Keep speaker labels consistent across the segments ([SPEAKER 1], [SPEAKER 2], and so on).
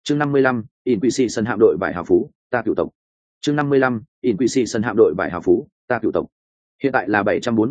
[SPEAKER 1] Chương 55, Inquisition sân hạm đội vải hào phú, ta cựu tộc. Chương 55, Inquisition sân hạm đội vải hào phú, ta cựu tộc. Hiện tại là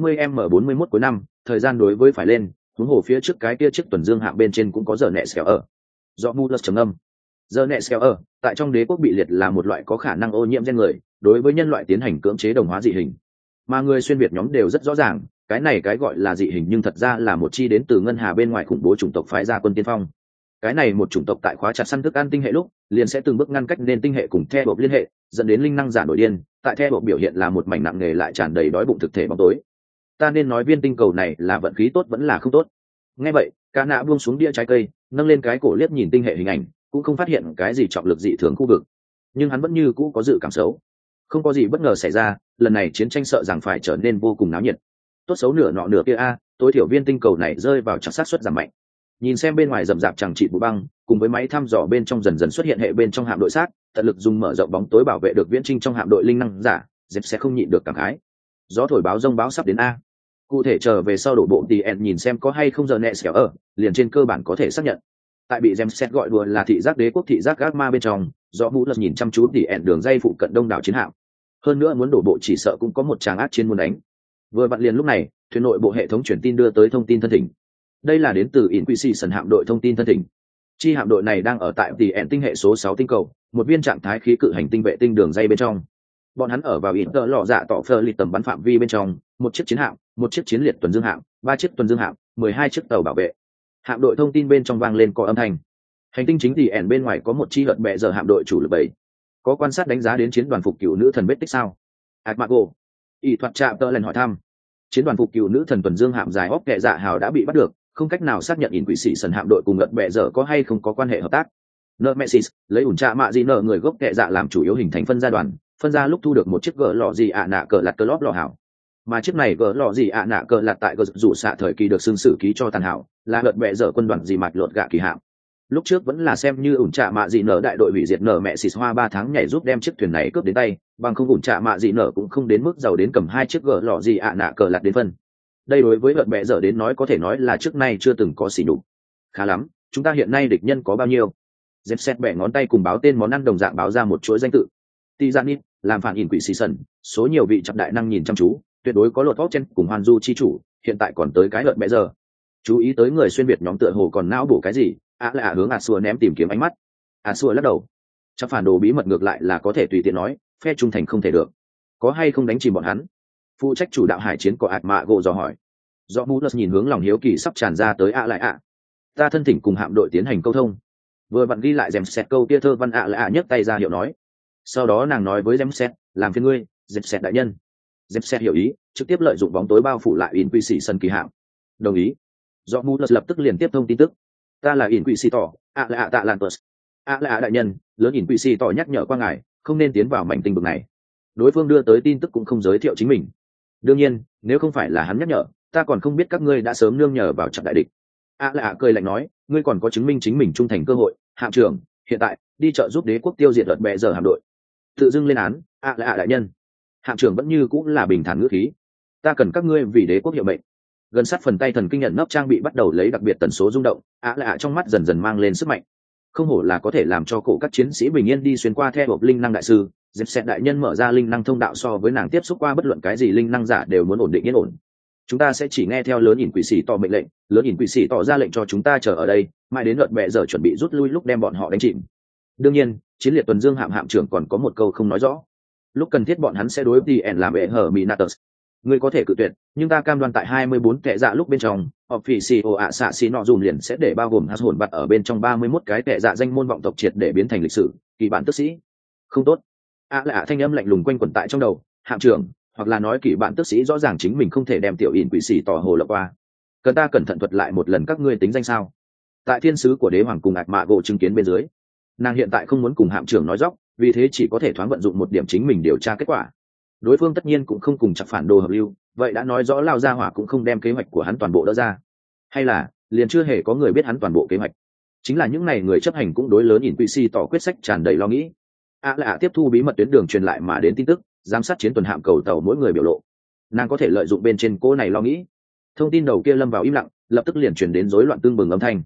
[SPEAKER 1] 740m41 cuối năm, thời gian đối với phải lên, huống hồ phía trước cái kia chiếc tuần dương hạm bên trên cũng có giờ nẹ xéo ở. Do Mulus trầm âm. Giờ nẹ xéo ở, tại trong đế quốc bị liệt là một loại có khả năng ô nhiễm gen người, đối với nhân loại tiến hành cưỡng chế đồng hóa dị hình. Mà người xuyên việt nhóm đều rất rõ ràng, cái này cái gọi là dị hình nhưng thật ra là một chi đến từ ngân hà bên ngoài khủng bố chủng tộc phái ra quân tiên phong. Cái này một chủng tộc tại khóa chặt săn thức ăn tinh hệ lúc liền sẽ từng bước ngăn cách nên tinh hệ cùng the bộp liên hệ, dẫn đến linh năng giả nổi điên, tại the bộp biểu hiện là một mảnh nặng nề lại tràn đầy đói bụng thực thể bóng tối. Ta nên nói viên tinh cầu này là vận khí tốt vẫn là không tốt? Nghe vậy, Cả Nã buông xuống đĩa trái cây, nâng lên cái cổ liếc nhìn tinh hệ hình ảnh, cũng không phát hiện cái gì trọng lực dị thường khu vực, nhưng hắn vẫn như cũ có dự cảm xấu. Không có gì bất ngờ xảy ra, lần này chiến tranh sợ rằng phải trở nên vô cùng náo nhiệt. Tốt xấu nửa nọ nửa kia tối thiểu viên tinh cầu này rơi vào chắc xác suất giảm mạnh. Nhìn xem bên ngoài rậm rạp chẳng trị bụi băng, cùng với máy thăm dò bên trong dần dần xuất hiện hệ bên trong hạm đội sát, tận lực dùng mở rộng bóng tối bảo vệ được viễn trinh trong hạm đội linh năng giả, dẹp sẽ không nhịn được cảm khái. Gió thổi báo rông báo sắp đến a. Cụ thể trở về sau đổ bộ TN nhìn xem có hay không giờ nẹ xẻo ở, liền trên cơ bản có thể xác nhận. Tại bị James gọi đùa là thị giác đế quốc thị giác Gác Ma bên trong, do mũ lật nhìn chăm chú TN đường dây phụ cận đông đảo chiến hạm. Hơn nữa muốn đổ bộ chỉ sợ cũng có một tràng ác chiến muốn đánh. Vừa vặn liền lúc này, thuyền nội bộ hệ thống truyền tin đưa tới thông tin thân thỉnh. Đây là đến từ Inquisition hạm đội thông tin thân thỉnh. Chi hạm đội này đang ở tại TN tinh hệ số 6 tinh cầu, một viên trạng thái khí cự hành tinh vệ tinh đường dây bên trong. Bọn hắn ở vào Inter lọ dạ tỏ phơ lịch tầm bắn phạm vi bên trong, một chiếc chiến hạm, một chiếc chiến liệt tuần dương hạm, 3 chiếc tuần dương hạm, 12 chiếc tàu bảo vệ. Hạm đội thông tin bên trong vang lên có âm thanh. Hành tinh chính TN bên ngoài có một chi hận bệ giờ hạm đội chủ lực 7. Có quan sát đánh giá đến chiến đoàn phục cựu nữ thần vết tích sao? Agmago. Y thoạt chạm tơ lần hỏi thăm. Chiến đoàn phục cựu nữ thần tuần dương hạm dài óc kệ dạ hào đã bị bắt được, không cách nào xác nhận Inquisition hạm đội cùng ngật bệ giờ có hay không có quan hệ hợp tác. Nemesis lấy ủn trạ mạ gì nợ người gốc kệ dạ làm chủ yếu hình thành phân gia đoàn, phân ra lúc thu được một chiếc gỡ lọ gì nạ cờ lạt cờ lót lọ hảo. Mà chiếc này gỡ lọ gì nạ cờ lạt tại gỡ rủ xạ thời kỳ được xưng sử ký cho tàn hảo, là ngật bệ giờ quân đoàn gì mạch lột gạ kỳ hạm. Lúc trước vẫn là xem như ủn trạ mạ gì nở đại đội hủy diệt nở mẹ xịt hoa 3 tháng nhảy giúp đem chiếc thuyền này cướp đến tay, bằng không ủn trạ mạ gì nở cũng không đến mức giàu đến cầm 2 chiếc gỡ lọ gì nạ cờ lạt đến phân. Đây đối với vận bệ giờ đến nói có thể nói là trước nay chưa từng có xỉ nhục. Khá lắm, chúng ta hiện nay địch nhân có bao nhiêu? Dẹp xét bẻ ngón tay cùng báo tên món ăn đồng dạng báo ra một chuỗi danh tự. Tizanit làm phản Inquisition, số nhiều vị trọng đại năng nhìn chăm chú, tuyệt đối có lột vóc trên cùng Hoan Du chi chủ, hiện tại còn tới cái vận bệ giờ. Chú ý tới người xuyên việt nhóm tựa hồ còn não bổ cái gì? Lại hướng Asua ném tìm kiếm ánh mắt. Asua lắc đầu. Chắc phản đồ bí mật ngược lại là có thể tùy tiện nói, phe trung thành không thể được. Có hay không đánh chìm bọn hắn? Phụ trách chủ đạo hải chiến của Agmago dò hỏi. Do Mulus nhìn hướng lòng hiếu kỳ sắp tràn ra tới ta thân thỉnh cùng hạm đội tiến hành câu thông. Vừa vặn ghi lại James câu kia thơ văn nhấc tay ra hiệu nói. Sau đó nàng nói với James, làm phiền ngươi, James đại nhân. James hiểu ý, trực tiếp lợi dụng bóng tối bao phủ lại Inquisition kỳ hạm. Đồng ý. Do Mulus lập tức liền tiếp thông tin tức. Ta là Inquisitor, tạ Lantus. Đại nhân, lớn Inquisitor nhắc nhở qua ngài, không nên tiến vào mảnh tinh vực này. Đối phương đưa tới tin tức cũng không giới thiệu chính mình. Đương nhiên, nếu không phải là hắn nhắc nhở, ta còn không biết các ngươi đã sớm nương nhờ vào trận đại địch. Cười lạnh nói, ngươi còn có chứng minh chính mình trung thành cơ hội. Hạm trưởng, hiện tại đi trợ giúp đế quốc tiêu diệt đợt bệ giờ hạm đội. Tự dưng lên án, đại nhân. Hạm trưởng vẫn như cũng là bình thản ngữ khí. Ta cần các ngươi vì đế quốc hiệu mệnh. Gần sát phần tay thần kinh nhận nấp trang bị bắt đầu lấy đặc biệt tần số rung động, trong mắt dần dần mang lên sức mạnh. Không hổ là có thể làm cho cổ các chiến sĩ bình yên đi xuyên qua theo hộp linh năng đại sư. Dẹp đại nhân mở ra linh năng thông đạo so với nàng tiếp xúc qua bất luận cái gì linh năng giả đều muốn ổn định yên ổn. Chúng ta sẽ chỉ nghe theo lớn ỉn quỷ sĩ tỏ mệnh lệnh, lớn ỉn quỷ sĩ tỏ ra lệnh cho chúng ta chờ ở đây, mãi đến đợt bệ giờ chuẩn bị rút lui lúc đem bọn họ đánh chìm. Đương nhiên, chiến liệt tuần dương hạm trưởng còn có một câu không nói rõ. Lúc cần thiết bọn hắn sẽ đối với DN làm bệ hở Minatus. Ngươi có thể cự tuyệt, nhưng ta cam đoan tại 24 kẻ dạ lúc bên trong, Officio Assassin dùm liền sẽ để bao gồm hạt hồn bặt ở bên trong 31 cái kẻ dạ danh môn vọng tộc triệt để biến thành lịch sử, kỳ bản tức sĩ. Không tốt. Thanh âm lạnh lùng quanh quẩn tại trong đầu, hạm trưởng, hoặc là nói kỳ bản tức sĩ rõ ràng chính mình không thể đem tiểu ỉn quỷ sĩ tỏ hồ lập qua. Cần ta cẩn thận thuật lại một lần các ngươi tính danh sao? Tại thiên sứ của đế hoàng cùng Agmago chứng kiến bên dưới, nàng hiện tại không muốn cùng hạm trưởng nói dóc, vì thế chỉ có thể thoáng vận dụng một điểm chính mình điều tra kết quả. Đối phương tất nhiên cũng không cùng chặt phản đồ hợp lưu, vậy đã nói rõ lao ra hỏa cũng không đem kế hoạch của hắn toàn bộ đỡ ra, hay là liền chưa hề có người biết hắn toàn bộ kế hoạch. Chính là những này người chấp hành cũng đối lớn ỉn quỷ sĩ tỏ quyết sách tràn đầy lo nghĩ. Tiếp thu bí mật tuyến đường truyền lại mà đến tin tức, giám sát chiến tuần hạm cầu tàu mỗi người biểu lộ, nàng có thể lợi dụng bên trên cô này lo nghĩ. Thông tin đầu kia lâm vào im lặng, lập tức liền truyền đến rối loạn tương bừng âm thanh.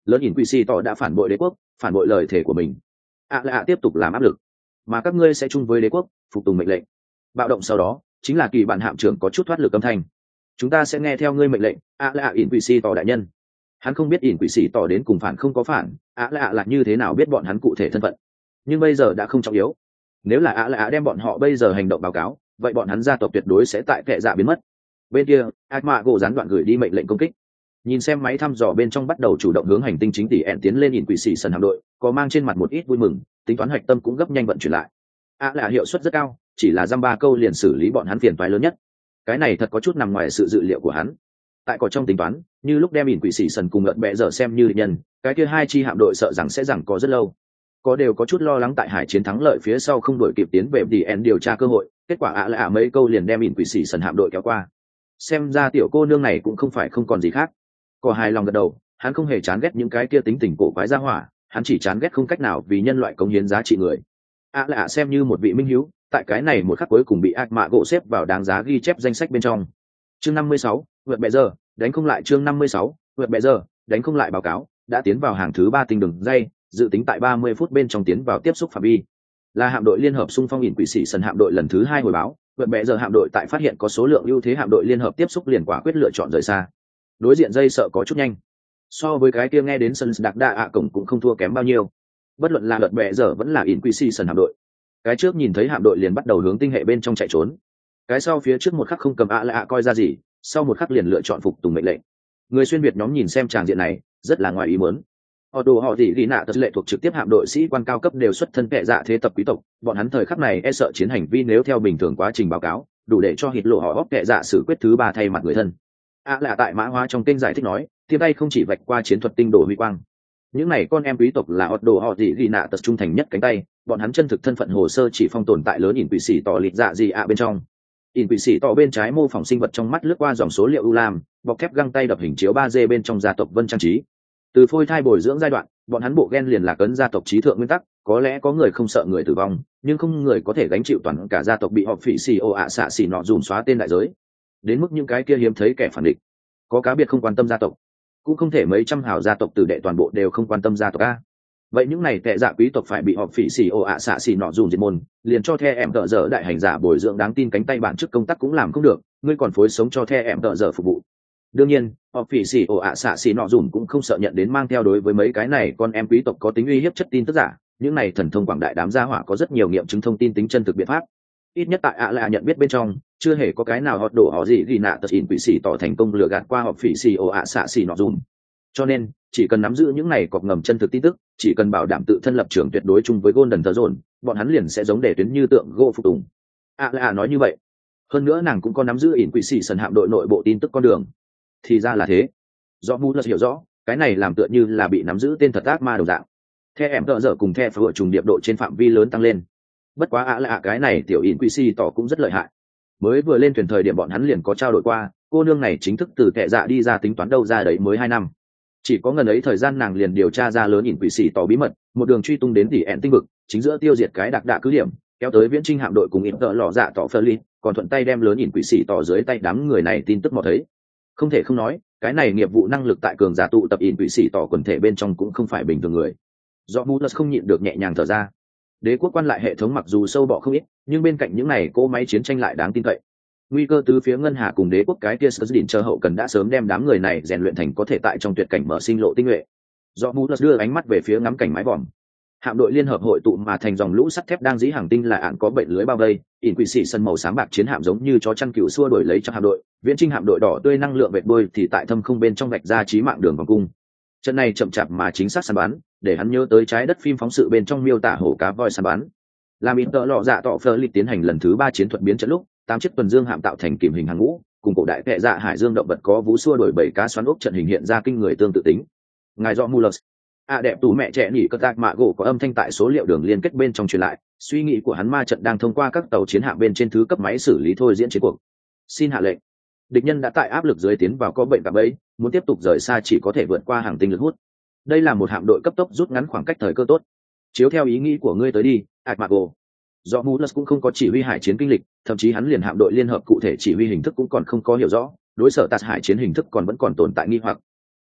[SPEAKER 1] lớn ỉn quỷ xì tỏ đã phản bội đế quốc, phản bội lời thề của mình. Lạ tiếp tục làm áp lực, mà các ngươi sẽ chung với đế quốc, phục tùng mệnh lệnh. Bạo động sau đó chính là kỳ bản hạm trưởng có chút thoát lực âm thanh. Chúng ta sẽ nghe theo ngươi mệnh lệnh, lạ ỉn quỷ xì tỏ đại nhân. Hắn không biết ỉn quỷ xì tỏ đến cùng phản không có phản, lạ là như thế nào biết bọn hắn cụ thể thân phận, nhưng bây giờ đã không trọng yếu. Nếu là lạ đem bọn họ bây giờ hành động báo cáo, vậy bọn hắn gia tộc tuyệt đối sẽ tại kệ dạ biến mất. Bên kia ác mạ gỗ gián đoạn gửi đi mệnh lệnh công kích. Nhìn xem máy thăm dò bên trong bắt đầu chủ động hướng hành tinh chính tỷ ẹn tiến lên ỉn quỷ xì sần hạm đội, có mang trên mặt một ít vui mừng, tính toán hoạch tâm cũng gấp nhanh vận chuyển lại. Là hiệu suất rất cao, chỉ là dăm ba câu liền xử lý bọn hắn phiền toái lớn nhất. Cái này thật có chút nằm ngoài sự dự liệu của hắn. Tại có trong tính toán, như lúc đem ỉn quỷ xì sần cùng lợn bẹ giờ xem như địch nhân, cái kia hai chi hạm đội sợ rằng sẽ rằng có rất lâu. Có đều có chút lo lắng tại hải chiến thắng lợi phía sau không đổi kịp tiến về tỷ ẹn điều tra cơ hội, kết quả là mấy câu liền đem ỉn quỷ xì sần hạm đội kéo qua. Xem ra tiểu cô nương này cũng không phải không còn gì khác. Có hài lòng gật đầu, hắn không hề chán ghét những cái kia tính tình cổ quái ra hỏa, hắn chỉ chán ghét không cách nào vì nhân loại cống hiến giá trị người. Lạ xem như một vị minh hiếu, tại cái này một khắc cuối cùng bị ác mạ gỗ xếp vào đáng giá ghi chép danh sách bên trong. Chương 56, vượt bẹ giờ, đánh không lại. Chương 56, vượt bẹ giờ, đánh không lại. Báo cáo đã tiến vào hàng thứ 3 tinh đường dây, dự tính tại 30 phút bên trong tiến vào tiếp xúc phạm vi. Là hạm đội liên hợp xung phong ỉn quỷ sĩ sần hạm đội lần thứ 2 hồi báo, vượt bẹ giờ hạm đội tại phát hiện có số lượng ưu thế hạm đội liên hợp tiếp xúc liền quả quyết lựa chọn rời xa. Đối diện dây sợ có chút nhanh, so với cái kia nghe đến sân đặc đa cổng cũng không thua kém bao nhiêu. Bất luận là vượt bẹ giờ vẫn là ỉn quỷ sĩ sần hạm đội, cái trước nhìn thấy hạm đội liền bắt đầu hướng tinh hệ bên trong chạy trốn, cái sau phía trước một khắc không cầm coi ra gì, sau một khắc liền lựa chọn phục tùng mệnh lệnh. Người xuyên việt nhóm nhìn xem tràng diện này rất là ngoài ý muốn. Họ thì ghi nạ tật lệ thuộc trực tiếp hạm đội sĩ quan cao cấp đều xuất thân kệ dạ thế tập quý tộc, bọn hắn thời khắc này e sợ chiến hành vi nếu theo bình thường quá trình báo cáo đủ để cho hít lộ họ hóc kệ dạ xử quyết thứ 3 thay mặt người thân. Là tại mã hóa trong kênh giải thích nói, tiêm tay không chỉ vạch qua chiến thuật tinh đồ huy quang. Những này con em quý tộc là họ thì ghi nạ tật trung thành nhất cánh tay, bọn hắn chân thực thân phận hồ sơ chỉ phong tồn tại lớn ỉn quỷ sĩ tỏ lịt dạ gì bên trong. ỉn quỷ sĩ tỏ bên trái mô phỏng sinh vật trong mắt lướt qua dòng số liệu u lam, bọc thép găng tay đập hình chiếu 3D bên trong gia tộc vân trang trí. Từ phôi thai bồi dưỡng giai đoạn, bọn hắn bộ gen liền là cấn gia tộc trí thượng nguyên tắc, có lẽ có người không sợ người tử vong, nhưng không người có thể gánh chịu toàn cả gia tộc bị họ phỉ xì xạ xỉ nọ dùm xóa tên đại giới. Đến mức những cái kia hiếm thấy kẻ phản địch, có cá biệt không quan tâm gia tộc, cũng không thể mấy trăm hào gia tộc tử đệ toàn bộ đều không quan tâm gia tộc a. Vậy những này tệ dạ quý tộc phải bị họ phỉ xì xạ xỉ nọ dùm diệt môn, liền cho the em tợ dở đại hành giả bồi dưỡng đáng tin cánh tay bản chức công tác cũng làm không được, ngươi còn phối sống cho the em tợ dở phục vụ. Đương nhiên họ phỉ xì xạ xỉ nọ dùm cũng không sợ nhận đến mang theo đối với mấy cái này con em quý tộc có tính uy hiếp chất tin tức giả, những này thần thông quảng đại đám gia hỏa có rất nhiều nghiệm chứng thông tin tính chân thực biện pháp. Ít nhất tại là nhận biết bên trong chưa hề có cái nào họ đổ họ gì ghi nạ tật ỉn quỷ xì tỏ thành công lừa gạt qua họ phỉ xì xạ xỉ nọ dùm. Cho nên chỉ cần nắm giữ những này cọc ngầm chân thực tin tức, chỉ cần bảo đảm tự thân lập trường tuyệt đối chung với Golden Throne, bọn hắn liền sẽ giống để tuyến như tượng gỗ phục tùng. Là nói như vậy, hơn nữa nàng cũng có nắm giữ ỉn quỷ xì sần hạm đội nội bộ tin tức con đường. Thì ra là thế. Do Mu hiểu rõ, cái này làm tựa như là bị nắm giữ tên thật ác ma đồng dạng. The em tợ dở cùng the phở trùng điệp độ trên phạm vi lớn tăng lên. Bất quá là cái này tiểu ỉn quỷ xì tỏ cũng rất lợi hại. Mới vừa lên thuyền thời điểm bọn hắn liền có trao đổi qua, cô nương này chính thức từ kệ dạ đi ra tính toán đâu ra đấy mới 2 năm. Chỉ có ngần ấy thời gian nàng liền điều tra ra lớn ỉn quỷ xì tỏ bí mật, một đường truy tung đến tỉ ẹn tinh vực, chính giữa tiêu diệt cái đặc đạ cứ điểm, kéo tới viễn trinh hạm đội cùng ỉn tợ lò dạ tỏ phơ ly, còn thuận tay đem lớn ỉn quỷ xì tỏ dưới tay đám người này tin tức mò thấy. Không thể không nói, cái này nghiệp vụ năng lực tại cường giả tụ tập ỉn quỷ xì tỏ quần thể bên trong cũng không phải bình thường người. Do Mulus không nhịn được nhẹ nhàng thở ra. Đế quốc quan lại hệ thống mặc dù sâu bọ không ít, nhưng bên cạnh những này cỗ máy chiến tranh lại đáng tin cậy. Nguy cơ từ phía ngân hà cùng đế quốc cái kia Serdin chờ hậu cần đã sớm đem đám người này rèn luyện thành có thể tại trong tuyệt cảnh mở sinh lộ tinh nhuệ. Do Mulus đưa ánh mắt về phía ngắm cảnh mái vòm. Hạm đội liên hợp hội tụ mà thành dòng lũ sắt thép đang dĩ hàng tinh là ạn có bệnh lưới bao vây, ỉn quỷ xì sân màu sáng bạc chiến hạm giống như chó chăn cừu xua đuổi lấy trong hạm đội, viễn trinh hạm đội đỏ tươi năng lượng vệt đuôi thì tại thâm không bên trong vạch ra chí mạng đường vòng cung. Trận này chậm chạp mà chính xác săn bắn, để hắn nhớ tới trái đất phim phóng sự bên trong miêu tả hổ cá voi săn bắn. Làm in tợ lọ dạ tọ phơ lịch tiến hành lần thứ 3 chiến thuật biến trận lúc, 8 chiếc tuần dương hạm tạo thành kìm hình hàng ngũ, cùng cổ đại kệ dạ hải dương động vật có vú xua đuổi 7 cá xoắn ốc trận hình hiện ra kinh người tương tự tính. Ngài rõ Mulus, đẹp tù mẹ trẻ nhỉ cất tạc mạ gỗ có âm thanh tại số liệu đường liên kết bên trong truyền lại, suy nghĩ của hắn ma trận đang thông qua các tàu chiến hạm bên trên thứ cấp máy xử lý thôi diễn chiến cuộc. Xin hạ lệnh. Địch nhân đã tại áp lực dưới tiến vào có bệnh cạm bẫy, muốn tiếp tục rời xa chỉ có thể vượt qua hàng tinh lực hút. Đây là một hạm đội cấp tốc rút ngắn khoảng cách thời cơ tốt. Chiếu theo ý nghĩ của ngươi tới đi, Mago. Do Mulus cũng không có chỉ huy hải chiến kinh lịch, thậm chí hắn liền hạm đội liên hợp cụ thể chỉ huy hình thức cũng còn không có hiểu rõ, đối sở tạt hải chiến hình thức còn vẫn còn tồn tại nghi hoặc.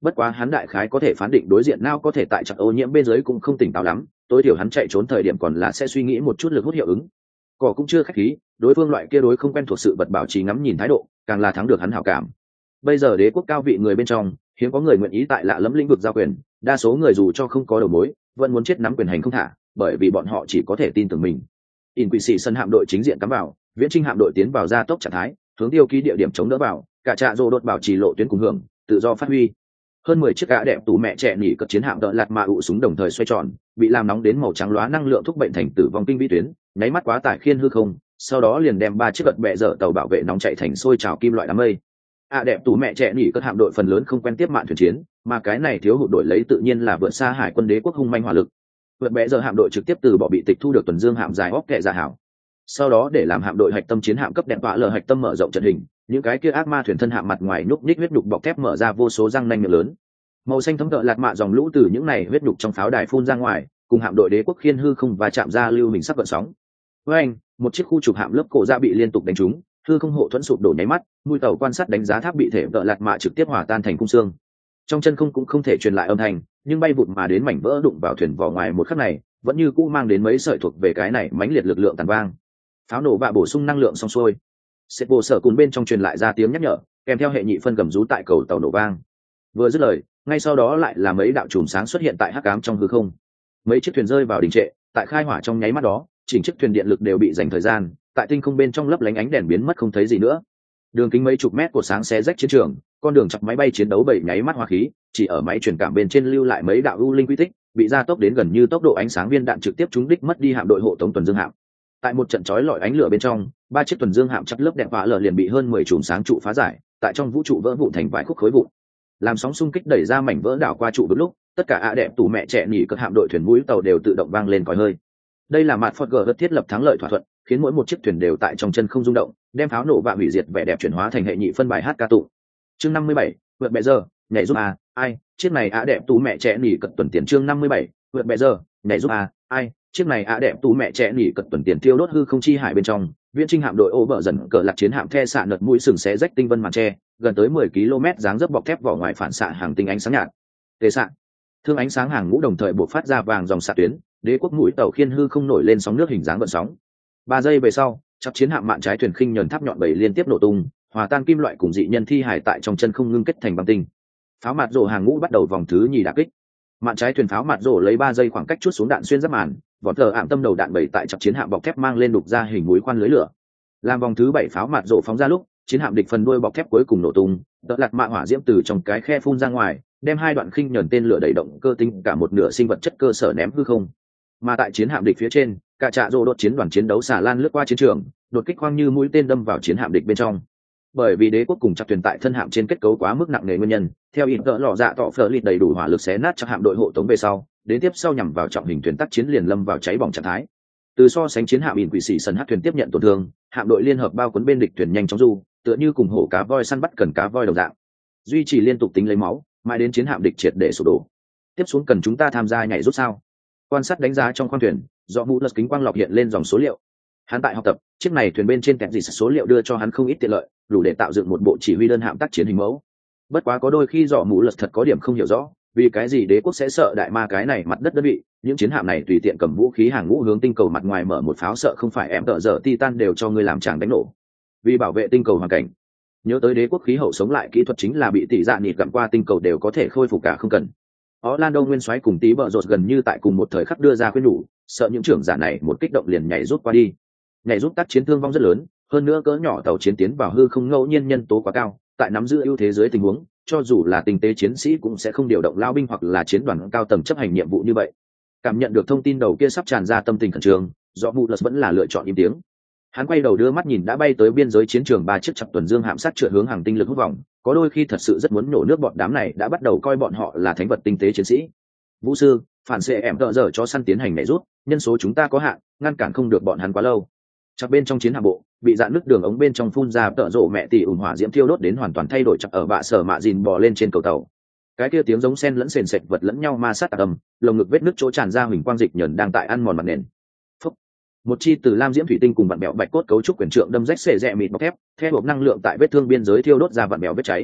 [SPEAKER 1] Bất quá hắn đại khái có thể phán định đối diện nào có thể tại chặt ô nhiễm bên dưới cũng không tỉnh táo lắm, tối thiểu hắn chạy trốn thời điểm còn là sẽ suy nghĩ một chút lực hút hiệu ứng. Cỏ cũng chưa khách khí, đối phương loại kia đối không quen thuộc sự vật bảo trì ngắm nhìn thái độ càng là thắng được hắn hảo cảm. Bây giờ đế quốc cao vị người bên trong hiếm có người nguyện ý tại lạ lẫm lĩnh vực giao quyền, đa số người dù cho không có đầu mối vẫn muốn chết nắm quyền hành không thả, bởi vì bọn họ chỉ có thể tin tưởng mình. Inquisition hạm đội chính diện cắm vào, viễn trinh hạm đội tiến vào gia tốc trạng thái, hướng tiêu ký địa điểm chống đỡ vào, cả trạ rô đột bảo trì lộ tuyến cùng hưởng, tự do phát huy. Hơn 10 chiếc gã đẹp tủ mẹ trẻ nỉ cất chiến hạm đỡ lạt mạ ụ súng đồng thời xoay tròn, bị làm nóng đến màu trắng lóa năng lượng thúc bệnh thành tử vong kinh vĩ tuyến, nháy mắt quá tải khiên hư không, sau đó liền đem 3 chiếc vật bẹ dở tàu bảo vệ nóng chạy thành sôi trào kim loại đám mây. Đẹp tủ mẹ trẻ nỉ cất hạm đội phần lớn không quen tiếp mạn thuyền chiến, mà cái này thiếu hụt đổi lấy tự nhiên là vượt xa hải quân đế quốc hung manh hỏa lực. Vượt bẹ giờ hạm đội trực tiếp từ bỏ bị tịch thu được tuần dương hạm dài óc kệ giả hảo, sau đó để làm hạm đội hạch tâm chiến hạm cấp đẹp vạ lờ hạch tâm mở rộng trận hình, những cái kia ác ma thuyền thân hạm mặt ngoài nhúc nhích huyết nhục bọc thép mở ra vô số răng nanh miệng lớn, màu xanh thấm đợi lạt mạ dòng lũ từ những này huyết nhục trong pháo đài phun ra ngoài, cùng hạm đội đế quốc khiên hư không và chạm ra lưu hình sắc gợn sóng. Với anh, một chiếc khu trục hạm lớp cổ ra bị liên tục đánh trúng, hư không hộ thuẫn sụp đổ nháy mắt, mũi tàu quan sát đánh giá tháp bị thể đợi lạt mạ trực tiếp hòa tan thành khung xương. Trong chân không cũng không thể truyền lại âm thanh, nhưng bay vụt mà đến mảnh vỡ đụng vào thuyền vỏ ngoài một khắc này vẫn như cũ mang đến mấy sợi thuộc về cái này mãnh liệt lực lượng tàn vang. Pháo nổ và bổ sung năng lượng xong xuôi, sệt bộ sở cùng bên trong truyền lại ra tiếng nhắc nhở, kèm theo hệ nhị phân gầm rú tại cầu tàu nổ vang. Vừa dứt lời, ngay sau đó lại là mấy đạo chùm sáng xuất hiện tại hắc ám trong hư không. Mấy chiếc thuyền rơi vào đình trệ, tại khai hỏa trong nháy mắt đó, chỉnh chiếc thuyền điện lực đều bị dành thời gian, tại tinh không bên trong lấp lánh ánh đèn biến mất không thấy gì nữa. Đường kính mấy chục mét của sáng xé rách chiến trường, con đường chặt máy bay chiến đấu bảy nháy mắt hóa khí, chỉ ở máy truyền cảm bên trên lưu lại mấy đạo u linh quy tích, bị gia tốc đến gần như tốc độ ánh sáng viên đạn trực tiếp trúng đích mất đi hạm đội hộ tống tuần dương hạm. Tại một trận chói lọi ánh lửa bên trong, 3 chiếc tuần dương hạm chặt lớp đẹp vạ lở liền bị hơn 10 chùm sáng trụ phá giải, tại trong vũ trụ vỡ vụn thành vài khúc khối vụn. Làm sóng xung kích đẩy ra mảnh vỡ đảo qua trụ đúng lúc, tất cả đẹp tủ mẹ trẻ nỉ cất hạm đội thuyền mũi tàu đều tự động vang lên còi hơi. Đây là mặt Phật gợt thiết lập thắng lợi thỏa thuận, khiến mỗi một chiếc thuyền đều tại trong chân không rung động, đem pháo nổ và hủy diệt vẻ đẹp chuyển hóa thành hệ nhị phân bài hát ca tụng. Chương 57, vượt bẹ giờ, nhảy giúp ai, chiếc này đẹp tú mẹ trẻ nỉ cật tuần tiền. Chương 57, vượt bẹ giờ, nhảy giúp ai, chiếc này đẹp tú mẹ trẻ nỉ cật tuần tiền tiêu đốt hư không chi hải bên trong, viễn trinh hạm đội ô bờ dần cờ lạc chiến hạm the xạ nợt mũi sừng xé rách tinh vân màn tre, gần tới 10 km dáng dấp bọc thép vỏ ngoài phản xạ hàng tinh ánh sáng nhạt. Tề xạ, thương ánh sáng hàng ngũ đồng thời buộc phát ra vàng dòng xạ tuyến, đế quốc mũi tàu khiên hư không nổi lên sóng nước hình dáng gợn sóng. 3 giây về sau, chắc chiến hạm mạn trái thuyền khinh nhẫn tháp nhọn bảy liên tiếp nổ tung, hòa tan kim loại cùng dị nhân thi hải tại trong chân không ngưng kết thành băng tinh. Pháo mạt rổ hàng ngũ bắt đầu vòng thứ nhì đả kích. Mạn trái thuyền pháo mạt rổ lấy 3 giây khoảng cách chuốt xuống đạn xuyên giáp màn, vọt thờ ảm tâm đầu đạn bảy tại chắc chiến hạm bọc thép mang lên đục ra hình mũi khoan lưới lửa. Làm vòng thứ 7 pháo mạt rổ phóng ra lúc, chiến hạm địch phần đuôi bọc thép cuối cùng nổ tung, đợt lạt mạ hỏa diễm từ trong cái khe phun ra ngoài, đem 2 đoạn khinh nhẫn tên lửa đẩy động cơ tinh cả một nửa sinh vật chất cơ sở ném hư không. Mà tại chiến hạm địch phía trên, cả trạ rô đột chiến đoàn chiến đấu xả lan lướt qua chiến trường, đột kích khoang như mũi tên đâm vào chiến hạm địch bên trong. Bởi vì đế quốc cùng chặt thuyền tại thân hạm trên kết cấu quá mức nặng nề nguyên nhân, theo in cỡ lò dạ tọ phở lịt đầy đủ hỏa lực xé nát chắc hạm đội hộ tống về sau, đến tiếp sau nhằm vào trọng hình thuyền tác chiến liền lâm vào cháy bỏng trạng thái. Từ so sánh chiến hạm in quỷ sĩ sần hát thuyền tiếp nhận tổn thương, hạm đội liên hợp bao cuốn bên địch thuyền nhanh chóng du, tựa như cùng hổ cá voi săn bắt cần cá voi đồng dạng, duy trì liên tục tính lấy máu, mãi đến chiến hạm địch triệt để sụp đổ. Tiếp xuống cần chúng ta tham gia nhảy rút sao? Quan sát đánh giá trong khoang thuyền, do mũ lật kính quang lọc hiện lên dòng số liệu. Hắn tại học tập, chiếc này thuyền bên trên kẹp gì số liệu đưa cho hắn không ít tiện lợi, đủ để tạo dựng một bộ chỉ huy đơn hạm tác chiến hình mẫu. Bất quá có đôi khi dọ mũ lật thật có điểm không hiểu rõ, vì cái gì đế quốc sẽ sợ đại ma cái này mặt đất đơn vị, những chiến hạm này tùy tiện cầm vũ khí hàng ngũ hướng tinh cầu mặt ngoài mở một pháo sợ không phải em tợ dở titan đều cho ngươi làm chàng đánh nổ. Vì bảo vệ tinh cầu hoàn cảnh, nhớ tới đế quốc khí hậu sống lại kỹ thuật chính là bị tỷ dạ nịt gặm qua tinh cầu đều có thể khôi phục cả không cần. Orlando nguyên soái cùng tí bợ rột gần như tại cùng một thời khắc đưa ra khuyên nhủ, sợ những trưởng giả này một kích động liền nhảy rút qua đi. Nhảy rút tác chiến thương vong rất lớn, hơn nữa cỡ nhỏ tàu chiến tiến vào hư không ngẫu nhiên nhân tố quá cao, tại nắm giữ ưu thế dưới tình huống, cho dù là tinh tế chiến sĩ cũng sẽ không điều động lao binh hoặc là chiến đoàn cao tầng chấp hành nhiệm vụ như vậy. Cảm nhận được thông tin đầu kia sắp tràn ra tâm tình khẩn trương, rõ Mulus vẫn là lựa chọn im tiếng. Hắn quay đầu đưa mắt nhìn đã bay tới biên giới chiến trường 3 chiếc chặt tuần dương hạm sát trượt hướng hàng tinh lực hút vòng, có đôi khi thật sự rất muốn nổ nước bọn đám này đã bắt đầu coi bọn họ là thánh vật tinh tế chiến sĩ. Vũ sư, phản xệ em tợ giờ cho săn tiến hành nhảy rút, nhân số chúng ta có hạn, ngăn cản không được bọn hắn quá lâu. Chặt bên trong chiến hạm bộ, bị dạn nứt đường ống bên trong phun ra tợ rộ mẹ tỷ ủng hỏa diễm thiêu đốt đến hoàn toàn thay đổi chặt ở bạ sở mạ dìn bò lên trên cầu tàu. Cái kia tiếng giống sen lẫn sền sệt vật lẫn nhau ma sát tạc âm, lồng ngực vết nứt chỗ tràn ra huỳnh quang dịch nhờn đang tại ăn mòn mặt nền. Phúc. Một chi từ lam diễm thủy tinh cùng vặn bẹo bạch cốt cấu trúc quyền trượng đâm rách xệ rẽ mịt bọc thép, theo hộp năng lượng tại vết thương biên giới thiêu đốt ra vặn bẹo vết cháy.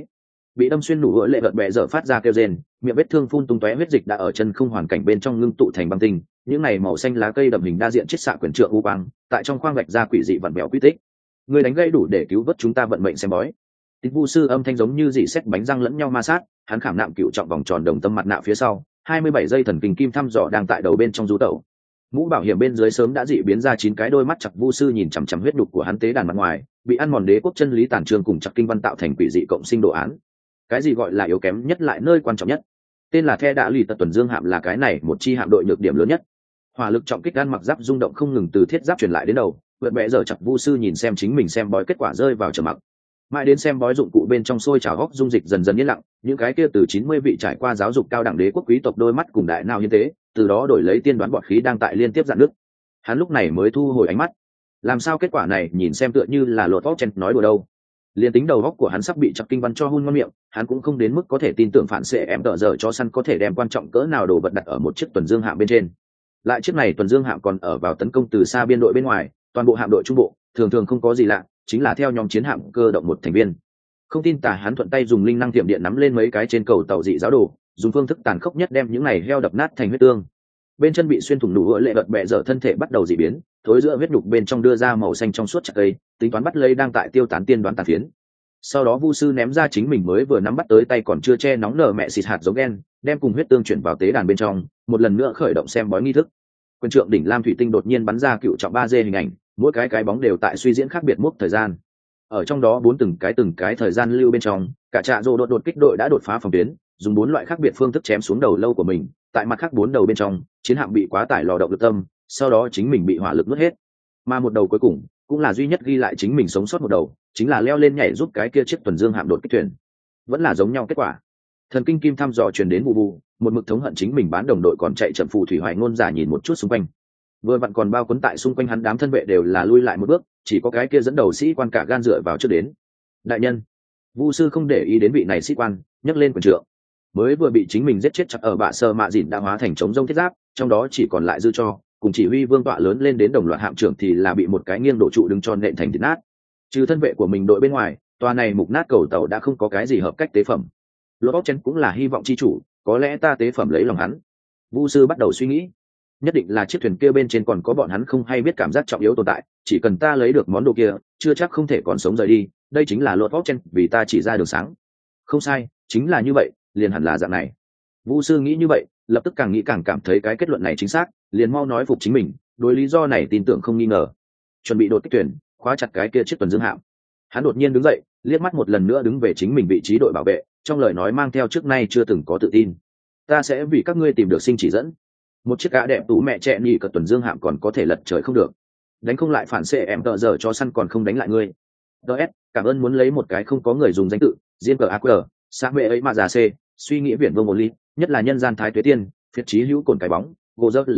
[SPEAKER 1] bị đâm xuyên nụ hựa lệ vật bẹ dở phát ra kêu rên, miệng vết thương phun tung tóe huyết dịch đã ở chân không hoàn cảnh bên trong ngưng tụ thành băng tinh. Những này màu xanh lá cây đậm hình đa diện chiết xạ quyền trượng u băng tại trong khoang gạch ra quỷ dị vặn vẹo quy tích. Người đánh gây đủ để cứu vớt chúng ta vận mệnh xem bói. Tịch Vu sư âm thanh giống như dị xét bánh răng lẫn nhau ma sát, hắn khảm nạm cựu trọng vòng tròn đồng tâm mặt nạ phía sau, 27 dây thần kinh kim thăm dò đang tại đầu bên trong du tẩu. Mũ bảo hiểm bên dưới sớm đã dị biến ra 9 cái đôi mắt chặt Vu sư nhìn chằm chằm huyết đục của hắn tế đàn mặt ngoài, bị ăn mòn đế quốc chân lý tàn trường cùng chặt kinh văn tạo thành quỷ dị cộng sinh đồ án. Cái gì gọi là yếu kém nhất lại nơi quan trọng nhất? Tên là The Đã Lì Tật Tuần Dương hạm là cái này một chi hạm đội nhược điểm lớn nhất. Hỏa lực trọng kích gan mặc giáp rung động không ngừng từ thiết giáp truyền lại đến đầu, vượt bẽ giờ chặt Vu sư nhìn xem chính mình xem bói kết quả rơi vào trầm mặc. Mãi đến xem bói dụng cụ bên trong sôi trào góc dung dịch dần dần yên lặng, những cái kia từ 90 vị trải qua giáo dục cao đẳng đế quốc quý tộc đôi mắt cùng đại nào như thế, từ đó đổi lấy tiên đoán bọt khí đang tại liên tiếp dạn nước. Hắn lúc này mới thu hồi ánh mắt. Làm sao kết quả này nhìn xem tựa như là lột vóc chen nói đùa đâu. Liên tính đầu góc của hắn sắp bị chặt kinh văn cho hun ngon miệng, hắn cũng không đến mức có thể tin tưởng phản xệ em tợ giờ cho săn có thể đem quan trọng cỡ nào đồ vật đặt ở một chiếc tuần dương hạm bên trên. Lại chiếc này tuần dương hạm còn ở vào tấn công từ xa biên đội bên ngoài, toàn bộ hạm đội trung bộ thường thường không có gì lạ, chính là theo nhóm chiến hạm cơ động một thành viên. Không tin tà hắn thuận tay dùng linh năng tiệm điện nắm lên mấy cái trên cầu tàu dị giáo đồ, dùng phương thức tàn khốc nhất đem những này heo đập nát thành huyết tương. Bên chân bị xuyên thủng đủ vỡ lệ vật bẹ dở thân thể bắt đầu dị biến, thối giữa huyết nhục bên trong đưa ra màu xanh trong suốt chặt cây, tính toán bắt lấy đang tại tiêu tán tiên đoán tàn phiến. Sau đó Vu sư ném ra chính mình mới vừa nắm bắt tới tay còn chưa che nóng nở mẹ xịt hạt giống gen, đem cùng huyết tương chuyển vào tế đàn bên trong, một lần nữa khởi động xem bói nghi thức. Quân trượng đỉnh lam thủy tinh đột nhiên bắn ra cựu trọng 3D hình ảnh, mỗi cái bóng đều tại suy diễn khác biệt mốc thời gian. Ở trong đó từng cái thời gian lưu bên trong, cả trạ rồ đột kích đội đã đột phá phòng tuyến, dùng 4 loại khác biệt phương thức chém xuống đầu lâu của mình, tại mặt khác 4 đầu bên trong, chiến hạm bị quá tải lò động lực tâm, sau đó chính mình bị hỏa lực nuốt hết. Mà một đầu cuối cùng, cũng là duy nhất ghi lại chính mình sống sót một đầu, chính là leo lên nhảy giúp cái kia chiếc tuần dương hạm đột kích thuyền. Vẫn là giống nhau kết quả. Thần kinh kim thăm dò truyền đến bù bù, một mực thống hận chính mình bán đồng đội còn chạy chậm phù thủy hoài ngôn giả nhìn một chút xung quanh. Vừa vặn còn bao quấn tại xung quanh hắn đám thân vệ đều là lui lại một bước, chỉ có cái kia dẫn đầu sĩ quan cả gan dựa vào trước đến. Đại nhân, Vu sư không để ý đến vị này sĩ quan, nhấc lên quyền trượng. Mới vừa bị chính mình giết chết chặt ở bạ sơ mạ dịn đã hóa thành trống rông thiết giáp, trong đó chỉ còn lại dư cho cùng chỉ huy vương tọa lớn lên đến đồng loạt hạm trưởng thì là bị một cái nghiêng đổ trụ đứng tròn nện thành thịt nát. Trừ thân vệ của mình đội bên ngoài, tòa này mục nát cầu tàu đã không có cái gì hợp cách tế phẩm. Lỗ Chen cũng là hy vọng chi chủ, có lẽ ta tế phẩm lấy lòng hắn. Vu sư bắt đầu suy nghĩ, nhất định là chiếc thuyền kia bên trên còn có bọn hắn không hay biết cảm giác trọng yếu tồn tại, chỉ cần ta lấy được món đồ kia, chưa chắc không thể còn sống rời đi. Đây chính là Lỗ Chen vì ta chỉ ra đường sáng. Không sai, chính là như vậy, liền hẳn là dạng này. Vu sư nghĩ như vậy, lập tức càng nghĩ càng cảm thấy cái kết luận này chính xác, liền mau nói phục chính mình, đối lý do này tin tưởng không nghi ngờ. Chuẩn bị đột kích thuyền, khóa chặt cái kia chiếc tuần dương hạm. Hắn đột nhiên đứng dậy, liếc mắt một lần nữa đứng về chính mình vị trí đội bảo vệ, trong lời nói mang theo trước nay chưa từng có tự tin. Ta sẽ vì các ngươi tìm được sinh chỉ dẫn. Một chiếc gã đẹp tú mẹ trẻ nhị cật tuần dương hạm còn có thể lật trời không được. Đánh không lại phản xệ em tợ giờ cho săn còn không đánh lại ngươi. DS, cảm ơn muốn lấy một cái không có người dùng danh tự, Diên cờ AQ, xã mẹ ấy mà già C, suy nghĩ viển vô một ly, nhất là nhân gian thái tuế tiên, phiệt trí hữu cồn cái bóng, gỗ dơ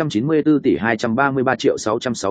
[SPEAKER 1] 594 tỷ 233 triệu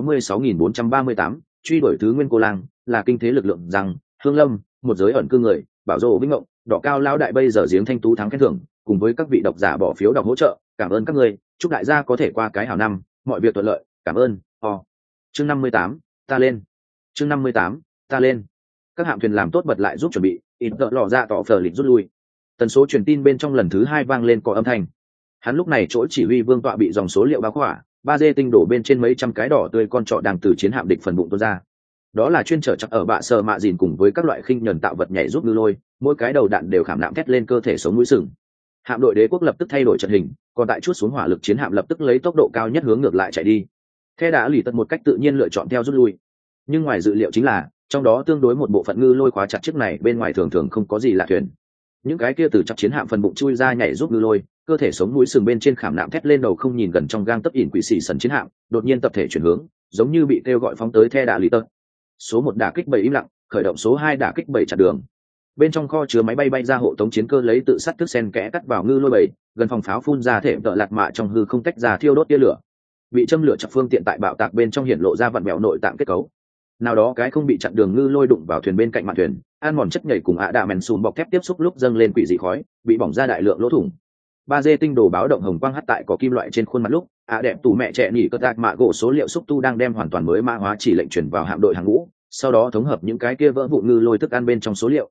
[SPEAKER 1] 666.438, truy đuổi thứ nguyên cô lang, là kinh thế lực lượng rằng, hương lâm, một giới ẩn cư người, bảo rộ vĩnh ngộng, đỏ cao lao đại bây giờ giếng thanh tú thắng khen thưởng, cùng với các vị độc giả bỏ phiếu đọc hỗ trợ, cảm ơn các người, chúc đại gia có thể qua cái hảo năm, mọi việc thuận lợi, cảm ơn, Chương 58, ta lên. Chương 58, ta lên. Các hạm thuyền làm tốt bật lại giúp chuẩn bị, ít đỡ lò ra tỏ phở lịch rút lui. Tần số truyền tin bên trong lần thứ 2 vang lên có âm thanh. Hắn lúc này chỗ chỉ huy vương tọa bị dòng số liệu bao khỏa, 3D tinh đổ bên trên mấy trăm cái đỏ tươi con trọ đang từ chiến hạm địch phần bụng tuôn ra. Đó là chuyên trở chắc ở bạ sờ mạ dìn cùng với các loại khinh nhẫn tạo vật nhảy giúp ngư lôi, mỗi cái đầu đạn đều khảm nạm thét lên cơ thể sống mũi sừng. Hạm đội đế quốc lập tức thay đổi trận hình, còn tại chuốt xuống hỏa lực chiến hạm lập tức lấy tốc độ cao nhất hướng ngược lại chạy đi. The Đã Lì Tật một cách tự nhiên lựa chọn theo rút lui. Nhưng ngoài dự liệu chính là, trong đó tương đối một bộ phận ngư lôi khóa chặt chiếc này bên ngoài thường thường không có gì lạ thuyền. Những cái kia từ chặt chiến hạm phần bụng chui ra nhảy giúp ngư lôi, cơ thể sống mũi sừng bên trên khảm nạm thét lên đầu không nhìn gần trong gang tấc ỉn quỷ xì sần chiến hạm, đột nhiên tập thể chuyển hướng, giống như bị kêu gọi phóng tới The Đã Lì Tật. Số 1 đả kích 7 im lặng, khởi động số 2 đả kích 7 chặn đường. Bên trong kho chứa máy bay bay ra hộ tống chiến cơ lấy tự sát thức sen kẽ cắt vào ngư lôi 7, gần phòng pháo phun ra thể tợ lạt mạ trong hư không tách ra thiêu đốt tia lửa. Bị châm lửa chập phương tiện tại bạo tạc bên trong hiện lộ ra vặn vẹo nội tạng kết cấu. Nào đó cái không bị chặn đường ngư lôi đụng vào thuyền bên cạnh mạn thuyền, ăn mòn chất nhảy cùng ạ đạ mèn sùn bọc thép tiếp xúc lúc dâng lên quỷ dị khói, bị bỏng ra đại lượng lỗ thủng. 3D tinh đồ báo động hồng quang hắt tại có kim loại trên khuôn mặt lúc, ạ đẹp tủ mẹ trẻ nhỉ cất tạc mạ gỗ số liệu xúc tu đang đem hoàn toàn mới mã hóa chỉ lệnh chuyển vào hạm đội hàng ngũ, sau đó thống hợp những cái kia vỡ vụn ngư lôi thức ăn bên trong số liệu.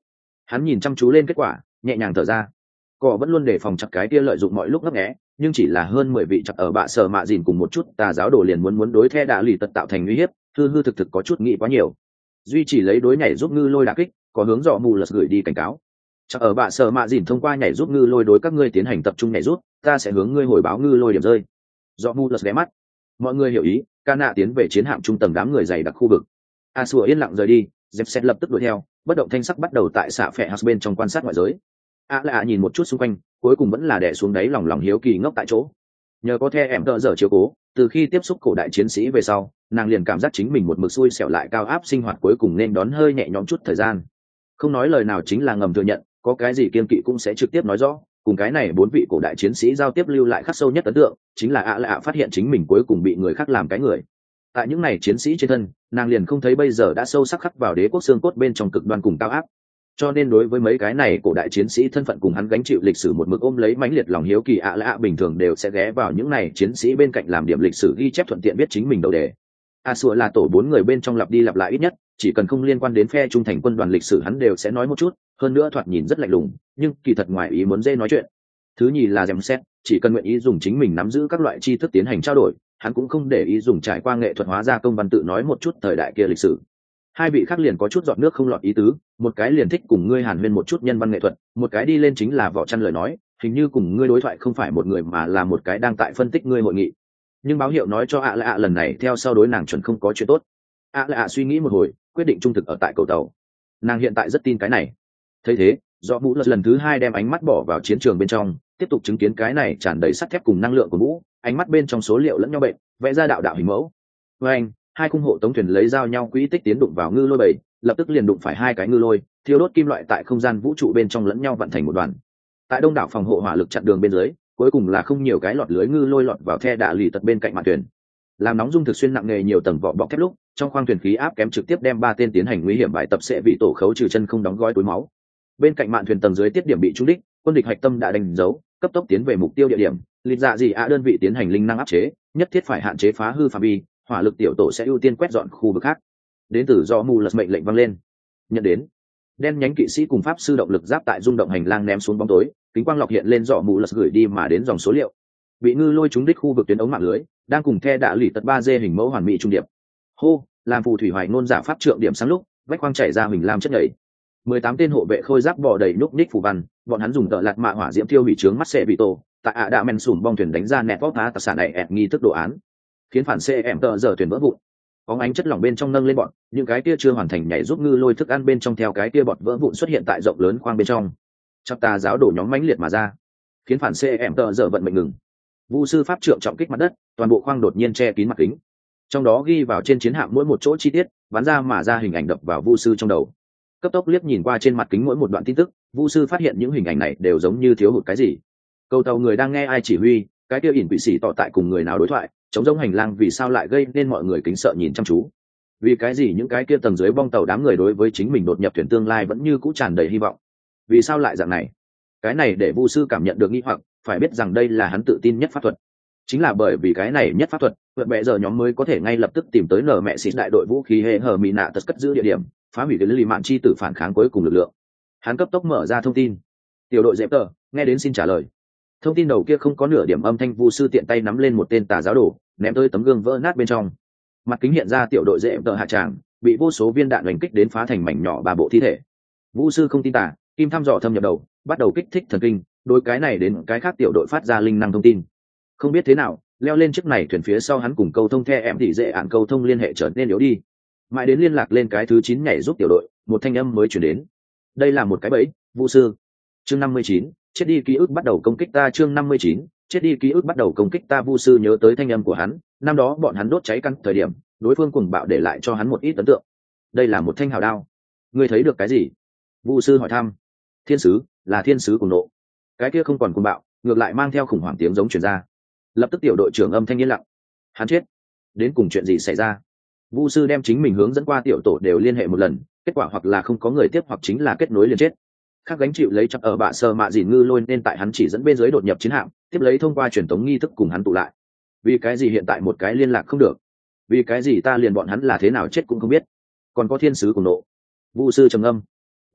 [SPEAKER 1] Hắn nhìn chăm chú lên kết quả, nhẹ nhàng thở ra. Cỏ vẫn luôn đề phòng chặt cái kia lợi dụng mọi lúc ngấp nghé, nhưng chỉ là hơn 10 vị chặt ở bạ sở mạ dìn cùng một chút tà giáo đồ liền muốn đối The Đạ Lì Tật tạo thành uy hiếp, hư hư thực thực có chút nghĩ quá nhiều. Duy chỉ lấy đối nhảy giúp ngư lôi đả kích, có hướng dọ mù lật gửi đi cảnh cáo. Chặt ở bạ sở mạ dìn thông qua nhảy giúp ngư lôi đối các ngươi tiến hành tập trung nhảy giúp, ta sẽ hướng ngươi hồi báo ngư lôi điểm rơi. Dọ mù lật ghé mắt. Mọi người hiểu ý, ca nạ tiến về chiến hạm trung tầng đám người dày đặc khu vực. A Sủa yên lặng rời đi, dẹp xét lập tức đuổi theo, bất động thanh sắc bắt đầu tại xạ phệ house bên trong quan sát ngoại giới. A lạ nhìn một chút xung quanh, cuối cùng vẫn là đè xuống đáy lòng hiếu kỳ ngốc tại chỗ. Nhờ có The em tợ dở chiếu cố, từ khi tiếp xúc cổ đại chiến sĩ về sau, nàng liền cảm giác chính mình một mực xui xẻo lại cao áp sinh hoạt cuối cùng nên đón hơi nhẹ nhõm chút thời gian. Không nói lời nào chính là ngầm thừa nhận, có cái gì kiên kỵ cũng sẽ trực tiếp nói rõ. Cùng cái này 4 vị cổ đại chiến sĩ giao tiếp lưu lại khắc sâu nhất ấn tượng, chính là A lạ phát hiện chính mình cuối cùng bị người khác làm cái người. Tại những này chiến sĩ trên thân, nàng liền không thấy bây giờ đã sâu sắc khắc vào đế quốc xương cốt bên trong cực đoan cùng cao áp. Cho nên đối với mấy cái này cổ đại chiến sĩ thân phận cùng hắn gánh chịu lịch sử một mực ôm lấy mãnh liệt lòng hiếu kỳ, ạ lạ bình thường đều sẽ ghé vào những này chiến sĩ bên cạnh làm điểm lịch sử ghi chép thuận tiện biết chính mình đầu đề. A Sủa là tổ 4 người bên trong lặp đi lặp lại ít nhất, chỉ cần không liên quan đến phe trung thành quân đoàn lịch sử hắn đều sẽ nói một chút, hơn nữa thoạt nhìn rất lạnh lùng, nhưng kỳ thật ngoài ý muốn dễ nói chuyện. Thứ nhì là Dèm Xét, chỉ cần nguyện ý dùng chính mình nắm giữ các loại tri thức tiến hành trao đổi, hắn cũng không để ý dùng trải qua nghệ thuật hóa ra công văn tự nói một chút thời đại kia lịch sử. Hai vị khác liền có chút giọt nước không lọt ý tứ, một cái liền thích cùng ngươi hàn huyên một chút nhân văn nghệ thuật, một cái đi lên chính là vỏ chăn lời nói, hình như cùng ngươi đối thoại không phải một người mà là một cái đang tại phân tích ngươi hội nghị. Nhưng báo hiệu nói cho ạ lạ lần này theo sau đối nàng chuẩn không có chuyện tốt. ạ lạ suy nghĩ một hồi, quyết định trung thực ở tại cầu tàu. Nàng hiện tại rất tin cái này. Thấy thế, do Vũ lần thứ 2 đem ánh mắt bỏ vào chiến trường bên trong, tiếp tục chứng kiến cái này tràn đầy sắt thép cùng năng lượng của Vũ, ánh mắt bên trong số liệu lẫn nhau bệnh, vẽ ra đạo đạo hình mẫu. Với anh, hai khung hộ tống thuyền lấy dao nhau quỹ tích tiến đụng vào ngư lôi bầy, lập tức liền đụng phải hai cái ngư lôi, thiêu đốt kim loại tại không gian vũ trụ bên trong lẫn nhau vận thành một đoàn. Tại đông đảo phòng hộ hỏa lực chặn đường bên dưới, cuối cùng là không nhiều cái lọt lưới ngư lôi lọt vào The Đạ Lì Tật bên cạnh mạn thuyền. Làm nóng dung thực xuyên nặng nghề nhiều tầng vỏ bọc thép lúc, trong khoang thuyền khí áp kém trực tiếp đem 3 tên tiến hành nguy hiểm bài tập sẽ bị tổ khấu trừ chân không đóng gói túi máu. Bên cạnh mạn thuyền tầng dưới tiết điểm bị trúng đích, quân địch hạch tâm đã đánh dấu, cấp tốc tiến về mục tiêu địa điểm, lịch dạ gì đơn vị tiến hành linh năng áp chế, nhất thiết phải hạn chế phá hư phạm vi, hỏa lực tiểu tổ sẽ ưu tiên quét dọn khu vực khác. Đến từ do mù lật mệnh lệnh vang lên. Nhận đến. Đen nhánh kỵ sĩ cùng pháp sư động lực giáp tại rung động hành lang ném xuống bóng tối, kính quang lọc hiện lên dọ mù lật gửi đi mà đến dòng số liệu. Bị ngư lôi trúng đích khu vực tuyến ống mạng lưới, đang cùng The Đạ Lì Tật 3D hình mẫu hoàn mỹ trung điệp. Hô, làm phù thủy hoài ngôn giả pháp trượng điểm sáng lúc, vách quang chảy ra huỳnh lam chất nhảy. 18 tên hộ vệ khôi giáp bò đầy nhúc nhích phù văn, bọn hắn dùng tợ lạt mạ hỏa diễm tiêu hủy trướng mắt sẽ bị tổ, tại ạ đạ men sùm bong thuyền đánh ra nẹt vóc phá tài sản này ẹt nghi thức đồ án, khiến phản CM tợ giờ thuyền vỡ vụn. Bóng ánh chất lỏng bên trong nâng lên bọn, những cái kia chưa hoàn thành nhảy giúp ngư lôi thức ăn bên trong theo cái kia bọt vỡ vụn xuất hiện tại rộng lớn khoang bên trong. Chắc ta giáo đổ nhóm mãnh liệt mà ra, khiến phản CM tợ giờ vận mệnh ngừng. Vu sư pháp trượng trọng kích mặt đất, toàn bộ khoang đột nhiên che kín mặt kính. Trong đó ghi vào trên chiến hạm mỗi một chỗ chi tiết, bắn ra mà ra hình ảnh đập vào Vu sư trong đầu. Cấp tốc liếc nhìn qua trên mặt kính mỗi một đoạn tin tức, Vu sư phát hiện những hình ảnh này đều giống như thiếu hụt cái gì. Câu tàu người đang nghe ai chỉ huy, cái kia ỉn quỷ sĩ tỏ tại cùng người nào đối thoại, chống giống hành lang vì sao lại gây nên mọi người kính sợ nhìn chăm chú. Vì cái gì những cái kia tầng dưới bong tàu đám người đối với chính mình đột nhập thuyền tương lai vẫn như cũ tràn đầy hy vọng. Vì sao lại dạng này? Cái này để Vu sư cảm nhận được nghi hoặc, phải biết rằng đây là hắn tự tin nhất pháp thuật. Chính là bởi vì cái này nhất pháp thuật, vượt bẽ giờ nhóm mới có thể ngay lập tức tìm tới nở mẹ xịt đại đội vũ khí hệ hờ mỹ nạ tật cất giữ địa điểm, phá hủy cái lì mạn chi tử phản kháng cuối cùng lực lượng. Hắn cấp tốc mở ra thông tin. Tiểu đội dẹp tờ, nghe đến xin trả lời. Thông tin đầu kia không có nửa điểm âm thanh, Vu sư tiện tay nắm lên một tên tà giáo đồ, ném tới tấm gương vỡ nát bên trong. Mặt kính hiện ra tiểu đội dẹp tờ hạ tràng, bị vô số viên đạn đánh kích đến phá thành mảnh nhỏ 3 bộ thi thể. Vu sư không tin tà, kim thăm dò thâm nhập đầu, bắt đầu kích thích thần kinh, đối cái này đến cái khác tiểu đội phát ra linh năng thông tin. Không biết thế nào, leo lên chiếc này thuyền phía sau hắn cùng câu thông The em thì dễ ạn câu thông liên hệ trở nên yếu đi. Mãi đến liên lạc lên cái thứ 9 nhảy giúp tiểu đội, một thanh âm mới chuyển đến. Đây là một cái bẫy, Vu sư. Chương 59, chết đi ký ức bắt đầu công kích ta. Chương 59, chết đi ký ức bắt đầu công kích ta. Vu sư nhớ tới thanh âm của hắn, năm đó bọn hắn đốt cháy căn thời điểm, đối phương cuồng bạo để lại cho hắn một ít ấn tượng. Đây là một thanh hào đao. Ngươi thấy được cái gì? Vu sư hỏi thăm. Thiên sứ, là thiên sứ cùng nộ. Cái kia không còn cuồng bạo, ngược lại mang theo khủng hoảng tiếng giống truyền ra. Lập tức tiểu đội trưởng âm thanh yên lặng. Hắn chết. Đến cùng chuyện gì xảy ra? Vu sư đem chính mình hướng dẫn qua tiểu tổ đều liên hệ một lần, kết quả hoặc là không có người tiếp hoặc chính là kết nối liền chết. Khác gánh chịu lấy chặt ở bạ sơ mạ dìn ngư lôi nên tại hắn chỉ dẫn bên dưới đột nhập chiến hạm, tiếp lấy thông qua truyền tống nghi thức cùng hắn tụ lại. Vì cái gì hiện tại một cái liên lạc không được? Vì cái gì ta liền bọn hắn là thế nào chết cũng không biết? Còn có thiên sứ cùng nộ. Vu sư trầm âm.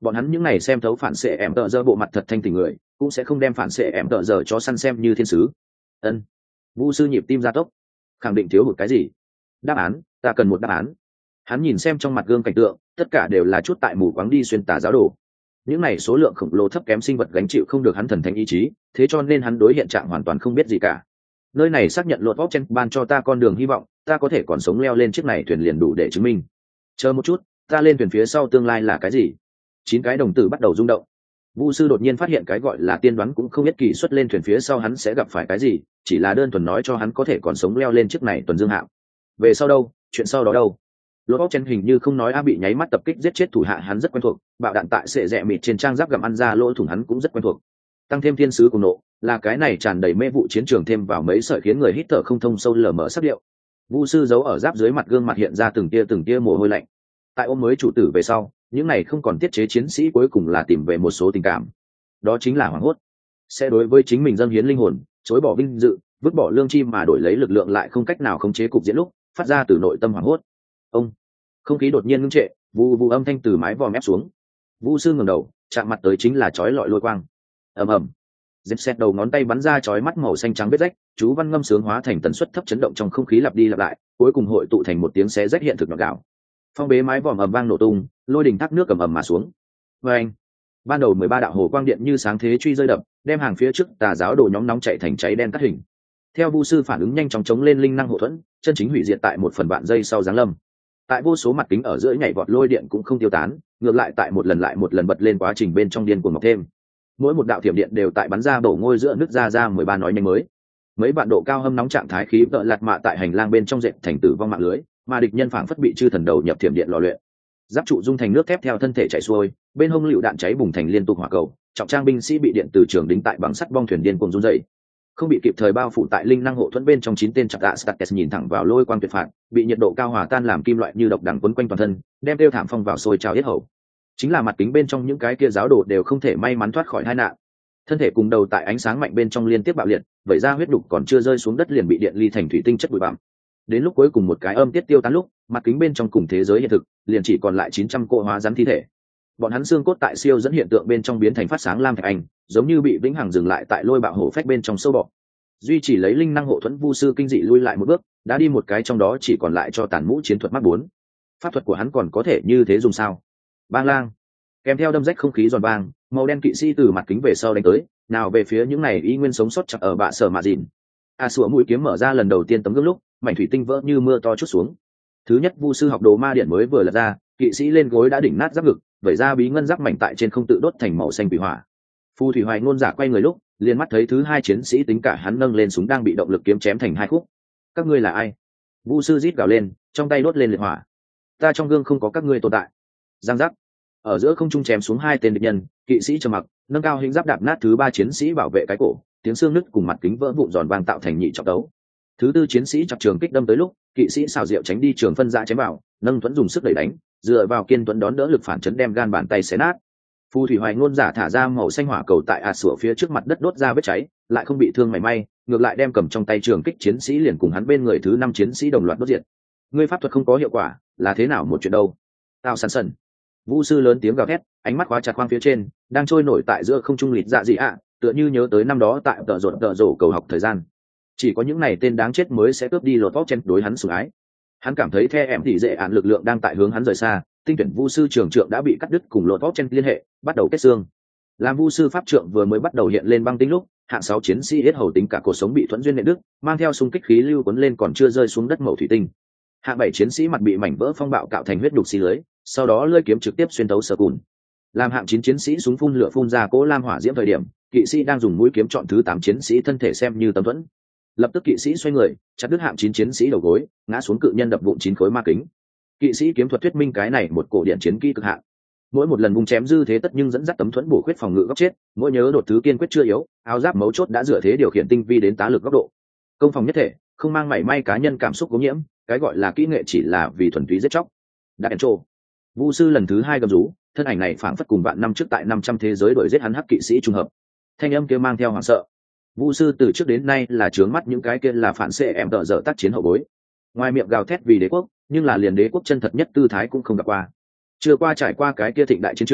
[SPEAKER 1] Bọn hắn những này xem thấu phản xệ ẻm tợ giờ bộ mặt thật thanh tình người cũng sẽ không đem phản xệ ẻm tợ giờ cho săn xem như thiên sứ. Ân. Vu sư nhịp tim gia tốc, khẳng định thiếu hụt cái gì. Đáp án, ta cần một đáp án. Hắn nhìn xem trong mặt gương cảnh tượng, tất cả đều là chút tại mù quáng đi xuyên tà giáo đồ. Những này số lượng khổng lồ thấp kém sinh vật gánh chịu không được hắn thần thánh ý chí, thế cho nên hắn đối hiện trạng hoàn toàn không biết gì cả. Nơi này xác nhận lột vóc chen ban cho ta con đường hy vọng, ta có thể còn sống leo lên chiếc này thuyền liền đủ để chứng minh. Chờ một chút, ta lên thuyền phía sau tương lai là cái gì? 9 cái đồng tử bắt đầu rung động. Vu sư đột nhiên phát hiện cái gọi là tiên đoán cũng không biết kỳ xuất lên thuyền phía sau hắn sẽ gặp phải cái gì, chỉ là đơn thuần nói cho hắn có thể còn sống leo lên chiếc này tuần dương hạm. Về sau đâu, chuyện sau đó đâu? Lột bóc chen hình như không nói bị nháy mắt tập kích giết chết thủ hạ hắn rất quen thuộc, bạo đạn tại sệ rẽ mịt trên trang giáp gặm ăn ra lỗ thủng hắn cũng rất quen thuộc. Tăng thêm thiên sứ cùng nộ, là cái này tràn đầy mê vụ chiến trường thêm vào mấy sợi khiến người hít thở không thông sâu lờ mờ sắc điệu. Vu sư giấu ở giáp dưới mặt gương mặt hiện ra từng tia mồ hôi lạnh. Tại ôm mới chủ tử về sau, những này không còn tiết chế chiến sĩ cuối cùng là tìm về một số tình cảm, đó chính là hoảng hốt, sẽ đối với chính mình dâng hiến linh hồn, chối bỏ vinh dự, vứt bỏ lương chi mà đổi lấy lực lượng lại không cách nào khống chế cục diễn lúc phát ra từ nội tâm hoảng hốt. Ông, không khí đột nhiên ngưng trệ, vù vù âm thanh từ mái vòm ép xuống. Vu sư ngẩng đầu, chạm mặt tới chính là chói lọi lôi quang. Ầm ầm, dẹp xét đầu ngón tay bắn ra chói mắt màu xanh trắng vết rách, chú văn ngâm sướng hóa thành tần suất thấp chấn động trong không khí lặp đi lặp lại, cuối cùng hội tụ thành một tiếng xé rách hiện thực nhọn gạo. Phong bế mái vòm ầm vang nổ tung, lôi đỉnh thác nước ầm ầm mà xuống. Vâng, ban đầu 13 đạo hồ quang điện như sáng thế truy rơi đập, đem hàng phía trước tà giáo đồ nhóm nóng chạy thành cháy đen cắt hình. Theo Vu sư phản ứng nhanh chóng chống lên linh năng hộ thuẫn, chân chính hủy diệt tại một phần vạn giây sau giáng lâm. Tại vô số mặt kính ở giữa nhảy vọt lôi điện cũng không tiêu tán, ngược lại tại một lần lại một lần bật lên quá trình bên trong điên cuồng mọc thêm. Mỗi một đạo thiểm điện đều tại bắn ra bổ ngôi giữa nước ra 13 nói nhanh mới. Mấy vạn độ cao hâm nóng trạng thái khí vợ lạt mạ tại hành lang bên trong dệt thành tử vong mạng lưới, mà địch nhân phảng phất bị chư thần đầu nhập thiểm điện lò luyện. Giáp trụ dung thành nước thép theo thân thể chảy xuôi, bên hông lựu đạn cháy bùng thành liên tục hỏa cầu, trọng trang binh sĩ bị điện từ trường đính tại bằng sắt bong thuyền điên cuồng run dậy. Không bị kịp thời bao phủ tại linh năng hộ thuẫn bên trong 9 tên chặt đạ States nhìn thẳng vào lôi quang tuyệt phạt, bị nhiệt độ cao hòa tan làm kim loại như độc đằng quấn quanh toàn thân, đem tiêu thảm phong vào sôi trào yết hầu. Chính là mặt kính bên trong những cái kia giáo đồ đều không thể may mắn thoát khỏi tai nạn. Thân thể cùng đầu tại ánh sáng mạnh bên trong liên tiếp bạo liệt, vẩy ra huyết đục còn chưa rơi xuống đất liền bị điện ly thành thủy tinh chất bụi bặm. Đến lúc cuối cùng một cái âm tiết tiêu tán lúc, mặt kính bên trong cùng thế giới hiện thực liền chỉ còn lại 900 cỗ hóa rắn thi thể. Bọn hắn xương cốt tại siêu dẫn hiện tượng bên trong biến thành phát sáng lam thạch anh, giống như bị vĩnh hằng dừng lại tại lôi bạo hổ phách bên trong sâu bọ. Duy chỉ lấy linh năng hộ thuẫn Vu sư kinh dị lui lại một bước, đã đi một cái trong đó chỉ còn lại cho tàn mũ chiến thuật mắc 4. Pháp thuật của hắn còn có thể như thế dùng sao? Bang lang, kèm theo đâm rách không khí giòn vang, màu đen kỵ sĩ từ mặt kính về sau đánh tới, nào về phía những này y nguyên sống sót chặt ở bạ sở mạ dìn. Sủa mũi kiếm mở ra lần đầu tiên tấm gương lúc, mảnh thủy tinh vỡ như mưa to chút xuống. Thứ nhất Vu sư học đồ ma điện mới vừa lật ra, kỵ sĩ lên gối đã đỉnh nát giáp ngực, vẩy ra bí ngân giáp mảnh tại trên không tự đốt thành màu xanh quỷ hỏa. Phù thủy hoài ngôn giả quay người lúc, liền mắt thấy thứ hai chiến sĩ tính cả hắn nâng lên súng đang bị động lực kiếm chém thành hai khúc. Các ngươi là ai? Vu sư rít gào lên, trong tay đốt lên liệt hỏa. Ta trong gương không có các ngươi tồn tại. Giang giác. Ở giữa không trung chém xuống 2 tên địch nhân, kỵ sĩ trầm mặc, nâng cao hình giáp đạp nát thứ 3 chiến sĩ bảo vệ cái cổ, tiếng xương nứt cùng mặt kính vỡ vụn giòn vang tạo thành nhị trọng đấu. Thứ 4 chiến sĩ chọc trường kích đâm tới lúc, kỵ sĩ xào rượu tránh đi trường phân dạ chém vào, nâng thuẫn dùng sức đẩy đánh, dựa vào kiên thuẫn đón đỡ lực phản chấn đem gan bàn tay xé nát. Phù thủy hoài ngôn giả thả ra màu xanh hỏa cầu tại sủa phía trước mặt đất đốt ra vết cháy, lại không bị thương mảy may, ngược lại đem cầm trong tay trường kích chiến sĩ liền cùng hắn bên người thứ 5 chiến sĩ đồng loạt đốt diệt. Ngươi pháp thuật không có hiệu quả, là thế nào một chuyện đâu? Tao sẵn sần. Vu sư lớn tiếng gào thét, ánh mắt khóa chặt khoang phía trên, đang trôi nổi tại giữa không trung lịt dạ gì ạ, tựa như nhớ tới năm đó tại tợ rổ cầu học thời gian. Chỉ có những này tên đáng chết mới sẽ cướp đi lột vóc chen đối hắn sủng ái. Hắn cảm thấy The em thì dễ án lực lượng đang tại hướng hắn rời xa, tinh tuyển vu sư trưởng trượng đã bị cắt đứt cùng lột vóc chen liên hệ, bắt đầu kết xương. Làm vu sư pháp trượng vừa mới bắt đầu hiện lên băng tinh lúc, hạng 6 chiến sĩ hết hầu tính cả cuộc sống bị thuẫn duyên nện đức, mang theo xung kích khí lưu cuốn lên còn chưa rơi xuống đất mẩu thủy tinh. Hạng 7 chiến sĩ mặt bị mảnh vỡ phong bạo cạo thành huyết đục xi lưới, sau đó lưỡi kiếm trực tiếp xuyên thấu sờ cùn. Làm hạng 9 chiến sĩ súng phun lửa phun ra cỗ lam hỏa diễm thời điểm, kỵ sĩ đang dùng mũi kiếm chọn thứ 8 chiến sĩ thân thể xem như tấm thuẫn. Lập tức kỵ sĩ xoay người, chặt đứt hạng 9 chiến sĩ đầu gối, ngã xuống cự nhân đập vụn 9 khối ma kính. Kỵ sĩ kiếm thuật thuyết minh cái này một cổ điển chiến kỹ cực hạn. Mỗi một lần vùng chém dư thế tất nhưng dẫn dắt tấm thuẫn bổ khuyết phòng ngự góc chết, mỗi nhớ đột thứ kiên quyết chưa yếu, áo giáp mấu chốt đã dựa thế điều khiển tinh vi đến tá lực góc độ. Công phòng nhất thể, không mang mảy may cá nhân cảm xúc cố nhiễm, cái gọi là kỹ nghệ chỉ là vì thuần túy giết chóc. Đạn trô. Vu sư lần thứ 2 gầm rú, thân ảnh này phảng phất cùng vạn năm trước tại 500 thế giới đuổi giết hắn hắc kỵ sĩ trùng hợp. Thanh âm kia mang theo hoảng sợ. Vu sư từ trước đến nay là trướng mắt những cái kia là phản xệ em tợ dở tác chiến hậu bối. Ngoài miệng gào thét vì đế quốc, nhưng là liền đế quốc chân thật nhất tư thái cũng không gặp qua. Chưa qua trải qua cái kia thịnh đại chiến trường,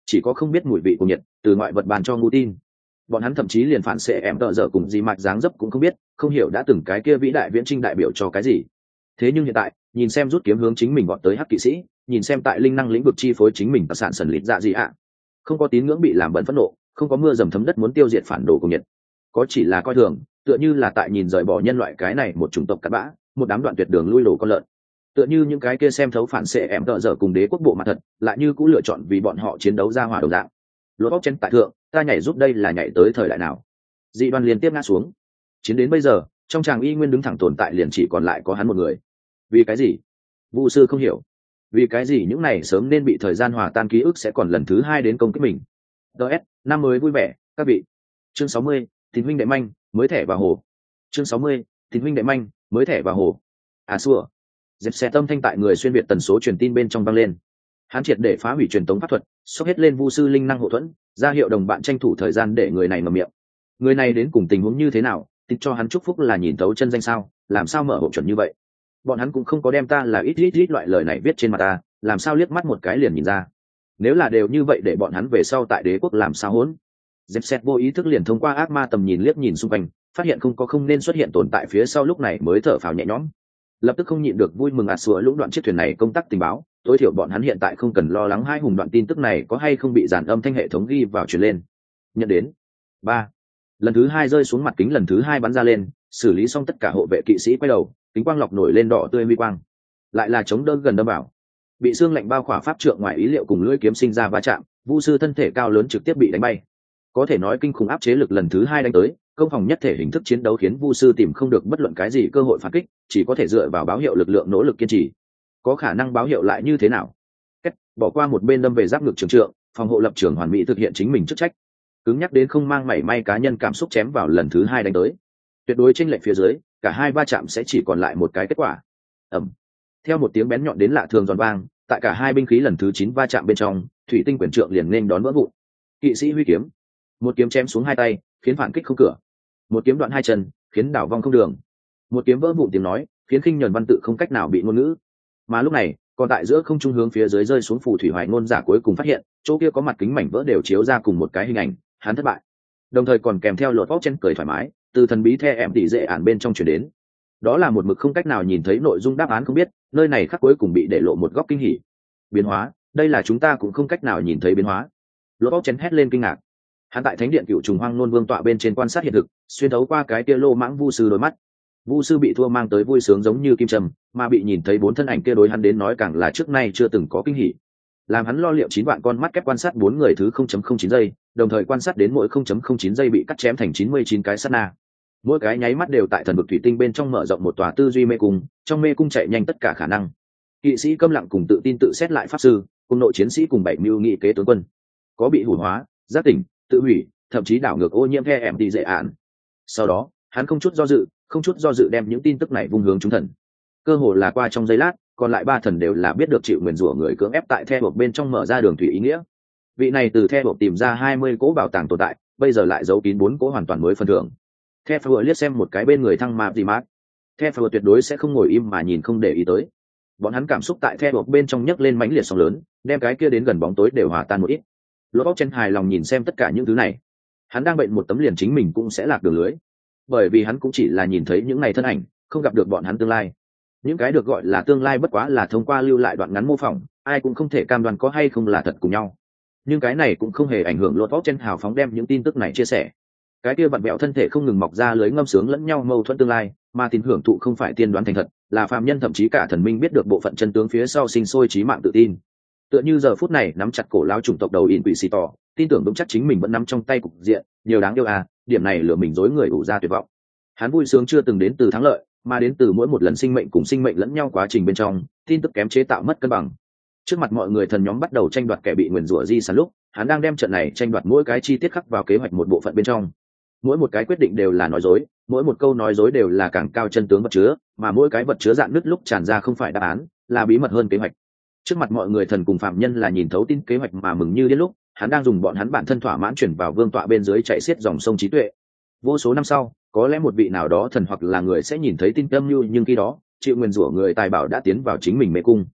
[SPEAKER 1] chỉ có không biết mùi vị của nhiệt từ ngoại vật bàn cho ngu tin. Bọn hắn thậm chí liền phản xệ em tợ dở cùng gì mạch dáng dấp cũng không biết, không hiểu đã từng cái kia vĩ đại viễn trinh đại biểu cho cái gì. Thế nhưng hiện tại nhìn xem rút kiếm hướng chính mình bọn tới hắc kỵ sĩ, nhìn xem tại linh năng lĩnh vực chi phối chính mình tài sản sần lịt dạ gì ạ, không có tín ngưỡng bị làm bẩn phẫn nộ, không có mưa dầm thấm đất muốn tiêu diệt phản đồ cùng nhiệt, có chỉ là coi thường, tựa như là tại nhìn rời bỏ nhân loại cái này một chủng tộc cặn bã, một đám đoạn tuyệt đường lui đổ con lợn. Tựa như những cái kia xem thấu phản xệ em tợ dở cùng đế quốc bộ mặt thật, lại như cũng lựa chọn vì bọn họ chiến đấu ra hỏa đồng dạng. Lột bóc trên tại thượng, ta nhảy giúp đây là nhảy tới thời đại nào? Dị đoan liên tiếp ngã xuống. Chiến đến bây giờ, trong tràng y nguyên đứng thẳng tồn tại liền chỉ còn lại có hắn một người. Vì cái gì? Vu sư không hiểu. Vì cái gì những này sớm nên bị thời gian hòa tan ký ức sẽ còn lần thứ hai đến công kích mình? DS, năm mới vui vẻ, các vị. Chương 60, Tín huynh đệ manh, mới thẻ vào hồ. Chương 60, Tín huynh đệ manh, mới thẻ vào hồ. À xua. Dẹp xe tâm thanh tại người xuyên việt tần số truyền tin bên trong vang lên. Hắn triệt để phá hủy truyền tống pháp thuật, xốc hết lên Vu sư linh năng hộ thuẫn, ra hiệu đồng bạn tranh thủ thời gian để người này mở miệng. Người này đến cùng tình huống như thế nào, tin cho hắn chúc phúc là nhìn thấu chân danh sao, làm sao mở hộ chuẩn như vậy? Bọn hắn cũng không có đem ta là ít loại lời này viết trên mặt ta, làm sao liếc mắt một cái liền nhìn ra? Nếu là đều như vậy để bọn hắn về sau tại đế quốc làm sao hỗn? Dẹp xét vô ý thức liền thông qua ác ma tầm nhìn liếc nhìn xung quanh, phát hiện không nên xuất hiện tồn tại phía sau, lúc này mới thở phào nhẹ nhõm. Lập tức không nhịn được vui mừng sủa lũng đoạn chiếc thuyền này công tác tình báo, tối thiểu bọn hắn hiện tại không cần lo lắng hai hùng đoạn tin tức này có hay không bị dàn âm thanh hệ thống ghi vào truyền lên. Nhận đến 3. Lần thứ 2 rơi xuống mặt kính lần thứ 2 bắn ra lên, xử lý xong tất cả hộ vệ kỵ sĩ quay đầu, kính quang lọc nổi lên đỏ tươi huy quang, lại là chống đỡ gần đâm vào. Bị xương lạnh bao khỏa pháp trượng ngoài ý liệu cùng lưỡi kiếm sinh ra va chạm, Vu sư thân thể cao lớn trực tiếp bị đánh bay. Có thể nói kinh khủng áp chế lực lần thứ 2 đánh tới, công phòng nhất thể hình thức chiến đấu khiến Vu sư tìm không được bất luận cái gì cơ hội phản kích, chỉ có thể dựa vào báo hiệu lực lượng nỗ lực kiên trì. Có khả năng báo hiệu lại như thế nào? Cách bỏ qua một bên đâm về giáp ngực trường trượng, phòng hộ lập trường hoàn mỹ thực hiện chính mình chức trách. Cứng nhắc đến không mang mảy may cá nhân cảm xúc chém vào lần thứ 2 đánh tới. Tuyệt đối chênh lệch phía dưới, cả hai va chạm sẽ chỉ còn lại một cái kết quả. Ầm. Theo một tiếng bén nhọn đến lạ thường giòn vang, tại cả hai binh khí lần thứ 9 va chạm bên trong, thủy tinh quyền trượng liền nên đón vỡ vụn. Kỵ sĩ huy kiếm, một kiếm chém xuống hai tay, khiến phản kích không cửa. Một kiếm đoạn hai chân, khiến đảo vong không đường. Một kiếm vỡ vụn tiếng nói, khiến khinh nhẫn văn tự không cách nào bị ngôn ngữ. Mà lúc này, còn tại giữa không trung hướng phía dưới rơi xuống phù thủy hoài ngôn giả cuối cùng phát hiện, chỗ kia có mặt kính mảnh vỡ đều chiếu ra cùng một cái hình ảnh, hắn thất bại. Đồng thời còn kèm theo lột vóc trên cười thoải mái, từ thần bí the em tỉ dễ ản bên trong truyền đến. Đó là một mực không cách nào nhìn thấy nội dung đáp án không biết, nơi này khắc cuối cùng bị để lộ một góc kinh hỉ. Biến hóa, đây là chúng ta cũng không cách nào nhìn thấy biến hóa. Lột vóc chén hét lên kinh ngạc. Hắn tại thánh điện cựu trùng hoang nôn vương tọa bên trên quan sát hiện thực, xuyên thấu qua cái kia lô mãng vu sư đôi mắt. Vu sư bị thua mang tới vui sướng giống như kim trầm, mà bị nhìn thấy 4 thân ảnh kia đối hắn đến nói càng là trước nay chưa từng có kinh hỉ. Làm hắn lo liệu 9 vạn con mắt kép quan sát 4 người thứ 0.09 giây, đồng thời quan sát đến mỗi 0.09 giây bị cắt chém thành 99 cái sát na. Mỗi cái nháy mắt đều tại thần vực thủy tinh bên trong mở rộng một tòa tư duy mê cung, trong mê cung chạy nhanh tất cả khả năng. Kỵ sĩ câm lặng cùng tự tin tự xét lại pháp sư, cùng nội chiến sĩ cùng 7 mưu nghị kế tướng quân. Có bị hủy hóa, giác tỉnh, tự hủy, thậm chí đảo ngược ô nhiễm the em đi dễ án. Sau đó, hắn không chút do dự đem những tin tức này vung hướng chúng thần. Cơ hồ là qua trong giây lát, còn lại 3 thần đều là biết được chịu nguyền rủa người cưỡng ép tại the hộp bên trong mở ra đường thủy ý nghĩa. Vị này từ the hộp tìm ra 20 cỗ bảo tàng tồn tại, bây giờ lại giấu kín 4 cỗ hoàn toàn mới phần thưởng. The vừa liếc xem một cái bên người thăng map gì mát. The vừa tuyệt đối sẽ không ngồi im mà nhìn không để ý tới. Bọn hắn cảm xúc tại the hộp bên trong nhấc lên mãnh liệt sóng lớn, đem cái kia đến gần bóng tối đều hòa tan một ít. Lỗ Bóc Chen hài lòng nhìn xem tất cả những thứ này. Hắn đang bệnh một tấm liền chính mình cũng sẽ lạc đường lưới, bởi vì hắn cũng chỉ là nhìn thấy những ngày thân ảnh, không gặp được bọn hắn tương lai. Những cái được gọi là tương lai bất quá là thông qua lưu lại đoạn ngắn mô phỏng, ai cũng không thể cam đoan có hay không là thật cùng nhau. Nhưng cái này cũng không hề ảnh hưởng Lỗ Bóc Chen hào phóng đem những tin tức này chia sẻ. Cái kia vặn vẹo thân thể không ngừng mọc ra lưới ngâm sướng lẫn nhau mâu thuẫn tương lai, mà tin hưởng thụ không phải tiên đoán thành thật, là phàm nhân thậm chí cả thần minh biết được bộ phận chân tướng phía sau sinh sôi trí mạng tự tin. Tựa như giờ phút này nắm chặt cổ lão chủng tộc đầu Inquisitor, tin tưởng vững chắc chính mình vẫn nắm trong tay cục diện, nhiều đáng yêu à, điểm này lừa mình dối người ủ ra tuyệt vọng. Hắn vui sướng chưa từng đến từ thắng lợi, mà đến từ mỗi một lần sinh mệnh cùng sinh mệnh lẫn nhau quá trình bên trong, tin tức kém chế tạo mất cân bằng. Trước mặt mọi người thần nhóm bắt đầu tranh đoạt kẻ bị nguyền rủa di sản lúc, hắn đang đem trận này tranh đoạt mỗi cái chi tiết khắc vào kế hoạch một bộ phận bên trong. Mỗi một cái quyết định đều là nói dối, mỗi một câu nói dối đều là càng cao chân tướng vật chứa, mà mỗi cái vật chứa dạn nứt lúc tràn ra không phải đáp án, là bí mật hơn kế hoạch. Trước mặt mọi người thần cùng phạm nhân là nhìn thấu tin kế hoạch mà mừng như điên lúc, hắn đang dùng bọn hắn bản thân thỏa mãn chuyển vào vương tọa bên dưới chạy xiết dòng sông trí tuệ. Vô số năm sau, có lẽ một vị nào đó thần hoặc là người sẽ nhìn thấy tin âm mưu, nhưng khi đó, chịu nguyền rủa người tài bảo đã tiến vào chính mình mê cung.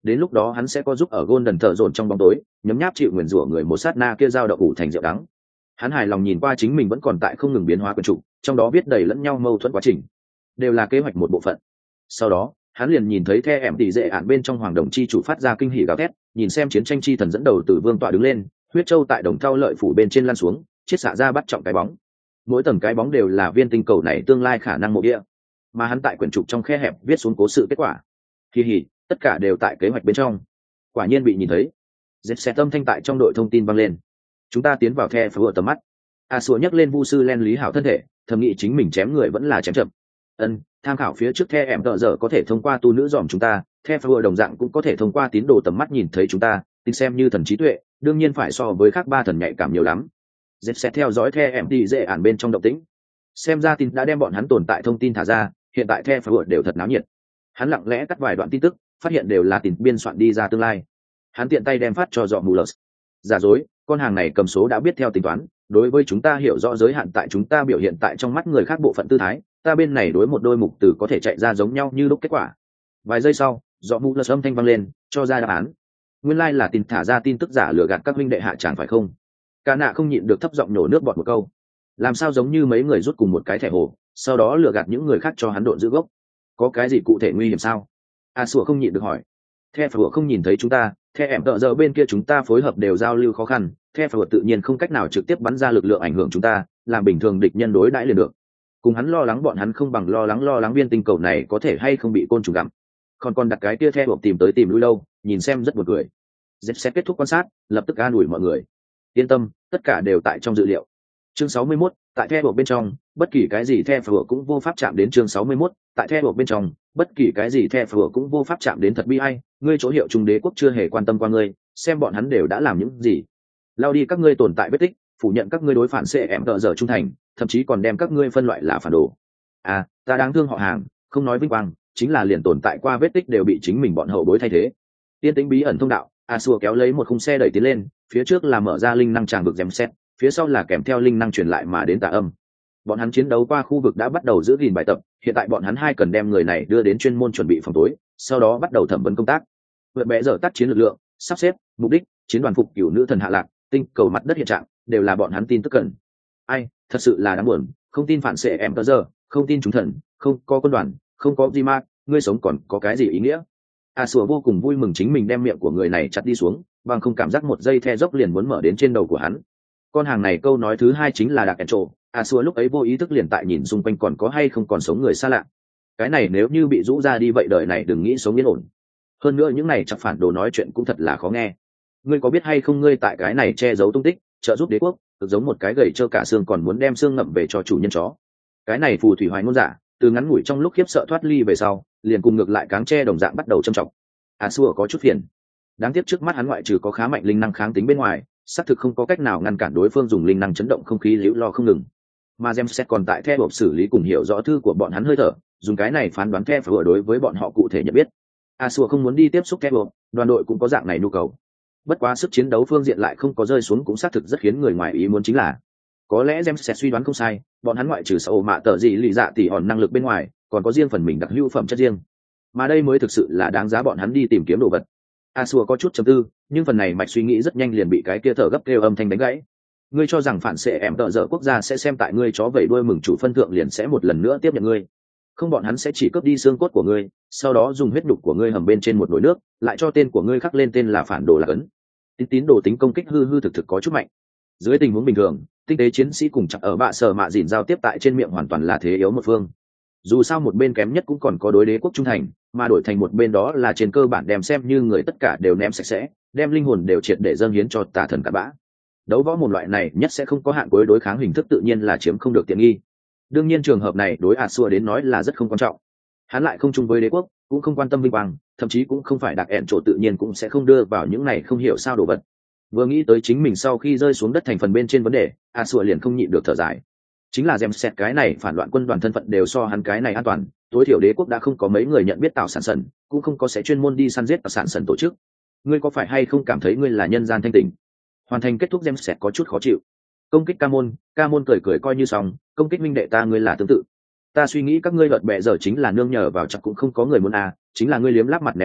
[SPEAKER 1] đến lúc đó hắn sẽ có giúp ở Golden thợ dồn trong bóng tối nhấm nháp chịu nguyền rủa người một sát na kia dao đậu ủ thành rượu đắng. Hắn hài lòng nhìn qua chính mình vẫn còn tại không ngừng biến hóa quyền trụ, trong đó viết đầy lẫn nhau mâu thuẫn quá trình, đều là kế hoạch một bộ phận. Sau đó hắn liền nhìn thấy The em tỷ dệ ản bên trong hoàng đồng chi chủ phát ra kinh hỉ gào thét, nhìn xem chiến tranh chi thần dẫn đầu từ vương tọa đứng lên, huyết châu tại đồng thau lợi phủ bên trên lăn xuống, chiết xạ ra bắt trọng cái bóng. Mỗi tầng cái bóng đều là viên tinh cầu này tương lai khả năng mộ địa, mà hắn tại quyển trục trong khe hẹp viết xuống cố sự kết quả. Kỳ hỉ, tất cả đều tại kế hoạch bên trong. Quả nhiên bị nhìn thấy. Dệt xe tâm thanh tại trong đội thông tin vang lên. Chúng ta tiến vào The phở tầm mắt. A Sủa nhấc lên vu sư len lý hảo thân thể, thầm nghĩ chính mình chém người vẫn là chém chậm. Tham khảo phía trước The em tợ giờ có thể thông qua tu nữ dòm chúng ta, The phở đồng dạng cũng có thể thông qua tín đồ tầm mắt nhìn thấy chúng ta, tin xem như thần trí tuệ, đương nhiên phải so với khác ba thần nhạy cảm nhiều lắm. Dệt sẽ theo dõi The em đi dễ ản bên trong động tĩnh. Xem ra tin đã đem bọn hắn tồn tại thông tin thả ra, hiện tại The phở đều thật náo nhiệt. Hắn lặng lẽ cắt vài đoạn tin tức, phát hiện đều là tin biên soạn đi ra tương lai. Hắn tiện tay đem phát cho dọ mù lờ. Giả dối, con hàng này cầm số đã biết theo tính toán, đối với chúng ta hiểu rõ giới hạn tại chúng ta biểu hiện tại trong mắt người khác bộ phận tư thái, ta bên này đối một đôi mục từ có thể chạy ra giống nhau như lúc kết quả. Vài giây sau, dọ mù lờ âm thanh vang lên, cho ra đáp án. Nguyên lai là tin thả ra tin tức giả lừa gạt các huynh đệ hạ tràng phải không? Cả nạ không nhịn được thấp giọng nhổ nước bọt một câu. Làm sao giống như mấy người rút cùng một cái thẻ hồ, sau đó lừa gạt những người khác cho hắn độn giữ gốc? Có cái gì cụ thể nguy hiểm sao? A Sủa không nhịn được hỏi. The phở không nhìn thấy chúng ta, The em tợ giờ bên kia chúng ta phối hợp đều giao lưu khó khăn, The phở tự nhiên không cách nào trực tiếp bắn ra lực lượng ảnh hưởng chúng ta, làm bình thường địch nhân đối đãi liền được. Cùng hắn lo lắng bọn hắn không bằng lo lắng viên tinh cầu này có thể hay không bị côn trùng gặm. Còn đặt cái kia The phở tìm tới tìm lui lâu, nhìn xem rất buồn cười. Dẹp sẽ kết thúc quan sát, lập tức an ủi mọi người. Yên tâm, tất cả đều tại trong dự liệu. Chương 61, tại The phở bên trong, bất kỳ cái gì The phở cũng vô pháp chạm đến. Chương 61, tại The phở bên trong, bất kỳ cái gì The phở cũng vô pháp chạm đến. Thật bi ai, ngươi chỗ hiệu trung đế quốc chưa hề quan tâm qua ngươi, xem bọn hắn đều đã làm những gì. Lao đi các ngươi tồn tại vết tích, phủ nhận các ngươi đối phản CM tợ giờ trung thành, thậm chí còn đem các ngươi phân loại là phản đồ. À, ta đáng thương họ hàng, không nói vinh quang, chính là liền tồn tại qua vết tích đều bị chính mình bọn hậu bối thay thế. Tiên tính bí ẩn thông đạo, A Sủa kéo lấy một khung xe đẩy tiến lên, phía trước là mở ra linh năng tràng vực dèm xét, phía sau là kèm theo linh năng truyền lại mà đến tà âm. Bọn hắn chiến đấu qua khu vực đã bắt đầu giữ gìn bài tập, hiện tại bọn hắn hai cần đem người này đưa đến chuyên môn chuẩn bị phòng tối, sau đó bắt đầu thẩm vấn công tác. Vượt bẽ giờ tác chiến lực lượng, sắp xếp, mục đích, chiến đoàn phục cửu nữ thần hạ lạc, tinh cầu mặt đất hiện trạng, đều là bọn hắn tin tức cần. Ai, thật sự là đáng buồn, không tin phản xệ em tơ giờ, không tin chúng thần, không có quân đoàn, không có Zima, ngươi sống còn có cái gì ý nghĩa? A Sủa vô cùng vui mừng chính mình đem miệng của người này chặt đi xuống, bằng không cảm giác một giây the dốc liền muốn mở đến trên đầu của hắn. Con hàng này câu nói thứ hai chính là đặc entrô. A Sủa lúc ấy vô ý thức liền tại nhìn xung quanh còn có hay không còn sống người xa lạ. Cái này nếu như bị rũ ra đi vậy đời này đừng nghĩ sống yên ổn. Hơn nữa những này chắc phản đồ nói chuyện cũng thật là khó nghe. Ngươi có biết hay không ngươi tại cái này che giấu tung tích, trợ giúp đế quốc, thực giống một cái gầy trơ cả xương còn muốn đem xương ngậm về cho chủ nhân chó. Cái này phù thủy hoài ngôn giả, từ ngắn ngủi trong lúc khiếp sợ thoát ly về sau, liền cùng ngược lại cáng tre đồng dạng bắt đầu châm trọng. A Sủa có chút phiền. Đáng tiếc trước mắt hắn ngoại trừ có khá mạnh linh năng kháng tính bên ngoài, xác thực không có cách nào ngăn cản đối phương dùng linh năng chấn động không khí liễu lo không ngừng. Mà James còn tại theo hộp xử lý cùng hiểu rõ thư của bọn hắn hơi thở, dùng cái này phán đoán theo phở đối với bọn họ cụ thể nhận biết. A Sủa không muốn đi tiếp xúc theo hộp, đoàn đội cũng có dạng này nhu cầu. Bất quá sức chiến đấu phương diện lại không có rơi xuống cũng xác thực rất khiến người ngoài ý muốn chính là, có lẽ James sẽ suy đoán không sai, bọn hắn ngoại trừ sầu mạ tờ gì lì dạ tỉ hòn năng lực bên ngoài, còn có riêng phần mình đặc hữu phẩm chất riêng. Mà đây mới thực sự là đáng giá bọn hắn đi tìm kiếm đồ vật. A Sủa có chút trầm tư, nhưng phần này mạch suy nghĩ rất nhanh liền bị cái kia thở gấp kêu âm thanh đánh gãy. Ngươi cho rằng phản xệ em tợ dở quốc gia sẽ xem tại ngươi chó vẩy đuôi mừng chủ phân thượng liền sẽ một lần nữa tiếp nhận ngươi? Không, bọn hắn sẽ chỉ cướp đi xương cốt của ngươi, sau đó dùng huyết đục của ngươi hầm bên trên một nồi nước, lại cho tên của ngươi khắc lên tên là phản đồ lạc ấn. Tín đồ tính công kích hư thực có chút mạnh. Dưới tình huống bình thường, tinh tế chiến sĩ cùng chặt ở bạ sở mạ dìn giao tiếp tại trên miệng hoàn toàn là thế yếu một phương. Dù sao một bên kém nhất cũng còn có đối đế quốc trung thành, mà đổi thành một bên đó là trên cơ bản đem xem như người tất cả đều ném sạch sẽ, đem linh hồn đều triệt để dâng hiến cho tà thần cặn bã. Đấu võ một loại này nhất sẽ không có hạn cuối đối kháng hình thức tự nhiên là chiếm không được tiện nghi. Đương nhiên trường hợp này đối A Sủa đến nói là rất không quan trọng. Hắn lại không chung với đế quốc, cũng không quan tâm vinh quang, thậm chí cũng không phải đặc ẹn chỗ tự nhiên cũng sẽ không đưa vào những này không hiểu sao đồ vật. Vừa nghĩ tới chính mình sau khi rơi xuống đất thành phần bên trên vấn đề, A Sủa liền không nhịn được thở dài. Chính là James Set cái này phản loạn quân đoàn thân phận đều so hắn cái này an toàn, tối thiểu đế quốc đã không có mấy người nhận biết Tạo Sản Sẩn, cũng không có sẽ chuyên môn đi săn giết Tạo Sản Sẩn tổ chức. Ngươi có phải hay không cảm thấy ngươi là nhân gian thanh tỉnh? Hoàn thành kết thúc James Set có chút khó chịu. Công kích Ca Môn cười coi như xong, công kích minh đệ ta ngươi là tương tự. Ta suy nghĩ các ngươi lợt bẹ giờ chính là nương nhờ vào chắc cũng không có người muốn chính là ngươi liếm láp mặt ném tin,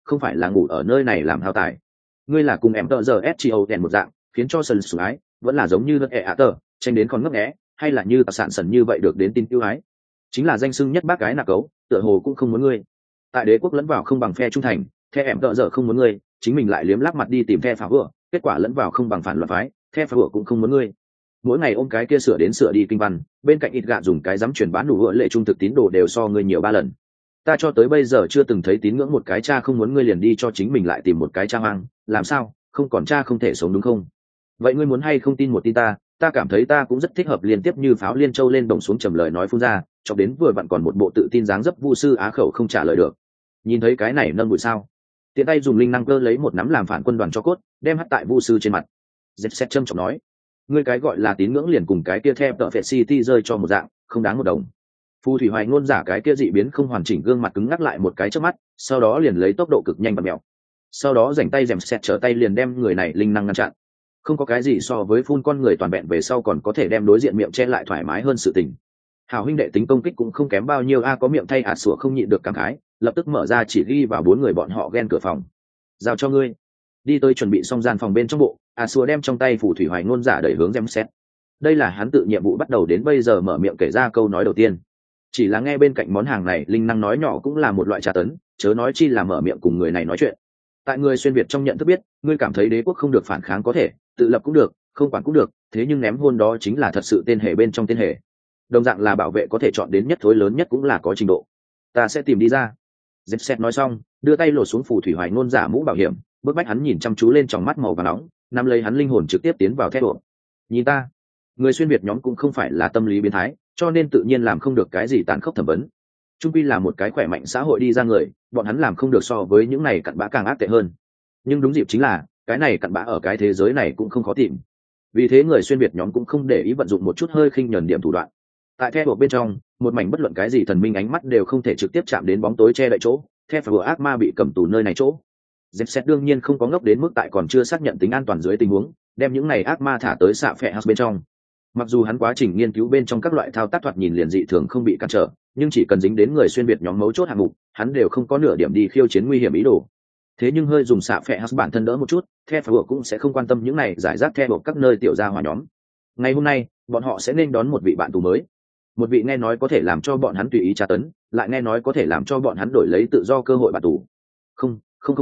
[SPEAKER 1] không phải là ngủ ở nơi này làm hao tài. Ngươi là cùng em tờ giờ SGO đèn một dạng, khiến cho sần sủng ái, vẫn là giống như đất tờ, tranh đến còn ngấp nghé, hay là như sạn sần như vậy được đến tin yêu ái. Chính là danh xưng nhất bác gái nạc cấu, tựa hồ cũng không muốn ngươi. Tại đế quốc lẫn vào không bằng phe trung thành, theo em tợ giờ không muốn ngươi, chính mình lại liếm láp mặt đi tìm phe phá vừa, kết quả lẫn vào không bằng phản loạn phái, phe phá vừa cũng không muốn ngươi. Mỗi ngày ôm cái kia sửa đến sửa đi kinh văn, bên cạnh ít gạ dùng cái dám truyền bán đủ vựa lệ trung thực tín đồ đều so ngươi nhiều 3 lần. Ta cho tới bây giờ chưa từng thấy tín ngưỡng một cái cha không muốn ngươi liền đi cho chính mình lại tìm một cái cha hoang, làm sao, không còn cha không thể sống đúng không? Vậy ngươi muốn hay không tin một tin ta cảm thấy ta cũng rất thích hợp liên tiếp như pháo liên châu lên đồng xuống trầm lời nói phun ra, cho đến vừa vặn còn một bộ tự tin dáng dấp vu sư á khẩu không trả lời được. Nhìn thấy cái này nâng bụi sao? Tiện tay dùng linh năng cơ lấy một nắm làm phản quân đoàn cho cốt, đem hắt tại vu sư trên mặt. Dẹp xét châm trọng nói, ngươi cái gọi là tín ngưỡng liền cùng cái kia theo tợ phệ city rơi cho một dạng, không đáng một đồng. Phù thủy hoài ngôn giả cái kia dị biến không hoàn chỉnh gương mặt cứng ngắc lại một cái trước mắt, sau đó liền lấy tốc độ cực nhanh và mèo. Sau đó rảnh tay dèm xét trở tay liền đem người này linh năng ngăn chặn. Không có cái gì so với phun con người toàn vẹn về sau còn có thể đem đối diện miệng che lại thoải mái hơn sự tình. Hào huynh đệ tính công kích cũng không kém bao nhiêu có miệng thay sủa không nhịn được cảm khái, lập tức mở ra chỉ ghi vào 4 người bọn họ ghen cửa phòng. Giao cho ngươi. Đi tới chuẩn bị xong gian phòng bên trong bộ, sủa đem trong tay phù thủy hoài ngôn giả đẩy hướng xem xét. Đây là hắn tự nhiệm vụ bắt đầu đến bây giờ mở miệng kể ra câu nói đầu tiên. Chỉ là nghe bên cạnh món hàng này linh năng nói nhỏ cũng là một loại tra tấn, chớ nói chi là mở miệng cùng người này nói chuyện. Tại người xuyên việt trong nhận thức biết, ngươi cảm thấy đế quốc không được phản kháng có thể, tự lập cũng được, không quản cũng được, thế nhưng ném hôn đó chính là thật sự tên hề bên trong tên hề. Đồng dạng là bảo vệ có thể chọn đến nhất thối lớn nhất cũng là có trình độ. Ta sẽ tìm đi ra. Zepset nói xong, đưa tay lột xuống phù thủy hoài ngôn giả mũ bảo hiểm, bước bách hắn nhìn chăm chú lên trong mắt màu vàng nóng, nắm lấy hắn linh hồn trực tiếp tiến vào thét độ. Nhìn ta, người xuyên việt nhóm cũng không phải là tâm lý biến thái, cho nên tự nhiên làm không được cái gì tàn khốc thẩm vấn. Trung quy là một cái khỏe mạnh xã hội đi ra người, bọn hắn làm không được so với những này cặn bã càng ác tệ hơn. Nhưng đúng dịp chính là, cái này cặn bã ở cái thế giới này cũng không khó tìm. Vì thế người xuyên việt nhóm cũng không để ý vận dụng một chút hơi khinh nhẫn điểm thủ đoạn. Tại the buộc bên trong, một mảnh bất luận cái gì thần minh ánh mắt đều không thể trực tiếp chạm đến bóng tối che đậy chỗ, the phải ác ma bị cầm tù nơi này chỗ. Zepset đương nhiên không có ngốc đến mức tại còn chưa xác nhận tính an toàn dưới tình huống, đem những này ác ma thả tới xạ phệ house bên trong. Mặc dù hắn quá trình nghiên cứu bên trong các loại thao tác thoạt nhìn liền dị thường không bị cản trở, nhưng chỉ cần dính đến người xuyên việt nhóm mấu chốt hạng mục, hắn đều không có nửa điểm đi khiêu chiến nguy hiểm ý đồ. Thế nhưng hơi dùng xạ phệ house bản thân đỡ một chút, the phải cũng sẽ không quan tâm những này giải rác theo các nơi tiểu gia hỏa nhóm. Ngày hôm nay, bọn họ sẽ nên đón một vị bạn tù mới, một vị nghe nói có thể làm cho bọn hắn tùy ý tra tấn, lại nghe nói có thể làm cho bọn hắn đổi lấy tự do cơ hội bạn tù. Không,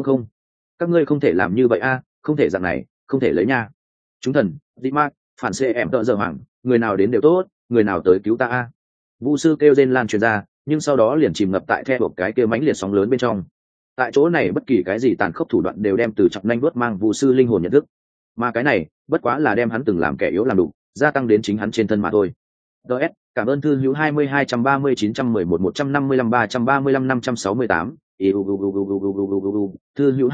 [SPEAKER 1] các ngươi không thể làm như vậy không thể dạng này, không thể lấy nha. Chúng thần, Dimark, phản xê em tợ giờ hoàng, người nào đến đều tốt, người nào tới cứu ta Vu sư kêu rên lan truyền ra, nhưng sau đó liền chìm ngập tại theo một cái kia mãnh liệt sóng lớn bên trong. Tại chỗ này bất kỳ cái gì tàn khốc thủ đoạn đều đem từ chọc nhanh đuốt mang Vu sư linh hồn nhận thức, mà cái này bất quá là đem hắn từng làm kẻ yếu làm đủ, gia tăng đến chính hắn trên thân mà thôi. DS, cảm ơn thư hữu 20-230-911-155-335-568, thư hữu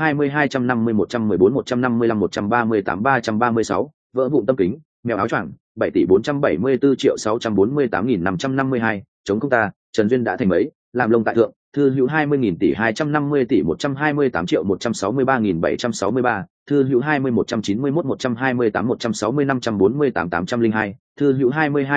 [SPEAKER 1] 20-250-114-155-138-336, vỡ vụn tâm kính, mèo áo choàng, 7.474.644.552, chống không ta, Trần Duyên đã thành mấy, làm lông tại thượng, thư hữu 20.000 tỷ 250 tỷ 128.163.763, thư hữu 20-191-128-160-548-802, thư hữu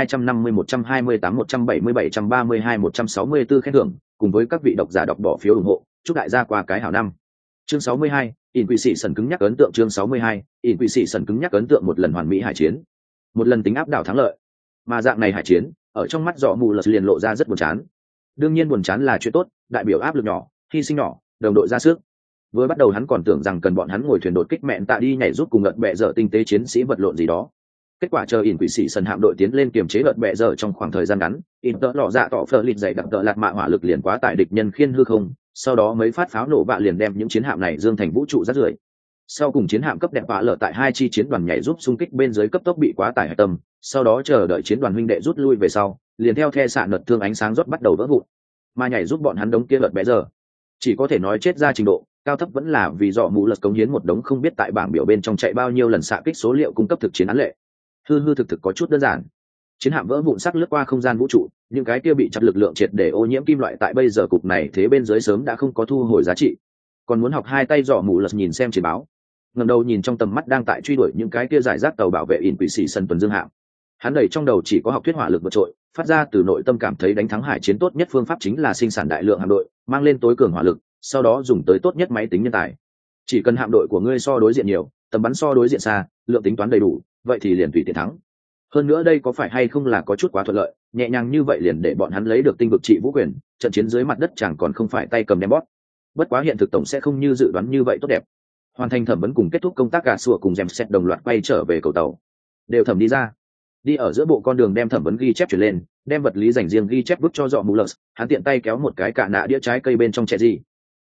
[SPEAKER 1] 20-250-128-177-132-164 khen thưởng, cùng với các vị độc giả đọc bỏ phiếu ủng hộ, chúc đại gia qua cái hảo năm. Chương 62, Inquisition cứng nhắc ấn tượng. Chương 62, Inquisition cứng nhắc ấn tượng. Một lần hoàn mỹ hải chiến, một lần tính áp đảo thắng lợi, mà dạng này hải chiến ở trong mắt Dọ Mù Lật liền lộ ra rất buồn chán. Đương nhiên buồn chán là chuyện tốt, đại biểu áp lực nhỏ, hy sinh nhỏ, đồng đội ra sức. Vừa bắt đầu hắn còn tưởng rằng cần bọn hắn ngồi thuyền đột kích mẹn tạ đi nhảy giúp cùng ngợt bẹ dở tinh tế chiến sĩ vật lộn gì đó. Kết quả chờ Inquisition hạm đội tiến lên kiềm chế ngợt bẹ dở trong khoảng thời gian ngắn, Inter lọ dạ tỏ phở lịt dày đặc tợ lạt mạ hỏa lực liền quá tải địch nhân khiên hư không, sau đó mấy phát pháo nổ bạ liền đem những chiến hạm này dương thành vũ trụ rác rưởi. Sau cùng chiến hạm cấp đẹp bạ lở tại hai chi chiến đoàn nhảy giúp xung kích bên dưới cấp tốc bị quá tải hạch tâm, sau đó chờ đợi chiến đoàn huynh đệ rút lui về sau, liền theo the xạ nật thương ánh sáng rót bắt đầu vỡ vụn. Mà nhảy giúp bọn hắn đống kia lợt bé giờ, chỉ có thể nói chết ra trình độ cao thấp vẫn là vì Dọ Mù Lật cống hiến một đống không biết tại bảng biểu bên trong chạy bao nhiêu lần xạ kích số liệu cung cấp thực chiến án lệ. Hư thực có chút đơn giản. Chiến hạm vỡ vụn sắc lướt qua không gian vũ trụ, những cái kia bị chặt lực lượng triệt để ô nhiễm kim loại tại bây giờ cục này thế bên dưới sớm đã không có thu hồi giá trị. Còn muốn học hai tay Dọ Mù Lật nhìn xem chiến báo, ngẩng đầu nhìn trong tầm mắt đang tại truy đuổi những cái kia giải rác tàu bảo vệ Inquisition tuần dương hạm. Hắn đầy trong đầu chỉ có học thuyết hỏa lực vượt trội, phát ra từ nội tâm cảm thấy đánh thắng hải chiến tốt nhất phương pháp chính là sinh sản đại lượng hạm đội, mang lên tối cường hỏa lực, sau đó dùng tới tốt nhất máy tính nhân tài. Chỉ cần hạm đội của ngươi so đối diện nhiều, tầm bắn so đối diện xa, lượng tính toán đầy đủ, vậy thì liền tùy tiện thắng. Hơn nữa đây có phải hay không là có chút quá thuận lợi, nhẹ nhàng như vậy liền để bọn hắn lấy được tinh vực trị vũ quyền, trận chiến dưới mặt đất chẳng còn không phải tay cầm đem bót. Bất quá hiện thực tổng sẽ không như dự đoán như vậy tốt đẹp. Hoàn thành thẩm vấn cùng kết thúc công tác, gà sủa cùng dèm xét đồng loạt quay trở về cầu tàu, đều thẩm đi ra, đi ở giữa bộ con đường đem thẩm vấn ghi chép chuyển lên, đem vật lý dành riêng ghi chép vứt cho dọ mù lợt. Hắn tiện tay kéo một cái cạ nạ đĩa trái cây bên trong chè gì.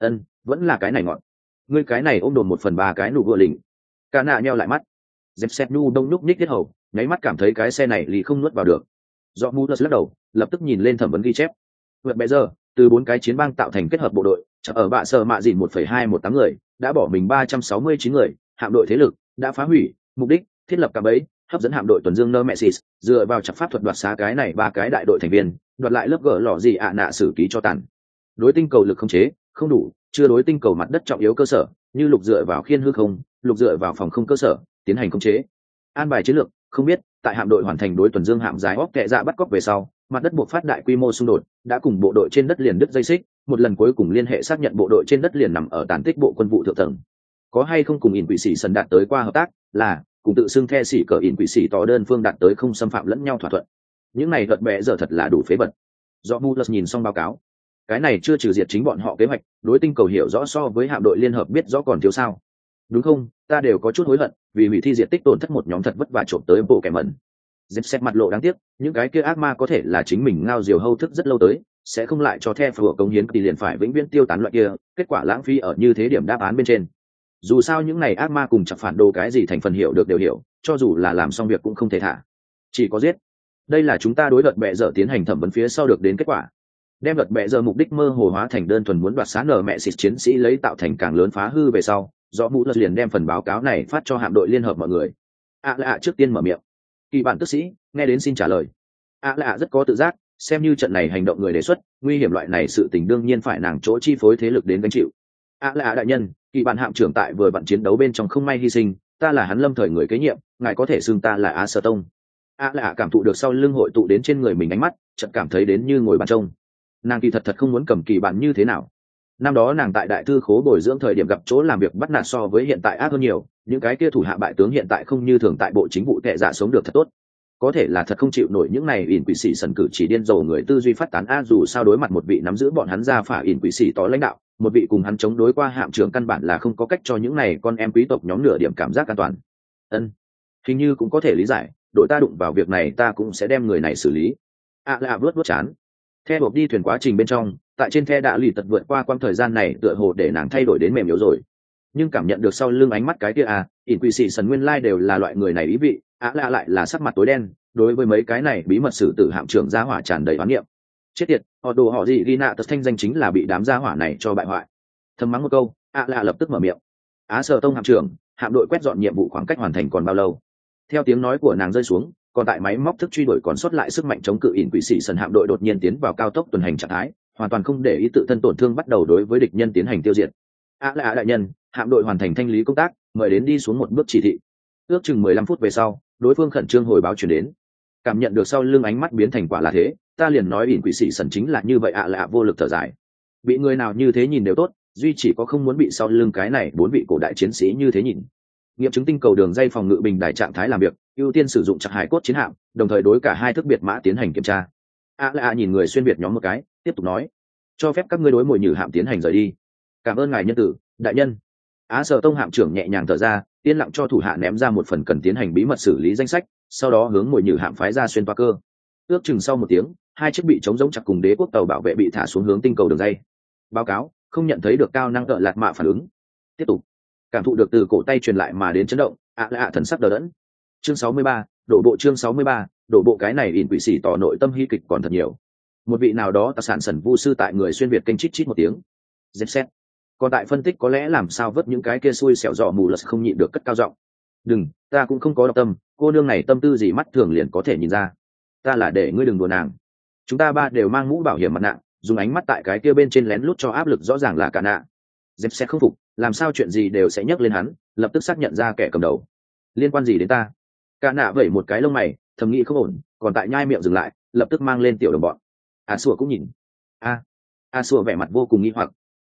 [SPEAKER 1] Vẫn là cái này ngọn. Ngươi cái này ôm đồn 1/3 cái nụ vừa lỉnh. Cạ nạ nheo lại mắt. Dẹp xét nu đông nhúc nhích tiết hầu, nháy mắt cảm thấy cái xe này lì không nuốt vào được. Dọ mù lợt lắc đầu, lập tức nhìn lên thẩm vấn ghi chép. Vượt bây giờ, từ 4 cái chiến bang tạo thành kết hợp bộ đội, ở bạ sở mạ dịn 1,218 người, đã bỏ mình 369 người, hạm đội thế lực đã phá hủy, mục đích thiết lập cạm bẫy, hấp dẫn hạm đội tuần dương Nemesis, dựa vào chặt pháp thuật đoạt xá cái này 3 cái đại đội thành viên, đoạt lại lớp gỡ lọ gì ạ nạ xử ký cho tàn. Đối tinh cầu lực không chế không đủ, chưa đối tinh cầu mặt đất trọng yếu cơ sở, như lục dựa vào khiên hư không, lục dựa vào phòng không cơ sở, tiến hành khống chế. An bài chiến lược, không biết, tại hạm đội hoàn thành đối tuần dương hạm dài óc kệ dạ bắt cóc về sau, mặt đất buộc phát đại quy mô xung đột, đã cùng bộ đội trên đất liền đứt dây xích, một lần cuối cùng liên hệ xác nhận bộ đội trên đất liền nằm ở tàn tích bộ quân vụ thượng tầng. Có hay không cùng ỉn quỷ sĩ sần đạt tới qua hợp tác, là cùng tự xưng the sĩ cờ ỉn quỷ sĩ tỏ đơn phương đạt tới không xâm phạm lẫn nhau thỏa thuận. Những này gật bẽ giờ thật là đủ phế bật. Do Mulus nhìn xong báo cáo, cái này chưa trừ diệt chính bọn họ kế hoạch, đối tinh cầu hiểu rõ so với hạm đội liên hợp biết rõ còn thiếu sao? Đúng không? Ta đều có chút hối hận, vì hủy thi diệt tích tổn thất một nhóm thật vất vả trộm tới bộ kẻ mẩn. Dẹp xét mặt lộ đáng tiếc, những cái kia ác ma có thể là chính mình ngao diều hâu thức rất lâu tới, sẽ không lại cho the phù công hiến thì liền phải vĩnh viễn tiêu tán loại kia, kết quả lãng phí ở như thế điểm đáp án bên trên. Dù sao những này ác ma cùng chặt phản đồ cái gì thành phần hiểu được đều hiểu, cho dù là làm xong việc cũng không thể thả, chỉ có giết. Đây là chúng ta đối đợt bệ dở tiến hành thẩm vấn phía sau được đến kết quả, đem đợt bệ dở mục đích mơ hồ hóa thành đơn thuần muốn đoạt xá nở mẹ xịt chiến sĩ lấy tạo thành càng lớn phá hư về sau. Do mũ lật liền đem phần báo cáo này phát cho hạm đội liên hợp mọi người. Trước tiên mở miệng. Kỳ bản tức sĩ nghe đến xin trả lời. Rất có tự giác, xem như trận này hành động người đề xuất, nguy hiểm loại này sự tình đương nhiên phải nàng chỗ chi phối thế lực đến gánh chịu. Đại nhân, kỳ bản hạm trưởng tại vừa vặn chiến đấu bên trong không may hy sinh, ta là hắn lâm thời người kế nhiệm, ngài có thể xưng ta là Á Sở Tông. Cảm thụ được sau lưng hội tụ đến trên người mình ánh mắt, chợt cảm thấy đến như ngồi bàn trông. Nàng kỳ thật không muốn cầm kỳ bản như thế nào. Năm đó nàng tại đại thư khố bồi dưỡng thời điểm gặp chỗ làm việc bắt nạt so với hiện tại ác hơn nhiều, những cái kia thủ hạ bại tướng hiện tại không như thường tại bộ chính vụ tệ dạ sống được thật tốt, có thể là thật không chịu nổi những này ỉn quỷ sĩ sần cử chỉ điên rồ người tư duy phát tán. Dù sao đối mặt một vị nắm giữ bọn hắn ra phả ỉn quỷ sĩ tỏ lãnh đạo, một vị cùng hắn chống đối qua hạm trưởng, căn bản là không có cách cho những này con em quý tộc nhóm nửa điểm cảm giác an toàn. Hình như cũng có thể lý giải, đội ta đụng vào việc này ta cũng sẽ đem người này xử lý. Vớt chán. Theo buộc đi thuyền quá trình bên trong, tại trên the đã lì tật vượt qua quãng thời gian này tựa hồ để nàng thay đổi đến mềm yếu rồi, nhưng cảm nhận được sau lưng ánh mắt cái kia ỉn quỷ sĩ sần nguyên lai đều là loại người này ý vị. Lại là sắc mặt tối đen, đối với mấy cái này bí mật xử tử hạm trưởng gia hỏa tràn đầy oán niệm. Chết tiệt, họ đồ họ gì ghi nạ tật thanh danh chính là bị đám gia hỏa này cho bại hoại. Thầm mắng một câu, lập tức mở miệng. Á Sở Tông hạm trưởng, hạm đội quét dọn nhiệm vụ khoảng cách hoàn thành còn bao lâu? Theo tiếng nói của nàng rơi xuống, còn tại máy móc thức truy đuổi còn sót lại sức mạnh chống cự ỉn quỷ sĩ sần hạm đội đột nhiên tiến vào cao tốc tuần hành trạng thái, hoàn toàn không để ý tự thân tổn thương, bắt đầu đối với địch nhân tiến hành tiêu diệt. Đại nhân, hạm đội hoàn thành thanh lý công tác, mời đến đi xuống một bước chỉ thị. Ước chừng 15 phút về sau, đối phương khẩn trương hồi báo chuyển đến. Cảm nhận được sau lưng ánh mắt biến thành quả là thế, ta liền nói ỉn quỷ sĩ sần chính là như vậy. Vô lực thở dài, bị người nào như thế nhìn đều tốt, duy chỉ có không muốn bị sau lưng cái này 4 vị cổ đại chiến sĩ như thế nhìn. Nghiệm chứng tinh cầu đường dây phòng ngự bình đài trạng thái làm việc, ưu tiên sử dụng chặt hải cốt chiến hạm, đồng thời đối cả hai thức biệt mã tiến hành kiểm tra. Nhìn người xuyên biệt nhóm một cái, tiếp tục nói, cho phép các ngươi đối mồi nhử hạm tiến hành rời đi. Cảm ơn ngài nhân tử, đại nhân. Á Sở Tông hạm trưởng nhẹ nhàng thở ra, yên lặng cho thủ hạ ném ra một phần cần tiến hành bí mật xử lý danh sách, sau đó hướng mồi nhử hạm phái ra xuyên toa cơ. Ước chừng sau 1 tiếng, 2 chiếc bị chống giống chặt cùng đế quốc tàu bảo vệ bị thả xuống hướng tinh cầu đường dây. Báo cáo, không nhận thấy được cao năng cỡ lạt mạ phản ứng. Tiếp tục. Cảm thụ được từ cổ tay truyền lại mà đến chấn động, thần sắc đờ đẫn. Chương 63, đổ bộ. Chương 63, đổ bộ. Cái này ỉn quỷ sĩ tỏ nội tâm hy kịch còn thật nhiều. Một vị nào đó tạc sản sần vu sư tại người xuyên việt kênh chít chít một tiếng. Dẹp xét. Còn tại phân tích có lẽ làm sao vớt những cái kia xui xẻo dọ mù lật không nhịn được cất cao giọng. Đừng, ta cũng không có độc tâm, cô nương này tâm tư gì mắt thường liền có thể nhìn ra. Ta là để ngươi đừng đùa nàng. Chúng ta ba đều mang mũ bảo hiểm mặt nạ, dùng ánh mắt tại cái kia bên trên lén lút cho áp lực rõ ràng là cả nạ. Dẹp xét không phục, làm sao chuyện gì đều sẽ nhắc lên hắn, lập tức xác nhận ra kẻ cầm đầu. Liên quan gì đến ta? Cả nạ vẩy một cái lông mày, thầm nghĩ không ổn, còn tại nhai miệng dừng lại, lập tức mang lên tiểu đồng bọn. Sủa cũng nhìn. Sủa vẻ mặt vô cùng nghi hoặc.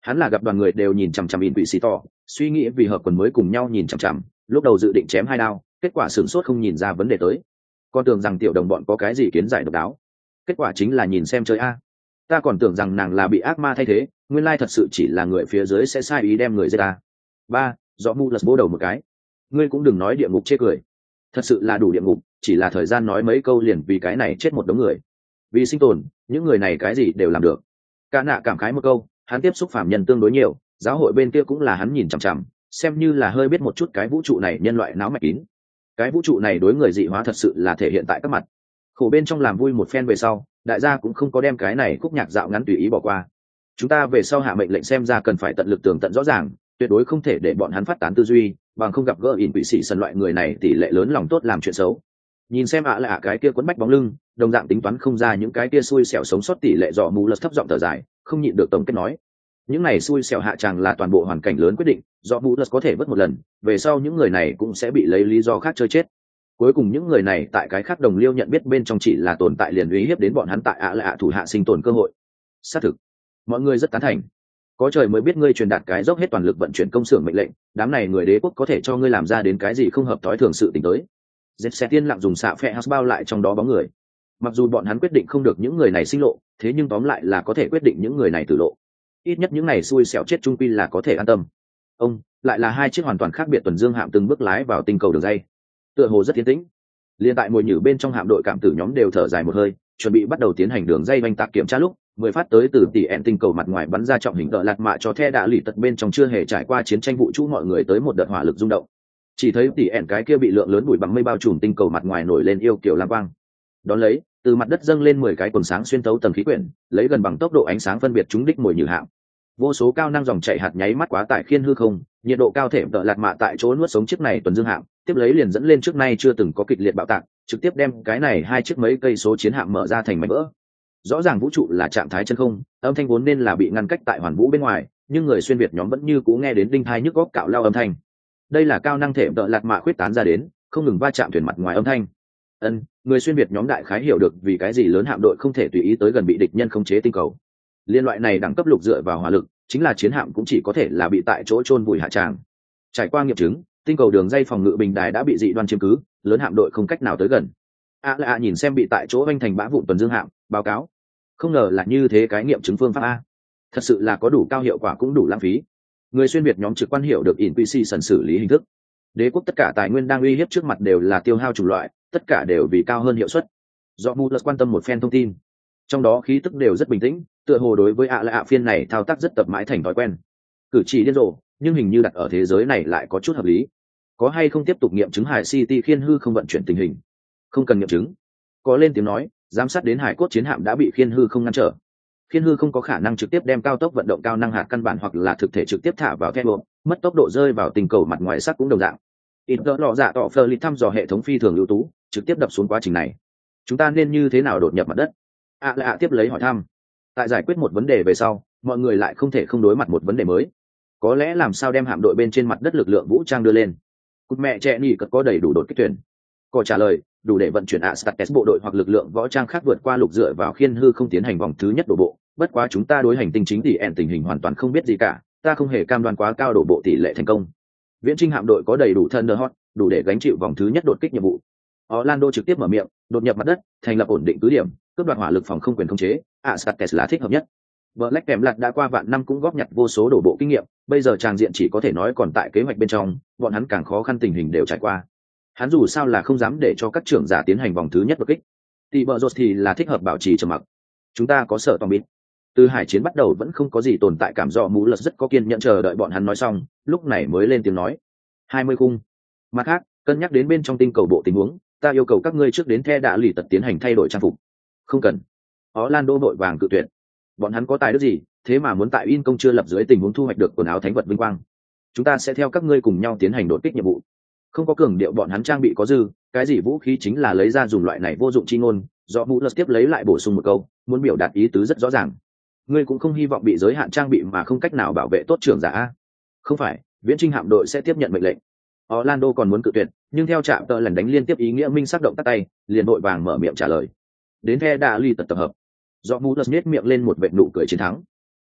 [SPEAKER 1] Hắn là gặp đoàn người đều nhìn chằm chằm in quỷ xì tỏ, suy nghĩ vì hợp quần mới cùng nhau nhìn chằm chằm, lúc đầu dự định chém 2 đao, kết quả sửng sốt không nhìn ra vấn đề tới. Con tưởng rằng tiểu đồng bọn có cái gì kiến giải độc đáo, kết quả chính là nhìn xem chơi a. Ta còn tưởng rằng nàng là bị ác ma thay thế, nguyên lai thật sự chỉ là người phía dưới sẽ sai ý đem người giết ta. Ba, rõ mu lật bố đầu một cái. Ngươi cũng đừng nói địa ngục chê cười, thật sự là đủ địa ngục, chỉ là thời gian nói mấy câu liền vì cái này chết một đống người. Vì sinh tồn, những người này cái gì đều làm được. Cả nạ cảm khái một câu, hắn tiếp xúc phạm nhân tương đối nhiều, giáo hội bên kia cũng là hắn nhìn chằm chằm, xem như là hơi biết một chút cái vũ trụ này nhân loại não mạch kín. Cái vũ trụ này đối người dị hóa thật sự là thể hiện tại các mặt. Khổ bên trong làm vui một phen về sau, đại gia cũng không có đem cái này khúc nhạc dạo ngắn tùy ý bỏ qua. Chúng ta về sau hạ mệnh lệnh xem ra cần phải tận lực tường tận rõ ràng, tuyệt đối không thể để bọn hắn phát tán tư duy, bằng không gặp gỡ ỉn quỷ sĩ sần loại người này tỷ lệ lớn lòng tốt làm chuyện xấu. Nhìn xem là cái kia quấn bách bóng lưng, đồng dạng tính toán không ra những cái kia xui xẻo sống sót tỷ lệ dọ mù lật thấp giọng thở dài, không nhịn được tổng kết nói. Những này xui xẻo hạ tràng là toàn bộ hoàn cảnh lớn quyết định, dọ mù lật có thể vớt một lần, về sau những người này cũng sẽ bị lấy lý do khác chơi chết. Cuối cùng những người này tại cái khác đồng liêu nhận biết bên trong chỉ là tồn tại liền uy hiếp đến bọn hắn tại thủ hạ sinh tồn cơ hội. Xác thực, mọi người rất tán thành. Có trời mới biết ngươi truyền đạt cái dốc hết toàn lực vận chuyển công xưởng mệnh lệnh, đám này người đế quốc có thể cho ngươi làm ra đến cái gì không hợp thói thường sự tình tới. Dệt xe tiên lặng dùng xạ phe house bao lại trong đó bóng người. Mặc dù bọn hắn quyết định không được những người này sinh lộ, thế nhưng tóm lại là có thể quyết định những người này tử lộ. Ít nhất những này xui xẻo chết trung quy là có thể an tâm. Ông lại là 2 chiếc hoàn toàn khác biệt tuần dương hạm từng bước lái vào tinh cầu đường dây. Tựa hồ rất tiến tĩnh. Liên tại mồi nhử bên trong hạm đội cảm tử nhóm đều thở dài một hơi, chuẩn bị bắt đầu tiến hành đường dây vành tạc kiểm tra lúc 10 phát tới từ tỷ ẹn tinh cầu mặt ngoài bắn ra trọng hình tợ lạt mạ cho the đã lì tật bên trong chưa hề trải qua chiến tranh vũ trụ mọi người tới một đợt hỏa lực rung động. Chỉ thấy tỷ ẹn cái kia bị lượng lớn bụi bằng mây bao trùm tinh cầu mặt ngoài nổi lên yêu kiều lam quang. Đón lấy, từ mặt đất dâng lên 10 cái quần sáng xuyên thấu tầng khí quyển, lấy gần bằng tốc độ ánh sáng phân biệt trúng đích mồi nhử hạm. Vô số cao năng dòng chảy hạt nháy mắt quá tải khiên hư không, nhiệt độ cao thể tợ lạt mạ tại chỗ nuốt sống chiếc này tuần dương hạm, tiếp lấy liền dẫn lên trước nay chưa từng có kịch liệt bạo tạc, trực tiếp đem cái này 2 chiếc mấy cây số chiến hạm mở ra thành mảnh vỡ. Rõ ràng vũ trụ là trạng thái chân không, âm thanh vốn nên là bị ngăn cách tại hoàn vũ bên ngoài, nhưng người xuyên việt nhóm vẫn như cũ nghe đến đinh tai nhức óc cạo lao âm thanh. Đây là cao năng thể tợ lạt mạ khuyết tán ra đến, không ngừng va chạm thuyền mặt ngoài âm thanh. Người xuyên việt nhóm đại khái hiểu được vì cái gì lớn hạm đội không thể tùy ý tới gần bị địch nhân khống chế tinh cầu. Liên loại này đẳng cấp lục dựa vào hỏa lực, chính là chiến hạm cũng chỉ có thể là bị tại chỗ chôn vùi hạ tràng. Trải qua nghiệm chứng, tinh cầu đường dây phòng ngự bình đài đã bị dị đoan chiếm cứ, lớn hạm đội không cách nào tới gần. Nhìn xem bị tại chỗ vanh thành bã vụn tuần dương hạm, báo cáo. Không ngờ là như thế cái nghiệm chứng phương pháp a. Thật sự là có đủ cao hiệu quả cũng đủ lãng phí. Người xuyên việt nhóm trực quan hiểu được Inquisition xử lý hình thức. Đế quốc tất cả tài nguyên đang uy hiếp trước mặt đều là tiêu hao chủng loại, tất cả đều vì cao hơn hiệu suất. Do Mulus quan tâm một phen thông tin, trong đó khí tức đều rất bình tĩnh, tựa hồ đối với phiên này thao tác rất tập mãi thành thói quen. Cử chỉ điên rồ, nhưng hình như đặt ở thế giới này lại có chút hợp lý. Có hay không tiếp tục nghiệm chứng Hải City khiên hư không vận chuyển tình hình? Không cần nghiệm chứng. Có lên tiếng nói, giám sát đến hải cốt chiến hạm đã bị khiên hư không ngăn trở. Khiên hư không có khả năng trực tiếp đem cao tốc vận động cao năng hạt căn bản hoặc là thực thể trực tiếp thả vào thép buộc, mất tốc độ rơi vào tình cầu mặt ngoài sắc cũng đồng dạng. Inter lọ dạ tỏ Fleur thăm dò hệ thống phi thường ưu tú, trực tiếp đập xuống quá trình này. Chúng ta nên như thế nào đột nhập mặt đất? Tiếp lấy hỏi thăm. Tại giải quyết một vấn đề về sau, mọi người lại không thể không đối mặt một vấn đề mới. Có lẽ làm sao đem hạm đội bên trên mặt đất lực lượng vũ trang đưa lên? Cút mẹ trẻ nhỉ cất có đầy đủ đột kích thuyền. Có trả lời, đủ để vận chuyển Astartes bộ đội hoặc lực lượng võ trang khác vượt qua lục dựa vào khiên hư không tiến hành vòng thứ nhất đổ bộ. Bất quá chúng ta đối hành tinh chính tỷ tình hình hoàn toàn không biết gì cả, ta không hề cam đoan quá cao đổ bộ tỷ lệ thành công. Viễn Trinh hạm đội có đầy đủ Thunderhawk, đủ để gánh chịu vòng thứ nhất đột kích nhiệm vụ. Orlando trực tiếp mở miệng, đột nhập mặt đất, thành lập ổn định cứ điểm, cướp đoạt hỏa lực phòng không quyền khống chế, Astartes là thích hợp nhất. Black kèm lạt đã qua vạn năm cũng góp nhặt vô số đổ bộ kinh nghiệm, bây giờ tràng diện chỉ có thể nói còn tại kế hoạch bên trong, bọn hắn càng khó khăn tình hình đều trải qua. Hắn dù sao là không dám để cho các trưởng giả tiến hành vòng thứ nhất đột kích. Tỷ bờ rột thì là thích hợp bảo trì trầm mặc. Chúng ta có sợ tòm bít. Từ hải chiến bắt đầu vẫn không có gì tồn tại cảm do mũ lật rất có kiên nhẫn chờ đợi bọn hắn nói xong, lúc này mới lên tiếng nói. 20 khung. Mặt khác, cân nhắc đến bên trong tinh cầu bộ tình huống, ta yêu cầu các ngươi trước đến The Đạ Lì Tật tiến hành thay đổi trang phục. Không cần. Orlando vội vàng cự tuyệt. Bọn hắn có tài đức gì, thế mà muốn tại in công chưa lập dưới tình huống thu hoạch được quần áo thánh vật vinh quang. Chúng ta sẽ theo các ngươi cùng nhau tiến hành đột kích nhiệm vụ. Không có cường điệu bọn hắn trang bị có dư, cái gì vũ khí chính là lấy ra dùng loại này vô dụng chi ngôn. Do Vũ Lật tiếp lấy lại bổ sung một câu, muốn biểu đạt ý tứ rất rõ ràng. Ngươi cũng không hy vọng bị giới hạn trang bị mà không cách nào bảo vệ tốt trưởng giả. Không phải, Viễn Trinh hạm đội sẽ tiếp nhận mệnh lệnh. Orlando còn muốn cự tuyệt, nhưng theo trạm tợ lần đánh liên tiếp ý nghĩa minh sắc động tắt tay, liền vội vàng mở miệng trả lời. Đến The Đạ Lì Tật tập hợp. Do Vũ Lật nhếch miệng lên một vệt nụ cười chiến thắng.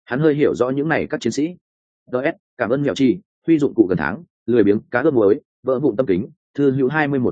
[SPEAKER 1] Hắn hơi hiểu rõ những này các chiến sĩ. DS, cảm ơn mèo chi, huy dụng cụ gần tháng, lười biếng, cá ướp muối, vỡ vụn tâm kính, thư hữu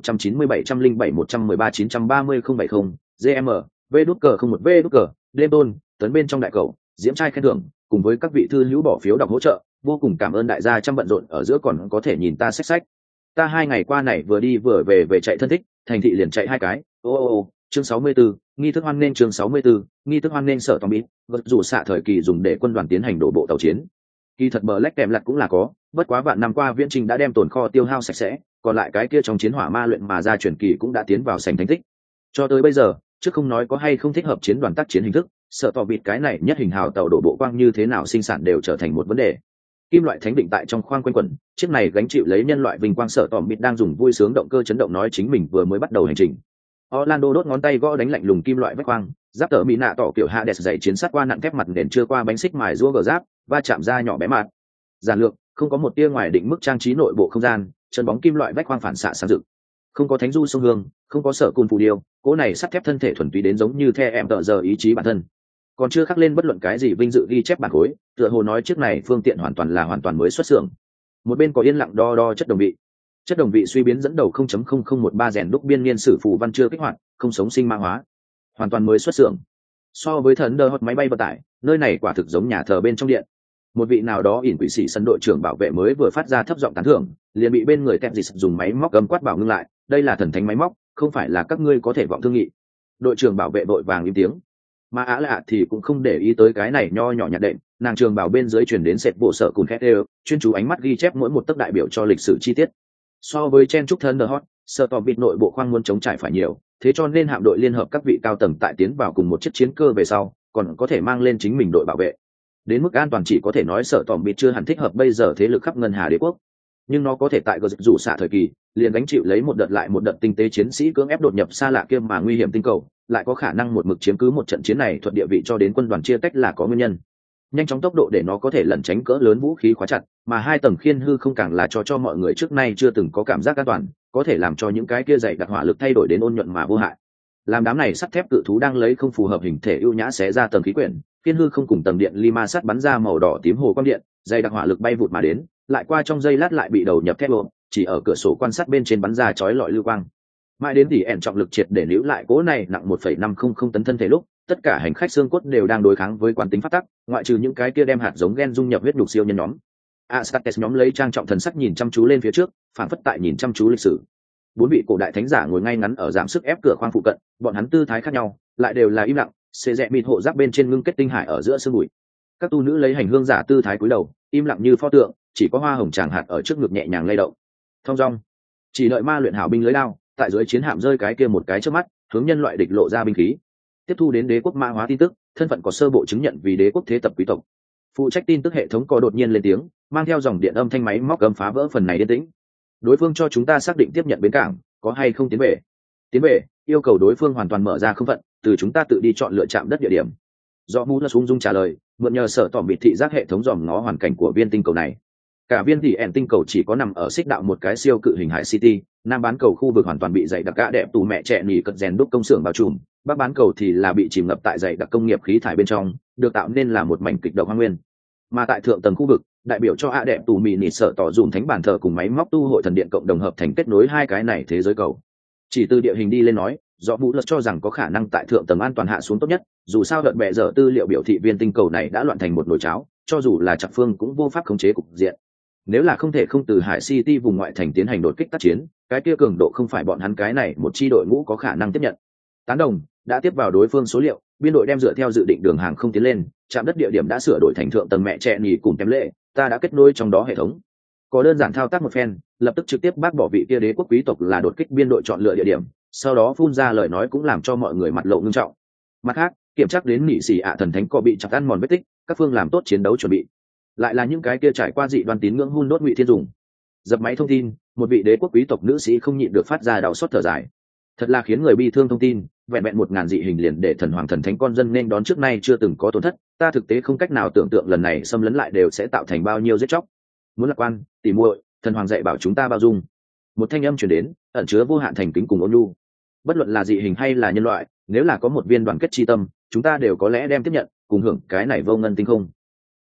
[SPEAKER 1] 20197907139070 GM, V đút cờ 01 V đút cờ, đêm tôn, tấn bên trong đại cầu, diễm trai khen thưởng, cùng với các vị thư hữu bỏ phiếu đọc hỗ trợ, vô cùng cảm ơn đại gia trăm bận rộn ở giữa còn có thể nhìn ta sách. Ta 2 ngày qua này vừa đi vừa về chạy thân thích, thành thị liền chạy 2 cái. Chương 64, nghi thức hoan nghênh chương 64, nghi thức hoan nghênh sở toàn bít, vật dù xạ thời kỳ dùng để quân đoàn tiến hành đổ bộ tàu chiến. Kỳ thật Black kèm lặt cũng là có, bất quá vạn năm qua viễn trình đã đem tồn kho tiêu hao sạch sẽ, còn lại cái kia trong chiến hỏa ma luyện mà ra truyền kỳ cũng đã tiến vào sành thánh tích. Cho tới bây giờ, chứ không nói có hay không thích hợp chiến đoàn tác chiến hình thức, sở tỏ vịt cái này nhất hình hào tàu đổ bộ quang như thế nào sinh sản đều trở thành một vấn đề. Kim loại thánh định tại trong khoang quanh quẩn, chiếc này gánh chịu lấy nhân loại vinh quang sở tỏ vịt đang dùng vui sướng động cơ chấn động nói chính mình vừa mới bắt đầu hành trình. Orlando đốt ngón tay gõ đánh lạnh lùng kim loại vách quang, giáp tờ mỹ nạ tỏ kiểu Hades dày chiến sát qua nặng thép mặt nền chưa qua bánh xích mài rũa gờ giáp, va chạm ra nhỏ bé mạt. Giản lược, không có một tia ngoài định mức trang trí nội bộ không gian, chân bóng kim loại vách quang phản xạ sáng rực. Không có thánh du sông hương, không có sở côn phù điêu, cỗ này sắt thép thân thể thuần túy đến giống như the em tợ giờ ý chí bản thân. Còn chưa khắc lên bất luận cái gì vinh dự ghi chép bản khối, tựa hồ nói chiếc này phương tiện hoàn toàn mới xuất xưởng. Một bên có yên lặng đo chất đồng vị. Chất đồng vị suy biến dẫn đầu 0.0013 rèn đúc biên niên sử phù văn chưa kích hoạt, không sống sinh ma hóa, hoàn toàn mới xuất xưởng. So với thần đơ hot máy bay vận tải, nơi này quả thực giống nhà thờ bên trong điện. Một vị nào đó ỉn quỷ sĩ sân đội trưởng bảo vệ mới vừa phát ra thấp giọng tán thưởng, liền bị bên người kẹp dịch dùng máy móc gầm quát bảo ngưng lại, đây là thần thánh máy móc, không phải là các ngươi có thể vọng thương nghị. Đội trưởng bảo vệ vội vàng im tiếng, mà Á Lạ thì cũng không để ý tới cái này nho nhỏ nhặt đệm, nàng trường bảo bên dưới truyền đến sệt bộ sở cùng khét đều, chuyên chú ánh mắt ghi chép mỗi một tấc đại biểu cho lịch sử chi tiết. So với chen trúc thân hot, sợ tỏ bịt nội bộ khoang muốn chống trải phải nhiều, thế cho nên hạm đội liên hợp các vị cao tầng tại tiến vào cùng một chiếc chiến cơ về sau, còn có thể mang lên chính mình đội bảo vệ. Đến mức an toàn chỉ có thể nói sợ tỏ bịt chưa hẳn thích hợp bây giờ thế lực khắp ngân hà đế quốc, nhưng nó có thể tại gờ rủ xạ thời kỳ liền gánh chịu lấy một đợt lại một đợt tinh tế chiến sĩ cưỡng ép đột nhập xa lạ kia mà nguy hiểm tinh cầu, lại có khả năng một mực chiếm cứ một trận chiến này thuận địa vị cho đến quân đoàn chia tách là có nguyên nhân. Nhanh chóng tốc độ để nó có thể lẩn tránh cỡ lớn vũ khí khóa chặt, mà 2 tầng khiên hư không càng là cho mọi người trước nay chưa từng có cảm giác an toàn, có thể làm cho những cái kia dày đặc hỏa lực thay đổi đến ôn nhuận mà vô hại. Làm đám này sắt thép cự thú đang lấy không phù hợp hình thể ưu nhã xé ra tầng khí quyển, khiên hư không cùng tầng điện lima sắt bắn ra màu đỏ tím hồ quang điện, dày đặc hỏa lực bay vụt mà đến, lại qua trong giây lát lại bị đầu nhập thép lộn, chỉ ở cửa sổ quan sát bên trên bắn ra chói lọi lưu quang. Mãi đến thì ẻn trọng lực triệt để níu lại cố này nặng 1,500 tấn thân thể lúc, tất cả hành khách xương cốt đều đang đối kháng với quán tính phát tắc, ngoại trừ những cái kia đem hạt giống gen dung nhập huyết nhục siêu nhân nhóm. Astartes nhóm lấy trang trọng thần sắc nhìn chăm chú lên phía trước, phản phất tại nhìn chăm chú lịch sử. 4 vị cổ đại thánh giả ngồi ngay ngắn ở giảm sức ép cửa khoang phụ cận, bọn hắn tư thái khác nhau, lại đều là im lặng, xê rẽ mịt hộ giáp bên trên ngưng kết tinh hải ở giữa sương bụi. Các tu nữ lấy hành hương giả tư thái cúi đầu, im lặng như pho tượng, chỉ có hoa hồng tràng hạt ở trước ngực nhẹ nhàng lay động. Thông dong, chỉ đợi ma luyện hảo binh lưới lao, tại dưới chiến hạm rơi cái kia một cái trước mắt, hướng nhân loại địch lộ ra binh khí. Tiếp thu đến đế quốc ma hóa tin tức, thân phận có sơ bộ chứng nhận vì đế quốc thế tập quý tộc. Phụ trách tin tức hệ thống có đột nhiên lên tiếng, mang theo dòng điện âm thanh máy móc gầm phá vỡ phần này yên tĩnh. Đối phương cho chúng ta xác định tiếp nhận bến cảng, có hay không tiến về? Tiến về, yêu cầu đối phương hoàn toàn mở ra không phận, từ chúng ta tự đi chọn lựa chạm đất địa điểm. Do Mũ là ung dung trả lời, mượn nhờ sở tỏm bị thị giác hệ thống dòm ngó hoàn cảnh của viên tinh cầu này. Cả viên thì ẻn tinh cầu chỉ có nằm ở xích đạo một cái siêu cự hình hải city, nam bán cầu khu vực hoàn toàn bị dày đặc gã đẹp tù mẹ trẻ nỉ cật rèn đúc công xưởng bao trùm, bắc bán cầu thì là bị chìm ngập tại dày đặc công nghiệp khí thải bên trong, được tạo nên là một mảnh kịch độc hoang nguyên. Mà tại thượng tầng khu vực, đại biểu cho ạ đẹp tù mì nỉ sở tỏ dùng thánh bản thờ cùng máy móc tu hội thần điện cộng đồng hợp thành kết nối hai cái này thế giới cầu. Chỉ từ địa hình đi lên nói, do Vũ Lật cho rằng có khả năng tại thượng tầng an toàn hạ xuống tốt nhất, dù sao đợt bệ dở tư liệu biểu thị viên tinh cầu này đã loạn thành một nồi cháo, cho dù là Trạc Phương cũng vô pháp khống chế cục diện. Nếu là không thể không từ Hải City vùng ngoại thành tiến hành đột kích tác chiến, cái kia cường độ không phải bọn hắn cái này một chi đội ngũ có khả năng tiếp nhận. Tán đồng, đã tiếp vào đối phương số liệu, biên đội đem dựa theo dự định đường hàng không tiến lên, trạm đất địa điểm đã sửa đổi thành thượng tầng mẹ trẻ nhì cùng kém lệ, ta đã kết nối trong đó hệ thống. Có đơn giản thao tác một phen, lập tức trực tiếp bác bỏ vị kia đế quốc quý tộc là đột kích biên đội chọn lựa địa điểm, sau đó phun ra lời nói cũng làm cho mọi người mặt lộ ngưng trọng. Mặt khác, kiểm tra đến nỉ xỉ thần thánh có bị chặt ăn mòn vết tích, các phương làm tốt chiến đấu chuẩn bị. Lại là những cái kia trải qua dị đoan tín ngưỡng hun đốt Ngụy Thiên Dùng. Dập máy thông tin, một vị đế quốc quý tộc nữ sĩ không nhịn được phát ra đau xót thở dài. Thật là khiến người bi thương thông tin, vẹn vẹn 1000 dị hình liền để thần hoàng thần thánh con dân nên đón trước nay chưa từng có tổn thất, ta thực tế không cách nào tưởng tượng lần này xâm lấn lại đều sẽ tạo thành bao nhiêu giết chóc. Muốn lạc quan, tỉ muội, thần hoàng dạy bảo chúng ta bao dung. Một thanh âm truyền đến, ẩn chứa vô hạn thành kính cùng ôn nhu. Bất luận là dị hình hay là nhân loại, nếu là có một viên đoàn kết chi tâm, chúng ta đều có lẽ đem tiếp nhận, cùng hưởng cái này vô ngân tinh không.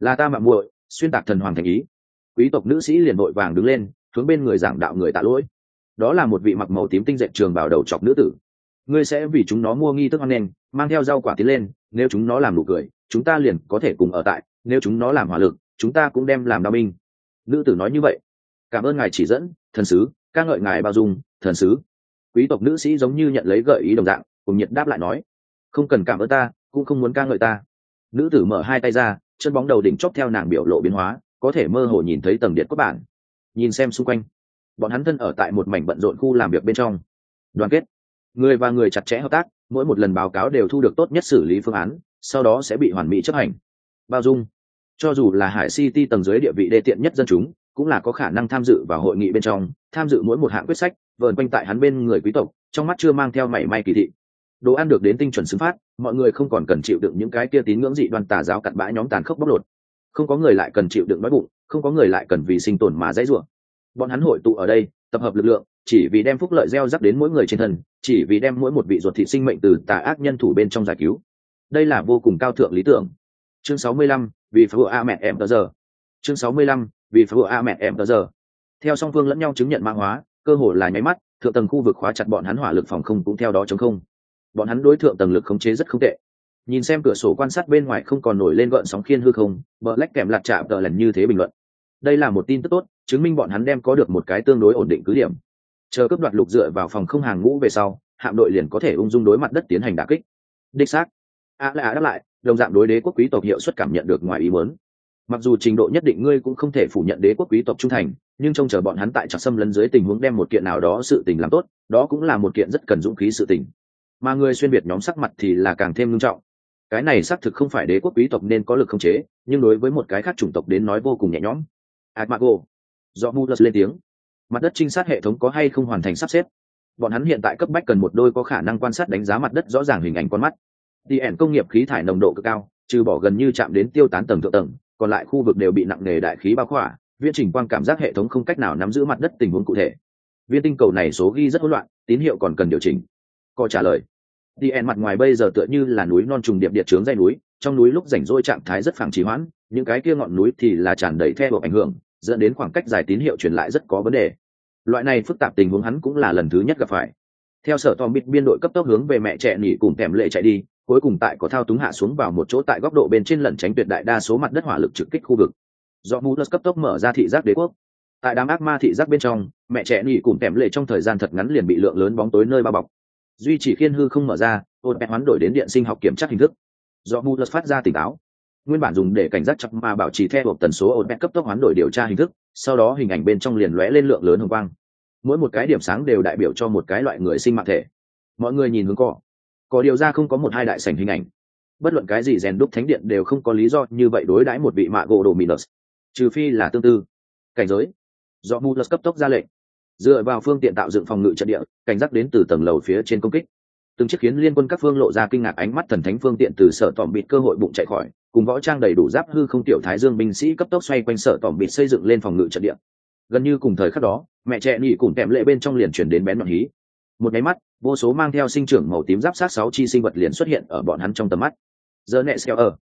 [SPEAKER 1] là ta mạo muội xuyên tạc thần hoàng thành ý. Quý tộc nữ sĩ liền vội vàng đứng lên hướng bên người giảng đạo người tạ lỗi. Đó là một vị mặc màu tím tinh dệt trường bào đầu chọc nữ tử. Ngươi sẽ vì chúng nó mua nghi thức hoan nghênh, mang theo rau quả tiến lên, nếu chúng nó làm nụ cười chúng ta liền có thể cùng ở tại, nếu chúng nó làm hỏa lực chúng ta cũng đem làm đao binh. Nữ tử nói như vậy. Cảm ơn ngài chỉ dẫn thần sứ, ca ngợi ngài bao dung thần sứ. Quý tộc nữ sĩ giống như nhận lấy gợi ý đồng dạng cùng nhiệt đáp lại nói, không cần cảm ơn ta, cũng không muốn ca ngợi ta. Nữ tử mở hai tay ra, chân bóng đầu đỉnh chóp theo nàng biểu lộ biến hóa, có thể mơ hồ nhìn thấy tầng điện cốt bản. Nhìn xem xung quanh, bọn hắn thân ở tại một mảnh bận rộn khu làm việc bên trong. Đoàn kết, người và người chặt chẽ hợp tác, mỗi một lần báo cáo đều thu được tốt nhất xử lý phương án, sau đó sẽ bị hoàn mỹ chấp hành. Bao dung, cho dù là Hải City tầng dưới địa vị đê tiện nhất dân chúng, cũng là có khả năng tham dự vào hội nghị bên trong, tham dự mỗi một hạng quyết sách, vờn quanh tại hắn bên người quý tộc, trong mắt chưa mang theo mảy may kỳ thị. Đồ ăn được đến tinh chuẩn xứng phát, mọi người không còn cần chịu đựng những cái kia tín ngưỡng dị đoan tà giáo cặn bã nhóm tàn khốc bóc lột. Không có người lại cần chịu đựng đói bụng, không có người lại cần vì sinh tồn mà dãy rủa. Bọn hắn hội tụ ở đây, tập hợp lực lượng, chỉ vì đem phúc lợi gieo rắc đến mỗi người trên thân, chỉ vì đem mỗi một vị ruột thịt sinh mệnh từ tà ác nhân thủ bên trong giải cứu. Đây là vô cùng cao thượng lý tưởng. Chương 65, vì phù a mẹ em tờ giờ. Chương 65, vì phù a mẹ em tờ giờ. Theo song phương lẫn nhau chứng nhận mã hóa, cơ hội là nháy mắt, thượng tầng khu vực khóa chặt bọn hắn hỏa lực phòng không cũng theo đó chống không. Bọn hắn đối thượng tầng lực khống chế rất không tệ. Nhìn xem cửa sổ quan sát bên ngoài không còn nổi lên gợn sóng khiên hư không, Black kèm lạt chạm tờ lần như thế bình luận. Đây là một tin tức tốt, chứng minh bọn hắn đem có được một cái tương đối ổn định cứ điểm. Chờ cấp đoạt lục dựa vào phòng không hàng ngũ về sau, hạm đội liền có thể ung dung đối mặt đất tiến hành đả kích. Đích xác. Đáp lại, đồng dạng đối đế quốc quý tộc hiệu suất cảm nhận được ngoài ý muốn. Mặc dù trình độ nhất định ngươi cũng không thể phủ nhận đế quốc quý tộc trung thành, nhưng trông chờ bọn hắn tại trạc xâm lấn dưới tình huống đem một kiện nào đó sự tình làm tốt, đó cũng là một kiện rất cần dũng khí sự tình. Mà người xuyên biệt nhóm sắc mặt thì là càng thêm nghiêm trọng. Cái này xác thực không phải đế quốc quý tộc nên có lực khống chế, nhưng đối với một cái khác chủng tộc đến nói vô cùng nhẹ nhõm. Admago, do Mulus lên tiếng. Mặt đất trinh sát hệ thống có hay không hoàn thành sắp xếp? Bọn hắn hiện tại cấp bách cần một đôi có khả năng quan sát đánh giá mặt đất rõ ràng hình ảnh con mắt. DN công nghiệp khí thải nồng độ cực cao, trừ bỏ gần như chạm đến tiêu tán tầng thượng tầng, còn lại khu vực đều bị nặng nề đại khí bao khỏa, viễn trình quang cảm giác hệ thống không cách nào nắm giữ mặt đất tình huống cụ thể. Viên tinh cầu này số ghi rất hỗn loạn, tín hiệu còn cần điều chỉnh. Có trả lời. DN mặt ngoài bây giờ tựa như là núi non trùng điệp địa chướng dãy núi, trong núi lúc rảnh rỗi trạng thái rất phẳng trì hoãn, những cái kia ngọn núi thì là tràn đầy theo ảnh hưởng, dẫn đến khoảng cách dài tín hiệu truyền lại rất có vấn đề. Loại này phức tạp tình huống hắn cũng là lần thứ nhất gặp phải. Theo sở Tom bịt biên đội cấp tốc hướng về mẹ trẻ nỉ cùng kèm lệ chạy đi, cuối cùng tại có thao túng hạ xuống vào một chỗ tại góc độ bên trên lẩn tránh tuyệt đại đa số mặt đất hỏa lực trực kích khu vực. Do Mulus cấp tốc mở ra thị giác đế quốc. Tại đám ác ma thị giác bên trong, mẹ trẻ nỉ cùng kèm lệ trong thời gian thật ngắn liền bị lượng lớn bóng tối nơi bao bọc. Duy chỉ khiên hư không mở ra, ôn bẹt hoán đổi đến điện sinh học kiểm tra hình thức. Do Mulus phát ra tỉnh táo. Nguyên bản dùng để cảnh giác chặt mà bảo trì theo một tần số ôn bẹt cấp tốc hoán đổi điều tra hình thức, sau đó hình ảnh bên trong liền lóe lên lượng lớn hồng quang. Mỗi một cái điểm sáng đều đại biểu cho một cái loại người sinh mạng thể. Mọi người nhìn hướng có điều ra không có một hai đại sảnh hình ảnh. Bất luận cái gì rèn đúc thánh điện đều không có lý do như vậy đối đãi một vị mạ gỗ đồ Minus, trừ phi là tương tư. Cảnh giới. Do Mulus cấp tốc ra lệnh, dựa vào phương tiện tạo dựng phòng ngự trận địa, cảnh giác đến từ tầng lầu phía trên công kích. Từng chiếc khiến liên quân các phương lộ ra kinh ngạc ánh mắt thần thánh phương tiện từ sở tỏm bịt cơ hội bụng chạy khỏi, cùng võ trang đầy đủ giáp hư không tiểu thái dương binh sĩ cấp tốc xoay quanh sở tỏm bịt xây dựng lên phòng ngự trận địa. Gần như cùng thời khắc đó, mẹ trẻ nhị cùng kèm lệ bên trong liền chuyển đến bén đoạn hí. Một máy mắt, vô số mang theo sinh trưởng màu tím giáp sát 6 chi sinh vật liền xuất hiện ở bọn hắn trong tầm mắt. Giờ nẹ xeo ở.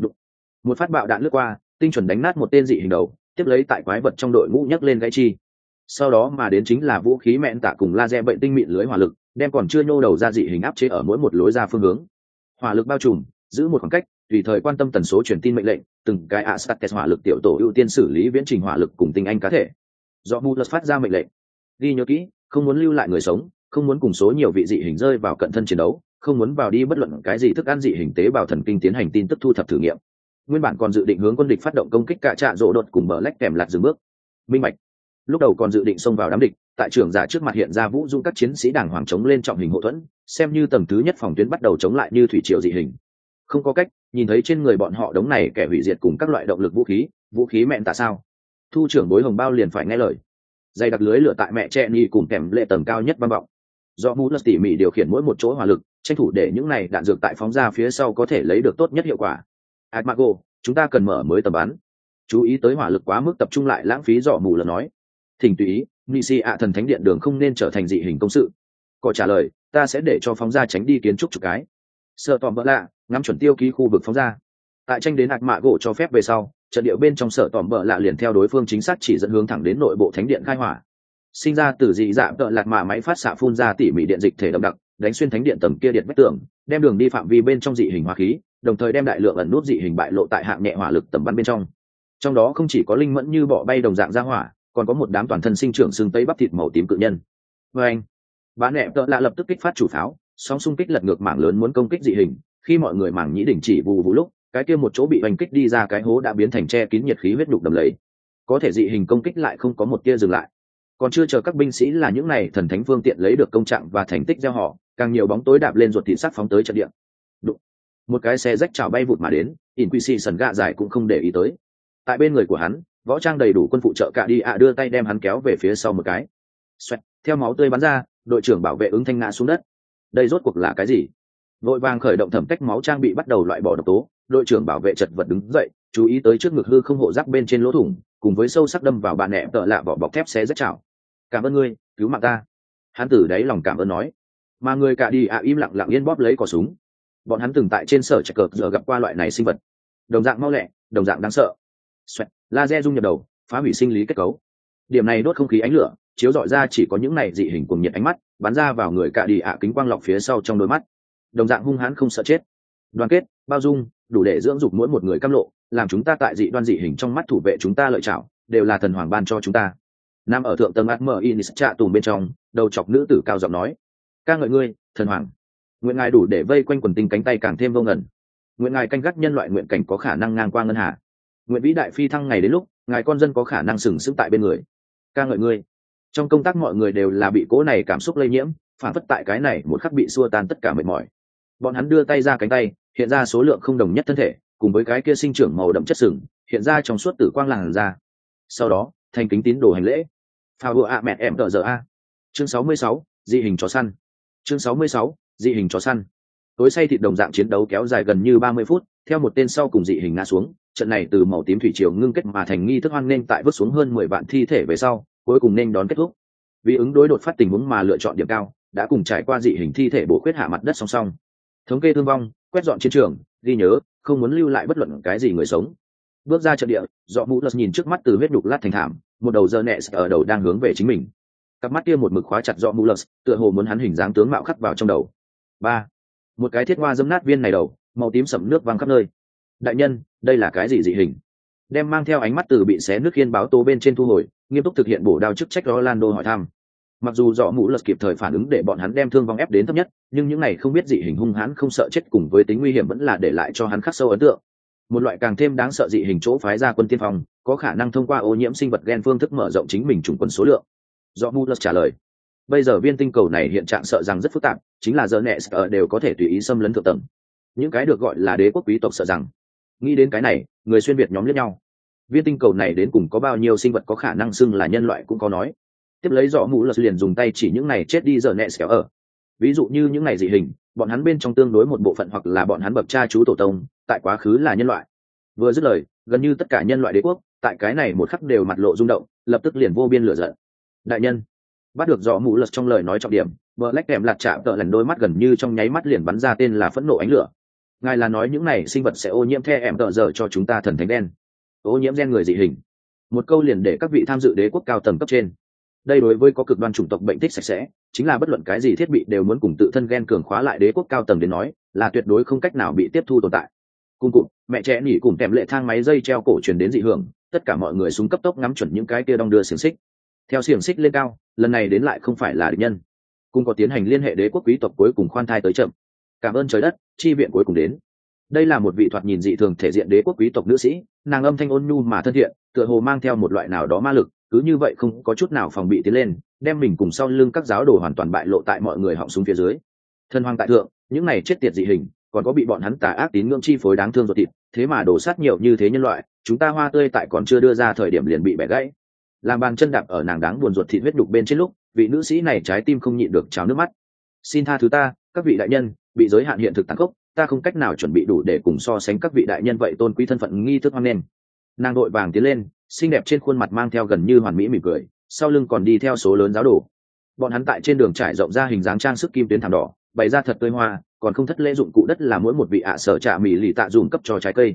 [SPEAKER 1] Một phát bạo đạn lướt qua, tinh chuẩn đánh nát một tên dị hình đầu, tiếp lấy tại quái vật trong đội ngũ nhấc lên gãy chi. Sau đó mà đến chính là vũ khí mẹn tạ cùng laser bệnh tinh mịn lưới hỏa lực, đem còn chưa nhô đầu ra dị hình áp chế ở mỗi một lối ra phương hướng. Hỏa lực bao trùm, giữ một khoảng cách, tùy thời quan tâm tần số truyền tin mệnh lệnh, từng cái Astartes hỏa lực tiểu tổ ưu tiên xử lý viễn trình hỏa lực cùng tinh anh cá thể. Do Mulus phát ra mệnh lệnh, ghi nhớ kỹ, không muốn lưu lại người sống, không muốn cùng số nhiều vị dị hình rơi vào cận thân chiến đấu, không muốn vào đi bất luận cái gì thức ăn dị hình tế bào thần kinh tiến hành tin tức thu thập thử nghiệm. Nguyên bản còn dự định hướng quân địch phát động công kích cả trạ rỗ đột cùng bờ lách kèm lạt dừng bước. Minh bạch. Lúc đầu còn dự định xông vào đám địch, tại trưởng giả trước mặt hiện ra vũ dung các chiến sĩ đảng hoàng chống lên trọng hình hộ thuẫn, xem như tầng thứ nhất phòng tuyến bắt đầu chống lại như thủy triều dị hình. Không có cách, nhìn thấy trên người bọn họ đống này kẻ hủy diệt cùng các loại động lực vũ khí mẹn tạ sao? Thu trưởng bối hồng bao liền phải nghe lời. Dây đặc lưới lửa tại mẹ trẻ nhi cùng kèm lệ tầng cao nhất vang vọng. Do Mulus tỉ mỉ điều khiển mỗi một chỗ hỏa lực, tranh thủ để những này đạn dược tại phóng ra phía sau có thể lấy được tốt nhất hiệu quả. Admago, chúng ta cần mở mới tầm bắn. Chú ý tới hỏa lực quá mức tập trung lại lãng phí dọ mù lần nói. Thỉnh tùy ý, Nisi ạ thần thánh điện đường không nên trở thành dị hình công sự. Có trả lời, ta sẽ để cho phóng ra tránh đi kiến trúc chục cái. Sợ tòm vỡ lạ, ngắm chuẩn tiêu ký khu vực phóng ra. Tại tranh đến ạc mạ gỗ cho phép về sau, trận địa bên trong sở tòm bờ lạ liền theo đối phương chính xác chỉ dẫn hướng thẳng đến nội bộ thánh điện khai hỏa. Sinh ra từ dị dạng tợ lạt mạ máy phát xạ phun ra tỉ mỉ điện dịch thể đậm đặc, đánh xuyên thánh điện tầng kia điện vách tường, đem đường đi phạm vi bên trong dị hình hóa khí, đồng thời đem đại lượng ẩn nút dị hình bại lộ tại hạng nhẹ hỏa lực tầm bắn bên trong. Trong đó không chỉ có linh mẫn như bọ bay đồng dạng ra hỏa, còn có một đám toàn thân sinh trưởng xương tây bắp thịt màu tím cự nhân. Và anh, bán nẹp tợ lạ lập tức kích phát chủ pháo, sóng xung kích lật ngược mảng lớn muốn công kích dị hình. Khi mọi người mảng nhĩ đỉnh chỉ vù vù lúc, cái kia một chỗ bị oanh kích đi ra cái hố đã biến thành che kín nhiệt khí huyết nhục đầm lầy. Có thể dị hình công kích lại không có một tia dừng lại. Còn chưa chờ các binh sĩ là những này thần thánh phương tiện lấy được công trạng và thành tích gieo họ, càng nhiều bóng tối đạp lên ruột thịt sắc phóng tới trận địa. Đụng. Một cái xe rách chảo bay vụt mà đến, Inquisition gạ dài cũng không để ý tới. Tại bên người của hắn, võ trang đầy đủ quân phụ trợ cả đi ạ đưa tay đem hắn kéo về phía sau một cái. Xoẹt, theo máu tươi bắn ra, đội trưởng bảo vệ ứng thanh ngã xuống đất. Đây rốt cuộc là cái gì? Vội vàng khởi động thẩm cách máu trang bị bắt đầu loại bỏ độc tố, đội trưởng bảo vệ chật vật đứng dậy, chú ý tới trước ngực hư không hộ giáp bên trên lỗ thủng, cùng với sâu sắc đâm vào bạn nẹp tợ lạ vỏ bọc thép xé rách chảo. Cảm ơn ngươi, cứu mạng ta. Hắn từ đáy lòng cảm ơn nói. Mà người cả đi ạ im lặng lặng yên bóp lấy cò súng. Bọn hắn từng tại trên sở trạch cờ giờ gặp qua loại này sinh vật, đồng dạng mau lẹ, đồng dạng đáng sợ. Xoẹt, laser dung nhập đầu, phá hủy sinh lý kết cấu. Điểm này đốt không khí ánh lửa, chiếu rọi ra chỉ có những này dị hình cùng nhiệt ánh mắt, bắn ra vào người cả đi ạ kính quang lọc phía sau trong đôi mắt. Đồng dạng hung hãn không sợ chết, đoàn kết, bao dung, đủ để dưỡng dục mỗi một người cam lộ, làm chúng ta tại dị đoan dị hình trong mắt thủ vệ chúng ta lợi chảo, đều là thần hoàng ban cho chúng ta. Nam ở thượng tầng Atmer Inis trạ tùm bên trong, đầu chọc nữ tử cao giọng nói: "Ca ngợi ngươi, thần hoàng. Nguyện ngài đủ để vây quanh quần tinh cánh tay càng thêm vô ngần. Nguyện ngài canh gác nhân loại nguyện cảnh có khả năng ngang qua ngân hà. Nguyện vĩ đại phi thăng ngày đến lúc, ngài con dân có khả năng sừng sững tại bên người. Ca ngợi ngươi." Trong công tác mọi người đều là bị cố này cảm xúc lây nhiễm, phản phất tại cái này một khắc bị xua tan tất cả mệt mỏi. Bọn hắn đưa tay ra cánh tay, hiện ra số lượng không đồng nhất thân thể, cùng với cái kia sinh trưởng màu đậm chất sừng, hiện ra trong suốt tử quang làn ra. Sau đó, thành kính tín đồ hành lễ. Phao vừa ạ mẹ em tờ giờ a. Chương 66, dị hình chó săn. Chương 66, dị hình chó săn. Tối say thịt đồng dạng chiến đấu kéo dài gần như 30 phút, theo một tên sau cùng dị hình ngã xuống, trận này từ màu tím thủy triều ngưng kết mà thành nghi thức hoan nghênh tại vứt xuống hơn 10 vạn thi thể về sau, cuối cùng nên đón kết thúc. Vì ứng đối đột phát tình huống mà lựa chọn điểm cao, đã cùng trải qua dị hình thi thể bổ khuyết hạ mặt đất song song. Thống kê thương vong, quét dọn chiến trường, ghi nhớ, không muốn lưu lại bất luận cái gì người sống. Bước ra trận địa, Dọ Mũ Lật nhìn trước mắt từ huyết đục lát thành thảm, một đầu giờ nẹ ở đầu đang hướng về chính mình. Cặp mắt kia một mực khóa chặt Dọ Mũ Lật, tựa hồ muốn hắn hình dáng tướng mạo khắc vào trong đầu. Ba, một cái thiết hoa dâm nát viên này đầu, màu tím sẫm nước văng khắp nơi. Đại nhân, đây là cái gì dị hình? Đem mang theo ánh mắt từ bị xé nước khiên báo tố bên trên thu hồi, nghiêm túc thực hiện bổ đao chức trách Orlando hỏi thăm. Mặc dù Dọ Mũ Lật kịp thời phản ứng để bọn hắn đem thương vong ép đến thấp nhất, nhưng những này không biết dị hình hung hãn không sợ chết cùng với tính nguy hiểm vẫn là để lại cho hắn khắc sâu ấn tượng. Một loại càng thêm đáng sợ dị hình chỗ phái ra quân tiên phong, có khả năng thông qua ô nhiễm sinh vật gen phương thức mở rộng chính mình chủng quân số lượng. Dọ Mũ Lật trả lời. Bây giờ viên tinh cầu này hiện trạng sợ rằng rất phức tạp, chính là giờ nẹ ở đều có thể tùy ý xâm lấn thượng tầng. Những cái được gọi là đế quốc quý tộc sợ rằng. Nghĩ đến cái này, người xuyên việt nhóm liếc nhau. Viên tinh cầu này đến cùng có bao nhiêu sinh vật có khả năng xưng là nhân loại cũng có nói. Tiếp lấy Dọ Mũ Lật liền dùng tay chỉ những này chết đi giờ nẹ ở. Ví dụ như những này dị hình, bọn hắn bên trong tương đối một bộ phận hoặc là bọn hắn bậc cha chú tổ tông, tại quá khứ là nhân loại. Vừa dứt lời, gần như tất cả nhân loại đế quốc, tại cái này một khắc đều mặt lộ rung động, lập tức liền vô biên lửa giận. Đại nhân, bắt được Dọ Mũ Lật trong lời nói trọng điểm, Black kèm lạt chạm tợ lần đôi mắt gần như trong nháy mắt liền bắn ra tên là phẫn nộ ánh lửa. Ngài là nói những này sinh vật sẽ ô nhiễm the em tợ giờ cho chúng ta thần thánh đen, ô nhiễm gen người dị hình. Một câu liền để các vị tham dự đế quốc cao tầng cấp trên. Đây đối với có cực đoan chủng tộc bệnh thích sạch sẽ, chính là bất luận cái gì thiết bị đều muốn cùng tự thân gen cường khóa lại đế quốc cao tầng đến nói, là tuyệt đối không cách nào bị tiếp thu tồn tại. Cùng cụm, mẹ trẻ nỉ cùng kèm lệ thang máy dây treo cổ truyền đến dị hưởng, tất cả mọi người xuống cấp tốc ngắm chuẩn những cái kia đong đưa xiềng xích. Theo xiềng xích lên cao, lần này đến lại không phải là địch nhân, cùng có tiến hành liên hệ đế quốc quý tộc cuối cùng khoan thai tới chậm. Cảm ơn trời đất, chi viện cuối cùng đến. Đây là một vị thoạt nhìn dị thường thể diện đế quốc quý tộc nữ sĩ, nàng âm thanh ôn nhu mà thân thiện, tựa hồ mang theo một loại nào đó ma lực, cứ như vậy không có chút nào phòng bị tiến lên, đem mình cùng sau lưng các giáo đồ hoàn toàn bại lộ tại mọi người họng súng phía dưới. Thân hoàng tại thượng, những này chết tiệt dị hình, còn có bị bọn hắn tà ác tín ngưỡng chi phối đáng thương ruột thịt, thế mà đổ sát nhiều như thế nhân loại, chúng ta hoa tươi tại còn chưa đưa ra thời điểm liền bị bẻ gãy. Làm bàn chân đạp ở nàng đáng buồn ruột thịt huyết đục bên trên lúc, vị nữ sĩ này trái tim không nhịn được trào nước mắt. Xin tha thứ ta, các vị đại nhân, bị giới hạn hiện thực tàn khốc, ta không cách nào chuẩn bị đủ để cùng so sánh các vị đại nhân vậy tôn quý thân phận nghi thức hoan nghênh. Nàng đội vàng tiến lên, xinh đẹp trên khuôn mặt mang theo gần như hoàn mỹ mỉm cười, sau lưng còn đi theo số lớn giáo đồ. Bọn hắn tại trên đường trải rộng ra hình dáng trang sức kim tuyến thảm đỏ, bày ra thật tươi hoa, còn không thất lễ dụng cụ đất là mỗi một vị ạ sở trạ mỹ lì tạ dùng cấp cho trái cây.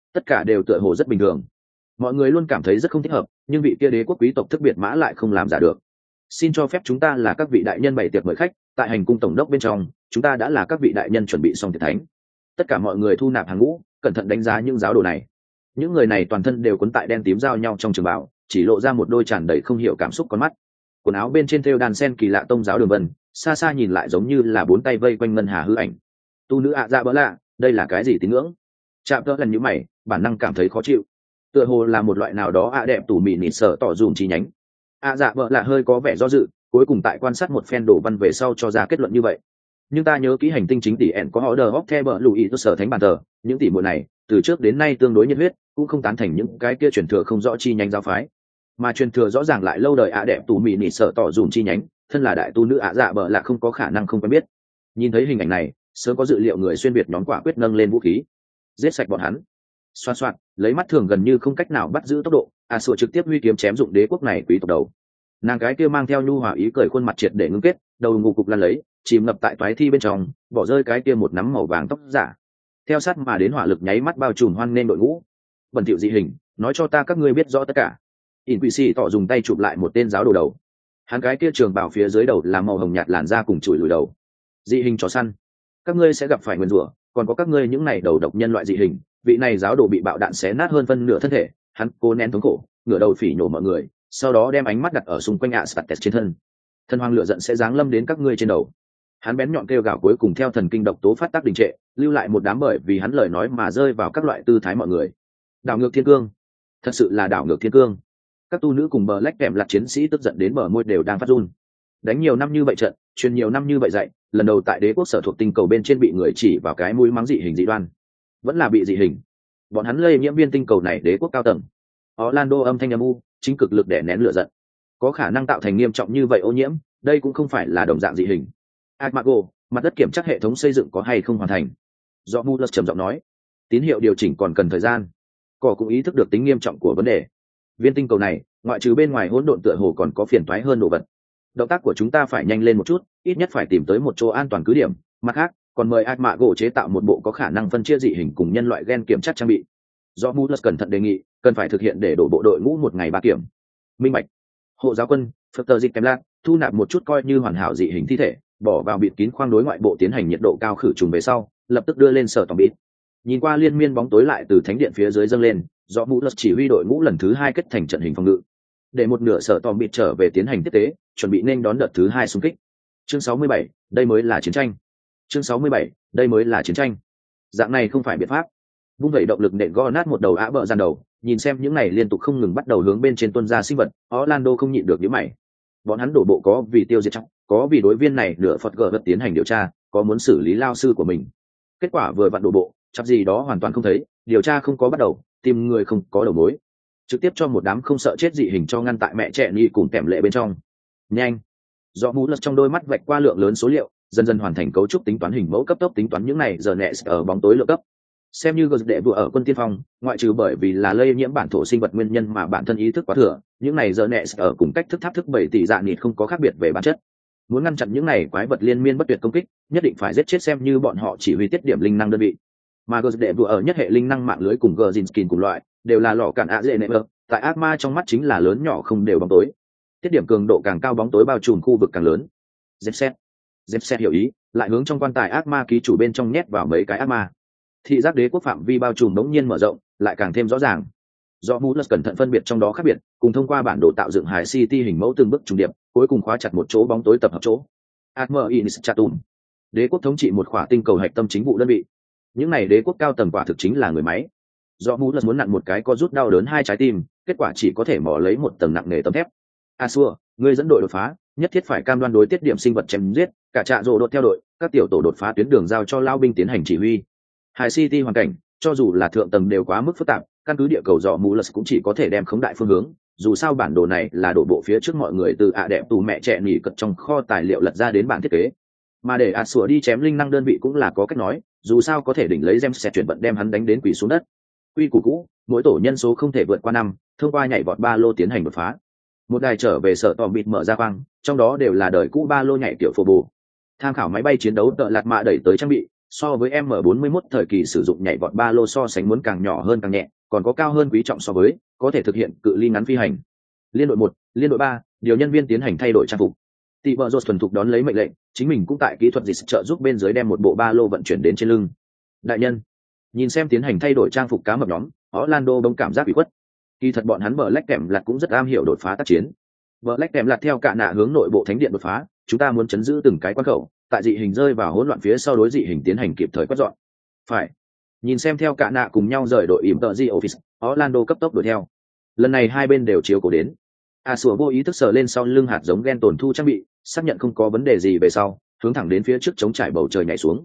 [SPEAKER 1] tất cả đều tựa hồ rất bình thường. Mọi người luôn cảm thấy rất không thích hợp, nhưng vị kia đế quốc quý tộc thức biệt mã lại không làm giả được. Xin cho phép chúng ta là các vị đại nhân bày tiệc mời khách, tại hành cung tổng đốc bên trong chúng ta đã là các vị đại nhân chuẩn bị xong tiệc thánh. Tất cả mọi người thu nạp hàng ngũ, cẩn thận đánh giá những giáo đồ này. Những người này toàn thân đều cuốn tại đen tím giao nhau trong trường bảo, chỉ lộ ra một đôi tràn đầy không hiểu cảm xúc con mắt. Quần áo bên trên thêu đàn sen kỳ lạ tông giáo đường vân, xa xa nhìn lại giống như là bốn tay vây quanh ngân hà hư ảnh. Tu nữ ạ dạ bỡ lạ, đây là cái gì tín ngưỡng? Chạm tớ lần nhíu mày, bản năng cảm thấy khó chịu. Tựa hồ là một loại nào đó ạ đẹp tủ mị nịt sở tỏ dùm chi nhánh. ạ dạ bỡ lạ hơi có vẻ do dự, cuối cùng tại quan sát một phen đồ văn về sau cho ra kết luận như vậy. Nhưng ta nhớ kỹ hành tinh chính tỷ ẻn có order of the bờ lùi sở thánh bàn thờ, những tỷ muội này từ trước đến nay tương đối nhiệt huyết, cũng không tán thành những cái kia truyền thừa không rõ chi nhánh giáo phái, mà truyền thừa rõ ràng lại lâu đời ạ đẹp tù mị nị sợ tỏ dùm chi nhánh, thân là đại tu nữ ạ dạ bợ là không có khả năng không quen biết. Nhìn thấy hình ảnh này, sớm có dự liệu người xuyên việt nhóm quả quyết nâng lên vũ khí, giết sạch bọn hắn. Xoan xoan, lấy mắt thường gần như không cách nào bắt giữ tốc độ, sủa trực tiếp huy kiếm chém dụng đế quốc này quý tộc đầu. Nàng cái kia mang theo nhu hòa ý cười khuôn mặt triệt để ngưng kết, đầu ngủ cục lăn lấy, chìm ngập tại toái thi bên trong, bỏ rơi cái kia một nắm màu vàng tóc giả. Theo sát mà đến hỏa lực nháy mắt bao trùm hoan nên đội ngũ. Bẩn thỉu dị hình, nói cho ta các ngươi biết rõ tất cả. In quỷ sĩ tỏ dùng tay chụp lại một tên giáo đồ đầu. Hắn cái kia trường bảo phía dưới đầu là màu hồng nhạt làn da cùng chùi lùi đầu. Dị hình chó săn, các ngươi sẽ gặp phải nguyên rủa, còn có các ngươi những này đầu độc nhân loại dị hình. Vị này giáo đồ bị bạo đạn xé nát hơn phân nửa thân thể, hắn cố nén thống khổ, ngửa đầu phỉ nhổ mọi người, sau đó đem ánh mắt đặt ở xung quanh Astartes trên thân. Thần hoàng lửa giận sẽ giáng lâm đến các ngươi trên đầu. Hắn bén nhọn kêu gào cuối cùng theo thần kinh độc tố phát tác đình trệ, lưu lại một đám bởi vì hắn lời nói mà rơi vào các loại tư thái mọi người. Đảo ngược thiên cương, thật sự là đảo ngược thiên cương. Các tu nữ cùng bờ lách kèm lạc chiến sĩ tức giận đến bờ môi đều đang phát run. Đánh nhiều năm như vậy trận, truyền nhiều năm như vậy dạy, lần đầu tại đế quốc sở thuộc tinh cầu bên trên bị người chỉ vào cái mũi mắng dị hình dị đoan, vẫn là bị dị hình. Bọn hắn lây nhiễm viên tinh cầu này đế quốc cao tầng. Orlando âm thanh âm u, chính cực lực để nén lửa giận. Có khả năng tạo thành nghiêm trọng như vậy ô nhiễm, đây cũng không phải là đồng dạng dị hình. Agmago, mặt đất kiểm tra hệ thống xây dựng có hay không hoàn thành. Do Mulus trầm giọng nói, tín hiệu điều chỉnh còn cần thời gian. Cỏ cũng ý thức được tính nghiêm trọng của vấn đề. Viên tinh cầu này, ngoại trừ bên ngoài hỗn độn tựa hồ còn có phiền toái hơn đồ vật. Động tác của chúng ta phải nhanh lên một chút, ít nhất phải tìm tới một chỗ an toàn cứ điểm. Mặt khác, còn mời Agmago chế tạo một bộ có khả năng phân chia dị hình cùng nhân loại gen kiểm tra trang bị. Do Mulus cẩn thận đề nghị, cần phải thực hiện để đổ bộ đội ngũ một ngày 3 kiểm. Minh bạch. Hộ giáo quân, Phật tờ dịch kèm lạc, thu nạp một chút coi như hoàn hảo dị hình thi thể, bỏ vào bịt kín khoang đối ngoại bộ tiến hành nhiệt độ cao khử trùng về sau, lập tức đưa lên sở tổng bịt. Nhìn qua liên miên bóng tối lại từ thánh điện phía dưới dâng lên, do mũ lật chỉ huy đội ngũ lần thứ 2 kết thành trận hình phòng ngự, để một nửa sở tổng bịt trở về tiến hành tiếp tế, chuẩn bị nên đón đợt thứ 2 xung kích. Chương 67, đây mới là chiến tranh. Chương 67, đây mới là chiến tranh. Dạng này không phải biện pháp. Vung vẩy động lực nện gõ nát một đầu ả bợ gian đầu, nhìn xem những này liên tục không ngừng bắt đầu hướng bên trên tuân ra sinh vật, Orlando không nhịn được nhíu mày. Bọn hắn đổ bộ có vì tiêu diệt trọng, có vì đối viên này nửa Phật gở vật tiến hành điều tra, có muốn xử lý lao sư của mình. Kết quả vừa vặn đổ bộ, chắc gì đó hoàn toàn không thấy, điều tra không có bắt đầu, tìm người không có đầu mối, trực tiếp cho một đám không sợ chết dị hình cho ngăn tại mẹ trẻ ni cùng kèm lệ bên trong. Nhanh, do mũ lật trong đôi mắt vạch qua lượng lớn số liệu, dần dần hoàn thành cấu trúc tính toán hình mẫu cấp tốc tính toán những này giờ nẹ ở bóng tối lượng cấp. Xem như gờ đệ vừa ở quân tiên phong, ngoại trừ bởi vì là lây nhiễm bản thổ sinh vật nguyên nhân mà bản thân ý thức quá thừa, những này giờ nẹ ở cùng cách thức tháp thức 7 tỷ dạ nịt không có khác biệt về bản chất. Muốn ngăn chặn những này quái vật liên miên bất tuyệt công kích, nhất định phải giết chết xem như bọn họ chỉ huy tiết điểm linh năng đơn vị. Mà gờ đệ vừa ở nhất hệ linh năng mạng lưới cùng gờ Zinskin cùng loại, đều là lò cản ạ dễ nệ mơ, tại ác ma trong mắt chính là lớn nhỏ không đều bóng tối. Tiết điểm cường độ càng cao bóng tối bao trùm khu vực càng lớn. Dẹp hiểu ý, lại hướng trong quan tài ác ma ký chủ bên trong nhét vào mấy cái ác ma. Thị giác đế quốc phạm vi bao trùm đống nhiên mở rộng, lại càng thêm rõ ràng. Do Mulus cẩn thận phân biệt trong đó khác biệt, cùng thông qua bản đồ tạo dựng Hải City hình mẫu từng bước trùng điệp, cuối cùng khóa chặt một chỗ bóng tối tập hợp chỗ. Admer Inis Chatum. Đế quốc thống trị một khỏa tinh cầu hạch tâm chính vụ đơn vị. Những này đế quốc cao tầng quả thực chính là người máy. Do Mulus muốn nặn một cái có rút đau đớn 2 trái tim, kết quả chỉ có thể mò lấy một tầng nặng nề tấm thép. Asua, ngươi dẫn đội đột phá, nhất thiết phải cam đoan đối tiết điểm sinh vật chém giết, cả trạ rồ đột theo đội, các tiểu tổ đột phá tuyến đường giao cho lao binh tiến hành chỉ huy. Hải City hoàn cảnh, cho dù là thượng tầng đều quá mức phức tạp, căn cứ địa cầu dò Mulus cũng chỉ có thể đem khống đại phương hướng, dù sao bản đồ này là đổ bộ phía trước mọi người từ ạ đẹp tù mẹ trẻ nỉ cật trong kho tài liệu lật ra đến bản thiết kế. Mà để Asua đi chém linh năng đơn vị cũng là có cách nói, dù sao có thể đỉnh lấy gem sẽ chuyển vận đem hắn đánh đến quỷ xuống đất. Quy củ cũ, mỗi tổ nhân số không thể vượt qua 5, thông qua nhảy vọt ba lô tiến hành đột phá. Một đài trở về sở tòm bịt mở ra khoang, trong đó đều là đời cũ ba lô nhảy kiểu phổ bồ. Tham khảo máy bay chiến đấu tợ lạt mạ đẩy tới trang bị, so với M41 thời kỳ sử dụng nhảy vọt ba lô so sánh muốn càng nhỏ hơn càng nhẹ, còn có cao hơn quý trọng so với, có thể thực hiện cự ly ngắn phi hành. Liên đội 1, liên đội 3, điều nhân viên tiến hành thay đổi trang phục. Tỷ vợ rột thuần thục đón lấy mệnh lệnh, chính mình cũng tại kỹ thuật dịch trợ giúp bên dưới đem một bộ ba lô vận chuyển đến trên lưng. Đại nhân, nhìn xem tiến hành thay đổi trang phục cá mập nhóm, Orlando bỗng cảm giác bị khuất. Kỳ thật bọn hắn Black kèm lạt cũng rất am hiểu đột phá tác chiến. Black kèm lạt theo cả nạ hướng nội bộ thánh điện đột phá, chúng ta muốn chấn giữ từng cái quan khẩu, tại dị hình rơi vào hỗn loạn phía sau đối dị hình tiến hành kịp thời quét dọn. Phải. Nhìn xem theo cả nạ cùng nhau rời đội ỉm tợ di office, Orlando cấp tốc đuổi theo. Lần này hai bên đều chiếu cố đến. Sủa vô ý thức sờ lên sau lưng hạt giống gen tổn thu trang bị, xác nhận không có vấn đề gì về sau, hướng thẳng đến phía trước chống trải bầu trời nhảy xuống.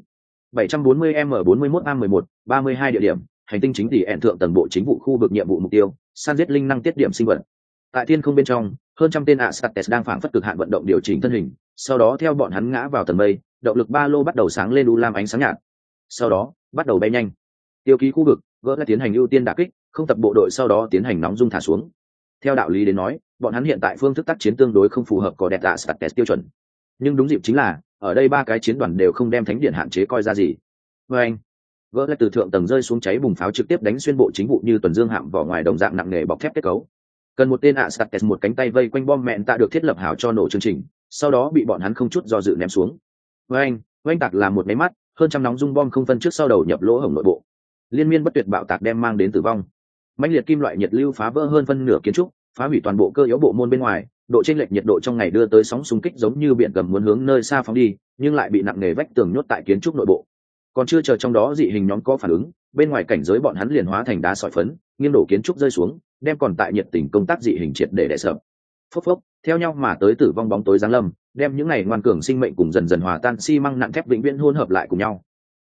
[SPEAKER 1] 740m41A11, 32 địa điểm, hành tinh chính tỷ ẻn thượng tầng bộ chính vụ khu vực nhiệm vụ mục tiêu, săn giết linh năng tiết điểm sinh vật. Tại thiên không bên trong, hơn trăm tên Astartes đang phảng phất cực hạn vận động điều chỉnh thân hình, sau đó theo bọn hắn ngã vào tầng mây, động lực ba lô bắt đầu sáng lên u lam ánh sáng nhạt. Sau đó, bắt đầu bay nhanh. Tiêu ký khu vực, gỡ lại tiến hành ưu tiên đả kích, không tập bộ đội sau đó tiến hành nóng dung thả xuống. Theo đạo lý đến nói, bọn hắn hiện tại phương thức tác chiến tương đối không phù hợp có đẹp Astartes tiêu chuẩn. Nhưng đúng dịp chính là, ở đây ba cái chiến đoàn đều không đem thánh điện hạn chế coi ra gì. Anh gỡ lại từ thượng tầng rơi xuống cháy bùng pháo trực tiếp đánh xuyên bộ chính vụ như tuần dương hạm vỏ ngoài đồng dạng nặng nề bọc thép kết cấu. Cần một tên Astartes một cánh tay vây quanh bom mẹn tạ được thiết lập hảo cho nổ chương trình, sau đó bị bọn hắn không chút do dự ném xuống. Oanh tạc là một máy mắt, hơn trăm nóng dung bom không phân trước sau đầu nhập lỗ hổng nội bộ. Liên miên bất tuyệt bạo tạc đem mang đến tử vong. Mãnh liệt kim loại nhiệt lưu phá vỡ hơn phân nửa kiến trúc, phá hủy toàn bộ cơ yếu bộ môn bên ngoài, độ chênh lệch nhiệt độ trong ngày đưa tới sóng xung kích giống như biển gầm muốn hướng nơi xa phóng đi, nhưng lại bị nặng nề vách tường nhốt tại kiến trúc nội bộ. Còn chưa chờ trong đó dị hình nhóm có phản ứng, bên ngoài cảnh giới bọn hắn liền hóa thành đá sỏi phấn, nghiêng đổ kiến trúc rơi xuống, đem còn tại nhiệt tình công tác dị hình triệt để đè sập. Phốc phốc, theo nhau mà tới tử vong bóng tối giáng lâm, đem những này ngoan cường sinh mệnh cùng dần dần hòa tan xi măng nặng thép vĩnh viễn hỗn hợp lại cùng nhau.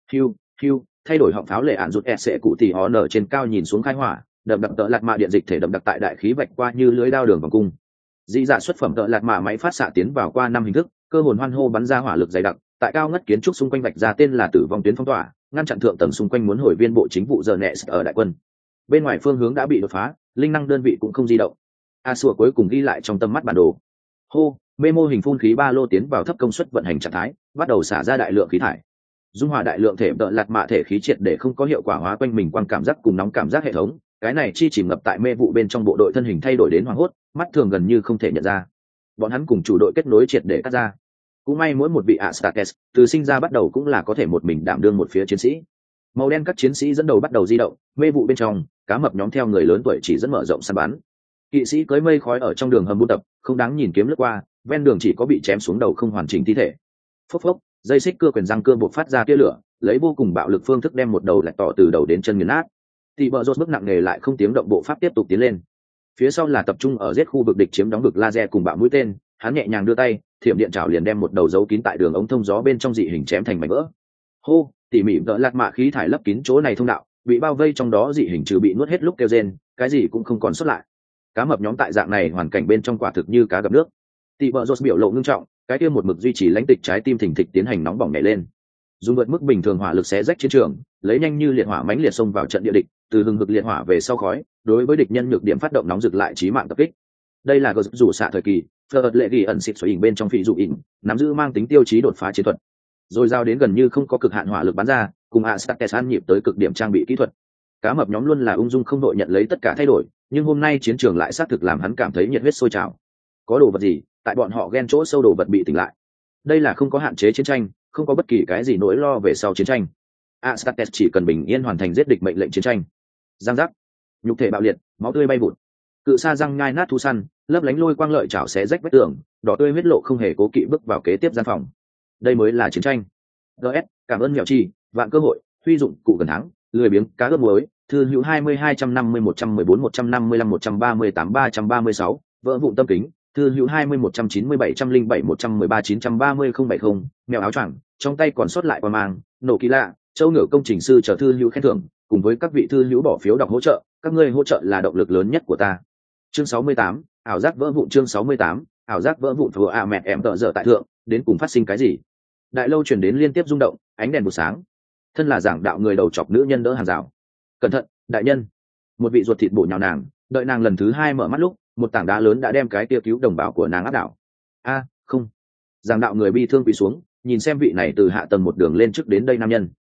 [SPEAKER 1] Hiu, thay đổi họng pháo lệ ản rụt sẽ cụ tỷ ó nở trên cao nhìn xuống khai hỏa, đậm đặc tợ lạt mạ điện dịch thể đậm đặc tại đại khí vạch qua như lưới đao đường vòng cung. Dị dạ xuất phẩm tợ lạt mạ máy phát xạ tiến vào qua năm hình thức, cơ hồn hoan hô bắn ra hỏa lực dày đặc, tại cao ngất kiến trúc xung quanh vạch ra tên là tử vong tuyến phong tỏa, ngăn chặn thượng tầng xung quanh muốn hồi viên bộ chính vụ giờ nẹ ở đại quân. Bên ngoài phương hướng đã bị đột phá, linh năng đơn vị cũng không di động. Sủa cuối cùng ghi lại trong tâm mắt bản đồ. Hô, mô hình phun khí ba lô tiến vào thấp công suất vận hành trạng thái, bắt đầu xả ra đại lượng khí thải. Dung hòa đại lượng thể tợ lạt mạ thể khí triệt để không có hiệu quả hóa quanh mình quang cảm giác cùng nóng cảm giác hệ thống, cái này chi chìm ngập tại mê vụ bên trong bộ đội thân hình thay đổi đến hoảng hốt, mắt thường gần như không thể nhận ra. Bọn hắn cùng chủ đội kết nối triệt để cắt ra. Cũng may mỗi một vị Astartes từ sinh ra bắt đầu cũng là có thể một mình đảm đương một phía chiến sĩ. Màu đen các chiến sĩ dẫn đầu bắt đầu di động, mê vụ bên trong, cá mập nhóm theo người lớn tuổi chỉ dẫn mở rộng săn bắn. Kỵ sĩ cưới mây khói ở trong đường hầm buôn tập, không đáng nhìn kiếm lướt qua, ven đường chỉ có bị chém xuống đầu không hoàn chỉnh thi thể. Phốc phốc, dây xích cưa quyền răng cưa buộc phát ra tia lửa, lấy vô cùng bạo lực phương thức đem một đầu lẹt tỏ từ đầu đến chân nghiền nát. Tỷ bờ rốt bước nặng nề lại không tiếng động bộ pháp tiếp tục tiến lên. Phía sau là tập trung ở giết khu vực địch chiếm đóng vực laser cùng bạo mũi tên, hắn nhẹ nhàng đưa tay, thiểm điện chảo liền đem một đầu giấu kín tại đường ống thông gió bên trong dị hình chém thành mảnh vỡ. Hô, tỉ mỉ đỡ lạt mạ khí thải lấp kín chỗ này thông đạo, bị bao vây trong đó dị hình trừ bị nuốt hết lúc kêu rên, cái gì cũng không còn sót lại. Cá mập nhóm tại dạng này hoàn cảnh bên trong quả thực như cá gặp nước. Tỷ bờ rốt biểu lộ ngưng trọng, cái kia một mực duy trì lãnh tịch trái tim thình thịch tiến hành nóng bỏng nhảy lên. Dùng vượt mức bình thường hỏa lực xé rách chiến trường, lấy nhanh như liệt hỏa mãnh liệt xông vào trận địa địch, từ hừng hực liệt hỏa về sau khói, đối với địch nhân nhược điểm phát động nóng rực lại chí mạng tập kích. Đây là gờ rủ xạ thời kỳ, phật lệ ghi ẩn xịt xoáy bên trong phỉ dụ ỉn, nắm giữ mang tính tiêu chí đột phá chiến thuật. Rồi giao đến gần như không có cực hạn hỏa lực bắn ra, cùng Astartes ăn nhịp tới cực điểm trang bị kỹ thuật. Cá mập nhóm luôn là ung dung không đội nhận lấy tất cả thay đổi, nhưng hôm nay chiến trường lại xác thực làm hắn cảm thấy nhiệt huyết sôi trào. Có đồ vật gì, tại bọn họ ghen chỗ sâu đồ vật bị tỉnh lại. Đây là không có hạn chế chiến tranh, không có bất kỳ cái gì nỗi lo về sau chiến tranh. Astartes chỉ cần bình yên hoàn thành giết địch mệnh lệnh chiến tranh. Giang giác, nhục thể bạo liệt, máu tươi bay vụt. Cự sa răng nhai nát thu săn, lấp lánh lôi quang lợi chảo xé rách vách tường, đỏ tươi huyết lộ không hề cố kỵ bước vào kế tiếp gian phòng. Đây mới là chiến tranh. GS, cảm ơn mèo chi, vạn cơ hội, huy dụng cụ gần thắng, lười biếng, cá ướp muối, thư hữu 20-250-114-155-138-336, vỡ vụn tâm kính, thư hữu 20-197-107-113-930-070, mèo áo choàng, trong tay còn sót lại qua mang, nổ kỳ lạ, châu ngựa công trình sư chờ thư hữu khen thưởng, cùng với các vị thư hữu bỏ phiếu đọc hỗ trợ, các ngươi hỗ trợ là động lực lớn nhất của ta. Chương 68, ảo giác vỡ vụn. Chương 68, ảo giác vỡ vụn. Vừa mẹ em tợ dở tại thượng, đến cùng phát sinh cái gì? Đại lâu truyền đến liên tiếp rung động, ánh đèn buổi sáng. Thân là giảng đạo người đầu chọc nữ nhân đỡ hàng rào. Cẩn thận, đại nhân. Một vị ruột thịt bổ nhào nàng, đợi nàng lần thứ hai mở mắt lúc, một tảng đá lớn đã đem cái kia cứu đồng bào của nàng áp đảo. A, không. Giảng đạo người bi thương quỳ xuống, nhìn xem vị này từ hạ tầng một đường lên trước đến đây nam nhân.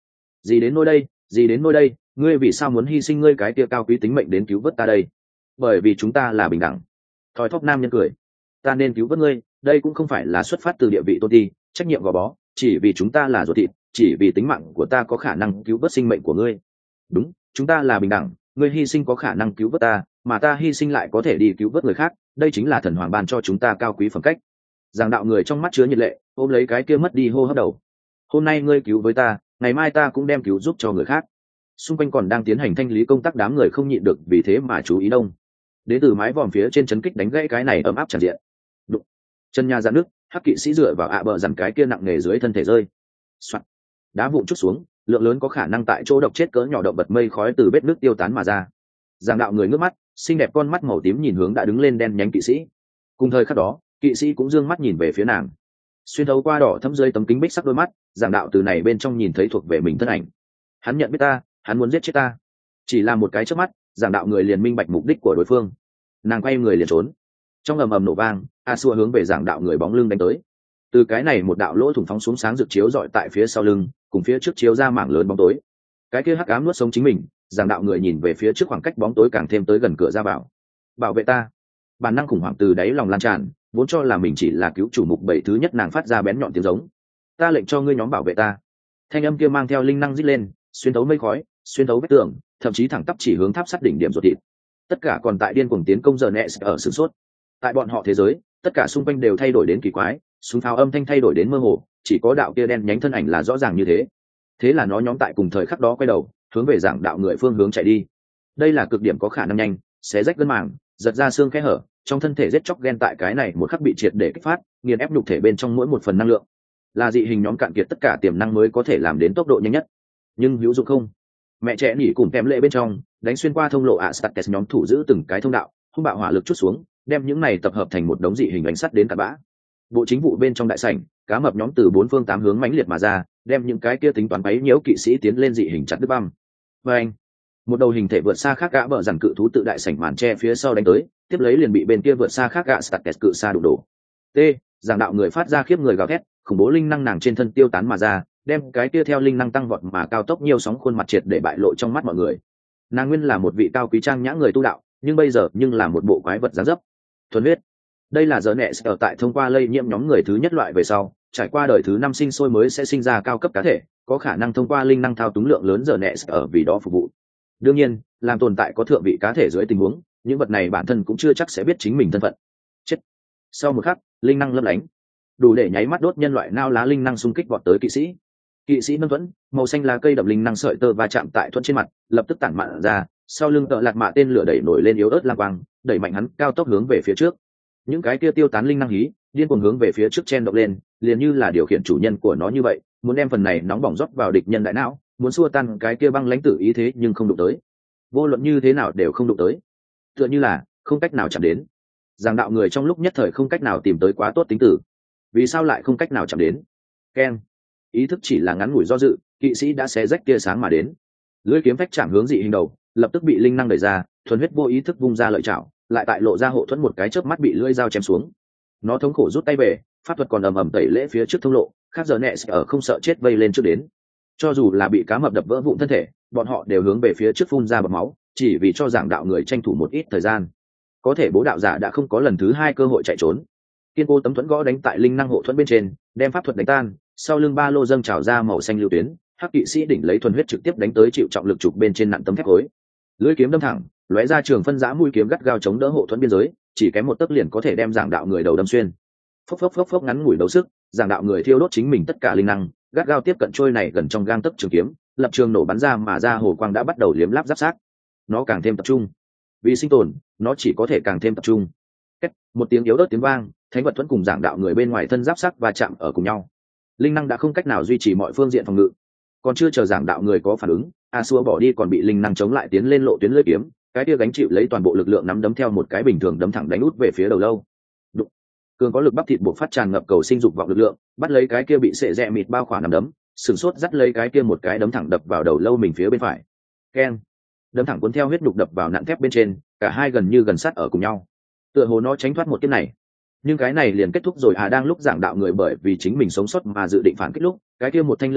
[SPEAKER 1] Gì đến nôi đây, gì đến nôi đây, ngươi vì sao muốn hy sinh ngươi cái kia cao quý tính mệnh đến cứu vớt ta đây? Bởi vì chúng ta là bình đẳng. Thòi thóp nam nhân cười. Ta nên cứu vớt ngươi, đây cũng không phải là xuất phát từ địa vị tôn ti, trách nhiệm gò bó, chỉ vì chúng ta là ruột thịt, chỉ vì tính mạng của ta có khả năng cứu vớt sinh mệnh của ngươi. Đúng, chúng ta là bình đẳng, ngươi hy sinh có khả năng cứu vớt ta, mà ta hy sinh lại có thể đi cứu vớt người khác, đây chính là thần hoàng ban cho chúng ta cao quý phẩm cách. Giảng đạo người trong mắt chứa nhiệt lệ, ôm lấy cái kia mất đi hô hấp đầu. Hôm nay ngươi cứu với ta, ngày mai ta cũng đem cứu giúp cho người khác. Xung quanh còn đang tiến hành thanh lý công tác, đám người không nhịn được vì thế mà chú ý đông. Đến từ mái vòm phía trên chấn kích đánh gãy cái này ấm áp tràn diện. Đụng. Chân nhà ra nước, hắc kỵ sĩ dựa vào bờ dằn cái kia nặng nề dưới thân thể rơi. Soạn. Đá vụn chút xuống, lượng lớn có khả năng tại chỗ độc chết cỡ nhỏ động vật mây khói từ vết nước tiêu tán mà ra. Giảng đạo người ngước mắt, xinh đẹp con mắt màu tím nhìn hướng đã đứng lên đen nhánh kỵ sĩ. Cùng thời khắc đó, kỵ sĩ cũng dương mắt nhìn về phía nàng. Xuyên thấu qua đỏ thấm dưới tấm kính bích sắc đôi mắt, giảng đạo từ này bên trong nhìn thấy thuộc về mình thân ảnh. Hắn nhận biết ta, hắn muốn giết chết ta. Chỉ là một cái chớp mắt, giảng đạo người liền minh bạch mục đích của đối phương. Nàng quay người liền trốn. Trong ầm ầm nổ vang, a xua hướng về giảng đạo người bóng lưng đánh tới. Từ cái này một đạo lỗ thủng phóng xuống sáng rực chiếu rọi tại phía sau lưng, cùng phía trước chiếu ra mảng lớn bóng tối. Cái kia hắc ám nuốt sống chính mình, giảng đạo người nhìn về phía trước, khoảng cách bóng tối càng thêm tới gần cửa ra vào. Bảo vệ ta. Bản năng khủng hoảng từ đáy lòng lan tràn, vốn cho là mình chỉ là cứu chủ mục bảy thứ nhất, nàng phát ra bén nhọn tiếng giống. Ta lệnh cho ngươi nhóm bảo vệ ta. Thanh âm kia mang theo linh năng rít lên, xuyên thấu mây khói, xuyên thấu vết tường, thậm chí thẳng tắp chỉ hướng tháp sắt đỉnh điểm ruột thịt. Tất cả còn tại điên cuồng tiến công giờ nẹ ở sửng sốt. Tại bọn họ thế giới, tất cả xung quanh đều thay đổi đến kỳ quái, súng pháo âm thanh thay đổi đến mơ hồ, chỉ có đạo kia đen nhánh thân ảnh là rõ ràng như thế. Thế là nó nhóm tại cùng thời khắc đó quay đầu, hướng về giảng đạo người phương hướng chạy đi. Đây là cực điểm có khả năng nhanh, xé rách gân màng, giật ra xương kẽ hở, trong thân thể giết chóc ghen tại cái này một khắc bị triệt để kích phát, nghiền ép nhục thể bên trong mỗi một phần năng lượng. Là dị hình nhóm cạn kiệt tất cả tiềm năng mới có thể làm đến tốc độ nhanh nhất. Nhưng hữu dụng không? Mẹ trẻ nỉ cùng kèm lệ bên trong, đánh xuyên qua thông lộ Astartes nhóm thủ giữ từng cái thông đạo, hung bạo hỏa lực chút xuống, đem những này tập hợp thành một đống dị hình đánh sắt đến tạt bã. Bộ chính vụ bên trong đại sảnh, cá mập nhóm từ bốn phương tám hướng mãnh liệt mà ra, đem những cái kia tính toán bấy nhiễu kỵ sĩ tiến lên dị hình chặt đứt băm. Và anh, một đầu hình thể vượt xa khác gã bờ dằn cự thú tự đại sảnh màn tre phía sau đánh tới, tiếp lấy liền bị bên kia vượt xa khác gã Astartes cự xa đụng đổ. T, giảng đạo người phát ra khiếp người gào thét, khủng bố linh năng nàng trên thân tiêu tán mà ra, đem cái kia theo linh năng tăng vọt mà cao tốc nhiều sóng khuôn mặt triệt để bại lộ trong mắt mọi người. Nàng nguyên là một vị cao quý trang nhã người tu đạo, nhưng bây giờ nhưng là một bộ quái vật dáng dấp. Thuần huyết. Đây là giờ nẹ ở tại thông qua lây nhiễm nhóm người thứ nhất loại về sau, trải qua đời thứ 5 sinh sôi mới sẽ sinh ra cao cấp cá thể, có khả năng thông qua linh năng thao túng lượng lớn giờ nẹ ở vì đó phục vụ. Đương nhiên, làm tồn tại có thượng vị cá thể dưới tình huống, những vật này bản thân cũng chưa chắc sẽ biết chính mình thân phận. Chết. Sau một khắc, linh năng lấp lánh, đủ để nháy mắt đốt nhân loại nao lá linh năng xung kích vọt tới kỵ sĩ. Kỵ sĩ nâng thuẫn, màu xanh lá cây đập linh năng sợi tơ va chạm tại thuẫn trên mặt, lập tức tản mạn ra, sau lưng tợ lạt mạ tên lửa đẩy nổi lên yếu ớt lang quang, đẩy mạnh hắn cao tốc hướng về phía trước. Những cái kia tiêu tán linh năng hí điên cuồng hướng về phía trước chen động lên, liền như là điều khiển chủ nhân của nó như vậy, muốn đem phần này nóng bỏng rót vào địch nhân đại não, muốn xua tan cái kia băng lãnh tử ý thế, nhưng không đụng tới. Vô luận như thế nào đều không đụng tới, tựa như là không cách nào chạm đến. Giảng đạo người trong lúc nhất thời không cách nào tìm tới quá tốt tính tử. Vì sao lại không cách nào chạm đến? Keng. Ý thức chỉ là ngắn ngủi do dự, kỵ sĩ đã xé rách tia sáng mà đến. Lưỡi kiếm phách chạm hướng dị hình đầu, lập tức bị linh năng đẩy ra, thuần huyết vô ý thức vung ra lợi chảo, lại tại lộ ra hộ thuẫn một cái chớp mắt bị lưỡi dao chém xuống. Nó thống khổ rút tay về, pháp thuật còn ầm ầm tẩy lễ phía trước thông lộ, khác giờ nẹ ở không sợ chết vây lên trước đến. Cho dù là bị cá mập đập vỡ vụn thân thể, bọn họ đều hướng về phía trước phun ra bọt máu, chỉ vì cho giảng đạo người tranh thủ một ít thời gian. Có thể bố đạo giả đã không có lần thứ hai cơ hội chạy trốn. Kiên cố tấm thuẫn gõ đánh tại linh năng hộ thuẫn bên trên, đem pháp thuật đánh tan, sau lưng ba lô dâng trào ra màu xanh lưu tuyến, hắc kỵ sĩ đỉnh lấy thuần huyết trực tiếp đánh tới chịu trọng lực trục bên trên nặng tấm thép khối. Lưỡi kiếm đâm thẳng, lóe ra trường phân giã mũi kiếm gắt gao chống đỡ hộ thuẫn biên giới, chỉ kém một tấc liền có thể đem giảng đạo người đầu đâm xuyên. Phốc phốc phốc phốc, ngắn ngủi đấu sức, giảng đạo người thiêu đốt chính mình tất cả linh năng, gắt gao tiếp cận trôi này gần trong gang tấc trường kiếm, lập trường nổ bắn ra mà ra hồ quang đã bắt đầu liếm láp giáp sát. Nó càng thêm tập trung. Vì sinh tồn, nó chỉ có thể càng thêm tập trung. Kết, một tiếng yếu ớt tiếng vang, thánh vật thuẫn cùng giảng đạo người bên ngoài thân giáp sắc và chạm ở cùng nhau. Linh năng đã không cách nào duy trì mọi phương diện phòng ngự. Còn chưa chờ giảng đạo người có phản ứng, a xua bỏ đi còn bị linh năng chống lại tiến lên lộ tuyến lưỡi kiếm, cái kia gánh chịu lấy toàn bộ lực lượng nắm đấm theo một cái bình thường đấm thẳng đánh út về phía đầu lâu. Đụng. Cường có lực bắp thịt buộc phát tràn ngập cầu sinh dục vọng lực lượng, bắt lấy cái kia bị sệ rẽ mịt bao khỏa nắm đấm, sừng sốt dắt lấy cái kia một cái đấm thẳng đập vào đầu lâu mình phía bên phải. Keng. Đấm thẳng cuốn theo huyết đục đập vào nặn thép bên trên, cả hai gần như gần sát ở cùng nhau. Tựa hồ nó tránh thoát một kiếp này, nhưng cái này liền kết thúc rồi. Đang lúc giảng đạo người bởi vì chính mình sống sót mà dự định phản kích lúc, cái kia một thanh lưỡi kiếm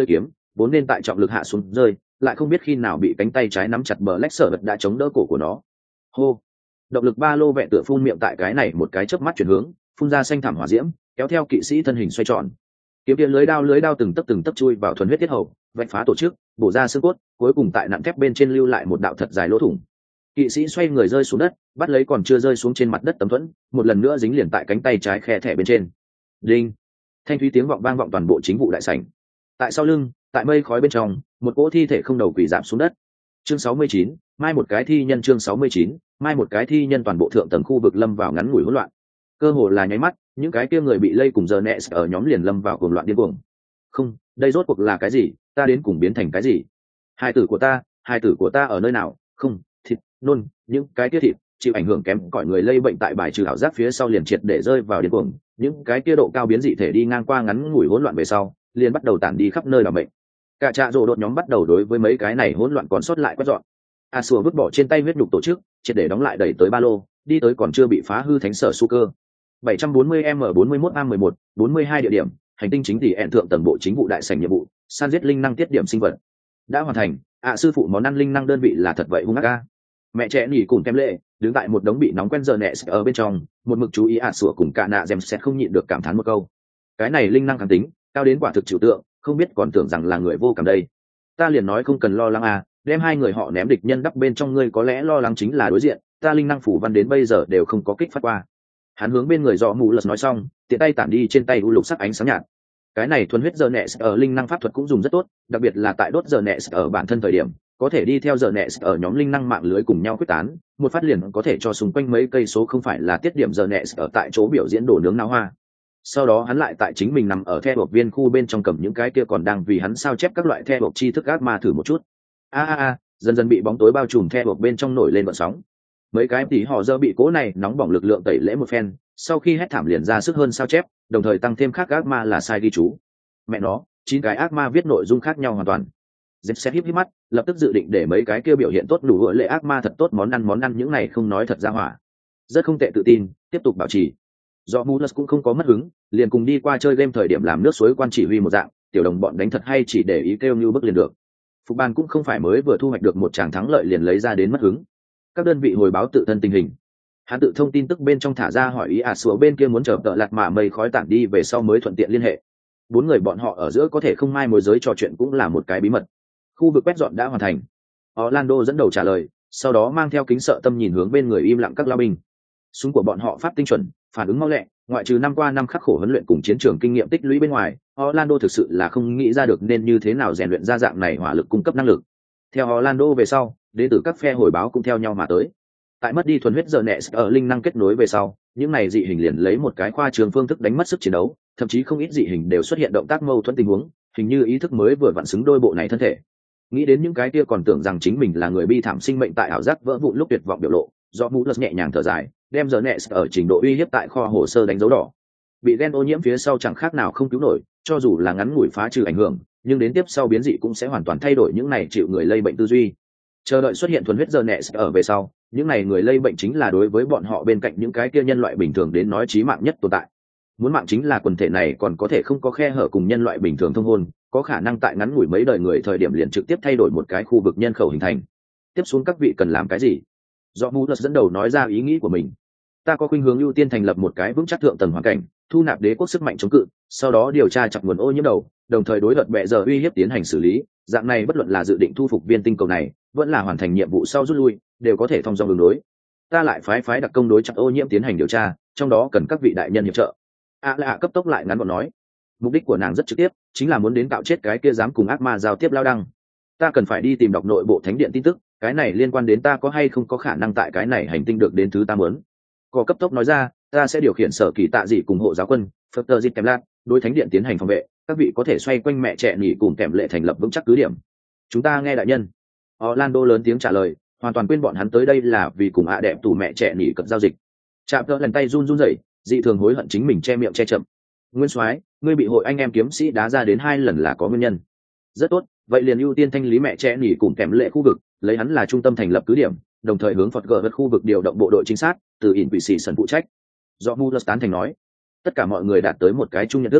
[SPEAKER 1] vốn nên tại trọng lực hạ xuống rơi, lại không biết khi nào bị cánh tay trái nắm chặt bờ lách sở vật đã chống đỡ cổ của nó. Hô, động lực ba lô vẹn tựa phun miệng tại cái này một cái chớp mắt chuyển hướng, phun ra xanh thảm hỏa diễm, kéo theo kỵ sĩ thân hình xoay tròn. Kiếm tiên lưới đao từng tấc chui vào thuần huyết tiết hầu, vạch phá tổ chức, bổ ra xương cốt, cuối cùng tại nặn thép bên trên lưu lại một đạo thật dài lỗ thủng. Kỵ sĩ xoay người rơi xuống đất, bắt lấy còn chưa rơi xuống trên mặt đất tấm thuẫn, một lần nữa dính liền tại cánh tay trái khe thẻ bên trên. Đinh! Thanh thúy tiếng vọng vang vọng toàn bộ chính vụ đại sảnh. Tại sau lưng, tại mây khói bên trong, một cỗ thi thể không đầu quỷ giảm xuống đất. Chương 69, mai một cái thi nhân. Chương 69, mai một cái thi nhân. Toàn bộ thượng tầng khu vực lâm vào ngắn ngủi hỗn loạn. Cơ hồ là nháy mắt, những cái kia người bị lây cùng giờ nẹ ở nhóm liền lâm vào cuồng loạn điên cuồng. Không, đây rốt cuộc là cái gì? Ta đến cùng biến thành cái gì? Hai tử của ta ở nơi nào? Không, thịt, nôn, những cái kia thịt chịu ảnh hưởng kém cỏi người lây bệnh tại bài trừ ảo giác phía sau liền triệt để rơi vào điên cuồng. Những cái kia độ cao biến dị thể đi ngang qua ngắn ngủi hỗn loạn về sau, liền bắt đầu tản đi khắp nơi là bệnh. Cả trạ rồ đột nhóm bắt đầu đối với mấy cái này hỗn loạn còn sót lại quét dọn. A Sùa vứt bỏ trên tay huyết nhục tổ chức, triệt để đóng lại đẩy tới ba lô, đi tới còn chưa bị phá hư thánh sở su cơ. 740M41A11, 42 địa điểm, hành tinh chính tỷ ẹn thượng tầng bộ chính vụ đại sảnh nhiệm vụ, san giết linh năng tiết điểm sinh vật. Đã hoàn thành, sư phụ món ăn linh năng đơn vị là thật vậy hung ác a. Mẹ trẻ nhỉ cùng kem lệ, đứng tại một đống bị nóng quen giờ nẹ ở bên trong, một mực chú ý Sùa cùng cả nạ dèm sẽ không nhịn được cảm thán một câu. Cái này linh năng kháng tính, cao đến quả thực chịu tượng, không biết còn tưởng rằng là người vô cảm đây. Ta liền nói không cần lo lắng à, đem hai người họ ném địch nhân đắp bên trong ngươi có lẽ lo lắng chính là đối diện, ta linh năng phủ văn đến bây giờ đều không có kích phát qua. Hắn hướng bên người dọ mù lật nói xong, tiện tay tản đi trên tay u lục sắc ánh sáng nhạt. Cái này thuần huyết giờ nẹ ở linh năng pháp thuật cũng dùng rất tốt, đặc biệt là tại đốt giờ nẹ ở bản thân thời điểm, có thể đi theo giờ nẹ ở nhóm linh năng mạng lưới cùng nhau quyết tán, một phát liền có thể cho xung quanh mấy cây số không phải là tiết điểm giờ nẹ ở tại chỗ biểu diễn đồ nướng náo hoa. Sau đó hắn lại tại chính mình nằm ở the hộp viên khu bên trong cầm những cái kia còn đang vì hắn sao chép các loại the hộp tri thức ác ma thử một chút. Dần dần bị bóng tối bao trùm the hộp bên trong nổi lên vận sóng. Mấy cái tỉ họ dơ bị cố này nóng bỏng lực lượng tẩy lễ một phen, sau khi hét thảm liền ra sức hơn sao chép, đồng thời tăng thêm khác ác ma là sai ghi chú. Mẹ nó, 9 cái ác ma viết nội dung khác nhau hoàn toàn. Dẹp sẽ híp mắt, lập tức dự định để mấy cái kia biểu hiện tốt đủ lệ ác ma thật tốt món ăn những này không nói thật ra hỏa. Rất không tệ tự tin, tiếp tục bảo trì. Do Mulus cũng không có mất hứng, liền cùng đi qua chơi game thời điểm làm nước suối quan chỉ huy một dạng, tiểu đồng bọn đánh thật hay chỉ để ý kêu như bước liền được. Phục ban cũng không phải mới vừa thu hoạch được một tràng thắng lợi liền lấy ra đến mất hứng. Các đơn vị hồi báo tự thân tình hình. Hắn tự thông tin tức bên trong thả ra hỏi ý Sùa bên kia muốn chờ đợi lạt mạ mây khói tản đi về sau mới thuận tiện liên hệ. 4 người bọn họ ở giữa có thể không mai mối giới trò chuyện cũng là một cái bí mật. Khu vực quét dọn đã hoàn thành. Orlando dẫn đầu trả lời, sau đó mang theo kính sợ tâm nhìn hướng bên người im lặng các lao binh. Súng của bọn họ pháp tinh chuẩn, phản ứng mau lẹ, ngoại trừ năm qua năm khắc khổ huấn luyện cùng chiến trường kinh nghiệm tích lũy bên ngoài, Orlando thực sự là không nghĩ ra được nên như thế nào rèn luyện ra dạng này hỏa lực cung cấp năng lực. Theo Orlando về sau, đến từ các phe hồi báo cũng theo nhau mà tới. Tại mất đi thuần huyết giờ nẹ ở linh năng kết nối về sau, những này dị hình liền lấy một cái khoa trường phương thức đánh mất sức chiến đấu, thậm chí không ít dị hình đều xuất hiện động tác mâu thuẫn tình huống, hình như ý thức mới vừa vặn xứng đôi bộ này thân thể. Nghĩ đến những cái kia còn tưởng rằng chính mình là người bi thảm sinh mệnh tại ảo giác vỡ vụn lúc tuyệt vọng biểu lộ, do mũ nhẹ nhàng thở dài, đem giờ nẹ ở trình độ uy hiếp tại kho hồ sơ đánh dấu đỏ. Bị gen ô nhiễm phía sau chẳng khác nào không cứu nổi, cho dù là ngắn ngủi phá trừ ảnh hưởng, nhưng đến tiếp sau biến dị cũng sẽ hoàn toàn thay đổi những này chịu người lây bệnh tư duy. Chờ đợi xuất hiện thuần huyết giờ nẹ ở về sau, những này người lây bệnh chính là đối với bọn họ bên cạnh những cái kia nhân loại bình thường đến nói chí mạng nhất tồn tại. Muốn mạng chính là quần thể này còn có thể không có khe hở cùng nhân loại bình thường thông hôn, có khả năng tại ngắn ngủi mấy đời người thời điểm liền trực tiếp thay đổi một cái khu vực nhân khẩu hình thành. Tiếp xuống các vị cần làm cái gì? Do Mulus dẫn đầu nói ra ý nghĩ của mình. Ta có khuynh hướng ưu tiên thành lập một cái vững chắc thượng tầng hoàn cảnh, thu nạp đế quốc sức mạnh chống cự, sau đó điều tra chặt nguồn ô nhiễm đầu, đồng thời đối đợt bệ giờ uy hiếp tiến hành xử lý. Dạng này bất luận là dự định thu phục viên tinh cầu này, vẫn là hoàn thành nhiệm vụ sau rút lui, đều có thể thông dong ứng đối. Ta lại phái đặc công đối chặt ô nhiễm tiến hành điều tra, trong đó cần các vị đại nhân hiệp trợ. Lạ cấp tốc lại ngắn gọn nói, mục đích của nàng rất trực tiếp, chính là muốn đến cạo chết cái kia dám cùng ác ma giao tiếp lao đăng. Ta cần phải đi tìm đọc nội bộ thánh điện tin tức, cái này liên quan đến ta có hay không có khả năng tại cái này hành tinh được đến thứ ta muốn. Có cấp tốc nói ra, ta sẽ điều khiển sở kỳ tạ dị cùng hộ giáo quân, Phật tờ dịp kèm lát, đối thánh điện tiến hành phòng vệ, các vị có thể xoay quanh mẹ trẻ nghỉ cùng kèm lệ thành lập vững chắc cứ điểm. Chúng ta nghe đại nhân. Orlando lớn tiếng trả lời, hoàn toàn quên bọn hắn tới đây là vì cùng đẹp tù mẹ trẻ nghỉ cận giao dịch. Chạm tơ lần tay run rẩy, dị thường hối hận chính mình che miệng che chậm. Nguyên soái, ngươi bị hội anh em kiếm sĩ đá ra đến 2 lần là có nguyên nhân. Rất tốt, vậy liền ưu tiên thanh lý mẹ trẻ nghỉ cùng kèm lệ khu vực, lấy hắn là trung tâm thành lập cứ điểm, đồng thời hướng Phật gờ vật khu vực điều động bộ đội chính sát, từ ỉn quỷ sĩ sần phụ trách. Do Mulus tán thành nói, tất cả mọi người đạt tới một cái chung nhận thức.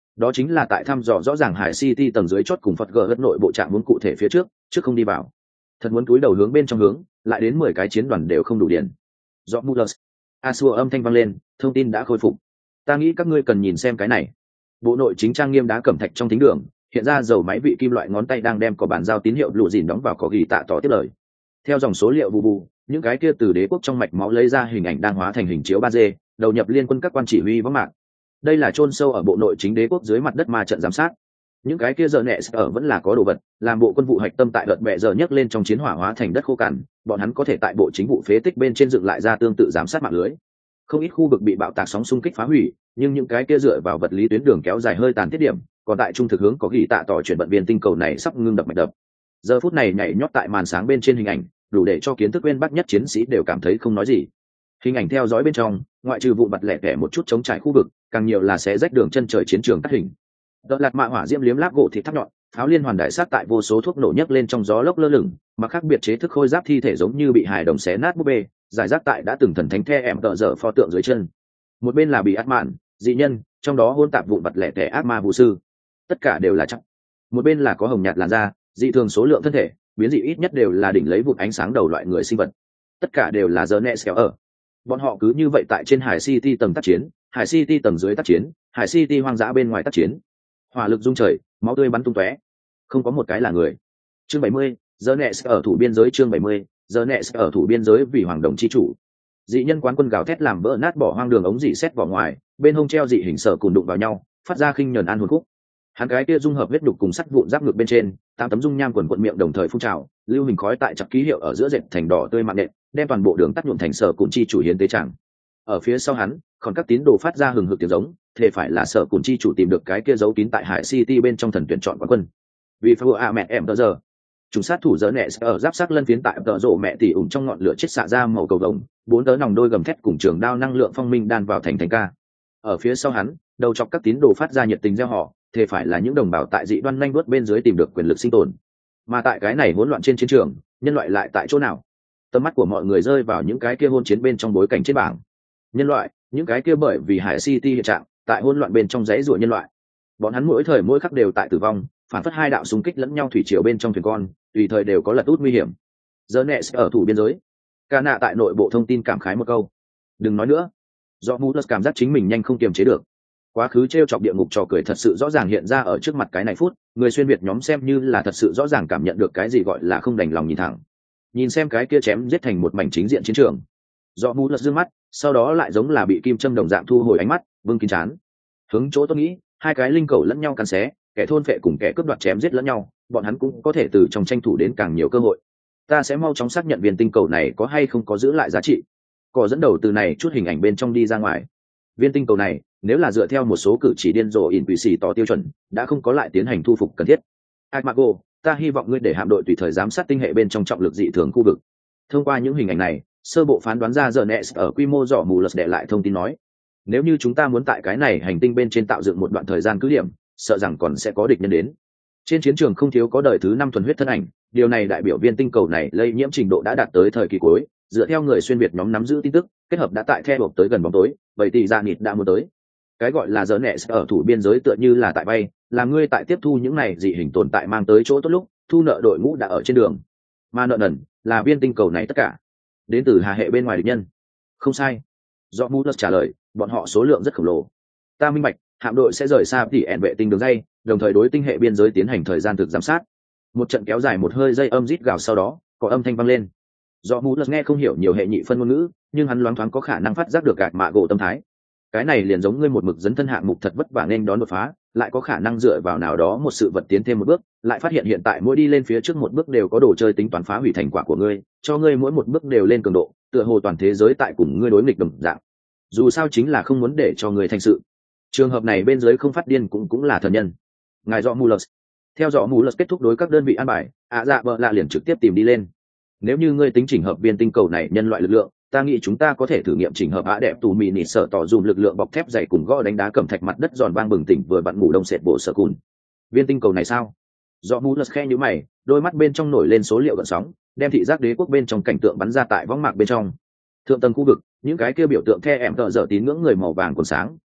[SPEAKER 1] Đó chính là tại thăm dò rõ ràng Hải City tầng dưới chót cùng Phật gờ đất nội bộ trạng muốn cụ thể phía trước không đi vào. Thật muốn túi đầu hướng bên trong hướng, lại đến 10 cái chiến đoàn đều không đủ điện. Rõ Mullers. Asua âm thanh vang lên, thông tin đã khôi phục. Ta nghĩ các ngươi cần nhìn xem cái này. Bộ nội chính trang nghiêm đá cẩm thạch trong thính đường, hiện ra dầu máy vị kim loại ngón tay đang đem có bản giao tín hiệu lụ dìn đóng vào có ghi tạ tỏ tiếp lời. Theo dòng số liệu bù, những cái kia từ đế quốc trong mạch máu lấy ra hình ảnh đang hóa thành hình chiếu 3D, đầu nhập liên quân các quan chỉ huy võng mạc. Đây là chôn sâu ở bộ nội chính đế quốc dưới mặt đất ma trận giám sát. Những cái kia giờ nẹ ở vẫn là có đồ vật, làm bộ quân vụ hạch tâm tại đợt bệ giờ nhấc lên trong chiến hỏa hóa thành đất khô cằn, bọn hắn có thể tại bộ chính vụ phế tích bên trên dựng lại ra tương tự giám sát mạng lưới. Không ít khu vực bị bạo tạc sóng xung kích phá hủy, nhưng những cái kia dựa vào vật lý tuyến đường kéo dài hơi tàn tiết điểm, còn tại trung thực hướng có ghi tạ tỏ chuyển vận viên tinh cầu này sắp ngưng đập mạch đập. Giờ phút này nhảy nhót tại màn sáng bên trên hình ảnh, đủ để cho kiến thức bên bắc nhất chiến sĩ đều cảm thấy không nói gì. Hình ảnh theo dõi bên trong, ngoại trừ vụn vặt lẻ tẻ một chút chống trải khu vực, càng nhiều là xé rách đường chân trời chiến trường cắt hình. Đợt lạt mạ hỏa diễm liếm láp gỗ thịt tháp nhọn, pháo liên hoàn đại sát tại vô số thuốc nổ nhấc lên trong gió lốc lơ lửng, mà khác biệt chế thức khôi giáp thi thể giống như bị hài đồng xé nát búp bê, giải rác tại đã từng thần thánh the em tợ dở pho tượng dưới chân. Một bên là bị ác mạn, dị nhân, trong đó hôn tạp vụn vặt lẻ tẻ ác ma vũ sư, tất cả đều là chắc. Một bên là có hồng nhạt làn da, dị thường số lượng thân thể, biến dị ít nhất đều là đỉnh lấy vụn ánh sáng đầu loại người sinh vật, tất cả đều là giờ nẹ xéo ở. Bọn họ cứ như vậy tại trên Hải City tầng tác chiến, Hải City tầng dưới tác chiến, Hải City hoang dã bên ngoài tác chiến. Hỏa lực rung trời, máu tươi bắn tung tóe, không có một cái là người. Chương 70, giờ nẹ ở thủ biên giới. Chương 70, giờ nẹ ở thủ biên giới vì hoàng đồng chi chủ. Dị nhân quán quân gào thét làm vỡ nát bỏ hoang đường ống dị xét vỏ ngoài, bên hông treo dị hình sở cùng đụng vào nhau, phát ra khinh nhẫn an hồn khúc. Hắn cái kia dung hợp huyết đục cùng sắt vụn giáp ngực bên trên, 8 tấm dung nham quần quần miệng đồng thời phun trào, lưu hình khói tại chặt ký hiệu ở giữa dệt thành đỏ tươi mạng nện, đem toàn bộ đường tắt nhuộm thành sở cùng chi chủ hiến tế chẳng. Ở phía sau hắn, còn các tín đồ phát ra hừng hực tiếng giống, thể phải là sở cùng chi chủ tìm được cái kia giấu kín tại Hải City bên trong thần tuyển chọn quán quân. Vì phù a mẹ em tờ giờ, chúng sát thủ dỡ nẹ ở giáp sắc lân phiến tại tợ rộ mẹ tỉ ủng trong ngọn lửa chết xạ ra màu cầu vồng, 4 tớ nòng đôi gầm thét cùng trường đao năng lượng phong minh đan vào thành thành ca. Ở phía sau hắn, đầu chọc các tín đồ phát ra nhiệt tình gieo họ, thể phải là những đồng bào tại dị đoan nhanh đuốt bên dưới tìm được quyền lực sinh tồn. Mà tại cái này hỗn loạn trên chiến trường, nhân loại lại tại chỗ nào? Tầm mắt của mọi người rơi vào những cái kia hôn chiến bên trong bối cảnh trên bảng. Nhân loại, những cái kia bởi vì Hải City hiện trạng, tại hỗn loạn bên trong dãy rủa nhân loại. Bọn hắn mỗi thời mỗi khắc đều tại tử vong, phản phất hai đạo xung kích lẫn nhau thủy triều bên trong thuyền con, tùy thời đều có lật út nguy hiểm. Giờ nẹ ở thủ biên giới, ca nạ tại nội bộ thông tin cảm khái một câu: đừng nói nữa. Do Mullers cảm giác chính mình nhanh không kiềm chế được. Quá khứ trêu chọc địa ngục trò cười thật sự rõ ràng hiện ra ở trước mặt cái này phút, người xuyên việt nhóm xem như là thật sự rõ ràng cảm nhận được cái gì gọi là không đành lòng nhìn thẳng. Nhìn xem cái kia chém giết thành một mảnh chính diện chiến trường. Do Mullers dương mắt, sau đó lại giống là bị kim châm đồng dạng thu hồi ánh mắt, vương kín chán. Hướng chỗ tôi nghĩ, hai cái linh cầu lẫn nhau cắn xé, kẻ thôn phệ cùng kẻ cướp đoạt chém giết lẫn nhau, bọn hắn cũng có thể từ trong tranh thủ đến càng nhiều cơ hội. Ta sẽ mau chóng xác nhận viên tinh cầu này có hay không có giữ lại giá trị. Cỏ dẫn đầu từ này chút hình ảnh bên trong đi ra ngoài. Viên tinh cầu này, nếu là dựa theo một số cử chỉ điên rồ in quỷ xì tỏ tiêu chuẩn, đã không có lại tiến hành thu phục cần thiết. Agmago, ta hy vọng ngươi để hạm đội tùy thời giám sát tinh hệ bên trong trọng lực dị thường khu vực. Thông qua những hình ảnh này, sơ bộ phán đoán ra giờ nẹ ở quy mô rõ mù lật để lại thông tin nói, nếu như chúng ta muốn tại cái này hành tinh bên trên tạo dựng một đoạn thời gian cứ điểm, sợ rằng còn sẽ có địch nhân đến. Trên chiến trường không thiếu có đời thứ 5 thuần huyết thân ảnh, điều này đại biểu viên tinh cầu này lây nhiễm trình độ đã đạt tới thời kỳ cuối. Dựa theo người xuyên việt nhóm nắm giữ tin tức, kết hợp đã tại the hộp tới gần bóng tối, vậy thì ra nịt đã muốn tới. Cái gọi là giờ nẹ ở thủ biên giới tựa như là tại bay, là ngươi tại tiếp thu những này dị hình tồn tại mang tới chỗ tốt lúc, thu nợ đội ngũ đã ở trên đường. Mà nợ nần là viên tinh cầu này tất cả đến từ hà hệ bên ngoài địch nhân. Không sai. Do Mullers trả lời, bọn họ số lượng rất khổng lồ. Ta minh bạch, hạm đội sẽ rời xa tỉ ẻn vệ tinh đường dây, đồng thời đối tinh hệ biên giới tiến hành thời gian thực giám sát. Một trận kéo dài một hơi dây âm rít gào sau đó, có âm thanh vang lên. Do Mullers nghe không hiểu nhiều hệ nhị phân ngôn ngữ, nhưng hắn loáng thoáng có khả năng phát giác được gạt mạ gỗ tâm thái. Cái này liền giống ngươi một mực dấn thân hạng mục thật vất vả nên đón đột phá, lại có khả năng dựa vào nào đó một sự vật tiến thêm một bước, lại phát hiện hiện tại mỗi đi lên phía trước một bước đều có đồ chơi tính toán phá hủy thành quả của ngươi, cho ngươi mỗi một bước đều lên cường độ, tựa hồ toàn thế giới tại cùng ngươi đối nghịch đồng dạng. Dù sao chính là không muốn để cho ngươi thành sự. Trường hợp này bên dưới không phát điên cũng là thần nhân. Ngài dọ Mullers. Theo dọ Mullers kết thúc đối các đơn vị an bài, dạ vợ lạ liền trực tiếp tìm đi lên. Nếu như ngươi tính chỉnh hợp viên tinh cầu này nhân loại lực lượng, ta nghĩ chúng ta có thể thử nghiệm chỉnh hợp ạ đẹp tù mì nịt sở tỏ dùm lực lượng bọc thép dày cùng gõ đánh đá cẩm thạch mặt đất giòn vang bừng tỉnh vừa vặn ngủ đông sệt bộ sở cùn. Viên tinh cầu này sao? Do Mullers khe như mày, đôi mắt bên trong nổi lên số liệu gợn sóng, đem thị giác đế quốc bên trong cảnh tượng bắn ra tại võng mạc bên trong. Thượng tầng khu vực, những cái kia biểu tượng the em tợ dở tín ngưỡng người màu vàng còn sáng,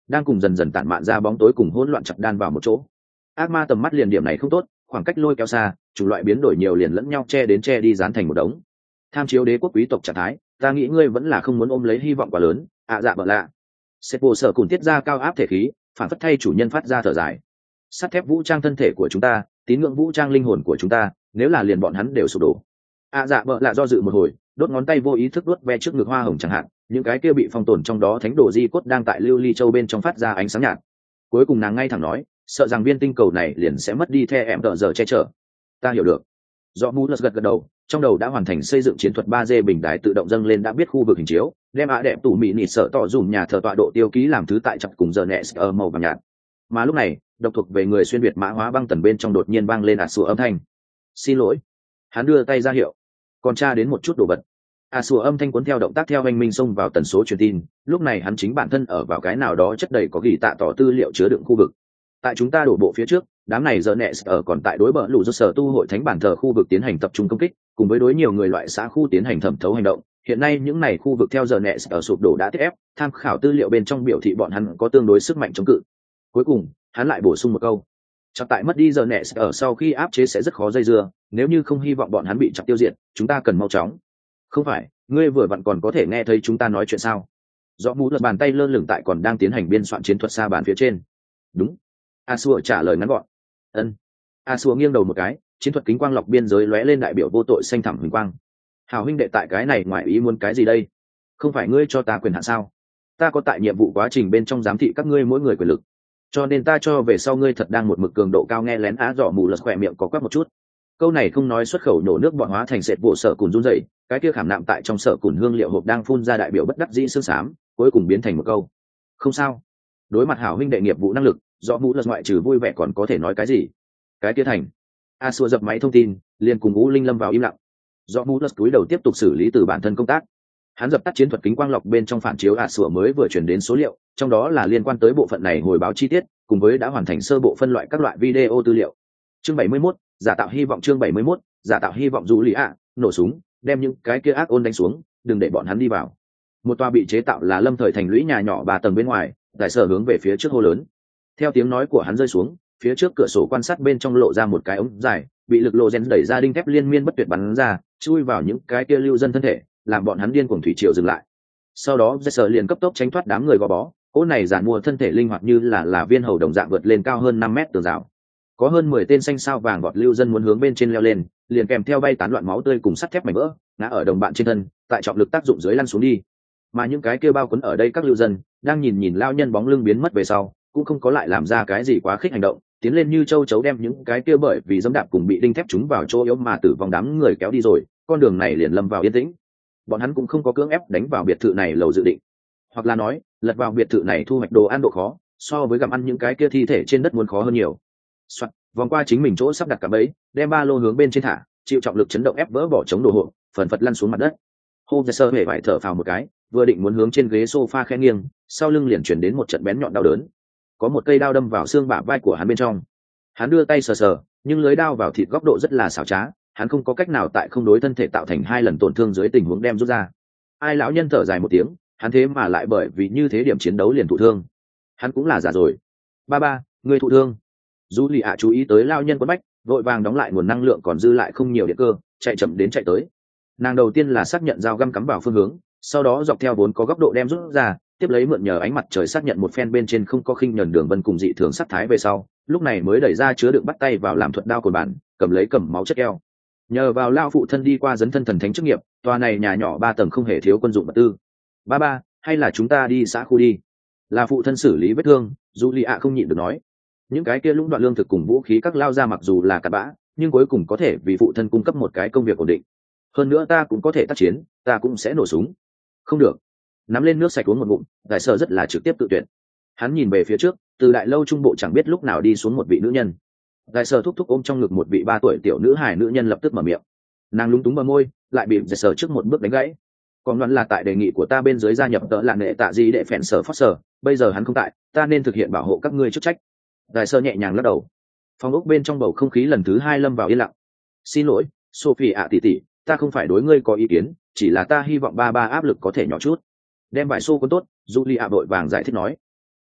[SPEAKER 1] đang cùng dần dần tản mạn ra bóng tối cùng hỗn loạn chặt đan vào một chỗ. Ác ma tầm mắt liền điểm này không tốt, khoảng cách lôi kéo xa, chủng loại biến đổi nhiều liền lẫn nhau che đi dán thành một đống. Tham chiếu đế quốc quý tộc trạng thái, ta nghĩ ngươi vẫn là không muốn ôm lấy hy vọng quá lớn, dạ bợ lạ. Sếp bộ sở cùng tiết ra cao áp thể khí, phản phất thay chủ nhân phát ra thở dài. Sắt thép vũ trang thân thể của chúng ta, tín ngưỡng vũ trang linh hồn của chúng ta, nếu là liền bọn hắn đều sụp đổ. Dạ bợ lạ do dự một hồi, đốt ngón tay vô ý thức đốt ve trước ngực hoa hồng chẳng hạn, những cái kia bị phong tồn trong đó thánh đồ di cốt đang tại lưu ly châu bên trong phát ra ánh sáng nhạt. Cuối cùng nàng ngay thẳng nói, sợ rằng viên tinh cầu này liền sẽ mất đi the em tợ giờ che chở. Ta hiểu được. Do mũ lật gật đầu, trong đầu đã hoàn thành xây dựng chiến thuật 3D bình đài tự động dâng lên đã biết khu vực hình chiếu, đem ạ đẹp tủ mỹ nịt sợ tỏ dùng nhà thờ tọa độ tiêu ký làm thứ tại chặt cùng giờ nẹ ở màu vàng nhạt. Mà lúc này, độc thuộc về người xuyên việt mã hóa băng tần bên trong đột nhiên vang lên sủa âm thanh. Xin lỗi. Hắn đưa tay ra hiệu. Còn tra đến một chút đồ vật. Sủa âm thanh cuốn theo động tác theo anh minh xông vào tần số truyền tin. Lúc này hắn chính bản thân ở vào cái nào đó chất đầy có ghi tạ tỏ tư liệu chứa đựng khu vực. Tại chúng ta đổ bộ phía trước, đám này giờ nẹ ở còn tại đối bờ lũ do sở tu hội thánh bản thờ khu vực tiến hành tập trung công kích, cùng với đối nhiều người loại xã khu tiến hành thẩm thấu hành động. Hiện nay những này khu vực theo giờ nẹ ở sụp đổ đã tiếp ép, tham khảo tư liệu bên trong biểu thị bọn hắn có tương đối sức mạnh chống cự. Cuối cùng, hắn lại bổ sung một câu: chặt tại mất đi giờ nẹ ở sau khi áp chế sẽ rất khó dây dưa, nếu như không hy vọng bọn hắn bị chặt tiêu diệt, chúng ta cần mau chóng. Không phải, ngươi vừa vặn còn có thể nghe thấy chúng ta nói chuyện sao? Rõ mũ lật bàn tay lơ lửng tại còn đang tiến hành biên soạn chiến thuật xa bàn phía trên. Đúng. Asua trả lời ngắn gọn. Ân. Asua nghiêng đầu một cái, chiến thuật kính quang lọc biên giới lóe lên đại biểu vô tội xanh thẳm huỳnh quang. Hào huynh đệ tại cái này ngoài ý muốn cái gì đây? Không phải ngươi cho ta quyền hạn sao? Ta có tại nhiệm vụ quá trình bên trong giám thị các ngươi mỗi người quyền lực, cho nên ta cho về sau ngươi thật đang một mực cường độ cao nghe lén á. Dọ mù lật khỏe miệng có quắc một chút. Câu này không nói xuất khẩu nổ nước bọn hóa thành sệt bộ sở cùn run rẩy, cái kia khảm nạm tại trong sở cùn hương liệu hộp đang phun ra đại biểu bất đắc dĩ sương xám, cuối cùng biến thành một câu: không sao. Đối mặt hảo huynh đệ nghiệp vụ năng lực, Dọ mù lật ngoại trừ vui vẻ còn có thể nói cái gì? Cái kia thành. Asua dập máy thông tin, liền cùng U Linh lâm vào im lặng. Dọ mù lật cúi đầu tiếp tục xử lý từ bản thân công tác. Hắn dập tắt chiến thuật kính quang lọc bên trong phản chiếu Asua mới vừa chuyển đến số liệu, trong đó là liên quan tới bộ phận này hồi báo chi tiết, cùng với đã hoàn thành sơ bộ phân loại các loại video tư liệu. Chương 71, giả tạo hy vọng. Chương 71, giả tạo hy vọng. Dụ lý ạ, nổ súng, đem những cái kia ác ôn đánh xuống, đừng để bọn hắn đi vào. Một tòa bị chế tạo là lâm thời thành lũy nhà nhỏ 3 tầng bên ngoài, đại sở hướng về phía trước hô lớn. Theo tiếng nói của hắn rơi xuống, phía trước cửa sổ quan sát bên trong lộ ra một cái ống dài, bị lực lộ gen đẩy ra đinh thép liên miên bất tuyệt bắn ra, chui vào những cái kia lưu dân thân thể, làm bọn hắn điên cuồng thủy triều dừng lại. Sau đó đại sở liền cấp tốc tránh thoát đám người gò bó, cỗ này giản mua thân thể linh hoạt như là viên hầu đồng dạng vượt lên cao hơn 5 mét tường rào. Có hơn 10 tên xanh sao vàng gọt lưu dân muốn hướng bên trên leo lên, liền kèm theo bay tán loạn máu tươi cùng sắt thép mảnh vỡ, ngã ở đồng bạn trên thân, tại trọng lực tác dụng dưới lăn xuống đi. Mà những cái kia bao quấn ở đây các lưu dân, đang nhìn lao nhân bóng lưng biến mất về sau, cũng không có lại làm ra cái gì quá khích hành động, tiến lên như châu chấu đem những cái kia bởi vì dẫm đạp cùng bị đinh thép trúng vào chỗ yếu mà tử vong đám người kéo đi rồi, con đường này liền lâm vào yên tĩnh. Bọn hắn cũng không có cưỡng ép đánh vào biệt thự này lầu dự định, hoặc là nói, lật vào biệt thự này thu hoạch đồ ăn độ khó, so với gặm ăn những cái kia thi thể trên đất muốn khó hơn nhiều. Soạt, vòng qua chính mình chỗ sắp đặt cả bẫy, đem ba lô hướng bên trên thả, chịu trọng lực chấn động ép vỡ bỏ chống đồ hộp, phần phật lăn xuống mặt đất. Holzer hề vải thở phào một cái, vừa định muốn hướng trên ghế sofa khẽ nghiêng, sau lưng liền chuyển đến một trận bén nhọn đau đớn. Có một cây đao đâm vào xương bả vai của hắn bên trong. Hắn đưa tay sờ sờ, nhưng lưới đao vào thịt góc độ rất là xảo trá, hắn không có cách nào tại không đối thân thể tạo thành 2 lần tổn thương dưới tình huống đem rút ra. Ai lão nhân thở dài một tiếng, hắn thế mà lại bởi vì như thế điểm chiến đấu liền thụ thương. Hắn cũng là giả rồi. Ba, người thụ thương. Du lì ạ chú ý tới lao nhân quấn bách, vội vàng đóng lại nguồn năng lượng còn dư lại không nhiều điện cơ, chạy chậm đến chạy tới. Nàng đầu tiên là xác nhận dao găm cắm vào phương hướng, sau đó dọc theo vốn có góc độ đem rút ra, tiếp lấy mượn nhờ ánh mặt trời xác nhận một phen bên trên không có khinh nhẫn đường vân cùng dị thường sắc thái về sau, lúc này mới đẩy ra chứa đựng bắt tay vào làm thuật đao cồn bản, cầm lấy cầm máu chất keo. Nhờ vào lao phụ thân đi qua dấn thân thần thánh chức nghiệp, tòa này nhà nhỏ 3 tầng không hề thiếu quân dụng vật tư. Ba, hay là chúng ta đi xã khu đi? Là phụ thân xử lý vết thương, Julia không nhịn được nói. Những cái kia lũng đoạn lương thực cùng vũ khí các lao ra mặc dù là cặn bã, nhưng cuối cùng có thể vì phụ thân cung cấp một cái công việc ổn định. Hơn nữa ta cũng có thể tác chiến, ta cũng sẽ nổ súng. Không được. Nắm lên nước sạch uống một ngụm, Đại Sở rất là trực tiếp tự tuyển. Hắn nhìn về phía trước, từ đại lâu trung bộ chẳng biết lúc nào đi xuống một vị nữ nhân. Đại Sở thúc thúc ôm trong ngực một vị 3 tuổi tiểu nữ hài, nữ nhân lập tức mở miệng. Nàng lúng túng bờ môi, lại bị Đại Sở trước một bước đánh gãy. Còn đoán là tại đề nghị của ta bên dưới gia nhập tợ lạn nệ tạ gì để phèn sở phót sở, bây giờ hắn không tại, ta nên thực hiện bảo hộ các ngươi chức trách. Đại Sở nhẹ nhàng lắc đầu. Phòng ốc bên trong bầu không khí lần thứ 2 lâm vào yên lặng. Xin lỗi, Sophie ạ tỷ tỷ, ta không phải đối ngươi có ý kiến, chỉ là ta hy vọng ba áp lực có thể nhỏ chút. Đem vải xô cuốn tốt, Julia vội vàng giải thích nói.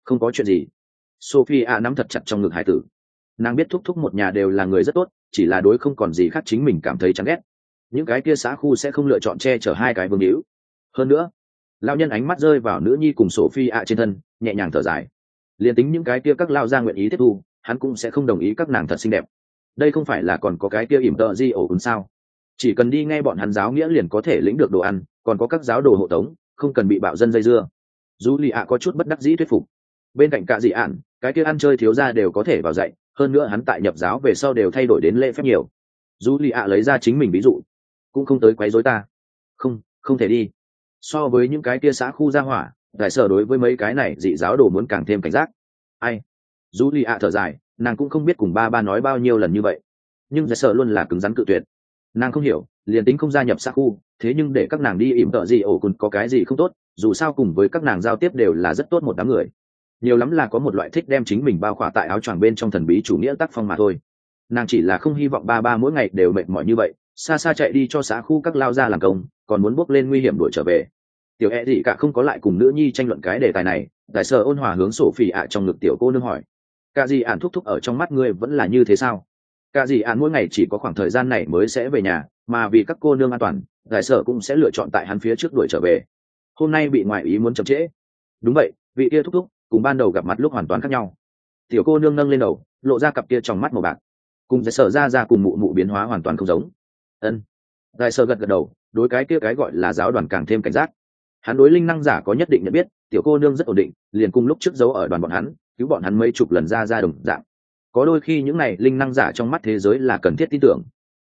[SPEAKER 1] Không có chuyện gì. Sophia nắm thật chặt trong ngực hải tử. Nàng biết thúc thúc một nhà đều là người rất tốt, chỉ là đối không còn gì khác chính mình cảm thấy chán ghét. Những cái kia xã khu sẽ không lựa chọn che chở hai cái vương hữu. Hơn nữa, lão nhân ánh mắt rơi vào nữ nhi cùng Sophia trên thân, nhẹ nhàng thở dài. Liên tính những cái kia các lao gia nguyện ý tiếp thu, hắn cũng sẽ không đồng ý các nàng thật xinh đẹp. Đây không phải là còn có cái kia ỉm tợ di ổ ứng sao? Chỉ cần đi nghe bọn hắn giáo nghĩa liền có thể lĩnh được đồ ăn, còn có các giáo đồ hộ tống, không cần bị bạo dân dây dưa. Julia có chút bất đắc dĩ thuyết phục. Bên cạnh cả dị ạn, cái kia ăn chơi thiếu gia đều có thể vào dạy, hơn nữa hắn tại nhập giáo về sau đều thay đổi đến lễ phép nhiều. Julia lấy ra chính mình ví dụ, cũng không tới quấy rối ta. Không thể đi. So với những cái kia xã khu gia hỏa, đại sở đối với mấy cái này dị giáo đồ muốn càng thêm cảnh giác. Ai? Julia thở dài, nàng cũng không biết cùng ba nói bao nhiêu lần như vậy, nhưng đại sở luôn là cứng rắn cự tuyệt. Nàng không hiểu, liền tính không gia nhập xã khu, thế nhưng để các nàng đi ỉm tợ gì ổ còn có cái gì không tốt, dù sao cùng với các nàng giao tiếp đều là rất tốt một đám người. Nhiều lắm là có một loại thích đem chính mình bao khỏa tại áo choàng bên trong thần bí chủ nghĩa tác phong mà thôi. Nàng chỉ là không hy vọng ba mỗi ngày đều mệt mỏi như vậy, xa xa chạy đi cho xã khu các lao ra làm công, còn muốn bước lên nguy hiểm đuổi trở về. Tiểu E gì cả không có lại cùng nữ nhi tranh luận cái đề tài này, đại sở ôn hòa hướng sổ phỉ ạ trong ngực tiểu cô nương hỏi: cả gì ản thúc thúc ở trong mắt ngươi vẫn là như thế sao? Cả gì ản mỗi ngày chỉ có khoảng thời gian này mới sẽ về nhà, mà vì các cô nương an toàn, đại sở cũng sẽ lựa chọn tại hắn phía trước đuổi trở về. Hôm nay bị ngoại ý muốn chậm trễ. Đúng vậy, vị kia thúc thúc cùng ban đầu gặp mặt lúc hoàn toàn khác nhau. Tiểu cô nương nâng lên đầu, lộ ra cặp kia trong mắt màu bạc, cùng đại sở ra cùng mụ biến hóa hoàn toàn không giống. Ân. Đại sở gật đầu, đối cái kia cái gọi là giáo đoàn càng thêm cảnh giác. Hắn đối linh năng giả có nhất định nhận biết, tiểu cô nương rất ổn định, liền cùng lúc trước giấu ở đoàn bọn hắn, cứu bọn hắn mấy chục lần ra đồng dạng. Có đôi khi những này linh năng giả trong mắt thế giới là cần thiết tin tưởng.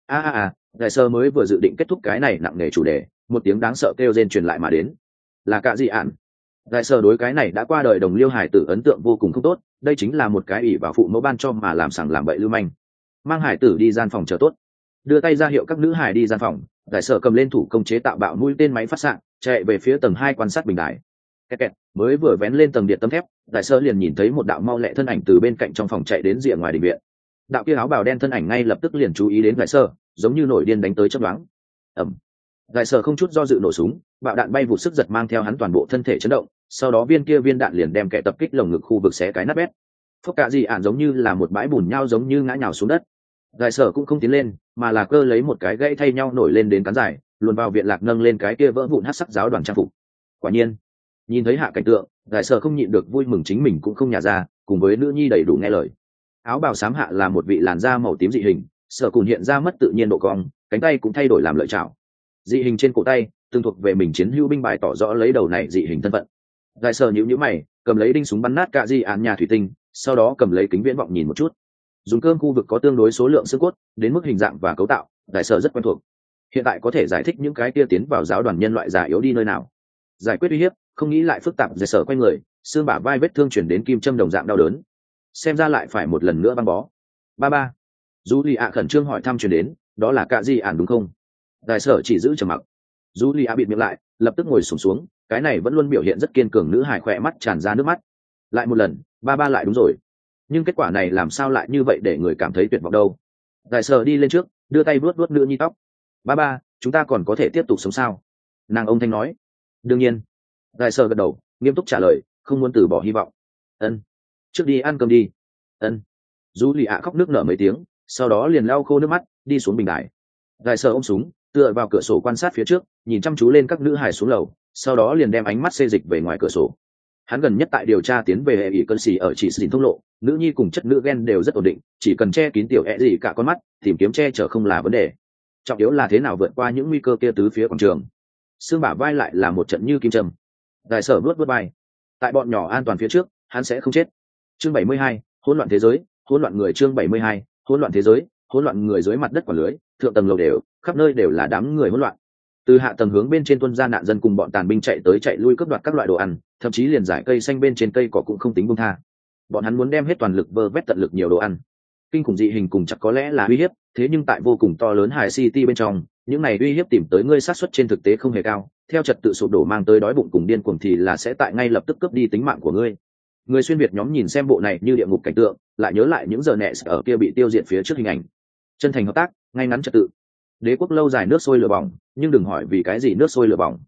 [SPEAKER 1] Đại sơ mới vừa dự định kết thúc cái này nặng nề chủ đề, một tiếng đáng sợ kêu rên truyền lại mà đến. Là cả dị ạn. Đại sơ đối cái này đã qua đời đồng liêu hải tử ấn tượng vô cùng không tốt, đây chính là một cái ỷ vào phụ mẫu ban cho mà làm sằng làm bậy lưu manh. Mang hải tử đi gian phòng chờ tốt, đưa tay ra hiệu các nữ hải đi gian phòng. Đại sơ cầm lên thủ công chế tạo bạo mũi tên máy phát xạ, chạy về phía tầng 2 quan sát bình đài. Kẹt, mới vừa vén lên tầng điện tấm thép, đại sơ liền nhìn thấy một đạo mau lẹ thân ảnh từ bên cạnh trong phòng chạy đến rìa ngoài đình viện. Đạo kia áo bào đen thân ảnh ngay lập tức liền chú ý đến đại sơ, giống như nổi điên đánh tới chớp nhoáng. Ầm. Đại sơ không chút do dự nổ súng, bạo đạn bay vụt sức giật mang theo hắn toàn bộ thân thể chấn động, sau đó viên đạn liền đem kẻ tập kích lồng ngực khu vực xé cái nát bét. Phốc cả gì ản giống như là một bãi bùn nhau giống như ngã nhào xuống đất. Đại sơ cũng không tiến lên, mà là cơ lấy một cái gãy thay nhau nổi lên đến cán dài, luồn vào viện lạc nâng lên cái kia vỡ vụn hắc sắc giáo đoàn trang phục. Quả nhiên, nhìn thấy hạ cảnh tượng, đại sở không nhịn được vui mừng chính mình cũng không nhả ra, cùng với nữ nhi đầy đủ nghe lời. Áo bào xám hạ là một vị làn da màu tím dị hình, sở cùn hiện ra mất tự nhiên độ cong, cánh tay cũng thay đổi làm lợi chảo. Dị hình trên cổ tay tương thuộc về mình chiến hữu binh bài tỏ rõ lấy đầu này dị hình thân phận. Đại sở nhíu mày, cầm lấy đinh súng bắn nát cả di án nhà thủy tinh, sau đó cầm lấy kính viễn vọng nhìn một chút. Dùng cơm khu vực có tương đối số lượng xương cốt, đến mức hình dạng và cấu tạo, đại sở rất quen thuộc. Hiện tại có thể giải thích những cái kia tiến vào giáo đoàn nhân loại già yếu đi nơi nào. Giải quyết uy hiếp, không nghĩ lại phức tạp. Giải sở quay người, xương bả vai vết thương chuyển đến kim châm đồng dạng đau đớn, xem ra lại phải một lần nữa băng bó. Ba Julia khẩn trương hỏi thăm chuyển đến, đó là cả gì ản đúng không? Đại sở chỉ giữ trầm mặc. Julia bịt miệng lại, lập tức ngồi xuống, cái này vẫn luôn biểu hiện rất kiên cường nữ hài khỏe mắt tràn ra nước mắt. Lại một lần, ba lại đúng rồi, nhưng kết quả này làm sao lại như vậy để người cảm thấy tuyệt vọng đâu? Đại sở đi lên trước, đưa tay vuốt nữ nhi tóc. Ba chúng ta còn có thể tiếp tục sống sao? Nàng ông thanh nói. Đương nhiên. Đại sở gật đầu, nghiêm túc trả lời, không muốn từ bỏ hy vọng. Ân. Trước đi ăn cơm đi. Ân. Julia khóc nước nở mấy tiếng, sau đó liền lau khô nước mắt, đi xuống bình đài. Đại sở ôm súng, tựa vào cửa sổ quan sát phía trước, nhìn chăm chú lên các nữ hài xuống lầu, sau đó liền đem ánh mắt xê dịch về ngoài cửa sổ. Hắn gần nhất tại điều tra tiến về hệ ỷ cơn xì ở chỉ xỉn thông lộ, nữ nhi cùng chất nữ gen đều rất ổn định, chỉ cần che kín tiểu ẹ gì cả con mắt, tìm kiếm che chở không là vấn đề. Trọng yếu là thế nào vượt qua những nguy cơ kia tứ phía quảng trường. Xương bả vai lại là một trận như kim châm. Đại sở vuốt vai. Tại bọn nhỏ an toàn phía trước, hắn sẽ không chết. Chương 72, hỗn loạn thế giới, hỗn loạn người. Chương 72, hỗn loạn thế giới, hỗn loạn người. Dưới mặt đất quả lưới, thượng tầng lầu đều, khắp nơi đều là đám người hỗn loạn. Từ hạ tầng hướng bên trên tuân ra nạn dân cùng bọn tàn binh chạy tới chạy lui cướp đoạt các loại đồ ăn, thậm chí liền giải cây xanh bên trên cây cỏ cũng không tính buông tha. Bọn hắn muốn đem hết toàn lực vơ vét tận lực nhiều đồ ăn. Kinh khủng dị hình cùng chắc có lẽ là uy hiếp, thế nhưng tại vô cùng to lớn Hải City bên trong, những này uy hiếp tìm tới ngươi xác suất trên thực tế không hề cao, theo trật tự sụp đổ mang tới đói bụng cùng điên cuồng thì là sẽ tại ngay lập tức cướp đi tính mạng của ngươi. Người xuyên việt nhóm nhìn xem bộ này như địa ngục cảnh tượng, lại nhớ lại những giờ nẹ ở kia bị tiêu diệt phía trước hình ảnh. Chân thành hợp tác, ngay ngắn trật tự. Đế quốc lâu dài nước sôi lửa bỏng, nhưng đừng hỏi vì cái gì nước sôi lửa bỏng.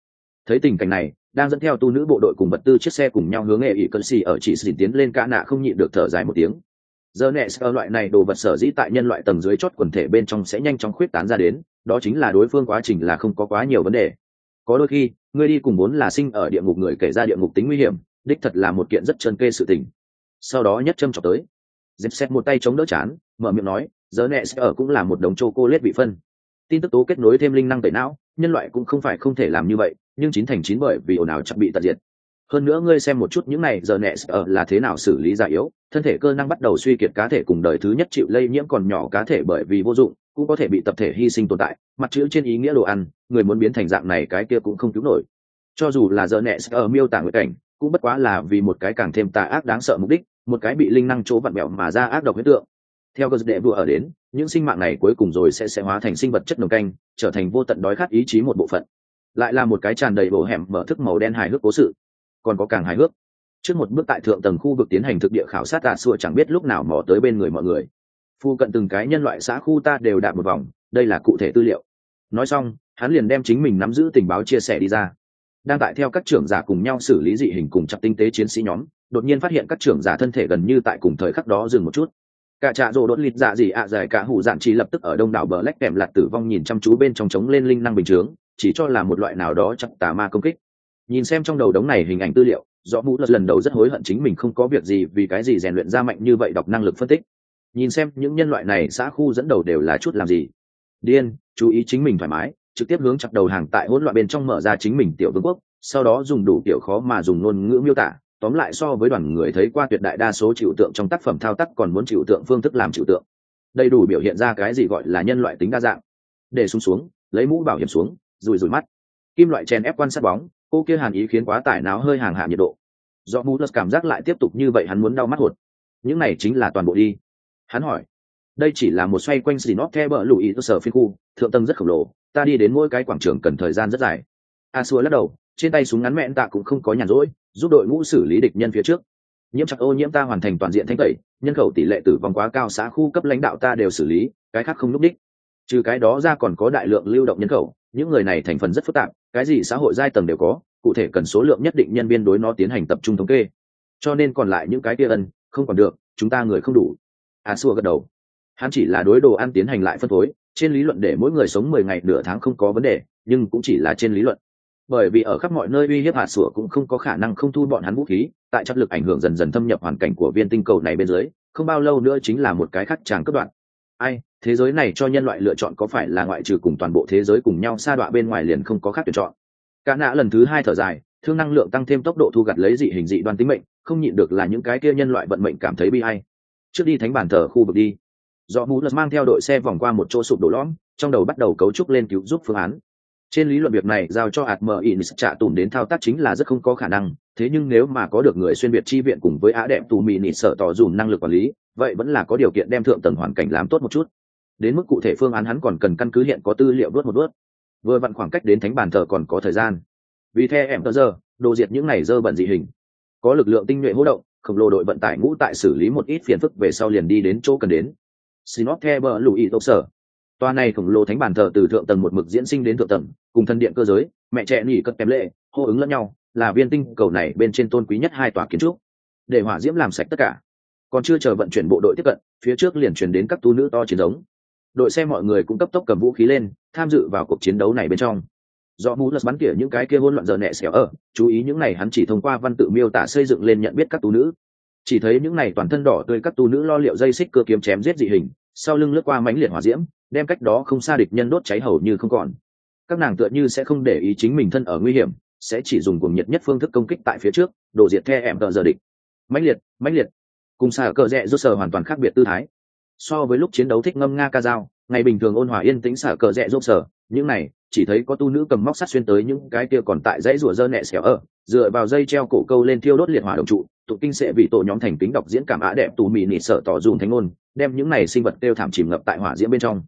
[SPEAKER 1] Thấy tình cảnh này, đang dẫn theo tu nữ bộ đội cùng vật tư chiếc xe cùng nhau hướng ỉ cân xì ở chỉ xỉn tiến lên, cả nạ không nhịn được thở dài một tiếng. Giờ nẹ ở loại này đồ vật sở dĩ tại nhân loại tầng dưới chót quần thể bên trong sẽ nhanh chóng khuyết tán ra đến, đó chính là đối phương quá trình là không có quá nhiều vấn đề. Có đôi khi ngươi đi cùng vốn là sinh ở địa ngục người kể ra địa ngục tính nguy hiểm, đích thật là một kiện rất trơn kê sự tình. Sau đó nhất châm chọc tới, dẹp xét một tay chống đỡ chán, mở miệng nói, giờ nẹ ở cũng là một đống chocolate bị phân. Tin tức tố kết nối thêm linh năng tẩy não, nhân loại cũng không phải không thể làm như vậy, nhưng 9/9 bởi vì ồn ào chắc bị tận diệt. Hơn nữa ngươi xem một chút những này giờ nẹ ở là thế nào xử lý già yếu, thân thể cơ năng bắt đầu suy kiệt cá thể cùng đời thứ nhất chịu lây nhiễm còn nhỏ cá thể bởi vì vô dụng cũng có thể bị tập thể hy sinh tồn tại, mặt chữ trên ý nghĩa đồ ăn, người muốn biến thành dạng này cái kia cũng không cứu nổi. Cho dù là giờ nẹ ở miêu tả nguyện cảnh, cũng bất quá là vì một cái càng thêm tà ác đáng sợ mục đích, một cái bị linh năng chỗ vặn bẹo mà ra ác độc huyết tượng. Theo cơ đệ vừa ở đến, những sinh mạng này cuối cùng rồi sẽ hóa thành sinh vật chất nồng canh, trở thành vô tận đói khát ý chí một bộ phận. Lại là một cái tràn đầy bộ hẻm mở thức màu đen hài hước cố sự. Còn có càng hài hước, trước một bước tại thượng tầng khu vực tiến hành thực địa khảo sát tạ xua chẳng biết lúc nào mò tới bên người mọi người. Phu cận từng cái nhân loại xã khu ta đều đạp một vòng, đây là cụ thể tư liệu. Nói xong, hắn liền đem chính mình nắm giữ tình báo chia sẻ đi ra. Đang tại theo các trưởng giả cùng nhau xử lý dị hình cùng chặt tinh tế chiến sĩ nhóm, đột nhiên phát hiện các trưởng giả thân thể gần như tại cùng thời khắc đó dừng một chút. Cả trạ rồ đốt lịt dạ gì ạ dài cả hủ dạn chỉ lập tức ở đông đảo bờ lách kèm lạt tử vong nhìn chăm chú bên trong trống lên linh năng bình chướng, chỉ cho là một loại nào đó chắc tà ma công kích. Nhìn xem trong đầu đống này hình ảnh tư liệu, rõ mũ lần đầu rất hối hận chính mình không có việc gì vì cái gì rèn luyện ra mạnh như vậy đọc năng lực phân tích. Nhìn xem những nhân loại này xã khu dẫn đầu đều là chút làm gì điên, chú ý chính mình thoải mái, trực tiếp hướng chặt đầu hàng tại hỗn loạn bên trong mở ra chính mình tiểu vương quốc, sau đó dùng đủ kiểu khó mà dùng ngôn ngữ miêu tả. Tóm lại so với đoàn người thấy qua tuyệt đại đa số chịu tượng trong tác phẩm thao tác còn muốn chịu tượng phương thức làm chịu tượng, đầy đủ biểu hiện ra cái gì gọi là nhân loại tính đa dạng. Để xuống, lấy mũ bảo hiểm xuống, rùi mắt, kim loại chèn ép quan sát bóng, cô kia hàn ý khiến quá tải não hơi hàng hạ nhiệt độ. Do mũ cảm giác lại tiếp tục như vậy hắn muốn đau mắt hột. Những này chính là toàn bộ đi. Hắn hỏi, đây chỉ là một xoay quanh Sinop theo bờ lùi cơ sở phiên khu, thượng tầng rất khổng lồ, ta đi đến mỗi cái quảng trường cần thời gian rất dài. A Xua lắc đầu, trên tay súng ngắn mẹn tạ cũng không có nhàn rỗi, giúp đội ngũ xử lý địch nhân phía trước. Nhiễm chặt ô nhiễm ta hoàn thành toàn diện thanh tẩy, nhân khẩu tỷ lệ tử vong quá cao xã khu cấp lãnh đạo ta đều xử lý, cái khác không lúc đích. Trừ cái đó ra còn có đại lượng lưu động nhân khẩu, những người này thành phần rất phức tạp, cái gì xã hội giai tầng đều có, cụ thể cần số lượng nhất định nhân viên đối nó tiến hành tập trung thống kê. Cho nên còn lại những cái kia không còn được, chúng ta người không đủ. A Xua gật đầu. Hắn chỉ là đối đồ ăn tiến hành lại phân phối, trên lý luận để mỗi người sống 10 ngày nửa tháng không có vấn đề, nhưng cũng chỉ là trên lý luận. Bởi vì ở khắp mọi nơi uy hiếp hạt sủa cũng không có khả năng không thu bọn hắn vũ khí, tại chất lực ảnh hưởng dần dần thâm nhập hoàn cảnh của viên tinh cầu này bên dưới, không bao lâu nữa chính là một cái khắc tràng cấp đoạn. Ai, thế giới này cho nhân loại lựa chọn có phải là ngoại trừ cùng toàn bộ thế giới cùng nhau sa đọa bên ngoài liền không có khác tuyển chọn. Cả nã lần thứ 2 thở dài, thương năng lượng tăng thêm tốc độ thu gặt lấy dị hình dị đoan tính mệnh, không nhịn được là những cái kia nhân loại vận mệnh cảm thấy bi ai. Trước đi thánh bàn thờ khu vực đi. Do mũ lật mang theo đội xe vòng qua một chỗ sụp đổ lõm, trong đầu bắt đầu cấu trúc lên cứu giúp phương án. Trên lý luận việc này giao cho Admiral trả tùn đến thao tác chính là rất không có khả năng, thế nhưng nếu mà có được người xuyên việt chi viện cùng với á đẹp tù mì nịt sợ tỏ dùm năng lực quản lý, vậy vẫn là có điều kiện đem thượng tầng hoàn cảnh làm tốt một chút. Đến mức cụ thể phương án hắn còn cần căn cứ hiện có tư liệu đốt một đốt. Vừa vặn khoảng cách đến thánh bàn thờ còn có thời gian. Vì theo em giờ, đồ diệt những này dơ bẩn dị hình. Có lực lượng tinh nhuệ hỗ động, khổng lồ đội vận tải ngũ tại xử lý một ít phiền phức về sau liền đi đến chỗ cần đến. Sinop theo bờ lùi tốc sở. Toa này khổng lồ thánh bàn thờ từ thượng tầng một mực diễn sinh đến thượng tầng, cùng thân điện cơ giới, mẹ trẻ nhỉ cất kém lệ, hô ứng lẫn nhau, là viên tinh cầu này bên trên tôn quý nhất 2 tòa kiến trúc. Để hỏa diễm làm sạch tất cả. Còn chưa chờ vận chuyển bộ đội tiếp cận, phía trước liền truyền đến các tu nữ to chiến giống. Đội xe mọi người cũng cấp tốc cầm vũ khí lên, tham dự vào cuộc chiến đấu này bên trong. Do mũ lật bắn tỉa những cái kia hỗn loạn giờ nẹ xẻo chú ý những này hắn chỉ thông qua văn tự miêu tả xây dựng lên nhận biết các tu nữ. Chỉ thấy những này toàn thân đỏ tươi các tu nữ lo liệu dây xích cơ kiếm chém giết dị hình, sau lưng lướt qua mãnh liệt hỏa diễm, đem cách đó không xa địch nhân đốt cháy hầu như không còn. Các nàng tựa như sẽ không để ý chính mình thân ở nguy hiểm, sẽ chỉ dùng cuồng nhiệt nhất phương thức công kích tại phía trước, đổ diệt theo em tờ giờ địch. Mãnh liệt, cùng xa ở cờ rẽ rút sờ hoàn toàn khác biệt tư thái. So với lúc chiến đấu thích ngâm nga ca dao, ngày bình thường ôn hòa yên tĩnh xả cờ rẽ rút sờ, những này chỉ thấy có tu nữ cầm móc sắt xuyên tới những cái kia còn tại dãy rủa dơ nẹ xẻo dựa vào dây treo cổ câu lên thiêu đốt liệt hỏa đồng trụ, tụ kinh sẽ vì tổ nhóm thành kính đọc diễn cảm á đẹp tù mì nịt sợ tỏ dùng thánh ngôn, đem những này sinh vật kêu thảm chìm ngập tại hỏa diễm bên trong.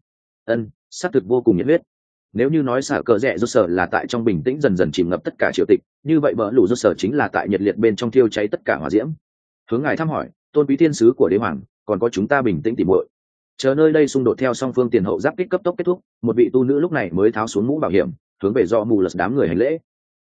[SPEAKER 1] Sát thực vô cùng nhiệt huyết. Nếu như nói xả cờ rẽ rút sở là tại trong bình tĩnh dần dần chìm ngập tất cả triều tịch, như vậy bờ lũ rút sở chính là tại nhiệt liệt bên trong thiêu cháy tất cả hỏa diễm. Hướng ngài thăm hỏi, tôn quý thiên sứ của đế hoàng, còn có chúng ta bình tĩnh tỉ muội. Chờ nơi đây xung đột theo song phương tiền hậu giáp kích cấp tốc kết thúc, một vị tu nữ lúc này mới tháo xuống mũ bảo hiểm, hướng về do mù lật đám người hành lễ.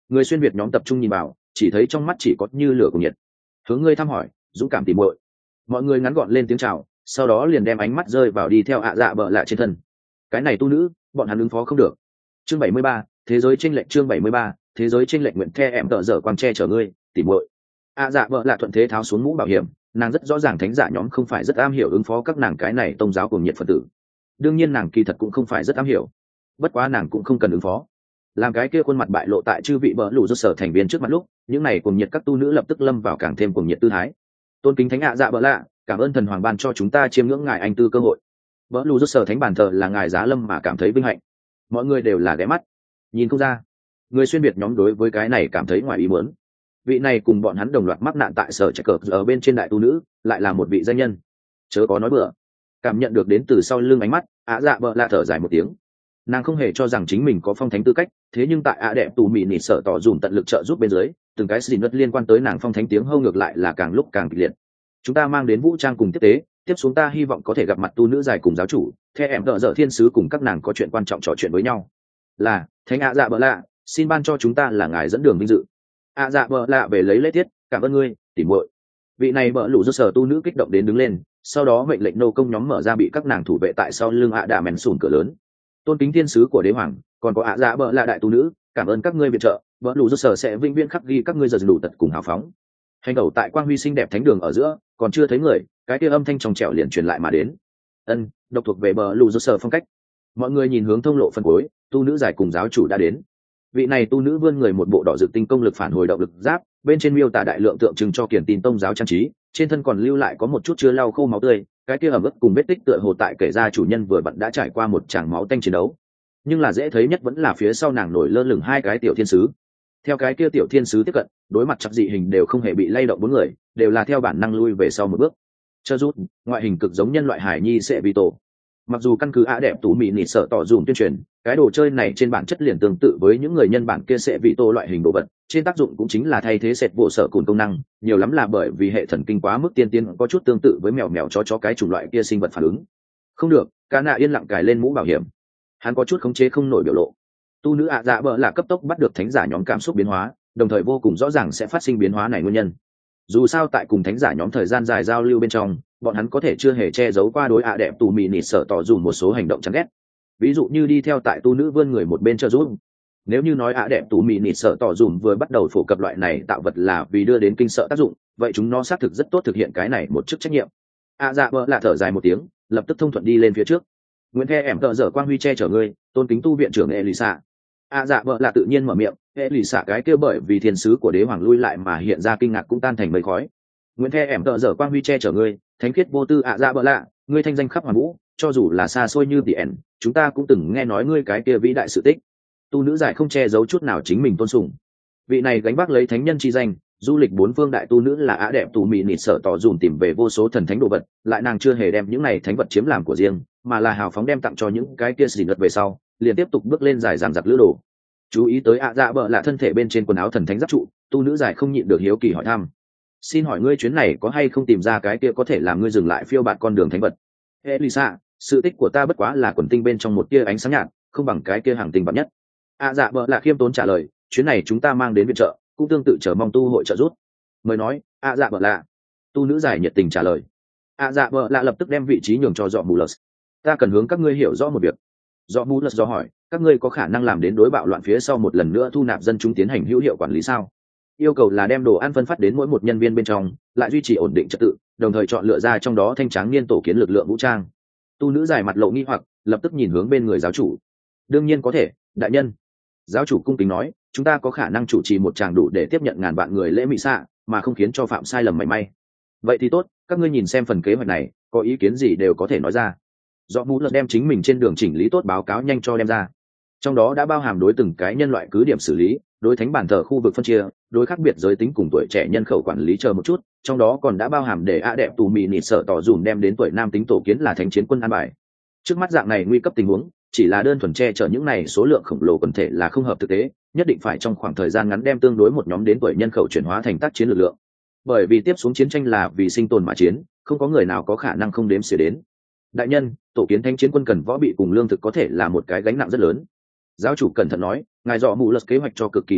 [SPEAKER 1] Người xuyên việt nhóm tập trung nhìn vào, chỉ thấy trong mắt chỉ có như lửa cùng nhiệt. Hướng ngươi thăm hỏi, dũng cảm tìm muội. Mọi người ngắn gọn lên tiếng chào, sau đó liền đem ánh mắt rơi vào đi theo ạ dạ bợ lạ trên thân. Cái này tu nữ, bọn hắn ứng phó không được. Chương 73, thế giới chênh lệch. Chương 73, thế giới chênh lệch. Nguyện the em tợ dở quang che chở ngươi, tìm muội. ạ dạ bợ lạ thuận thế tháo xuống mũ bảo hiểm, nàng rất rõ ràng thánh giả nhóm không phải rất am hiểu ứng phó các nàng cái này tôn giáo cùng nhiệt phật tử. Đương nhiên nàng kỳ thật cũng không phải rất am hiểu, bất quá nàng cũng không cần ứng phó. Làm cái kia khuôn mặt bại lộ tại chư vị bỡ lù do sở thành viên trước mặt lúc, những này cùng nhiệt các tu nữ lập tức lâm vào càng thêm cùng nhiệt tư thái. Tôn kính thánh ạ dạ bỡ lạ, cảm ơn thần hoàng ban cho chúng ta chiêm ngưỡng ngài anh tư cơ hội. Bỡ lù do sở thánh bàn thờ là ngài giá lâm mà cảm thấy vinh hạnh. Mọi người đều là ghé mắt, nhìn không ra. Người xuyên biệt nhóm đối với cái này cảm thấy ngoài ý muốn. Vị này cùng bọn hắn đồng loạt mắc nạn tại sở trạch cờ ở bên trên đại tu nữ, lại là một vị danh nhân. Chớ có nói bừa. Cảm nhận được đến từ sau lưng ánh mắt, ạ dạ bỡ lạ thở dài một tiếng. Nàng không hề cho rằng chính mình có phong thánh tư cách, thế nhưng tại ạ đẹp tù mị nịt sợ tỏ dùm tận lực trợ giúp bên dưới, từng cái xin luật liên quan tới nàng phong thánh tiếng hâu ngược lại là càng lúc càng kịch liệt. Chúng ta mang đến vũ trang cùng tiếp tế, tiếp xuống ta hy vọng có thể gặp mặt tu nữ dài cùng giáo chủ, theo em đỡ dở thiên sứ cùng các nàng có chuyện quan trọng trò chuyện với nhau. Là thánh ạ dạ bỡ lạ, xin ban cho chúng ta là ngài dẫn đường vinh dự. ạ dạ bỡ lạ về lấy lễ tiết, cảm ơn ngươi, tỉ muội. Vị này bỡ lũ do sở tu nữ kích động đến đứng lên, sau đó mệnh lệnh nô công nhóm mở ra bị các nàng thủ vệ tại sau lưng ạ đà mèn sùn cửa lớn. Tôn kính thiên sứ của đế hoàng, còn có ạ dạ bỡ lạ đại tu nữ, cảm ơn các ngươi viện trợ, bỡ lũ do sở sẽ vĩnh viễn khắc ghi các ngươi giờ đủ tật cùng hào phóng. Hành đầu tại quang huy xinh đẹp thánh đường ở giữa, còn chưa thấy người, cái kia âm thanh trong trẻo liền truyền lại mà đến. Ân, độc thuộc về bỡ lũ do sở phong cách. Mọi người nhìn hướng thông lộ phân cuối, tu nữ giải cùng giáo chủ đã đến. Vị này tu nữ vươn người một bộ đỏ rực tinh công lực phản hồi động lực giáp, bên trên miêu tả đại lượng tượng trưng cho kiển tin tông giáo trang trí, trên thân còn lưu lại có một chút chưa lau khô máu tươi, cái kia ẩm ướt cùng vết tích tựa hồ tại kể ra chủ nhân vừa bận đã trải qua một tràng máu tanh chiến đấu. Nhưng là dễ thấy nhất vẫn là phía sau nàng nổi lơ lửng hai cái tiểu thiên sứ. Theo cái kia tiểu thiên sứ tiếp cận, đối mặt chắc dị hình đều không hề bị lay động, bốn người đều là theo bản năng lui về sau một bước. Chơ rút, ngoại hình cực giống nhân loại hải nhi sẽ bị tổ. Mặc dù căn cứ ạ đẹp tú mị nịt sợ tỏ dùm tuyên truyền, cái đồ chơi này trên bản chất liền tương tự với những người nhân bản kia sẽ bị tô loại hình đồ vật, trên tác dụng cũng chính là thay thế sệt bộ sợ cùn công năng, nhiều lắm là bởi vì hệ thần kinh quá mức tiên tiến có chút tương tự với mèo mèo chó cái chủng loại kia sinh vật phản ứng. Không được, cá nạ yên lặng cài lên mũ bảo hiểm. Hắn có chút khống chế không nổi biểu lộ. Tu nữ ạ dạ bỡ là cấp tốc bắt được thánh giả nhóm cảm xúc biến hóa, đồng thời vô cùng rõ ràng sẽ phát sinh biến hóa này nguyên nhân. Dù sao tại cùng thánh giả nhóm thời gian dài giao lưu bên trong, bọn hắn có thể chưa hề che giấu qua đối ạ đẹp tù mì nịt sợ tỏ dùng một số hành động chán ghét, ví dụ như đi theo tại tu nữ vươn người một bên trợ giúp. Nếu như nói ạ đẹp tù mì nịt sợ tỏ dùng vừa bắt đầu phổ cập loại này tạo vật là vì đưa đến kinh sợ tác dụng, vậy chúng nó xác thực rất tốt thực hiện cái này một chức trách nhiệm. ạ dạ bỡ là thở dài một tiếng, lập tức thông thuận đi lên phía trước. Nguyễn the ẻm tợ dở quang huy che chở ngươi, tôn kính tu viện trưởng Elisa. ạ dạ bỡ là tự nhiên mở miệng, Elisa cái kia bởi vì thiên sứ của đế hoàng lui lại mà hiện ra kinh ngạc cũng tan thành mây khói. Nguyễn the ẻm tợ dở quang huy che chở ngươi, thánh khiết vô tư ạ dạ bỡ lạ, ngươi thanh danh khắp hoàn vũ, cho dù là xa xôi như tỉ ẻn, chúng ta cũng từng nghe nói ngươi cái kia vĩ đại sự tích. Tu nữ giải không che giấu chút nào chính mình tôn sùng. Vị này gánh vác lấy thánh nhân chi danh, du lịch bốn phương đại tu nữ là á đẹp tù mị nịt sợ tỏ dùm tìm về vô số thần thánh đồ vật, lại nàng chưa hề đem những này thánh vật chiếm làm của riêng, mà là hào phóng đem tặng cho những cái kia xỉn vật về sau, liền tiếp tục bước lên dài dằng dặc lữ đồ. Chú ý tới ạ dạ bỡ là thân thể bên trên quần áo thần thánh giáp trụ, tu nữ giải không nhịn được hiếu kỳ hỏi thăm. Xin hỏi ngươi chuyến này có hay không tìm ra cái kia có thể làm ngươi dừng lại phiêu bạt con đường thánh vật? Elisa, sự tích của ta bất quá là quần tinh bên trong một tia ánh sáng nhạt, không bằng cái kia hàng tinh bạc nhất. ạ dạ bỡ là khiêm tốn trả lời, chuyến này chúng ta mang đến viện trợ, cũng tương tự chờ mong tu hội trợ giúp. Mời nói, ạ dạ bỡ là. Tu nữ giải nhiệt tình trả lời. ạ dạ bỡ là lập tức đem vị trí nhường cho dọ Mulus. Ta cần hướng các ngươi hiểu rõ một việc. Dọ Mulus do hỏi, các ngươi có khả năng làm đến đối bạo loạn phía sau một lần nữa thu nạp dân chúng tiến hành hữu hiệu quản lý sao? Yêu cầu là đem đồ ăn phân phát đến mỗi một nhân viên bên trong, lại duy trì ổn định trật tự, đồng thời chọn lựa ra trong đó thanh tráng niên tổ kiến lực lượng vũ trang. Tu nữ giải mặt lộ nghi hoặc, lập tức nhìn hướng bên người giáo chủ. Đương nhiên có thể, đại nhân. Giáo chủ cung kính nói, chúng ta có khả năng chủ trì một tràng đủ để tiếp nhận ngàn vạn người lễ mị xạ, mà không khiến cho phạm sai lầm mảy may. Vậy thì tốt, các ngươi nhìn xem phần kế hoạch này, có ý kiến gì đều có thể nói ra. Do mũ lật đem chính mình trên đường chỉnh lý tốt báo cáo nhanh cho đem ra. Trong đó đã bao hàm đối từng cái nhân loại cứ điểm xử lý, đối thánh bản thờ khu vực phân chia, đối khác biệt giới tính cùng tuổi trẻ nhân khẩu quản lý chờ một chút, trong đó còn đã bao hàm để ạ đẹp tù mì nịt sợ tỏ dùm đem đến tuổi nam tính tổ kiến là thánh chiến quân an bài. Trước mắt dạng này nguy cấp tình huống, chỉ là đơn thuần che chở những này số lượng khổng lồ quần thể là không hợp thực tế, nhất định phải trong khoảng thời gian ngắn đem tương đối một nhóm đến tuổi nhân khẩu chuyển hóa thành tác chiến lực lượng. Bởi vì tiếp xuống chiến tranh là vì sinh tồn mà chiến, không có người nào có khả năng không đếm xỉa đến. Đại nhân, tổ kiến thánh chiến quân cần võ bị cùng lương thực có thể là một cái gánh nặng rất lớn. Giáo chủ cẩn thận nói, ngài dọ mù lật kế hoạch cho cực kỳ tường tận,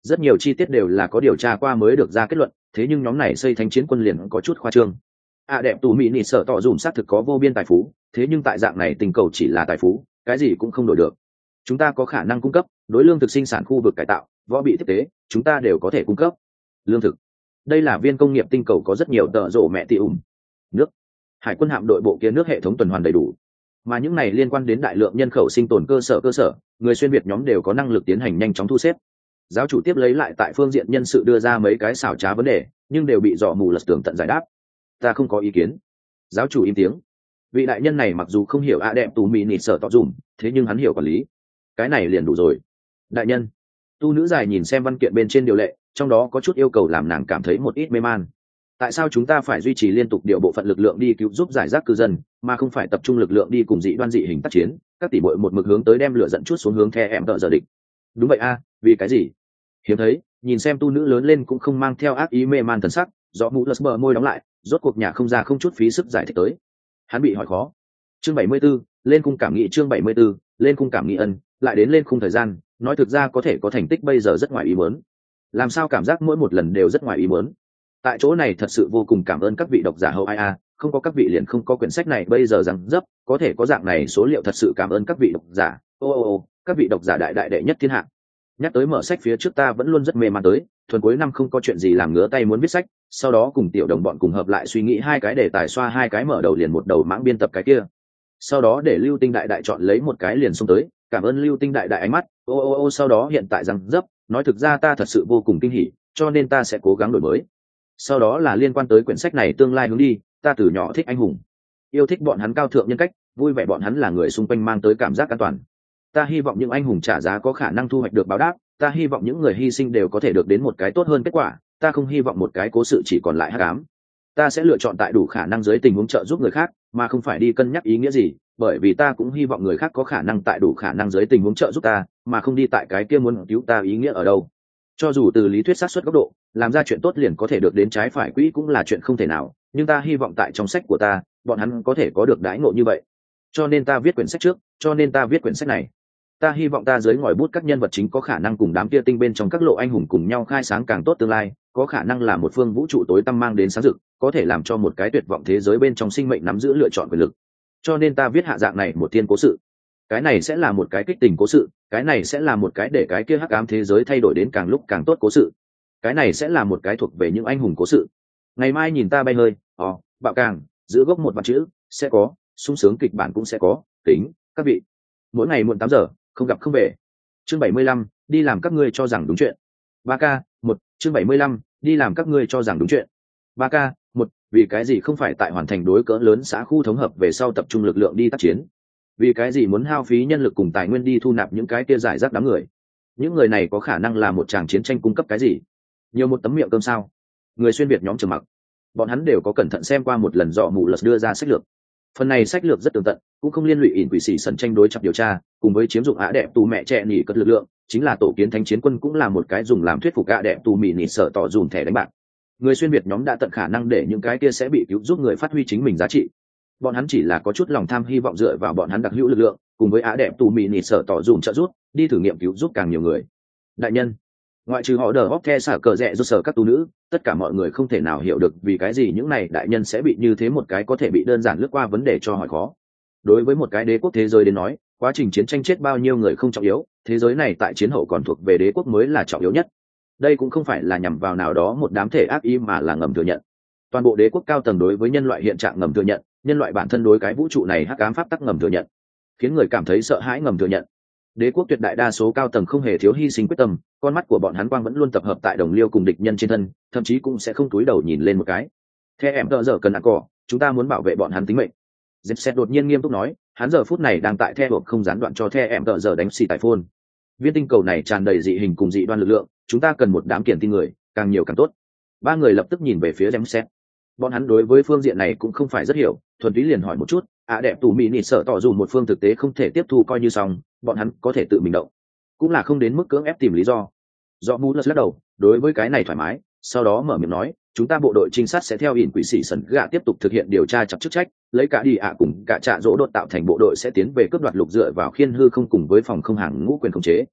[SPEAKER 1] rất nhiều chi tiết đều là có điều tra qua mới được ra kết luận, thế nhưng nhóm này xây thánh chiến quân liền có chút khoa trương. Đẹp tù mỹ nịt sợ tỏ dùm xác thực có vô biên tài phú, thế nhưng tại dạng này tình cầu chỉ là tài phú, cái gì cũng không đổi được. Chúng ta có khả năng cung cấp đối lương thực sinh sản khu vực cải tạo, võ bị tiếp tế, chúng ta đều có thể cung cấp lương thực. Đây là viên công nghiệp tinh cầu có rất nhiều tợ rộ mẹ tị nước, hải quân hạm đội bộ kia nước hệ thống tuần hoàn đầy đủ, mà những này liên quan đến đại lượng nhân khẩu sinh tồn cơ sở, người xuyên việt nhóm đều có năng lực tiến hành nhanh chóng thu xếp. Giáo chủ tiếp lấy lại tại phương diện nhân sự đưa ra mấy cái xảo trá vấn đề, nhưng đều bị dọ mù lật tường tận giải đáp. Ta không có ý kiến. Giáo chủ im tiếng. Vị đại nhân này mặc dù không hiểu đẹp tù mì nịt sợ tỏ dùm, thế nhưng hắn hiểu quản lý, cái này liền đủ rồi. Đại nhân. Tu nữ dài nhìn xem văn kiện bên trên điều lệ, trong đó có chút yêu cầu làm nàng cảm thấy một ít mê man. Tại sao chúng ta phải duy trì liên tục điều bộ phận lực lượng đi cứu giúp giải rác cư dân, mà không phải tập trung lực lượng đi cùng dị đoan dị hình tác chiến, các tỷ muội một mực hướng tới đem lửa dẫn chút xuống hướng The em tợ giờ địch. Đúng vậy a, vì cái gì? Hiếm thấy, nhìn xem tu nữ lớn lên cũng không mang theo ác ý mê man thần sắc, do mũ lật bờ môi đóng lại, rốt cuộc nhà không ra không chút phí sức giải thích tới. Hắn bị hỏi khó. Chương 74, lên cung cảm nghị. Chương 74, lên cung cảm nghị ân, lại đến lên khung thời gian, nói thực ra có thể có thành tích bây giờ rất ngoài ý muốn. Làm sao cảm giác mỗi một lần đều rất ngoài ý muốn. Tại chỗ này thật sự vô cùng cảm ơn các vị độc giả hậu ai a, không có các vị liền không có quyển sách này bây giờ rằng dấp, có thể có dạng này số liệu thật sự cảm ơn các vị độc giả. Các vị độc giả đại đại đệ nhất thiên hạ. Nhắc tới mở sách phía trước ta vẫn luôn rất mê man tới, thuần cuối năm không có chuyện gì làm ngứa tay muốn viết sách, sau đó cùng tiểu đồng bọn cùng hợp lại suy nghĩ hai cái đề tài xoa hai cái mở đầu liền một đầu mãng biên tập cái kia. Sau đó để Lưu Tinh đại đại chọn lấy một cái liền xông tới, cảm ơn Lưu Tinh đại đại ánh mắt. Sau đó hiện tại rằng dấp, nói thực ra ta thật sự vô cùng kinh hỉ, cho nên ta sẽ cố gắng đổi mới. Sau đó là liên quan tới quyển sách này tương lai hướng đi, ta từ nhỏ thích anh hùng, yêu thích bọn hắn cao thượng nhân cách, vui vẻ bọn hắn là người xung quanh mang tới cảm giác an toàn. Ta hy vọng những anh hùng trả giá có khả năng thu hoạch được báo đáp, ta hy vọng những người hy sinh đều có thể được đến một cái tốt hơn kết quả, ta không hy vọng một cái cố sự chỉ còn lại hắc ám. Ta sẽ lựa chọn tại đủ khả năng dưới tình huống trợ giúp người khác, mà không phải đi cân nhắc ý nghĩa gì, bởi vì ta cũng hy vọng người khác có khả năng tại đủ khả năng dưới tình huống trợ giúp ta, mà không đi tại cái kia muốn cứu ta ý nghĩa ở đâu. Cho dù từ lý thuyết xác suất góc độ, làm ra chuyện tốt liền có thể được đến trái phải quỹ cũng là chuyện không thể nào, nhưng ta hy vọng tại trong sách của ta, bọn hắn có thể có được đãi ngộ như vậy. Cho nên ta viết quyển sách trước, cho nên ta viết quyển sách này. Ta hy vọng ta dưới ngòi bút các nhân vật chính có khả năng cùng đám kia tinh bên trong các lộ anh hùng cùng nhau khai sáng càng tốt tương lai, có khả năng là một phương vũ trụ tối tăm mang đến sáng rực, có thể làm cho một cái tuyệt vọng thế giới bên trong sinh mệnh nắm giữ lựa chọn quyền lực. Cho nên ta viết hạ dạng này một thiên cố sự. Cái này sẽ là một cái kích tình cố sự, cái này sẽ là một cái để cái kia hắc ám thế giới thay đổi đến càng lúc càng tốt cố sự. Cái này sẽ là một cái thuộc về những anh hùng cố sự. Ngày mai nhìn ta bay hơi, bạo càng, giữ gốc một vạn chữ, sẽ có, sung sướng kịch bản cũng sẽ có, tính, các vị. Mỗi ngày muộn 8 giờ, không gặp không về. Chương 75, đi làm các ngươi cho rằng đúng chuyện. 3K, 1, chương 75, đi làm các ngươi cho rằng đúng chuyện. 3K, 1, vì cái gì không phải tại hoàn thành đối cỡ lớn xã khu thống hợp về sau tập trung lực lượng đi tác chiến? Vì cái gì muốn hao phí nhân lực cùng tài nguyên đi thu nạp những cái kia giải rác đám người? Những người này có khả năng là một tràng chiến tranh cung cấp cái gì? Nhiều một tấm miệng cơm sao? Người xuyên việt nhóm trầm mặc. Bọn hắn đều có cẩn thận xem qua một lần dọ mù lật đưa ra sách lược. Phần này sách lược rất tường tận, cũng không liên lụy ỉn quỷ sĩ sần tranh đối chặt điều tra, cùng với chiếm dụng đẹp tù mẹ trẻ nỉ cất lực lượng, chính là tổ kiến thánh chiến quân cũng là một cái dùng làm thuyết phục đẹp tù mỉ nỉ sợ tỏ dùm thẻ đánh bạc. Người xuyên việt nhóm đã tận khả năng để những cái kia sẽ bị cứu giúp người phát huy chính mình giá trị. Bọn hắn chỉ là có chút lòng tham hy vọng dựa vào bọn hắn đặc hữu lực lượng, cùng với đẹp tù mỉ nỉ sợ tỏ dùm trợ giúp, đi thử nghiệm cứu giúp càng nhiều người. Đại nhân, ngoại trừ họ đờ hóc the xả cờ rẽ rút sở các tu nữ, tất cả mọi người không thể nào hiểu được vì cái gì những này đại nhân sẽ bị như thế một cái có thể bị đơn giản lướt qua vấn đề cho hỏi khó. Đối với một cái đế quốc thế giới đến nói, quá trình chiến tranh chết bao nhiêu người không trọng yếu, thế giới này tại chiến hậu còn thuộc về đế quốc mới là trọng yếu nhất. Đây cũng không phải là nhằm vào nào đó một đám thể ác ý mà là ngầm thừa nhận. Toàn bộ đế quốc cao tầng đối với nhân loại hiện trạng ngầm thừa nhận, nhân loại bản thân đối cái vũ trụ này hắc ám pháp tắc ngầm thừa nhận, khiến người cảm thấy sợ hãi ngầm thừa nhận. Đế quốc tuyệt đại đa số cao tầng không hề thiếu hy sinh quyết tâm, con mắt của bọn hắn quang vẫn luôn tập hợp tại đồng liêu cùng địch nhân trên thân, thậm chí cũng sẽ không túi đầu nhìn lên một cái. The em tợ giờ cần ăn cỏ, chúng ta muốn bảo vệ bọn hắn tính mệnh. Dipset đột nhiên nghiêm túc nói, hắn giờ phút này đang tại The hộp không gián đoạn cho The em tợ giờ đánh xì tại phone. Viên tinh cầu này tràn đầy dị hình cùng dị đoan lực lượng, chúng ta cần một đám kiển tin người, càng nhiều càng tốt. Ba người lập tức nhìn về phía Dipset. Bọn hắn đối với phương diện này cũng không phải rất hiểu, thuần túy liền hỏi một chút, đẹp tù mỹ nịt sợ tỏ dù một phương thực tế không thể tiếp thu coi như xong, bọn hắn có thể tự mình động, cũng là không đến mức cưỡng ép tìm lý do. Do mũ lật đầu, đối với cái này thoải mái, sau đó mở miệng nói, chúng ta bộ đội trinh sát sẽ theo ỉn quỷ sĩ sần gạ tiếp tục thực hiện điều tra chặt chức trách, lấy cả đi cùng cả trạ dỗ đột tạo thành bộ đội sẽ tiến về cướp đoạt lục dựa vào khiên hư không cùng với phòng không hàng ngũ quyền khống chế.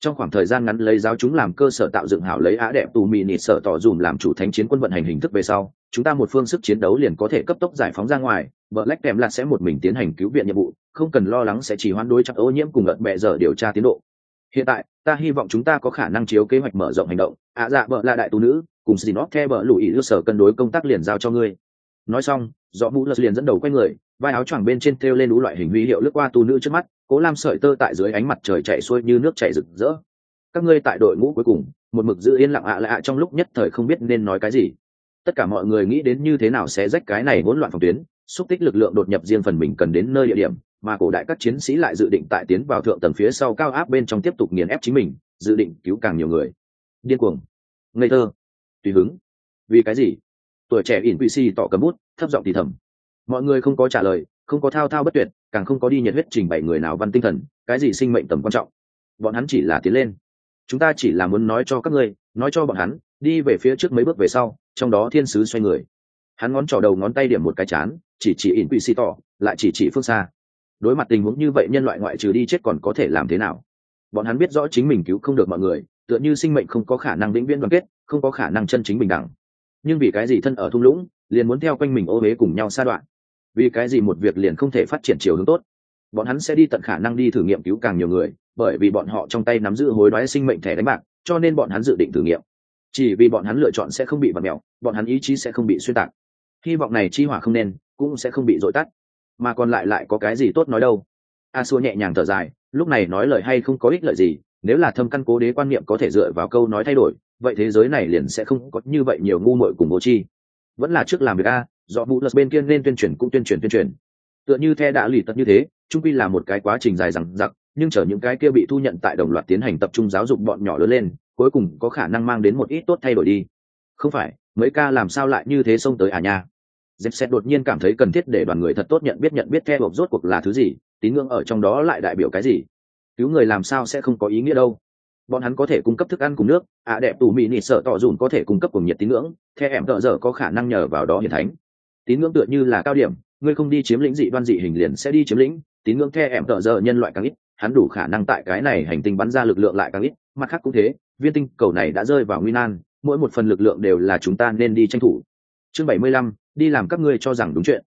[SPEAKER 1] trong khoảng thời gian ngắn lấy giáo chúng làm cơ sở tạo dựng hảo lấy á đẹp tù mì nịt sở tỏ dùm làm chủ thánh chiến quân vận hành hình thức về sau, chúng ta một phương sức chiến đấu liền có thể cấp tốc giải phóng ra ngoài. Black kèm là sẽ một mình tiến hành cứu viện nhiệm vụ, không cần lo lắng sẽ chỉ hoãn đối chắc ô nhiễm cùng ợt bẹ giờ điều tra tiến độ. Hiện tại ta hy vọng chúng ta có khả năng chiếu kế hoạch mở rộng hành động. Dạ vợ là đại tú nữ cùng Sinop theo vợ lùi lưu sở cân đối công tác liền giao cho ngươi. Nói xong, Dọ Mũ Lật liền dẫn đầu quay người, vai áo choàng bên trên thêu lên đủ loại hình huy hiệu lướt qua tu nữ trước mắt, cố lam sợi tơ tại dưới ánh mặt trời chạy xuôi như nước chảy rực rỡ. Các ngươi tại đội ngũ cuối cùng, một mực giữ yên lặng lại trong lúc nhất thời không biết nên nói cái gì. Tất cả mọi người nghĩ đến như thế nào sẽ rách cái này hỗn loạn phòng tuyến, xúc tích lực lượng đột nhập riêng phần mình cần đến nơi địa điểm, mà cổ đại các chiến sĩ lại dự định tại tiến vào thượng tầng phía sau cao áp bên trong tiếp tục nghiền ép chính mình, dự định cứu càng nhiều người. Điên cuồng, ngây thơ, tùy hứng. Vì cái gì? Tuổi trẻ ỉn quy si tỏ cầm bút, thấp giọng thì thầm. Mọi người không có trả lời, không có thao thao bất tuyệt, càng không có đi nhiệt huyết trình bày người nào văn tinh thần, cái gì sinh mệnh tầm quan trọng. Bọn hắn chỉ là tiến lên. Chúng ta chỉ là muốn nói cho các ngươi, nói cho bọn hắn, đi về phía trước mấy bước về sau, trong đó thiên sứ xoay người. Hắn ngón trỏ đầu ngón tay điểm một cái chán, chỉ ỉn quy si tỏ, lại chỉ phương xa. Đối mặt tình huống như vậy, nhân loại ngoại trừ đi chết còn có thể làm thế nào? Bọn hắn biết rõ chính mình cứu không được mọi người, tựa như sinh mệnh không có khả năng vĩnh viễn đoàn kết, không có khả năng chân chính bình đẳng. Nhưng vì cái gì thân ở thung lũng liền muốn theo quanh mình ô huế cùng nhau sa đoạn? Vì cái gì một việc liền không thể phát triển chiều hướng tốt? Bọn hắn sẽ đi tận khả năng đi thử nghiệm cứu càng nhiều người, bởi vì bọn họ trong tay nắm giữ hối đoái sinh mệnh thẻ đánh bạc, cho nên bọn hắn dự định thử nghiệm. Chỉ vì bọn hắn lựa chọn sẽ không bị vặn mèo, bọn hắn ý chí sẽ không bị xuyên tạc. Hy vọng này chi hỏa không nên, cũng sẽ không bị dội tắt. Mà còn lại có cái gì tốt nói đâu? A Xua nhẹ nhàng thở dài, lúc này nói lời hay không có ích lợi gì, nếu là thâm căn cố đế quan niệm có thể dựa vào câu nói thay đổi, vậy thế giới này liền sẽ không có như vậy nhiều ngu muội cùng vô tri. Vẫn là trước làm việc a, do vụ lật bên kia nên tuyên truyền cũng tuyên truyền. Tựa như The đã lì tật như thế, chung quy là một cái quá trình dài dằng dặc, nhưng chờ những cái kia bị thu nhận tại đồng loạt tiến hành tập trung giáo dục bọn nhỏ lớn lên, cuối cùng có khả năng mang đến một ít tốt thay đổi đi. Không phải, mấy ca làm sao lại như thế xông tới à nha? Dẹp đột nhiên cảm thấy cần thiết để đoàn người thật tốt nhận biết theo bộc rốt cuộc là thứ gì, tín ngưỡng ở trong đó lại đại biểu cái gì. Cứu người làm sao sẽ không có ý nghĩa đâu. Bọn hắn có thể cung cấp thức ăn cùng nước, đẹp tù mì nị sợ tỏ dùn có thể cung cấp cùng nhiệt tín ngưỡng, theo em tợ dở có khả năng nhờ vào đó hiển thánh. Tín ngưỡng tựa như là cao điểm, ngươi không đi chiếm lĩnh dị đoan dị hình liền sẽ đi chiếm lĩnh, tín ngưỡng theo em tợ dở nhân loại càng ít, hắn đủ khả năng tại cái này hành tinh bắn ra lực lượng lại càng ít, mặt khác cũng thế, viên tinh cầu này đã rơi vào nguy nan, mỗi một phần lực lượng đều là chúng ta nên đi tranh thủ. Chương 75, đi làm các ngươi cho rằng đúng chuyện.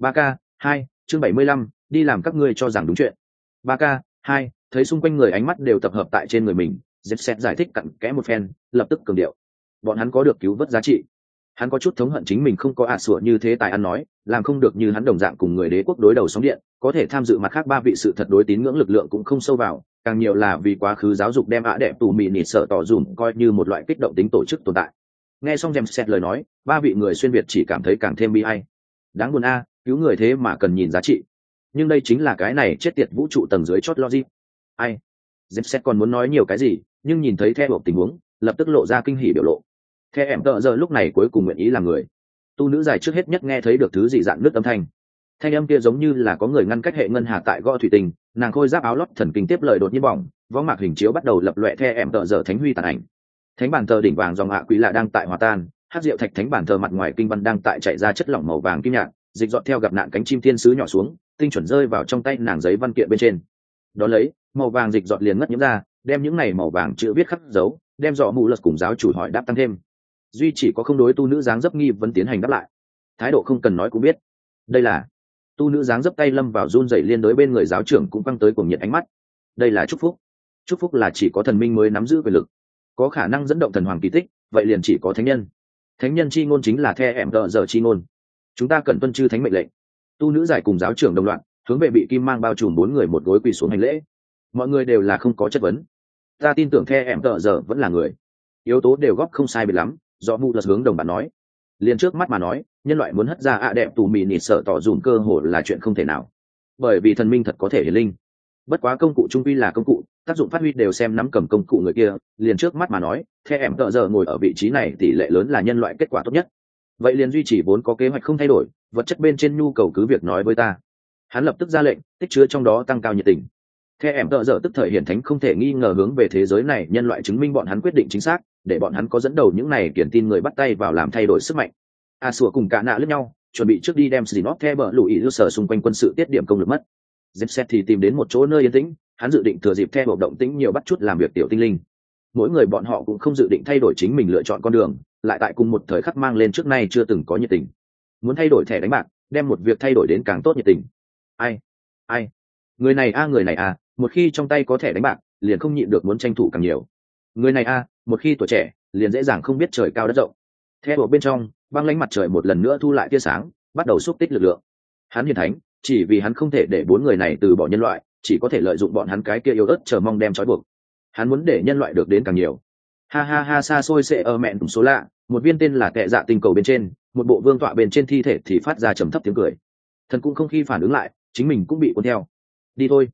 [SPEAKER 1] 3K2, chương 75, đi làm các ngươi cho rằng đúng chuyện. 3K2, thấy xung quanh người ánh mắt đều tập hợp tại trên người mình, Dẹp giải thích cặn kẽ một phen, lập tức cường điệu. Bọn hắn có được cứu vớt giá trị. Hắn có chút thống hận chính mình không có sủa như thế tài ăn nói, làm không được như hắn đồng dạng cùng người đế quốc đối đầu sóng điện, có thể tham dự mặt khác ba vị sự thật đối tín ngưỡng lực lượng cũng không sâu vào, càng nhiều là vì quá khứ giáo dục đem đẹp tù mì nịt sợ tỏ dùm coi như một loại kích động tính tổ chức tồn tại. Nghe xong Dẹp lời nói, ba vị người xuyên việt chỉ cảm thấy càng thêm bi ai. Đáng buồn cứu người thế mà cần nhìn giá trị. Nhưng đây chính là cái này chết tiệt vũ trụ tầng dưới chót logic. Ai? Dẹp còn muốn nói nhiều cái gì, nhưng nhìn thấy theo tình huống, lập tức lộ ra kinh hỉ biểu lộ. Theo em tợ giờ lúc này cuối cùng nguyện ý làm người. Tu nữ dài trước hết nhất nghe thấy được thứ gì dạng nước âm thanh âm kia giống như là có người ngăn cách hệ ngân hà tại gõ thủy tinh, nàng khôi giáp áo lót thần kinh tiếp lời đột nhiên bỏng, võng mạc hình chiếu bắt đầu lập loè theo em tợ giờ thánh huy tàn ảnh. Thánh bàn thờ đỉnh vàng dòng hạ quỷ lạ đang tại hòa tan, hát rượu thạch thánh bàn thờ mặt ngoài kinh văn đang tại chạy ra chất lỏng màu vàng kim nhạt, dịch dọn theo gặp nạn cánh chim thiên sứ nhỏ xuống, tinh chuẩn rơi vào trong tay nàng giấy văn kiện bên trên. Đó lấy màu vàng dịch dọn liền ngất nhiễm ra, đem những này màu vàng chữ viết khắc dấu, đem dọ mù lật cùng giáo chủ hỏi đáp tăng thêm. Duy chỉ có không đối tu nữ dáng dấp nghi vấn tiến hành đáp lại, thái độ không cần nói cũng biết. Đây là tu nữ dáng dấp tay lâm vào run rẩy liên đối bên người giáo trưởng cũng căng tới cuồng nhiệt ánh mắt. Đây là chúc phúc. Chúc phúc là chỉ có thần minh mới nắm giữ quyền lực, có khả năng dẫn động thần hoàng kỳ tích, vậy liền chỉ có thánh nhân. Thánh nhân chi ngôn chính là the em tợ giờ chi ngôn. Chúng ta cần tuân chư thánh mệnh lệnh. Tu nữ giải cùng giáo trưởng đồng loạt hướng về bị kim mang bao trùm bốn người một gối quỳ xuống hành lễ. Mọi người đều là không có chất vấn. Ta tin tưởng the em tợ giờ vẫn là người. Yếu tố đều góp không sai biệt lắm. Do mù lật hướng đồng bạn nói, liền trước mắt mà nói, nhân loại muốn hất ra đẹp tù mì nịt sợ tỏ dùm cơ hội là chuyện không thể nào, bởi vì thần minh thật có thể hiển linh. Bất quá công cụ trung quy là công cụ, tác dụng phát huy đều xem nắm cầm công cụ người kia. Liền trước mắt mà nói, theo em tợ giờ ngồi ở vị trí này tỷ lệ lớn là nhân loại kết quả tốt nhất. Vậy liền duy trì vốn có kế hoạch không thay đổi, vật chất bên trên nhu cầu cứ việc nói với ta. Hắn lập tức ra lệnh, tích chứa trong đó tăng cao nhiệt tình. Theo em tợ giờ tức thời hiển thánh không thể nghi ngờ hướng về thế giới này nhân loại chứng minh bọn hắn quyết định chính xác, để bọn hắn có dẫn đầu những này kiển tin người bắt tay vào làm thay đổi sức mạnh. Sủa cùng cả nạ lẫn nhau, chuẩn bị trước đi đem Sinop theo bờ lùi sở xung quanh quân sự tiết điểm công lực mất. Dẹp thì tìm đến một chỗ nơi yên tĩnh, hắn dự định thừa dịp theo bộ động tĩnh nhiều bắt chút làm việc tiểu tinh linh. Mỗi người bọn họ cũng không dự định thay đổi chính mình lựa chọn con đường, lại tại cùng một thời khắc mang lên trước nay chưa từng có nhiệt tình. Muốn thay đổi thẻ đánh bạc, đem một việc thay đổi đến càng tốt nhiệt tình. Ai người này người này một khi trong tay có thẻ đánh bạc liền không nhịn được muốn tranh thủ càng nhiều. Người này một khi tuổi trẻ liền dễ dàng không biết trời cao đất rộng. Theo bộ bên trong, băng lãnh mặt trời một lần nữa thu lại tia sáng, bắt đầu xúc tích lực lượng. Hắn hiền thánh, chỉ vì hắn không thể để bốn người này từ bỏ nhân loại, chỉ có thể lợi dụng bọn hắn cái kia yếu ớt chờ mong đem trói buộc. Hắn muốn để nhân loại được đến càng nhiều. Ha ha ha, xa xôi sẽ ở mẹn số lạ, một viên tên là Kệ Dạ tinh cầu bên trên, một bộ vương tọa bên trên thi thể thì phát ra trầm thấp tiếng cười. Thần cũng không khi phản ứng lại, chính mình cũng bị cuốn theo. Đi thôi,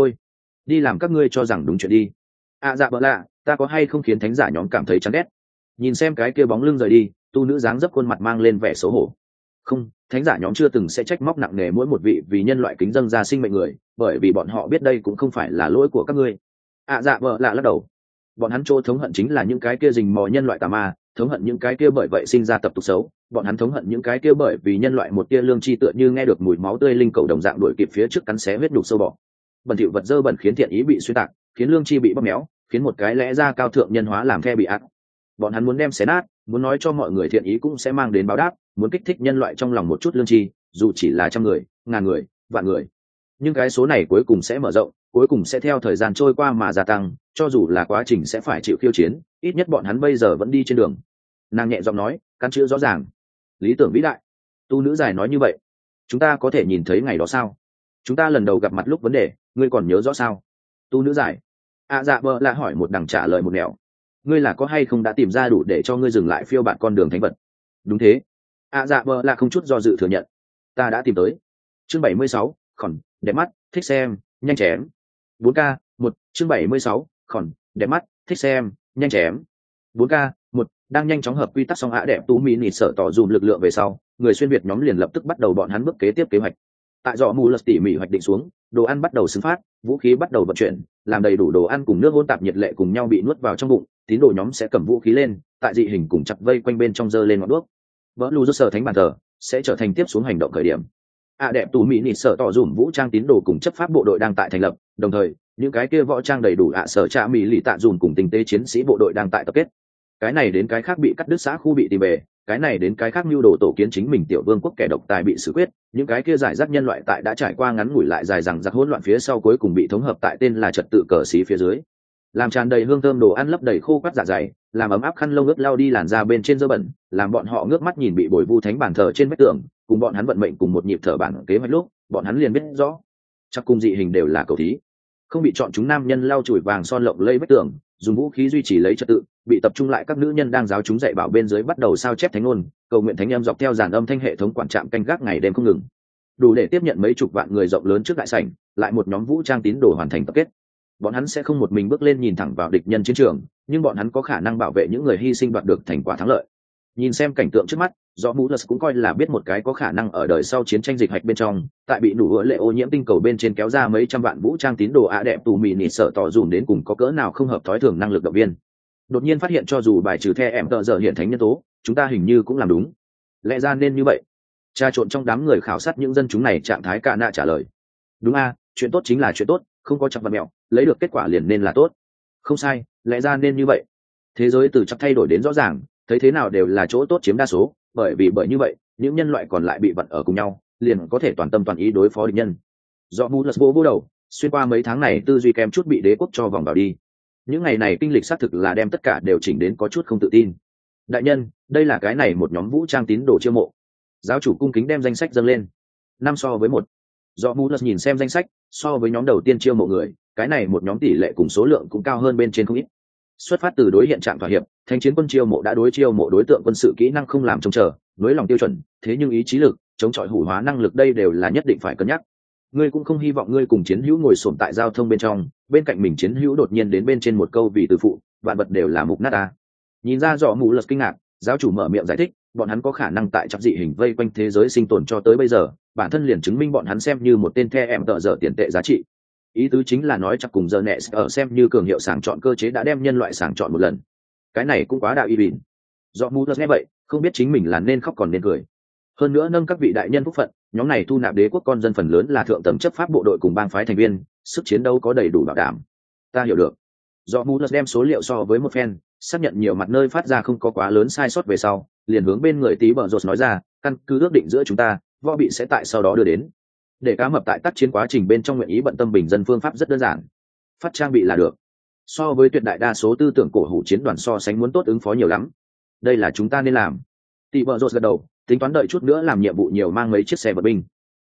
[SPEAKER 1] đi làm các ngươi cho rằng đúng chuyện đi. Dạ bợ lạ, ta có hay không khiến thánh giả nhóm cảm thấy chán ghét? Nhìn xem cái kia bóng lưng rời đi, tu nữ dáng dấp khuôn mặt mang lên vẻ xấu hổ. Không, thánh giả nhóm chưa từng sẽ trách móc nặng nề mỗi một vị vì nhân loại kính dâng ra sinh mệnh người, bởi vì bọn họ biết đây cũng không phải là lỗi của các ngươi. Dạ bợ lạ lắc đầu. Bọn hắn chỗ thống hận chính là những cái kia rình mò nhân loại tà ma, thống hận những cái kia bởi vậy sinh ra tập tục xấu. Bọn hắn thống hận những cái kia bởi vì nhân loại một tia lương tri tựa như nghe được mùi máu tươi linh cầu đồng dạng đuổi kịp phía trước cắn xé huyết đục sâu bọ. Bẩn thỉu vật dơ bẩn khiến thiện ý bị xuyên tạc, khiến lương tri bị bóp méo, khiến một cái lẽ ra cao thượng nhân hóa làm the bị ác. Bọn hắn muốn đem xé nát, muốn nói cho mọi người thiện ý cũng sẽ mang đến báo đáp, muốn kích thích nhân loại trong lòng một chút lương tri, dù chỉ là 100 người, 1000 người, vạn người. Nhưng cái số này cuối cùng sẽ mở rộng, cuối cùng sẽ theo thời gian trôi qua mà gia tăng, cho dù là quá trình sẽ phải chịu khiêu chiến, ít nhất bọn hắn bây giờ vẫn đi trên đường. Nàng nhẹ giọng nói, căn chữ rõ ràng. Lý tưởng vĩ đại. Tu nữ dài nói như vậy. Chúng ta có thể nhìn thấy ngày đó sao? Chúng ta lần đầu gặp mặt lúc vấn đề, ngươi còn nhớ rõ sao? Tu nữ dài. Dạ bờ lạ hỏi một đằng trả lời một nẻo. Ngươi là có hay không đã tìm ra đủ để cho ngươi dừng lại phiêu bạt con đường thánh vật? Đúng thế. Dạ bờ lạ không chút do dự thừa nhận. Ta đã tìm tới. Chương 76, khỏn, đẹp mắt, thích xem, nhanh chém. 4K, 1, chương 76, khỏn, đẹp mắt, thích xem, nhanh chém. 4K, 1, đang nhanh chóng hợp quy tắc xong đẹp tú mỹ nịt sở tỏ dùm lực lượng về sau, người xuyên việt nhóm liền lập tức bắt đầu bọn hắn bước kế tiếp kế hoạch. Tại dọ mù lật tỉ mỉ hoạch định xuống, đồ ăn bắt đầu xứng phát, vũ khí bắt đầu vận chuyển, làm đầy đủ đồ ăn cùng nước hỗn tạp nhiệt lệ cùng nhau bị nuốt vào trong bụng, tín đồ nhóm sẽ cầm vũ khí lên, tại dị hình cùng chặt vây quanh bên trong giơ lên ngọn đuốc. Vỡ lù do sở thánh bàn thờ sẽ trở thành tiếp xuống hành động khởi điểm. Đẹp tù mỹ nịt sở tỏ dùm vũ trang tín đồ cùng chấp pháp bộ đội đang tại thành lập, đồng thời những cái kia võ trang đầy đủ sở trạ mỹ lì tạ dùm cùng tinh tế chiến sĩ bộ đội đang tại tập kết. Cái này đến cái khác bị cắt đứt xã khu bị tìm về, cái này đến cái khác mưu đồ tổ kiến chính mình tiểu vương quốc kẻ độc tài bị xử quyết, những cái kia giải rác nhân loại tại đã trải qua ngắn ngủi lại dài rằng giặc hỗn loạn phía sau cuối cùng bị thống hợp tại tên là trật tự cờ xí phía dưới, làm tràn đầy hương thơm đồ ăn lấp đầy khô quắt dạ dày, làm ấm áp khăn lông ướt lao đi làn da bên trên dơ bẩn, làm bọn họ ngước mắt nhìn bị bồi vu thánh bản thờ trên vách tường, cùng bọn hắn vận mệnh cùng một nhịp thở bản kế hoạch lúc, bọn hắn liền biết rõ, chắc cùng dị hình đều là cầu thí, không bị chọn chúng nam nhân lau chùi vàng son lộng lây vách tường, dùng vũ khí duy trì lấy trật tự, bị tập trung lại các nữ nhân đang giáo chúng dạy bảo bên dưới bắt đầu sao chép thánh ngôn, cầu nguyện thánh em dọc theo dàn âm thanh hệ thống quản trạm canh gác ngày đêm không ngừng, đủ để tiếp nhận mấy chục vạn người rộng lớn trước đại sảnh, lại một nhóm vũ trang tín đồ hoàn thành tập kết. Bọn hắn sẽ không một mình bước lên nhìn thẳng vào địch nhân chiến trường, nhưng bọn hắn có khả năng bảo vệ những người hy sinh đoạt được thành quả thắng lợi. Nhìn xem cảnh tượng trước mắt, do Mulus cũng coi là biết một cái có khả năng ở đời sau chiến tranh dịch hạch bên trong, tại bị đủ lệ ô nhiễm tinh cầu bên trên kéo ra mấy trăm vạn vũ trang tín đồ đẹp tù mì nịt sợ tỏ dùm đến cùng có cỡ nào không hợp thói thường năng lực động viên. Đột nhiên phát hiện cho dù bài trừ the em tợ giờ hiện thánh nhân tố, chúng ta hình như cũng làm đúng. Lẽ ra nên như vậy. Tra trộn trong đám người khảo sát những dân chúng này trạng thái cả nạ trả lời. Đúng chuyện tốt chính là chuyện tốt, không có chặt vật mẹo, lấy được kết quả liền nên là tốt. Không sai, lẽ ra nên như vậy. Thế giới từ chắc thay đổi đến rõ ràng, thấy thế nào đều là chỗ tốt chiếm đa số, bởi như vậy, những nhân loại còn lại bị vặn ở cùng nhau, liền có thể toàn tâm toàn ý đối phó địch nhân. Do Mulus vô đầu, xuyên qua mấy tháng này tư duy kém chút bị đế quốc cho vòng vào đi. Những ngày này kinh lịch xác thực là đem tất cả đều chỉnh đến có chút không tự tin. Đại nhân, đây là cái này một nhóm vũ trang tín đồ chiêu mộ. Giáo chủ cung kính đem danh sách dâng lên. 5 so với 1. Do Mulus nhìn xem danh sách, so với nhóm đầu tiên chiêu mộ người, cái này một nhóm tỷ lệ cùng số lượng cũng cao hơn bên trên không ít. Xuất phát từ đối hiện trạng thỏa hiệp, thánh chiến quân chiêu mộ đã đối chiêu mộ đối tượng quân sự kỹ năng không làm trông chờ, nối lòng tiêu chuẩn, thế nhưng ý chí lực, chống chọi hủ hóa năng lực đây đều là nhất định phải cân nhắc. Ngươi cũng không hy vọng ngươi cùng chiến hữu ngồi xổm tại giao thông bên trong, bên cạnh mình chiến hữu đột nhiên đến bên trên một câu vì từ phụ, vạn vật đều là mục nát ta. Nhìn ra rõ mù lật kinh ngạc, giáo chủ mở miệng giải thích, bọn hắn có khả năng tại chắc dị hình vây quanh thế giới sinh tồn cho tới bây giờ, bản thân liền chứng minh bọn hắn xem như một tên the em tợ dở tiền tệ giá trị. Ý tứ chính là nói chắc cùng giờ nẹ ở xem như cường hiệu sàng chọn cơ chế đã đem nhân loại sàng chọn một lần. Cái này cũng quá đạo y bỉn. Do mù lật nghe vậy, không biết chính mình là nên khóc còn nên cười. Hơn nữa nâng các vị đại nhân phúc phận, nhóm này thu nạp đế quốc con dân phần lớn là thượng tầng chấp pháp bộ đội cùng bang phái thành viên, sức chiến đấu có đầy đủ bảo đảm. Ta hiểu được. Do Muller đem số liệu so với một phen, xác nhận nhiều mặt nơi phát ra không có quá lớn sai sót về sau, liền hướng bên người tí bờ rột nói ra, căn cứ ước định giữa chúng ta, võ bị sẽ tại sau đó đưa đến. Để cá mập tại tác chiến quá trình bên trong nguyện ý bận tâm bình dân phương pháp rất đơn giản, phát trang bị là được. So với tuyệt đại đa số tư tưởng cổ hủ chiến đoàn so sánh muốn tốt ứng phó nhiều lắm. Đây là chúng ta nên làm. Tí bờ rột gật đầu, tính toán đợi chút nữa làm nhiệm vụ nhiều mang mấy chiếc xe vận binh.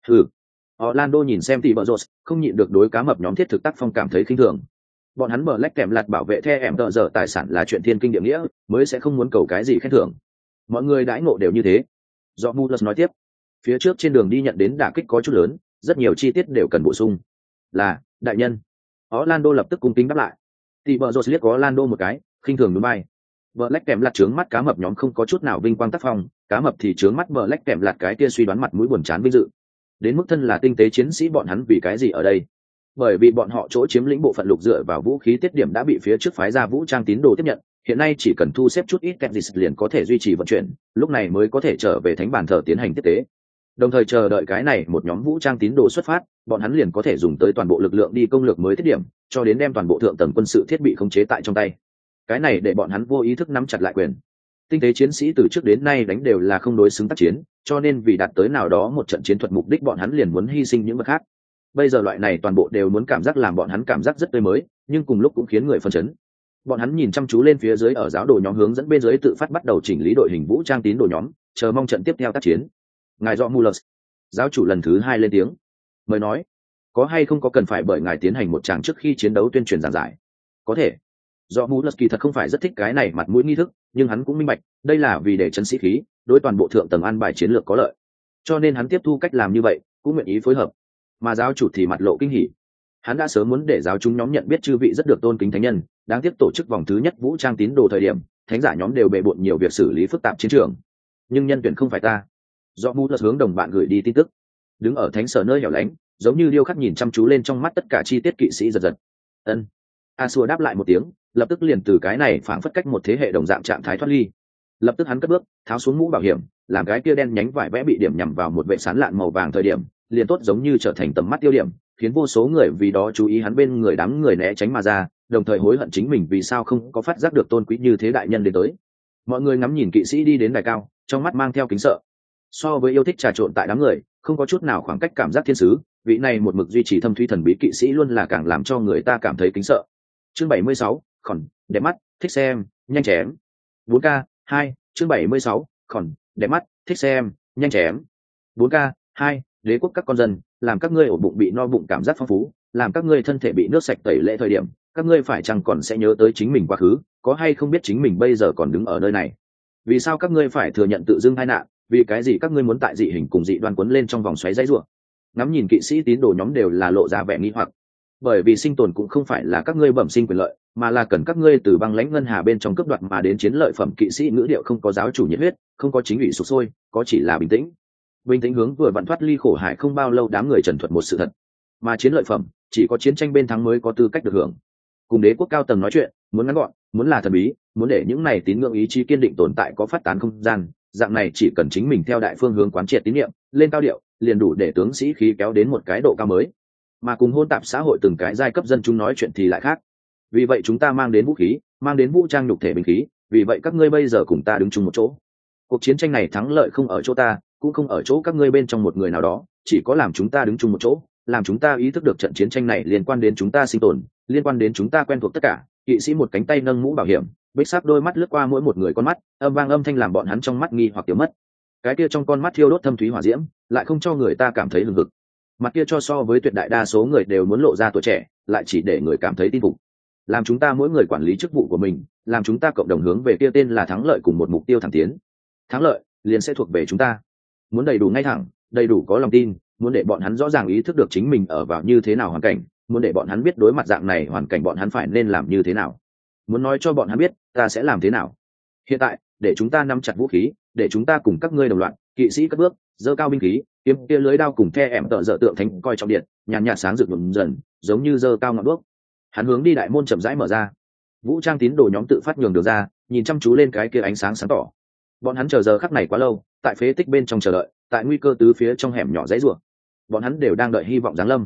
[SPEAKER 1] Orlando nhìn xem tỷ bờ rột, không nhịn được đối cá mập nhóm thiết thực tác phong cảm thấy khinh thường. Bọn hắn mở lách kèm lạt bảo vệ the em tợ giờ tài sản là chuyện thiên kinh địa nghĩa, mới sẽ không muốn cầu cái gì khen thưởng. Mọi người đãi ngộ đều như thế. Do Muller nói tiếp, phía trước trên đường đi nhận đến đả kích có chút lớn, rất nhiều chi tiết đều cần bổ sung. Là, đại nhân. Orlando lập tức cung kính đáp lại. Tỷ bờ rột liếc Orlando một cái, khinh thường núi bay. Black kèm lạt trướng mắt cá mập nhóm không có chút nào vinh quang tác phong, cá mập thì trướng mắt Black kèm lạt cái kia suy đoán mặt mũi buồn chán vinh dự. Đến mức thân là tinh tế chiến sĩ bọn hắn vì cái gì ở đây? Bởi vì bọn họ chỗ chiếm lĩnh bộ phận lục dựa vào vũ khí tiết điểm đã bị phía trước phái ra vũ trang tín đồ tiếp nhận, hiện nay chỉ cần thu xếp chút ít kẹt dịch liền có thể duy trì vận chuyển, lúc này mới có thể trở về thánh bàn thờ tiến hành tiếp tế. Đồng thời chờ đợi cái này một nhóm vũ trang tín đồ xuất phát, bọn hắn liền có thể dùng tới toàn bộ lực lượng đi công lược mới tiết điểm, cho đến đem toàn bộ thượng tầng quân sự thiết bị khống chế tại trong tay. Cái này để bọn hắn vô ý thức nắm chặt lại quyền. Tinh tế chiến sĩ từ trước đến nay đánh đều là không đối xứng tác chiến, cho nên vì đạt tới nào đó một trận chiến thuật mục đích bọn hắn liền muốn hy sinh những vật khác. Bây giờ loại này toàn bộ đều muốn cảm giác làm bọn hắn cảm giác rất tươi mới, nhưng cùng lúc cũng khiến người phân chấn. Bọn hắn nhìn chăm chú lên phía dưới ở giáo đồ nhóm hướng dẫn bên dưới tự phát bắt đầu chỉnh lý đội hình vũ trang tín đồ nhóm, chờ mong trận tiếp theo tác chiến. Ngài Dọ Muller, giáo chủ lần thứ 2 lên tiếng, mời nói, có hay không có cần phải bởi ngài tiến hành một tràng trước khi chiến đấu tuyên truyền giảng giải? Có thể. Dọ Muller kỳ thật không phải rất thích cái này mặt mũi nghi thức, nhưng hắn cũng minh bạch, đây là vì để chấn sĩ khí, đối toàn bộ thượng tầng an bài chiến lược có lợi. Cho nên hắn tiếp thu cách làm như vậy, cũng nguyện ý phối hợp. Mà giáo chủ thì mặt lộ kinh hỉ. Hắn đã sớm muốn để giáo chúng nhóm nhận biết chư vị rất được tôn kính thánh nhân, đáng tiếc tổ chức vòng thứ nhất vũ trang tín đồ thời điểm, thánh giả nhóm đều bề bộn nhiều việc xử lý phức tạp chiến trường. Nhưng nhân tuyển không phải ta. Do Muller hướng đồng bạn gửi đi tin tức. Đứng ở thánh sở nơi hẻo lánh, giống như điêu khắc nhìn chăm chú lên trong mắt tất cả chi tiết kỵ sĩ giật giật. Ân. Asua đáp lại một tiếng, lập tức liền từ cái này phảng phất cách một thế hệ đồng dạng trạng thái thoát ly. Lập tức hắn cất bước, tháo xuống mũ bảo hiểm, làm cái kia đen nhánh vải vẽ bị điểm nhằm vào một vệ sán lạn màu vàng thời điểm, liền tốt giống như trở thành tầm mắt tiêu điểm, khiến vô số người vì đó chú ý hắn bên người đám người né tránh mà ra, đồng thời hối hận chính mình vì sao không có phát giác được tôn quý như thế đại nhân đến tới. Mọi người ngắm nhìn kỵ sĩ đi đến đài cao, trong mắt mang theo kính sợ. So với yêu thích trà trộn tại đám người, không có chút nào khoảng cách cảm giác thiên sứ, vị này một mực duy trì thâm thúy thần bí kỵ sĩ luôn là càng làm cho người ta cảm thấy kính sợ. Chương 76, khòn, đẹp mắt, thích xem, nhanh chém. 4K 2, chương 76, khòn, đẹp mắt, thích xem, nhanh chém. 4K 2, đế quốc các con dân, làm các ngươi ổ bụng bị no bụng cảm giác phong phú, làm các ngươi thân thể bị nước sạch tẩy lễ thời điểm, các ngươi phải chăng còn sẽ nhớ tới chính mình quá khứ, có hay không biết chính mình bây giờ còn đứng ở nơi này? Vì sao các ngươi phải thừa nhận tự dưng tai nạn, vì cái gì các ngươi muốn tại dị hình cùng dị đoan quấn lên trong vòng xoáy dãy rủa? Ngắm nhìn kỵ sĩ tín đồ nhóm đều là lộ ra vẻ nghi hoặc. Bởi vì sinh tồn cũng không phải là các ngươi bẩm sinh quyền lợi, mà là cần các ngươi từ băng lãnh ngân hà bên trong cướp đoạt mà đến chiến lợi phẩm. Kỵ sĩ ngữ điệu không có giáo chủ nhiệt huyết, không có chính ủy sục sôi, có chỉ là bình tĩnh. Bình tĩnh hướng vừa vặn thoát ly khổ hải không bao lâu đám người trần thuật một sự thật, mà chiến lợi phẩm chỉ có chiến tranh bên thắng mới có tư cách được hưởng. Cùng đế quốc cao tầng nói chuyện, muốn ngắn gọn, muốn là thần bí, muốn để những này tín ngưỡng ý chí kiên định tồn tại có phát tán không gian, dạng này chỉ cần chính mình theo đại phương hướng quán triệt tín niệm, lên cao điệu, liền đủ để tướng sĩ khí kéo đến một cái độ cao mới. Mà cùng hôn tạp xã hội từng cái giai cấp dân chúng nói chuyện thì lại khác. Vì vậy chúng ta mang đến vũ khí, mang đến vũ trang nhục thể binh khí, vì vậy các ngươi bây giờ cùng ta đứng chung một chỗ. Cuộc chiến tranh này thắng lợi không ở chỗ ta, cũng không ở chỗ các ngươi bên trong một người nào đó, chỉ có làm chúng ta đứng chung một chỗ, làm chúng ta ý thức được trận chiến tranh này liên quan đến chúng ta sinh tồn, liên quan đến chúng ta quen thuộc tất cả. Kỵ sĩ một cánh tay nâng mũ bảo hiểm, bích sắc đôi mắt lướt qua mỗi một người con mắt, âm vang âm thanh làm bọn hắn trong mắt nghi hoặc tiêu mất. Cái kia trong con mắt thiêu đốt thâm thúy hỏa diễm, lại không cho người ta cảm thấy hừng hực. Mặt kia cho so với tuyệt đại đa số người đều muốn lộ ra tuổi trẻ, lại chỉ để người cảm thấy tin phục. Làm chúng ta mỗi người quản lý chức vụ của mình, làm chúng ta cộng đồng hướng về kia tên là thắng lợi cùng một mục tiêu thẳng tiến. Thắng lợi liền sẽ thuộc về chúng ta. Muốn đầy đủ ngay thẳng, đầy đủ có lòng tin, muốn để bọn hắn rõ ràng ý thức được chính mình ở vào như thế nào hoàn cảnh, muốn để bọn hắn biết đối mặt dạng này hoàn cảnh bọn hắn phải nên làm như thế nào. Muốn nói cho bọn hắn biết, ta sẽ làm thế nào. Hiện tại, để chúng ta nắm chặt vũ khí, để chúng ta cùng các ngươi đồng loạt, kỵ sĩ cất bước, giơ cao binh khí, kiếm kia lưới đao cùng the ẻm tợ dở tượng thánh coi trọng điện, nhàn nhạt sáng rực rực dần, giống như giơ cao ngọn đuốc. Hắn hướng đi đại môn chậm rãi mở ra. Vũ trang tín đồ nhóm tự phát nhường đường ra, nhìn chăm chú lên cái kia ánh sáng sáng tỏ. Bọn hắn chờ giờ khắc này quá lâu, tại phế tích bên trong chờ đợi, tại nguy cơ tứ phía trong hẻm nhỏ dãy rủa. Bọn hắn đều đang đợi hy vọng giáng lâm.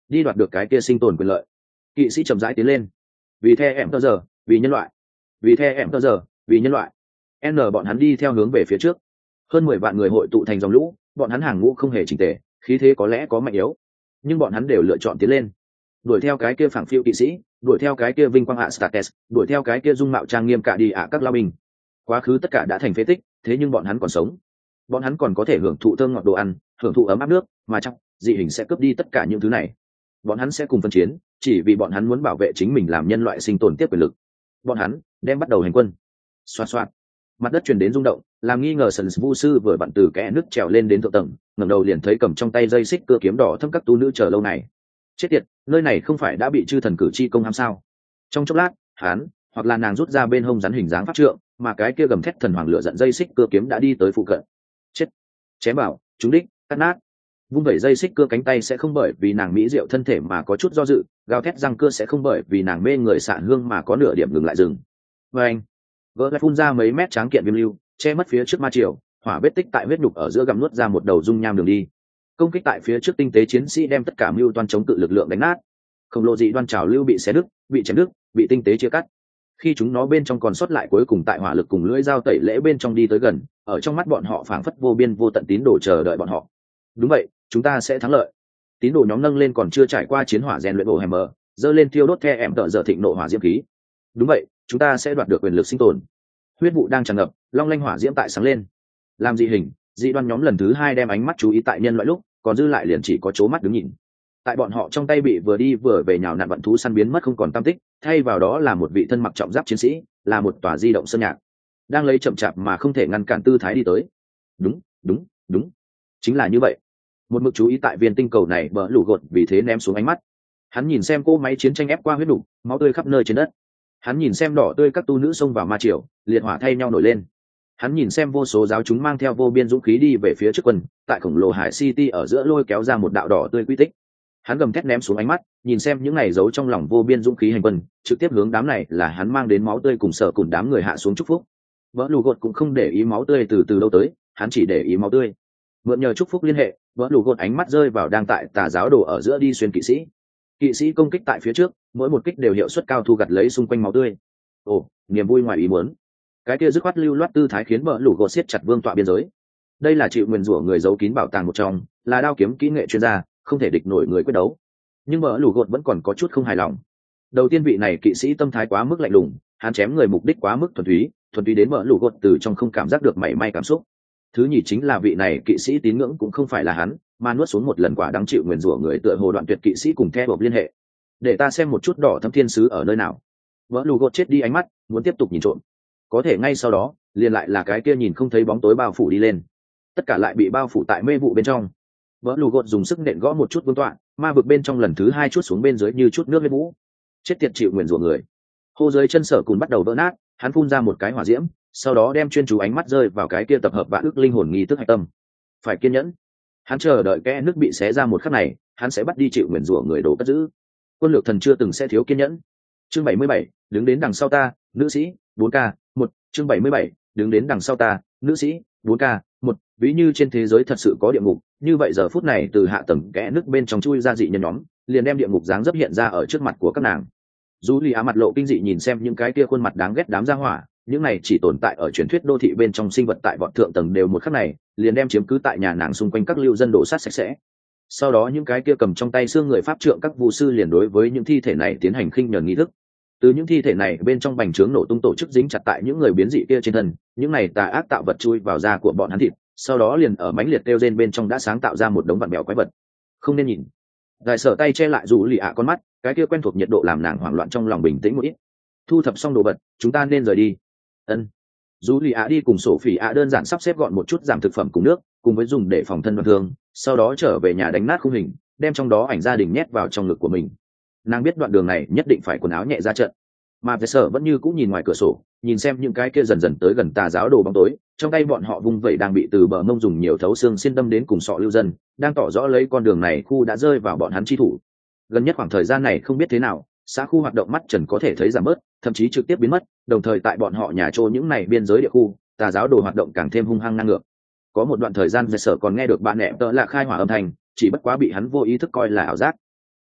[SPEAKER 1] đi đoạt được cái kia sinh tồn quyền lợi. Kỵ sĩ chậm rãi tiến lên. Vì the em tơ giờ, vì nhân loại. Vì the em tơ giờ, vì nhân loại. N bọn hắn đi theo hướng về phía trước. Hơn 10 vạn người hội tụ thành dòng lũ, bọn hắn hàng ngũ không hề chỉnh tề, khí thế có lẽ có mạnh yếu, nhưng bọn hắn đều lựa chọn tiến lên. Đuổi theo cái kia phảng phiu kỵ sĩ, đuổi theo cái kia vinh quang hạ States, đuổi theo cái kia dung mạo trang nghiêm cả đi các lao binh. Quá khứ tất cả đã thành phế tích, thế nhưng bọn hắn còn sống. Bọn hắn còn có thể hưởng thụ thơm ngọt đồ ăn, hưởng thụ ấm áp nước, mà trong dị hình sẽ cướp đi tất cả những thứ này. Bọn hắn sẽ cùng phân chiến, chỉ vì bọn hắn muốn bảo vệ chính mình làm nhân loại sinh tồn tiếp quyền lực. Bọn hắn đem bắt đầu hành quân. Xoạt xoạt, mặt đất truyền đến rung động, làm nghi ngờ Sần Vu sư vừa bận từ kẽ nước trèo lên đến thượng tầng, ngẩng đầu liền thấy cầm trong tay dây xích cưa kiếm đỏ thâm các tu nữ chờ lâu này. Chết tiệt, nơi này không phải đã bị chư thần cử chi công hãm sao? Trong chốc lát, hắn hoặc là nàng rút ra bên hông rắn hình dáng pháp trượng, mà cái kia gầm thét thần hoàng lửa giận dây xích cưa kiếm đã đi tới phụ cận. Chết, chém bảo, trúng đích, cắt nát. Vung vẩy dây xích cưa cánh tay sẽ không bởi vì nàng mỹ diệu thân thể mà có chút do dự, gào thét răng cưa sẽ không bởi vì nàng mê người xạ hương mà có nửa điểm ngừng lại dừng. Và anh vỡ lại phun ra mấy mét tráng kiện viêm lưu, che mất phía trước ma triều, hỏa vết tích tại huyết nhục ở giữa gặm nuốt ra một đầu dung nham đường đi. Công kích tại phía trước tinh tế chiến sĩ đem tất cả mưu toan chống cự lực lượng đánh nát. Khổng lồ dị đoan trào lưu bị xé đứt, bị chém đứt, bị tinh tế chia cắt. Khi chúng nó bên trong còn sót lại cuối cùng tại hỏa lực cùng lưỡi dao tẩy lễ bên trong đi tới gần, ở trong mắt bọn họ phảng phất vô biên vô tận tín đồ chờ đợi bọn họ. Đúng vậy, chúng ta sẽ thắng lợi. Tín đồ nhóm nâng lên còn chưa trải qua chiến hỏa rèn luyện bộ hammer, giơ lên thiêu đốt the em tợ giờ thịnh nộ hỏa diễm khí. Đúng vậy, chúng ta sẽ đoạt được quyền lực sinh tồn. Huyết vụ đang tràn ngập, long lanh hỏa diễm tại sáng lên. Làm dị hình, dị đoan nhóm lần thứ hai đem ánh mắt chú ý tại nhân loại lúc, còn dư lại liền chỉ có chố mắt đứng nhìn. Tại bọn họ trong tay bị vừa đi vừa về nhào nặn vận thú săn biến mất không còn tăm tích, thay vào đó là một vị thân mặc trọng giáp chiến sĩ, là một tòa di động sơn nhạc, đang lấy chậm chạp mà không thể ngăn cản tư thái đi tới. Đúng, đúng, đúng, chính là như vậy. Một mực chú ý tại viên tinh cầu này bỡ lủ gột vì thế ném xuống ánh mắt. Hắn nhìn xem cô máy chiến tranh ép qua huyết đủ, máu tươi khắp nơi trên đất. Hắn nhìn xem đỏ tươi các tu nữ xông vào ma triều, liệt hỏa thay nhau nổi lên. Hắn nhìn xem vô số giáo chúng mang theo vô biên dũng khí đi về phía trước quân, tại khổng lồ hải city ở giữa lôi kéo ra một đạo đỏ tươi quy tích. Hắn gầm thét ném xuống ánh mắt, nhìn xem những này giấu trong lòng vô biên dũng khí hành quân, trực tiếp hướng đám này là hắn mang đến máu tươi cùng sợ cùng đám người hạ xuống chúc phúc. Vỡ lù gột cũng không để ý máu tươi từ đâu tới, hắn chỉ để ý máu tươi. Mượn nhờ chúc phúc liên hệ, vỡ lù gột ánh mắt rơi vào đang tại tà giáo đồ ở giữa đi xuyên kỵ sĩ. Kỵ sĩ công kích tại phía trước, mỗi một kích đều hiệu suất cao thu gặt lấy xung quanh máu tươi. Ồ, niềm vui ngoài ý muốn. Cái kia dứt khoát lưu loát tư thái khiến vỡ lù gột siết chặt vương tọa biên giới. Đây là chịu nguyền rủa người giấu kín bảo tàng một trong, là đao kiếm kỹ nghệ chuyên gia, không thể địch nổi người quyết đấu. Nhưng vỡ lù gột vẫn còn có chút không hài lòng. Đầu tiên vị này kỵ sĩ tâm thái quá mức lạnh lùng, hắn chém người mục đích quá mức thuần túy đến vỡ lù gột từ trong không cảm giác được mảy may cảm xúc. Thứ nhì chính là vị này kỵ sĩ tín ngưỡng cũng không phải là hắn, mà nuốt xuống một lần quả đáng chịu nguyền rủa người tựa hồ đoạn tuyệt kỵ sĩ cùng theo bộc liên hệ. Để ta xem một chút đỏ thâm thiên sứ ở nơi nào. Vỡ lù gột chết đi ánh mắt, muốn tiếp tục nhìn trộm. Có thể ngay sau đó, liền lại là cái kia nhìn không thấy bóng tối bao phủ đi lên. Tất cả lại bị bao phủ tại mê vụ bên trong. Vỡ lù gột dùng sức nện gõ một chút vương tọa, ma vực bên trong lần thứ hai chút xuống bên dưới như chút nước lên vũ. Chết tiệt chịu nguyền rủa người. Hô dưới chân sở cùn bắt đầu vỡ nát, hắn phun ra một cái hỏa diễm, sau đó đem chuyên chú ánh mắt rơi vào cái kia tập hợp vạn ức linh hồn nghi thức hạch tâm. Phải kiên nhẫn. Hắn chờ đợi kẽ nước bị xé ra một khắc này, hắn sẽ bắt đi chịu nguyền rủa người đồ cất giữ. Quân lược thần chưa từng sẽ thiếu kiên nhẫn. Chương 77, đứng đến đằng sau ta, nữ sĩ, 4K, 1, chương 77, đứng đến đằng sau ta, nữ sĩ, 4K, 1, ví như trên thế giới thật sự có địa ngục, như vậy giờ phút này từ hạ tầng kẽ nước bên trong chui ra dị nhân nhóm, liền đem địa ngục dáng dấp hiện ra ở trước mặt của các nàng. Julia mặt lộ kinh dị nhìn xem những cái kia khuôn mặt đáng ghét đám gia hỏa, những này chỉ tồn tại ở truyền thuyết đô thị bên trong sinh vật tại vọt thượng tầng đều một khắc này, liền đem chiếm cứ tại nhà nàng xung quanh các lưu dân đổ sát sạch sẽ. Sau đó những cái kia cầm trong tay xương người pháp trượng các vu sư liền đối với những thi thể này tiến hành khinh nhẫn nghi thức. Từ những thi thể này bên trong bành trướng nổ tung tổ chức dính chặt tại những người biến dị kia trên thân, những này tà ác tạo vật chui vào da của bọn hắn thịt, sau đó liền ở mãnh liệt tiêu gen bên trong đã sáng tạo ra một đống vặn bèo quái vật. Không nên nhìn. Đại sở tay che lại dù lì ạ con mắt, cái kia quen thuộc nhiệt độ làm nàng hoảng loạn trong lòng bình tĩnh một ít. Thu thập xong đồ vật, chúng ta nên rời đi. Ân. Dù lì ạ đi cùng sổ phỉ ạ đơn giản sắp xếp gọn một chút giảm thực phẩm cùng nước, cùng với dùng để phòng thân đoạn thương, sau đó trở về nhà đánh nát khung hình, đem trong đó ảnh gia đình nhét vào trong ngực của mình. Nàng biết đoạn đường này nhất định phải quần áo nhẹ ra trận, mà về sở vẫn như cũng nhìn ngoài cửa sổ, nhìn xem những cái kia dần dần tới gần tà giáo đồ bóng tối, trong tay bọn họ vung vẩy đang bị từ bờ mông dùng nhiều thấu xương xiên đâm đến cùng sọ lưu dân, đang tỏ rõ lấy con đường này khu đã rơi vào bọn hắn chi thủ. Gần nhất khoảng thời gian này không biết thế nào, xã khu hoạt động mắt trần có thể thấy giảm bớt, thậm chí trực tiếp biến mất, đồng thời tại bọn họ nhà trô những này biên giới địa khu, tà giáo đồ hoạt động càng thêm hung hăng năng ngược. Có một đoạn thời gian về sở còn nghe được bạn nẹ tợ lạ khai hỏa âm thanh, chỉ bất quá bị hắn vô ý thức coi là ảo giác.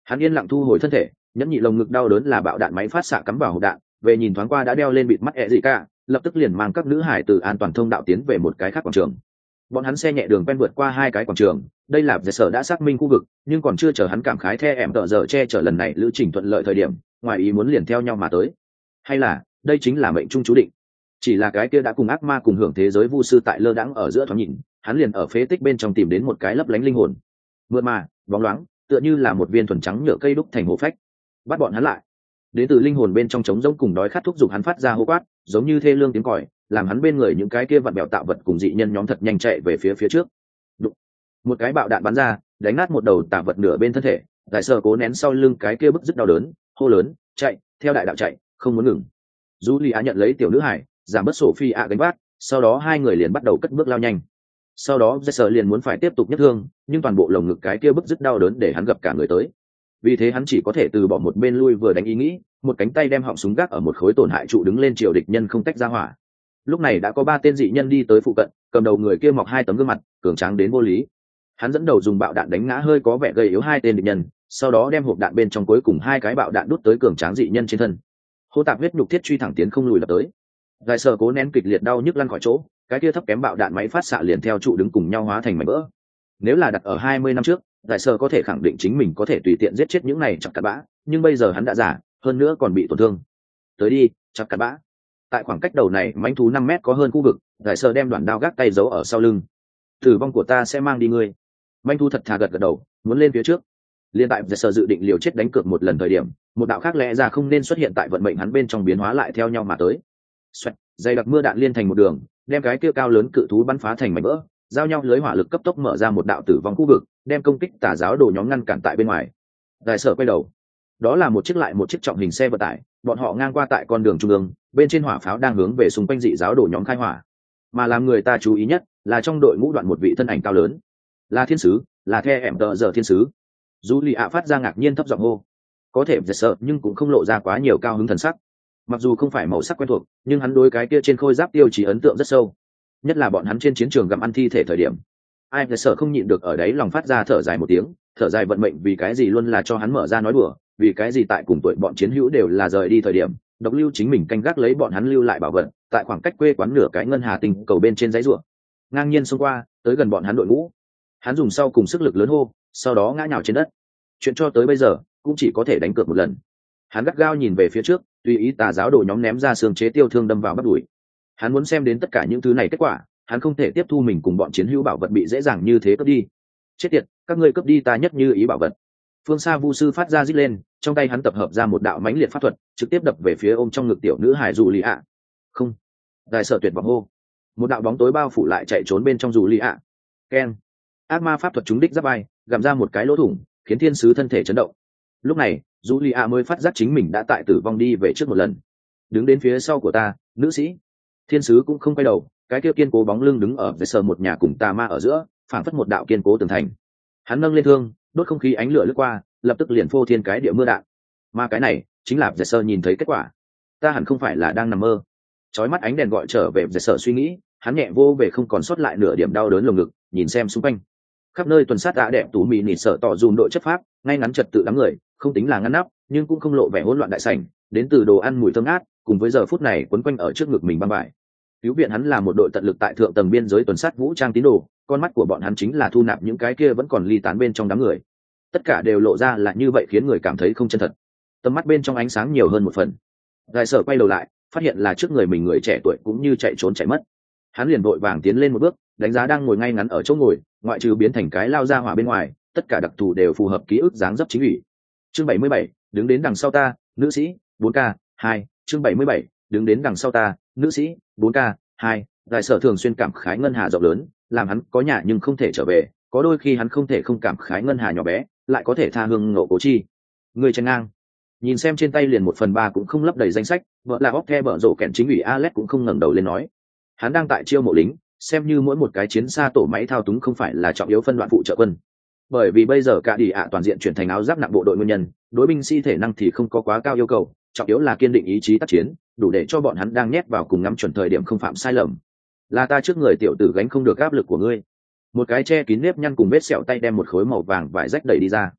[SPEAKER 1] Hắn yên lặng thu hồi thân thể, nhẫn nhị lồng ngực đau đớn là bạo đạn máy phát xạ cắm vào hộp đạn, về nhìn thoáng qua đã đeo lên bịt mắt ẹ gì cả, lập tức liền mang các nữ hải từ an toàn thông đạo tiến về một cái khác quảng trường. Bọn hắn xe nhẹ đường quen vượt qua hai cái quảng trường, đây là giải sở đã xác minh khu vực, nhưng còn chưa chờ hắn cảm khái the em tợ giờ che chở lần này lữ trình thuận lợi thời điểm, ngoài ý muốn liền theo nhau mà tới. Hay là đây chính là mệnh trung chú định? Chỉ là cái kia đã cùng ác ma cùng hưởng thế giới vu sư tại lơ đãng ở giữa thoáng nhìn, hắn liền ở phế tích bên trong tìm đến một cái lấp lánh linh hồn, mượt mà bóng loáng, tựa như là một viên thuần trắng nhựa cây đúc thành hổ phách. Bắt bọn hắn lại. Đến từ linh hồn bên trong trống rỗng cùng đói khát thúc giục hắn phát ra hô quát, giống như thê lương tiếng còi, làm hắn bên người những cái kia vặn bèo tạo vật cùng dị nhân nhóm thật nhanh chạy về phía trước. Đụng. Một cái bạo đạn bắn ra, đánh nát một đầu tạo vật nửa bên thân thể, giải sở cố nén sau lưng cái kia bức rứt đau đớn, hô lớn, chạy, theo đại đạo chạy, không muốn ngừng. Julia nhận lấy tiểu nữ hải, giảm bớt Sophie ạ gánh vác, sau đó hai người liền bắt đầu cất bước lao nhanh. Sau đó Jesser liền muốn phải tiếp tục nhất thương, nhưng toàn bộ lồng ngực cái kia bức rứt đau đớn để hắn gặp cả người tới. Vì thế hắn chỉ có thể từ bỏ một bên lui vừa đánh ý nghĩ, một cánh tay đem họng súng gác ở một khối tổn hại trụ đứng lên chiều địch nhân không tách ra hỏa. Lúc này đã có 3 tên dị nhân đi tới phụ cận, cầm đầu người kia mọc 2 tấm gương mặt, cường tráng đến vô lý. Hắn dẫn đầu dùng bạo đạn đánh ngã hơi có vẻ gầy yếu 2 tên địch nhân, sau đó đem hộp đạn bên trong cuối cùng 2 cái bạo đạn đút tới cường tráng dị nhân trên thân. Hô tạp huyết nhục thiết truy thẳng tiến không lùi lập tới. Giải sở cố nén kịch liệt đau nhức lăn khỏi chỗ, cái kia thấp kém bạo đạn máy phát xạ liền theo trụ đứng cùng nhau hóa thành mảnh vỡ. Nếu là đặt ở 20 năm trước, giải sở có thể khẳng định chính mình có thể tùy tiện giết chết những này chặt cặn bã, nhưng bây giờ hắn đã già, hơn nữa còn bị tổn thương. Tới đi, chặt cặn bã. Tại khoảng cách đầu này mãnh thú 5 mét có hơn khu vực, giải sở đem đoạn đao gác tay giấu ở sau lưng. Tử vong của ta sẽ mang đi ngươi. Mãnh thú thật thà gật gật đầu, muốn lên phía trước. Liên tại giải sở dự định liều chết đánh cược một lần thời điểm, một đạo khác lẽ ra không nên xuất hiện tại vận mệnh hắn bên trong biến hóa lại theo nhau mà tới. Xoẹt, dày đặc mưa đạn liên thành một đường, đem cái kia cao lớn cự thú bắn phá thành mảnh vỡ, giao nhau lưới hỏa lực cấp tốc mở ra một đạo tử vong khu vực, đem công kích tà giáo đồ nhóm ngăn cản tại bên ngoài. Đại sở quay đầu, đó là một chiếc trọng hình xe vận tải, bọn họ ngang qua tại con đường trung ương, bên trên hỏa pháo đang hướng về xung quanh dị giáo đồ nhóm khai hỏa. Mà làm người ta chú ý nhất là trong đội ngũ đoạn một vị thân ảnh cao lớn, là thiên sứ, là the em tợ giờ thiên sứ. Julia phát ra ngạc nhiên thấp giọng hô, có thể giật sợ nhưng cũng không lộ ra quá nhiều cao hứng thần sắc. Mặc dù không phải màu sắc quen thuộc, nhưng hắn đối cái kia trên khôi giáp tiêu chí ấn tượng rất sâu, nhất là bọn hắn trên chiến trường gặm ăn thi thể thời điểm. Ai giật sợ không nhịn được ở đấy lòng phát ra thở dài một tiếng, thở dài vận mệnh vì cái gì luôn là cho hắn mở ra nói đùa, vì cái gì tại cùng tuổi bọn chiến hữu đều là rời đi thời điểm, độc lưu chính mình canh gác lấy bọn hắn lưu lại bảo vật, tại khoảng cách quê quán nửa cái ngân hà tinh cầu bên trên dãy ruộng, ngang nhiên xông qua tới gần bọn hắn đội ngũ. Hắn dùng sau cùng sức lực lớn hô, sau đó ngã nhào trên đất. Chuyện cho tới bây giờ cũng chỉ có thể đánh cược một lần. Hắn gắt gao nhìn về phía trước, tùy ý tà giáo đồ nhóm ném ra xương chế tiêu thương đâm vào bắt đuổi. Hắn muốn xem đến tất cả những thứ này kết quả, hắn không thể tiếp thu mình cùng bọn chiến hữu bảo vật bị dễ dàng như thế cướp đi. Chết tiệt, các ngươi cướp đi ta nhất như ý bảo vật. Phương xa vu sư phát ra rít lên, trong tay hắn tập hợp ra một đạo mãnh liệt pháp thuật, trực tiếp đập về phía ôm trong ngực tiểu nữ hải Julia. Không, đại sở tuyệt vọng hô. Một đạo bóng tối bao phủ lại chạy trốn bên trong Julia. Keng. Ác ma pháp thuật trúng đích giáp vai, gặm ra một cái lỗ thủng, khiến thiên sứ thân thể chấn động. Lúc này Julia mới phát giác chính mình đã tại tử vong đi về trước một lần. Đứng đến phía sau của ta, nữ sĩ. Thiên sứ cũng không quay đầu, cái kia kiên cố bóng lưng đứng ở về sờ một nhà cùng tà ma ở giữa, phảng phất một đạo kiên cố tường thành. Hắn nâng lên thương, đốt không khí ánh lửa lướt qua, lập tức liền phô thiên cái địa mưa đạn. Mà cái này chính là về sờ nhìn thấy kết quả. Ta hẳn không phải là đang nằm mơ. Chói mắt ánh đèn gọi trở về về sờ suy nghĩ, hắn nhẹ vô về không còn sót lại nửa điểm đau đớn lồng ngực, nhìn xem xung quanh. Khắp nơi tuần sát đã đẹp tú mì nịt sợ tỏ dùm đội chất phác, ngay ngắn trật tự đám người, không tính là ngăn nắp, nhưng cũng không lộ vẻ hỗn loạn đại sảnh, đến từ đồ ăn mùi thơm ngát, cùng với giờ phút này quấn quanh ở trước ngực mình băng vải. Cứu viện hắn là một đội tận lực tại thượng tầng biên giới tuần sát vũ trang tín đồ, con mắt của bọn hắn chính là thu nạp những cái kia vẫn còn ly tán bên trong đám người. Tất cả đều lộ ra là như vậy khiến người cảm thấy không chân thật. Tầm mắt bên trong ánh sáng nhiều hơn một phần. Đại sở quay đầu lại, phát hiện là trước người mình người trẻ tuổi cũng như chạy trốn chạy mất. Hắn liền vội vàng tiến lên một bước, đánh giá đang ngồi ngay ngắn ở chỗ ngồi, ngoại trừ biến thành cái lao ra hỏa bên ngoài, tất cả đặc thù đều phù hợp ký ức dáng dấp chính ủy. Chương 77, đứng đến đằng sau ta, nữ sĩ, 4K, 2, chương 77, đứng đến đằng sau ta, nữ sĩ, 4K, 2. Đại sở thường xuyên cảm khái ngân hà rộng lớn, làm hắn có nhà nhưng không thể trở về, có đôi khi hắn không thể không cảm khái ngân hà nhỏ bé, lại có thể tha hương ngộ cố chi. Người chân ngang, nhìn xem trên tay liền 1/3 cũng không lấp đầy danh sách, vợ là bóp the bở rổ kẹn chính ủy Alex cũng không ngẩng đầu lên nói. Hắn đang tại chiêu mộ lính, xem như mỗi một cái chiến xa tổ máy thao túng không phải là trọng yếu phân đoạn phụ trợ quân. Bởi vì bây giờ cả đi ạ toàn diện chuyển thành áo giáp nặng bộ đội nguyên nhân, đối binh sĩ thể năng thì không có quá cao yêu cầu, trọng yếu là kiên định ý chí tác chiến, đủ để cho bọn hắn đang nhét vào cùng ngắm chuẩn thời điểm không phạm sai lầm. Là ta trước người tiểu tử gánh không được áp lực của ngươi. Một cái che kín nếp nhăn cùng vết sẹo tay đem một khối màu vàng vải rách đẩy đi ra.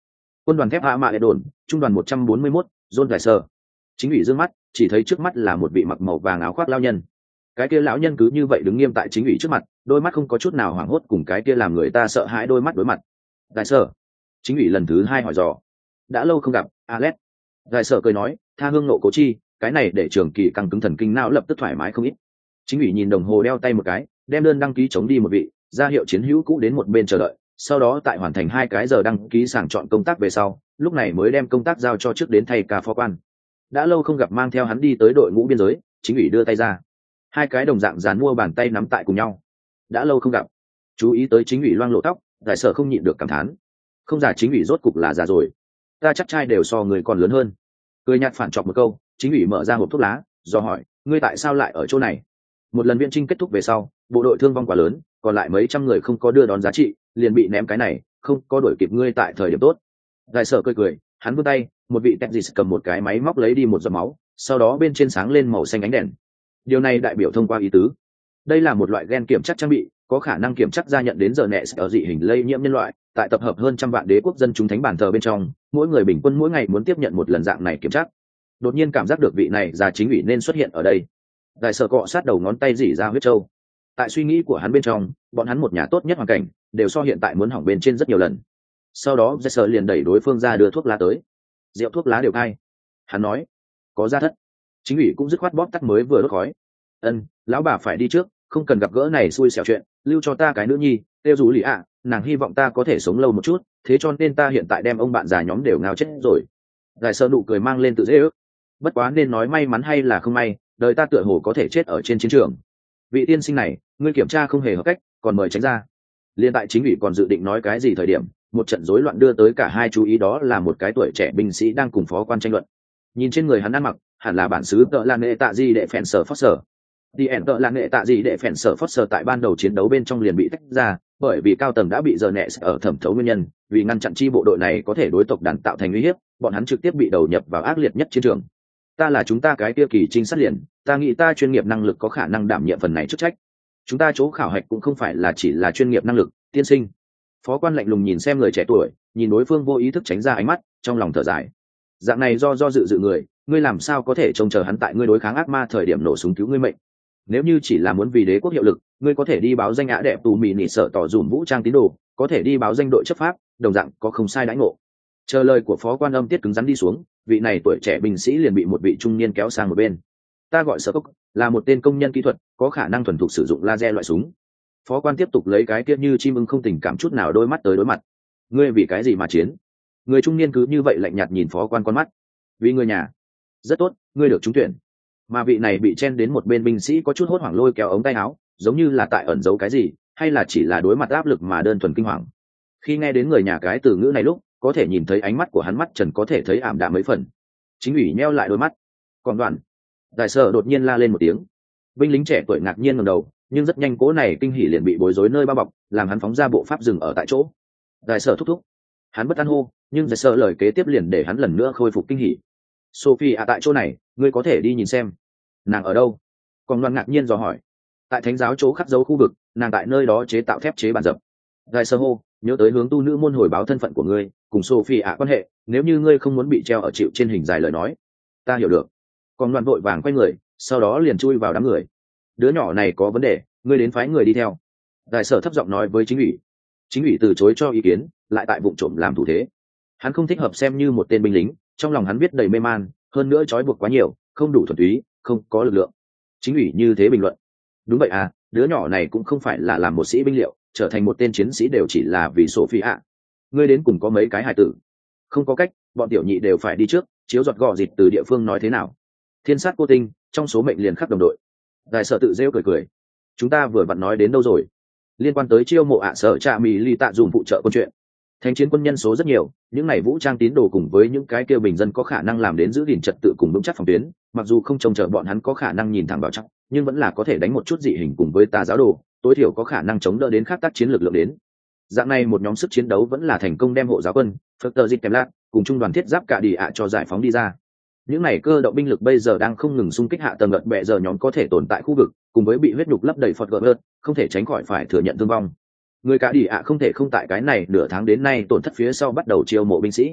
[SPEAKER 1] Quân đoàn thép hạ mạ đồn, trung đoàn 141, John Giải Sở. Chính ủy dương mắt, chỉ thấy trước mắt là một vị mặc màu vàng áo khoác lão nhân. Cái kia lão nhân cứ như vậy đứng nghiêm tại chính ủy trước mặt, đôi mắt không có chút nào hoảng hốt cùng cái kia làm người ta sợ hãi đôi mắt đối mặt. Giải Sở. Chính ủy lần thứ hai hỏi dò. Đã lâu không gặp, Alex. Giải Sở cười nói, tha hương nộ cố chi, cái này để trường kỳ căng cứng thần kinh não lập tức thoải mái không ít. Chính ủy nhìn đồng hồ đeo tay một cái, đem đơn đăng ký chống đi một vị, ra hiệu chiến hữu cũ đến một bên chờ đợi, sau đó tại hoàn thành 2 cái giờ đăng ký sàng chọn công tác về sau, lúc này mới đem công tác giao cho trước đến thay ca phó quan. Đã lâu không gặp mang theo hắn đi tới đội ngũ biên giới, chính ủy đưa tay ra. 2 cái đồng dạng dàn mua bàn tay nắm tại cùng nhau. Đã lâu không gặp. Chú ý tới chính ủy loang lộ tóc, Giải Sở không nhịn được cảm thán. Không giả chính ủy rốt cục là già rồi. Ta chắc trai đều so người còn lớn hơn. Cười nhạt phản chọc một câu, chính ủy mở ra hộp thuốc lá, do hỏi, ngươi tại sao lại ở chỗ này? Một lần viễn trinh kết thúc về sau, bộ đội thương vong quá lớn, còn lại mấy trăm người không có đưa đón giá trị, liền bị ném cái này, không có đuổi kịp ngươi tại thời điểm tốt. Giải Sở cười, hắn vươn tay, một vị Texas cầm một cái máy móc lấy đi một giọt máu, sau đó bên trên sáng lên màu xanh ánh đèn. Điều này đại biểu thông qua ý tứ. Đây là một loại gen kiểm chắc trang bị, có khả năng kiểm chắc ra nhận đến giờ nẹ ở dị hình lây nhiễm nhân loại, tại tập hợp hơn trăm vạn đế quốc dân chúng thánh bản thờ bên trong, mỗi người bình quân mỗi ngày muốn tiếp nhận một lần dạng này kiểm chắc. Đột nhiên cảm giác được vị này già chính ủy nên xuất hiện ở đây. Giải Sở cọ sát đầu ngón tay rỉ ra huyết châu. Tại suy nghĩ của hắn bên trong, bọn hắn một nhà tốt nhất hoàn cảnh, đều so hiện tại muốn hỏng bên trên rất nhiều lần. Sau đó Giải Sở liền đẩy đối phương ra đưa thuốc lá tới. Rượu thuốc lá đều cay. Hắn nói, có gia thất. Chính ủy cũng dứt khoát bóp tắt mới vừa đốt khói. Lão bà phải đi trước, không cần gặp gỡ này xui xẻo chuyện, lưu cho ta cái nữ nhi, tiêu rủ lì ạ, nàng hy vọng ta có thể sống lâu một chút, thế cho nên ta hiện tại đem ông bạn già nhóm đều ngao chết rồi. Giải Sở nụ cười mang lên tự dễ ước. Bất quá nên nói may mắn hay là không may, đời ta tựa hồ có thể chết ở trên chiến trường. Vị tiên sinh này, ngươi kiểm tra không hề hợp cách, còn mời tránh ra. Liên tại chính ủy còn dự định nói cái gì thời điểm, một trận rối loạn đưa tới cả hai chú ý, đó là một cái tuổi trẻ binh sĩ đang cùng phó quan tranh luận. Nhìn trên người hắn ăn mặc, hẳn là bản xứ tợ là nghệ tạ gì để phèn sở Foster. Đi ẻn tợ là nghệ tạ gì để phèn sở Foster tại ban đầu chiến đấu bên trong liền bị tách ra, bởi vì cao tầng đã bị giờ nẹ ở thẩm thấu nguyên nhân, vì ngăn chặn chi bộ đội này có thể đối tộc đàn tạo thành uy hiếp, bọn hắn trực tiếp bị đầu nhập vào ác liệt nhất chiến trường. Ta là chúng ta cái kia kỳ trinh sát liền, ta nghĩ ta chuyên nghiệp năng lực có khả năng đảm nhiệm phần này chức trách. Chúng ta chỗ khảo hạch cũng không phải là chỉ là chuyên nghiệp năng lực, tiên sinh. Phó quan lạnh lùng nhìn xem người trẻ tuổi, nhìn đối phương vô ý thức tránh ra ánh mắt, trong lòng thở dài. Dạng này do dự người, ngươi làm sao có thể trông chờ hắn tại ngươi đối kháng ác ma thời điểm nổ súng cứu ngươi mệnh? Nếu như chỉ là muốn vì đế quốc hiệu lực, ngươi có thể đi báo danh ả đẹp tù mì nỉ sợ tỏ dùm vũ trang tín đồ, có thể đi báo danh đội chấp pháp, đồng dạng có không sai đãi ngộ. Chờ lời của phó quan âm tiết cứng rắn đi xuống, vị này tuổi trẻ binh sĩ liền bị một vị trung niên kéo sang một bên. Ta gọi Sở Cốc, là một tên công nhân kỹ thuật, có khả năng thuần thục sử dụng laser loại súng. Phó quan tiếp tục lấy cái kia như chim ưng không tình cảm chút nào đôi mắt tới đối mặt. Ngươi vì cái gì mà chiến? Người trung niên cứ như vậy lạnh nhạt nhìn phó quan con mắt. Vì người nhà. Rất tốt, ngươi được trúng tuyển. Mà vị này bị chen đến một bên binh sĩ có chút hốt hoảng lôi kéo ống tay áo, giống như là tại ẩn giấu cái gì, hay là chỉ là đối mặt áp lực mà đơn thuần kinh hoàng. Khi nghe đến người nhà cái từ ngữ này lúc, có thể nhìn thấy ánh mắt của hắn, mắt trần có thể thấy ảm đạm mấy phần. Chính ủy nheo lại đôi mắt. Còn Đoàn. Giải Sở đột nhiên la lên một tiếng. Binh lính trẻ tuổi ngạc nhiên ngẩng đầu, nhưng rất nhanh cố này kinh hỉ liền bị bối rối nơi bao bọc, làm hắn phóng ra bộ pháp dừng ở tại chỗ. Giải Sở thúc thúc. Hắn bất an hô, nhưng Giải Sở lời kế tiếp liền để hắn lần nữa khôi phục kinh hỉ. Sophie tại chỗ này, ngươi có thể đi nhìn xem. Nàng ở đâu? Còn Đoàn ngạc nhiên dò hỏi. Tại thánh giáo chỗ khắc dấu khu vực, nàng tại nơi đó chế tạo thép chế bản dập. Giải Sở hô, nhớ tới hướng tu nữ môn hồi báo thân phận của ngươi cùng Sophie quan hệ, nếu như ngươi không muốn bị treo ở chịu trên hình dài lời nói. Ta hiểu được. Còn Đoàn vội vàng quay người, sau đó liền chui vào đám người. Đứa nhỏ này có vấn đề, ngươi đến phái người đi theo. Giải Sở thấp giọng nói với chính ủy. Chính ủy từ chối cho ý kiến, lại tại vụ trộm làm thủ thế. Hắn không thích hợp xem như một tên binh lính, trong lòng hắn biết đầy mê man, hơn nữa trói buộc quá nhiều, không đủ thuần túy, không có lực lượng. Chính ủy như thế bình luận. Đúng vậy à, đứa nhỏ này cũng không phải là làm một sĩ binh liệu, trở thành một tên chiến sĩ đều chỉ là vì Sophie ạ. Ngươi đến cùng có mấy cái hài tử? Không có cách, bọn tiểu nhị đều phải đi trước, chiếu giọt gò dịt từ địa phương nói thế nào? Thiên sát cô tinh, trong số mệnh liền khắc đồng đội. Giải Sở tự rêu cười. Chúng ta vừa vặn nói đến đâu rồi? Liên quan tới chiêu mộ sở trạ mì ly tạ dùng phụ trợ quân chuyện. Thánh chiến quân nhân số rất nhiều, những này vũ trang tín đồ cùng với những cái kêu bình dân có khả năng làm đến giữ gìn trật tự cùng vững chắc phòng tuyến, mặc dù không trông chờ bọn hắn có khả năng nhìn thẳng vào chắc, nhưng vẫn là có thể đánh một chút dị hình cùng với tà giáo đồ, tối thiểu có khả năng chống đỡ đến khác tác chiến lực lượng đến. Dạng này một nhóm sức chiến đấu vẫn là thành công đem hộ giáo quân, Phật tờ dịch kèm lạc, cùng trung đoàn thiết giáp cả đi ạ cho giải phóng đi ra. Những này cơ động binh lực bây giờ đang không ngừng xung kích hạ tầng gợt bẹ giờ nhóm có thể tồn tại khu vực, cùng với bị huyết nhục lấp đầy Phật gợt bớt, không thể tránh khỏi phải thừa nhận thương vong. Người cả đi ạ không thể không tại cái này nửa tháng đến nay tổn thất phía sau bắt đầu chiêu mộ binh sĩ.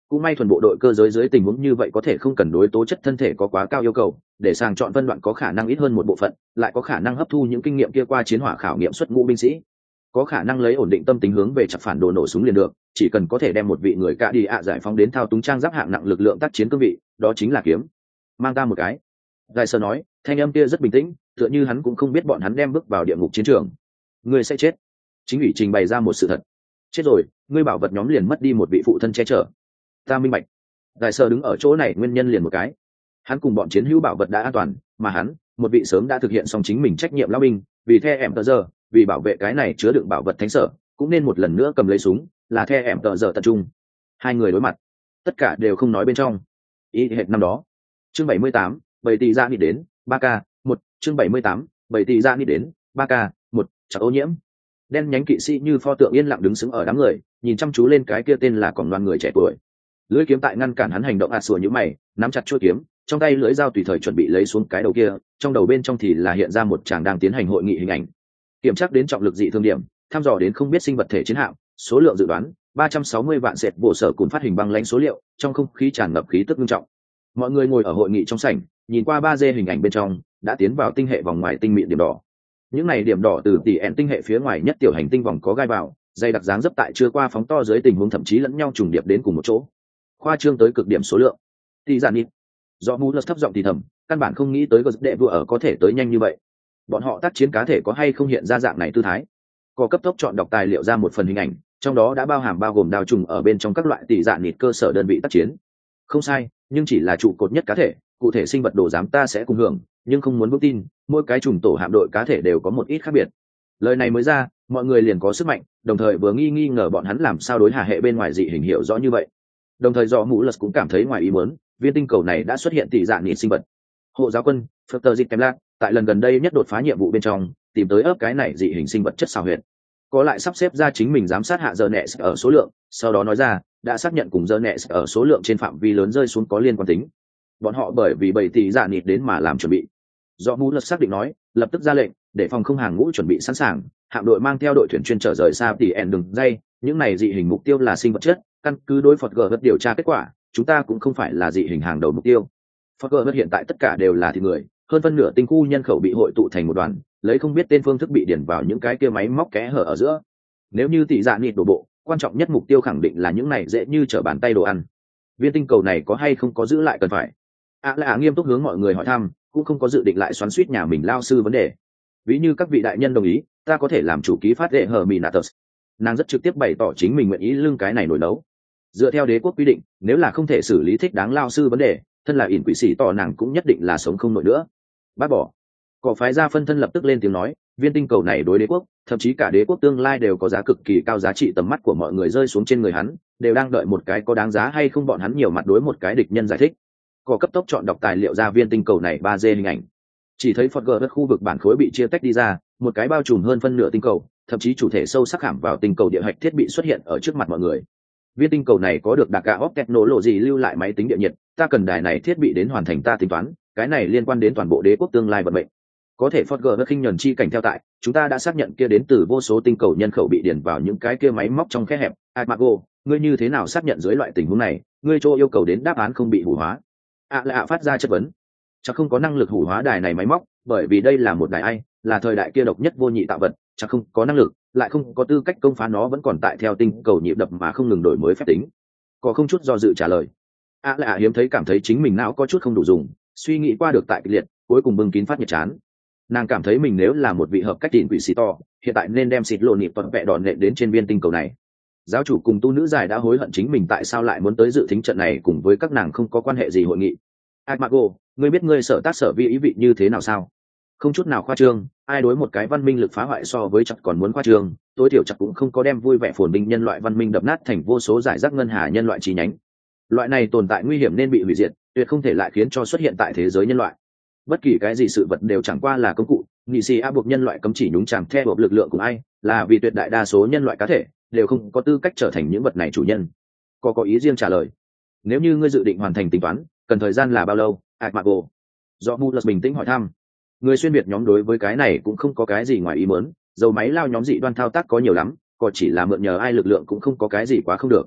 [SPEAKER 1] cũng may thuần bộ đội cơ giới dưới tình huống như vậy có thể không cần đối tố chất thân thể có quá cao yêu cầu, để sàng chọn phân đoạn có khả năng ít hơn một bộ phận, lại có khả năng hấp thu những kinh nghiệm kia qua chiến hỏa khảo nghiệm xuất ngũ binh sĩ, có khả năng lấy ổn định tâm tính hướng về chặt phản đồ nổ súng liền được, chỉ cần có thể đem một vị người cả đi giải phóng đến thao túng trang giáp hạng nặng lực lượng tác chiến cương vị, đó chính là kiếm. Mang ta một cái. Gài sơ nói, thanh âm kia rất bình tĩnh, tựa như hắn cũng không biết bọn hắn đem bước vào địa ngục chiến trường. Ngươi sẽ chết. Chính ủy trình bày ra một sự thật. Chết rồi, ngươi bảo vật nhóm liền mất đi một vị phụ thân che chở. Ta minh bạch. Gài sơ đứng ở chỗ này nguyên nhân liền một cái. Hắn cùng bọn chiến hữu bảo vật đã an toàn, mà hắn, một vị sớm đã thực hiện xong chính mình trách nhiệm lão binh, vì the em tờ giờ, vì bảo vệ cái này chứa đựng bảo vật thánh sở, cũng nên một lần nữa cầm lấy súng, là the em tờ giờ tập trung. Hai người đối mặt, tất cả đều không nói bên trong. Ý hệt năm đó. Chương 78, bảy tỷ ra nghĩ đến, 3K, 1, chương 78, bảy tỷ ra nghĩ đến, 3K, 1, chặt ô nhiễm. Đen nhánh kỵ sĩ như pho tượng yên lặng đứng sững ở đám người, nhìn chăm chú lên cái kia tên là còn đoàn người trẻ tuổi. Lưỡi kiếm tại ngăn cản hắn hành động sủa như mày, nắm chặt chuôi kiếm, trong tay lưỡi dao tùy thời chuẩn bị lấy xuống cái đầu kia, trong đầu bên trong thì là hiện ra một chàng đang tiến hành hội nghị hình ảnh. Kiểm tra đến trọng lực dị thương điểm, thăm dò đến không biết sinh vật thể chiến hạm, số lượng dự đoán 360 vạn sệt bộ sở cùng phát hình băng lãnh số liệu, trong không khí tràn ngập khí tức nghiêm trọng. Mọi người ngồi ở hội nghị trong sảnh, nhìn qua 3D hình ảnh bên trong, đã tiến vào tinh hệ vòng ngoài tinh mịn điểm đỏ. Những này điểm đỏ từ tỷ ẻn tinh hệ phía ngoài nhất tiểu hành tinh vòng có gai vào, dày đặc dáng dấp tại chưa qua phóng to dưới tình huống thậm chí lẫn nhau trùng điệp đến cùng một chỗ. Khoa trương tới cực điểm số lượng. Tỷ giản nít. Do mũ lật thấp giọng thì thầm, căn bản không nghĩ tới gật đệ vừa ở có thể tới nhanh như vậy. Bọn họ tác chiến cá thể có hay không hiện ra dạng này tư thái. Có cấp tốc chọn đọc tài liệu ra một phần hình ảnh, trong đó đã bao gồm đào trùng ở bên trong các loại tỷ dạng nịt cơ sở đơn vị tác chiến. Không sai, nhưng chỉ là trụ cột nhất cá thể, cụ thể sinh vật đồ giám ta sẽ cùng hưởng, nhưng không muốn vững tin, mỗi cái trùng tổ hạm đội cá thể đều có một ít khác biệt. Lời này mới ra, mọi người liền có sức mạnh, đồng thời vừa nghi ngờ bọn hắn làm sao đối hà hệ bên ngoài dị hình hiểu rõ như vậy. Đồng thời do mũ lật cũng cảm thấy ngoài ý muốn, viên tinh cầu này đã xuất hiện tỷ dạng nịt sinh vật. Hộ giáo quân Dr. Dịch Kemlat tại lần gần đây nhất đột phá nhiệm vụ bên trong, tìm tới ấp cái này dị hình sinh vật chất xào huyệt, có lại sắp xếp ra chính mình giám sát hạ giờ nẹ ở số lượng, sau đó nói ra đã xác nhận cùng giờ nẹ ở số lượng trên phạm vi lớn rơi xuống có liên quan tính. Bọn họ bởi vì 7 tỷ giả nịt đến mà làm chuẩn bị. Do mũ lật xác định nói, lập tức ra lệnh để phòng không hàng ngũ chuẩn bị sẵn sàng, hạm đội mang theo đội thuyền chuyên trở rời xa tỷ ẻn đường dây. Những này dị hình mục tiêu là sinh vật chất, căn cứ đối Phật gờ điều tra kết quả, chúng ta cũng không phải là dị hình hàng đầu mục tiêu. Phật gờ hiện tại tất cả đều là thịt người, hơn phân nửa tinh khu nhân khẩu bị hội tụ thành một đoàn, lấy không biết tên phương thức bị điển vào những cái kia máy móc kẽ hở ở giữa. Nếu như tỷ dạ nịt đổ bộ, quan trọng nhất mục tiêu khẳng định là những này dễ như trở bàn tay đồ ăn. Viên tinh cầu này có hay không có giữ lại cần phải. Là nghiêm túc hướng mọi người hỏi thăm, cũng không có dự định lại xoắn xuýt nhà mình lao sư vấn đề. Ví như các vị đại nhân đồng ý, ta có thể làm chủ ký phát đệ hờ Minatus. Nàng rất trực tiếp bày tỏ chính mình nguyện ý lưng cái này nổi đấu. Dựa theo đế quốc quy định, nếu là không thể xử lý thích đáng lao sư vấn đề, thân là ỉn quỷ sĩ tỏ nàng cũng nhất định là sống không nổi nữa. Bác bỏ. Cỏ phái ra phân thân lập tức lên tiếng nói, viên tinh cầu này đối đế quốc, thậm chí cả đế quốc tương lai đều có giá cực kỳ cao, giá trị tầm mắt của mọi người rơi xuống trên người hắn, đều đang đợi một cái có đáng giá hay không bọn hắn nhiều mặt đối một cái địch nhân giải thích. Cỏ cấp tốc chọn đọc tài liệu ra viên tinh cầu này 3D hình ảnh. Chỉ thấy Phật gờ đất khu vực bản khối bị chia tách đi ra, một cái bao trùm hơn phân nửa tinh cầu, thậm chí chủ thể sâu sắc khảm vào tinh cầu địa hạch thiết bị xuất hiện ở trước mặt mọi người. Viên tinh cầu này có được đặc cả hóc technology lưu lại máy tính địa nhiệt, ta cần đài này thiết bị đến hoàn thành ta tính toán, cái này liên quan đến toàn bộ đế quốc tương lai vận mệnh. Có thể Phật gờ khinh nhẫn chi cảnh theo tại, chúng ta đã xác nhận kia đến từ vô số tinh cầu nhân khẩu bị điền vào những cái kia máy móc trong khe hẹp. Mago, ngươi như thế nào xác nhận dưới loại tình huống này, ngươi cho yêu cầu đến đáp án không bị hủ hóa. Lạ phát ra chất vấn. Chắc không có năng lực hủ hóa đài này máy móc, bởi vì đây là một đài ai, là thời đại kia độc nhất vô nhị tạo vật, chắc không có năng lực, lại không có tư cách công phá nó vẫn còn tại theo tinh cầu nhịp đập mà không ngừng đổi mới phép tính. Có không chút do dự trả lời. Lạ hiếm thấy cảm thấy chính mình não có chút không đủ dùng, suy nghĩ qua được tại kịch liệt, cuối cùng bưng kín phát nhiệt chán. Nàng cảm thấy mình nếu là một vị hợp cách tiền quỷ sĩ to, hiện tại nên đem xịt lộ nịp toàn vẹ đòn nện đến trên viên tinh cầu này. Giáo chủ cùng tu nữ dài đã hối hận chính mình tại sao lại muốn tới dự thính trận này cùng với các nàng không có quan hệ gì hội nghị. Mago, ngươi biết ngươi sở tác sở vi ý vị như thế nào sao? Không chút nào khoa trương, ai đối một cái văn minh lực phá hoại so với chặt còn muốn khoa trương, tối thiểu chặt cũng không có đem vui vẻ phồn vinh nhân loại văn minh đập nát thành vô số giải rác ngân hà nhân loại chi nhánh. Loại này tồn tại nguy hiểm nên bị hủy diệt, tuyệt không thể lại khiến cho xuất hiện tại thế giới nhân loại. Bất kỳ cái gì sự vật đều chẳng qua là công cụ, nghị sĩ buộc nhân loại cấm chỉ nhúng chàm theo buộc lực lượng của ai, là vì tuyệt đại đa số nhân loại cá thể đều không có tư cách trở thành những vật này chủ nhân. Có ý riêng trả lời. Nếu như ngươi dự định hoàn thành tính toán, cần thời gian là bao lâu? Mago. Do Mulus bình tĩnh hỏi thăm. Người xuyên việt nhóm đối với cái này cũng không có cái gì ngoài ý muốn, dầu máy lao nhóm dị đoan thao tác có nhiều lắm, còn chỉ là mượn nhờ ai lực lượng cũng không có cái gì quá không được.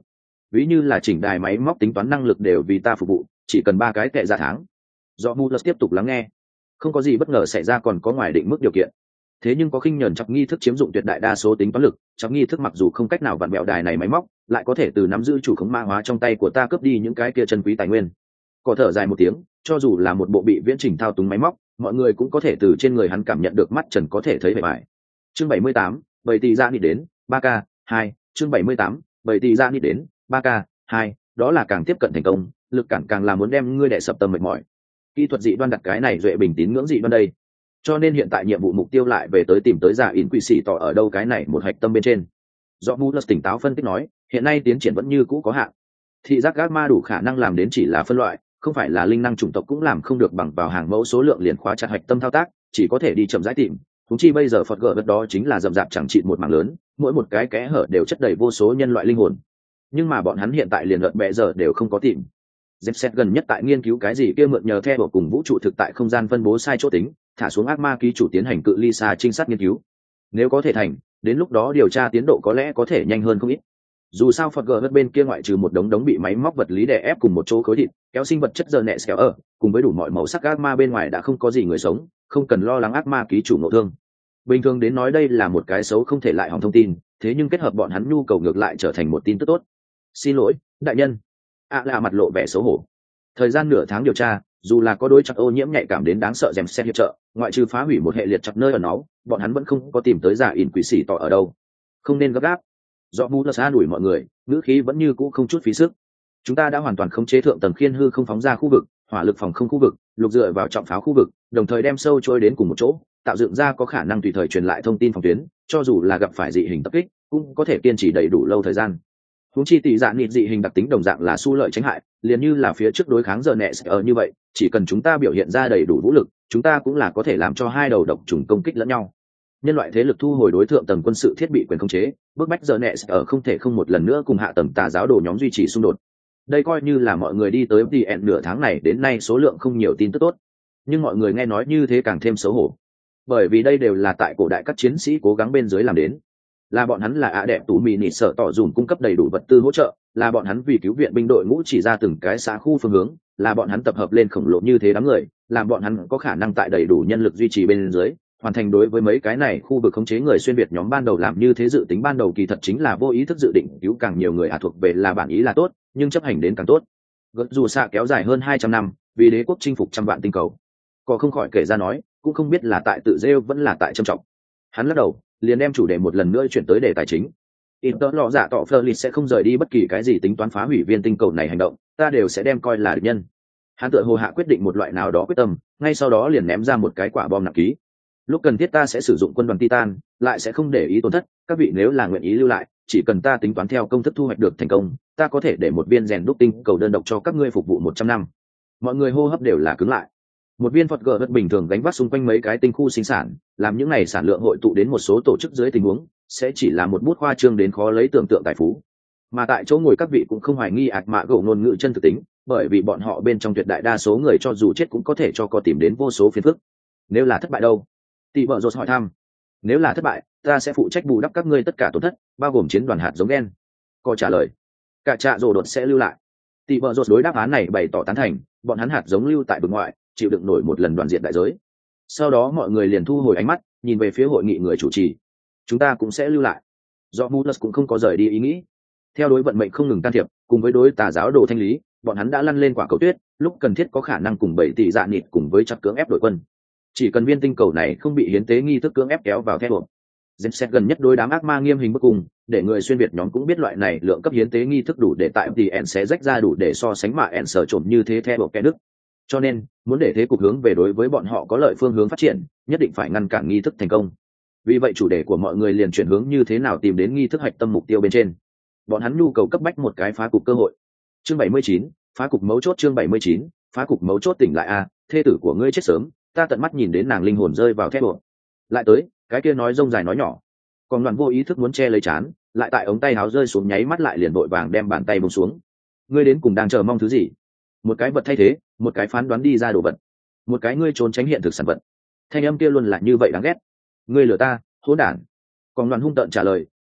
[SPEAKER 1] ví như là chỉnh đài máy móc tính toán năng lực đều vì ta phục vụ, chỉ cần 3 cái tệ ra tháng. Do Mulus tiếp tục lắng nghe, không có gì bất ngờ xảy ra còn có ngoài định mức điều kiện. Thế nhưng có khinh nhẫn chọc nghi thức chiếm dụng tuyệt đại đa số tính toán lực, chọc nghi thức mặc dù không cách nào vặn bẹo đài này máy móc, lại có thể từ nắm giữ chủ khống ma hóa trong tay của ta cướp đi những cái kia chân quý tài nguyên. Có thở dài một tiếng, cho dù là một bộ bị viễn trình thao túng máy móc, mọi người cũng có thể từ trên người hắn cảm nhận được mắt trần có thể thấy vẻ vải. Chương 78, bảy tỷ ra nịt đến, 3K, 2, chương 78, bảy tỷ ra nịt đến, 3K, 2, đó là càng tiếp cận thành công, lực cản càng là muốn đem ngươi đè sập tâm mệt mỏi. Kỹ thuật dị đoan đặt cái này duệ bình tín ngưỡng dị đoan đây. Cho nên hiện tại nhiệm vụ mục tiêu lại về tới tìm tới giả in quỷ sĩ tỏ ở đâu cái này một hạch tâm bên trên. Do Mulus tỉnh táo phân tích nói, hiện nay tiến triển vẫn như cũ có hạn. Thị giác gác ma đủ khả năng làm đến chỉ là phân loại, không phải là linh năng chủng tộc cũng làm không được bằng vào hàng mẫu số lượng liền khóa chặt hạch tâm thao tác, chỉ có thể đi chậm rãi tìm. Chúng chi bây giờ Phật gở đất đó chính là rậm rạp chẳng trị một mảng lớn, mỗi một cái kẽ hở đều chất đầy vô số nhân loại linh hồn. Nhưng mà bọn hắn hiện tại liền lợn bẹ giờ đều không có tìm. Depset gần nhất tại nghiên cứu cái gì kia mượn nhờ theo cùng vũ trụ thực tại không gian phân bố sai chỗ tính, thả xuống ác ma ký chủ tiến hành cự ly xa trinh sát nghiên cứu. Nếu có thể thành, đến lúc đó điều tra tiến độ có lẽ có thể nhanh hơn không ít. Dù sao Phật gở bên kia ngoại trừ một đống bị máy móc vật lý đè ép cùng một chỗ khối thịt, kéo sinh vật chất giờ nẹ xéo ở, cùng với đủ mọi màu sắc ác ma bên ngoài đã không có gì người sống, không cần lo lắng ác ma ký chủ nội thương. Bình thường đến nói đây là một cái xấu không thể lại hỏng thông tin, thế nhưng kết hợp bọn hắn nhu cầu ngược lại trở thành một tin tức tốt. Xin lỗi, đại nhân. Là mặt lộ vẻ xấu hổ. Thời gian nửa tháng điều tra, dù là có đối chặt ô nhiễm nhạy cảm đến đáng sợ dèm xe hiệp trợ, ngoại trừ phá hủy một hệ liệt chặt nơi ở nó, bọn hắn vẫn không có tìm tới giả in quỷ sĩ tỏ ở đâu. Không nên gấp gáp. Do Mulus an ủi mọi người, ngữ khí vẫn như cũ không chút phí sức. Chúng ta đã hoàn toàn khống chế thượng tầng khiên hư không phóng ra khu vực, hỏa lực phòng không khu vực, lục dựa vào trọng pháo khu vực, đồng thời đem sâu trôi đến cùng một chỗ, tạo dựng ra có khả năng tùy thời truyền lại thông tin phòng tuyến, cho dù là gặp phải dị hình tập kích, cũng có thể kiên trì đầy đủ lâu thời gian. Huống chi tỷ dạng nịt dị hình đặc tính đồng dạng là xu lợi tránh hại, liền như là phía trước đối kháng giờ nẹ ở như vậy, chỉ cần chúng ta biểu hiện ra đầy đủ vũ lực, chúng ta cũng là có thể làm cho hai đầu độc trùng công kích lẫn nhau. Nhân loại thế lực thu hồi đối tượng tầng quân sự thiết bị quyền khống chế, bước bách giờ nẹ ở không thể không một lần nữa cùng hạ tầng tà giáo đồ nhóm duy trì xung đột. Đây coi như là mọi người đi tới DN nửa tháng này đến nay số lượng không nhiều tin tức tốt, nhưng mọi người nghe nói như thế càng thêm xấu hổ, bởi vì đây đều là tại cổ đại các chiến sĩ cố gắng bên dưới làm đến, là bọn hắn là ạ đẹp tủ mì nịt sợ tỏ dùm cung cấp đầy đủ vật tư hỗ trợ, là bọn hắn vì cứu viện binh đội ngũ chỉ ra từng cái xã khu phương hướng, là bọn hắn tập hợp lên khổng lồ như thế đám người, làm bọn hắn có khả năng tại đầy đủ nhân lực duy trì bên dưới hoàn thành đối với mấy cái này khu vực khống chế người xuyên việt nhóm ban đầu làm như thế dự tính ban đầu kỳ thật chính là vô ý thức dự định cứu càng nhiều người thuộc về là bản ý là tốt, nhưng chấp hành đến càng tốt. Dù xạ kéo dài hơn 200 năm, vì đế quốc chinh phục trăm vạn tinh cầu. Có không khỏi kể ra nói, cũng không biết là tại tự rêu vẫn là tại trầm trọng. Hắn lắc đầu, liền đem chủ đề một lần nữa chuyển tới đề tài chính. Inter lọ dạ tỏ Fleur sẽ không rời đi bất kỳ cái gì tính toán phá hủy viên tinh cầu này hành động, ta đều sẽ đem coi là địch nhân. Hắn tựa hồ hạ quyết định một loại nào đó quyết tâm, ngay sau đó liền ném ra một cái quả bom nặng ký. Lúc cần thiết ta sẽ sử dụng quân đoàn Titan, lại sẽ không để ý tổn thất, các vị nếu là nguyện ý lưu lại, chỉ cần ta tính toán theo công thức thu hoạch được thành công, ta có thể để một viên rèn đúc tinh cầu đơn độc cho các ngươi phục vụ 100 năm. Mọi người hô hấp đều là cứng lại. Một viên Phật gở đất bình thường gánh vác xung quanh mấy cái tinh khu sinh sản, làm những này sản lượng hội tụ đến một số tổ chức dưới tình huống, sẽ chỉ là một bút khoa trương đến khó lấy tưởng tượng tài phú. Mà tại chỗ ngồi các vị cũng không hoài nghi ạt mạ gỗ ngôn ngữ chân thực tính, bởi vì bọn họ bên trong tuyệt đại đa số người cho dù chết cũng có thể cho có tìm đến vô số phiền phức. Nếu là thất bại đâu? Tỷ vợ rột hỏi thăm. Nếu là thất bại, ta sẽ phụ trách bù đắp các ngươi tất cả tổn thất, bao gồm chiến đoàn hạt giống đen. Có trả lời. Cả trạ rồ đột sẽ lưu lại. Tỷ vợ rột đối đáp án này bày tỏ tán thành, bọn hắn hạt giống lưu tại vực ngoại, chịu đựng nổi một lần đoàn diện đại giới. Sau đó mọi người liền thu hồi ánh mắt, nhìn về phía hội nghị người chủ trì. Chúng ta cũng sẽ lưu lại. Do Mulus cũng không có rời đi ý nghĩ. Theo đối vận mệnh không ngừng can thiệp, cùng với đối tà giáo đồ thanh lý, bọn hắn đã lăn lên quả cầu tuyết, lúc cần thiết có khả năng cùng 7 tỷ dạ nịt cùng với chặt cưỡng ép đội quân. Chỉ cần viên tinh cầu này không bị hiến tế nghi thức cưỡng ép kéo vào theo buộc. Dempsey gần nhất đối đám ác ma nghiêm hình bức cùng, để người xuyên việt nhóm cũng biết loại này lượng cấp hiến tế nghi thức đủ để tại thì sẽ rách ra đủ để so sánh mà sở trộm như thế theo buộc kẻ đức. Cho nên, muốn để thế cục hướng về đối với bọn họ có lợi phương hướng phát triển, nhất định phải ngăn cản nghi thức thành công. Vì vậy chủ đề của mọi người liền chuyển hướng như thế nào tìm đến nghi thức hạch tâm mục tiêu bên trên. Bọn hắn nhu cầu cấp bách một cái phá cục cơ hội. Chương 79, phá cục mấu chốt. Chương 79, phá cục mấu chốt. Tỉnh lại a, thê tử của ngươi chết sớm, ta tận mắt nhìn đến nàng linh hồn rơi vào thép buộc. Lại tới, cái kia nói rông dài nói nhỏ. Còn đoàn vô ý thức muốn che lấy chán, lại tại ống tay áo rơi xuống nháy mắt lại liền vội vàng đem bàn tay buông xuống. Ngươi đến cùng đang chờ mong thứ gì? Một cái vật thay thế, một cái phán đoán đi ra đồ vật, một cái ngươi trốn tránh hiện thực sản vật. Thanh âm kia luôn là như vậy đáng ghét. Ngươi lừa ta, hỗn đản. Còn đoàn hung tợn trả lời,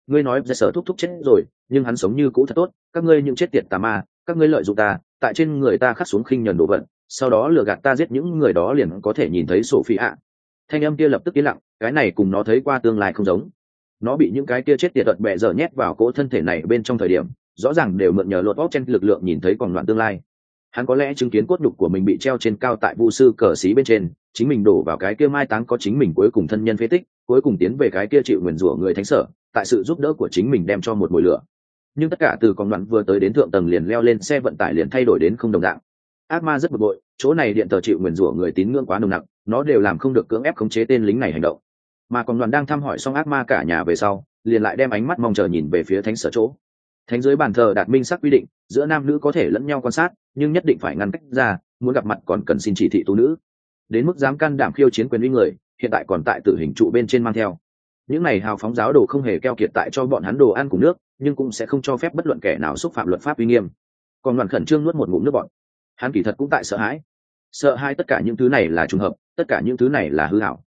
[SPEAKER 1] ngươi nói giải sở thúc thúc chết rồi, nhưng hắn sống như cũ thật tốt, các ngươi những chết tiệt tà ma, các ngươi lợi dụng ta, tại trên người ta khắc xuống khinh nhẫn đồ vật, sau đó lừa gạt ta giết những người đó liền có thể nhìn thấy Sophie ạ. Thanh âm kia lập tức yên lặng, cái này cùng nó thấy qua tương lai không giống. Nó bị những cái kia chết tiệt tật bẹ dở nhét vào cỗ thân thể này bên trong thời điểm, rõ ràng đều mượn nhờ lột bóp trên lực lượng nhìn thấy còn đoạn tương lai. Hắn có lẽ chứng kiến cốt nhục của mình bị treo trên cao tại vu sư cờ xí bên trên, chính mình đổ vào cái kia mai táng có chính mình cuối cùng thân nhân phế tích, cuối cùng tiến về cái kia chịu nguyền rủa người thánh sở, tại sự giúp đỡ của chính mình đem cho một mùi lửa. Nhưng tất cả từ còn đoạn vừa tới đến thượng tầng liền leo lên xe vận tải liền thay đổi đến không đồng dạng. Ác ma rất bực bội, chỗ này điện tờ chịu nguyền rủa người tín ngưỡng quá nồng nặc, nó đều làm không được cưỡng ép khống chế tên lính này hành động. Mà còn đoàn đang thăm hỏi xong ác ma cả nhà về sau, liền lại đem ánh mắt mong chờ nhìn về phía thánh sở chỗ. Thánh dưới bàn thờ đạt minh sắc quy định, giữa nam nữ có thể lẫn nhau quan sát, nhưng nhất định phải ngăn cách ra, muốn gặp mặt còn cần xin chỉ thị tu nữ. Đến mức dám can đảm khiêu chiến quyền uy người, hiện tại còn tại tử hình trụ bên trên mang theo. Những này hào phóng giáo đồ không hề keo kiệt tại cho bọn hắn đồ ăn cùng nước, nhưng cũng sẽ không cho phép bất luận kẻ nào xúc phạm luật pháp uy nghiêm. Còn đoàn khẩn trương nuốt một ngụm nước bọt. Hắn kỳ thật cũng tại sợ hãi tất cả những thứ này là trùng hợp, tất cả những thứ này là hư ảo.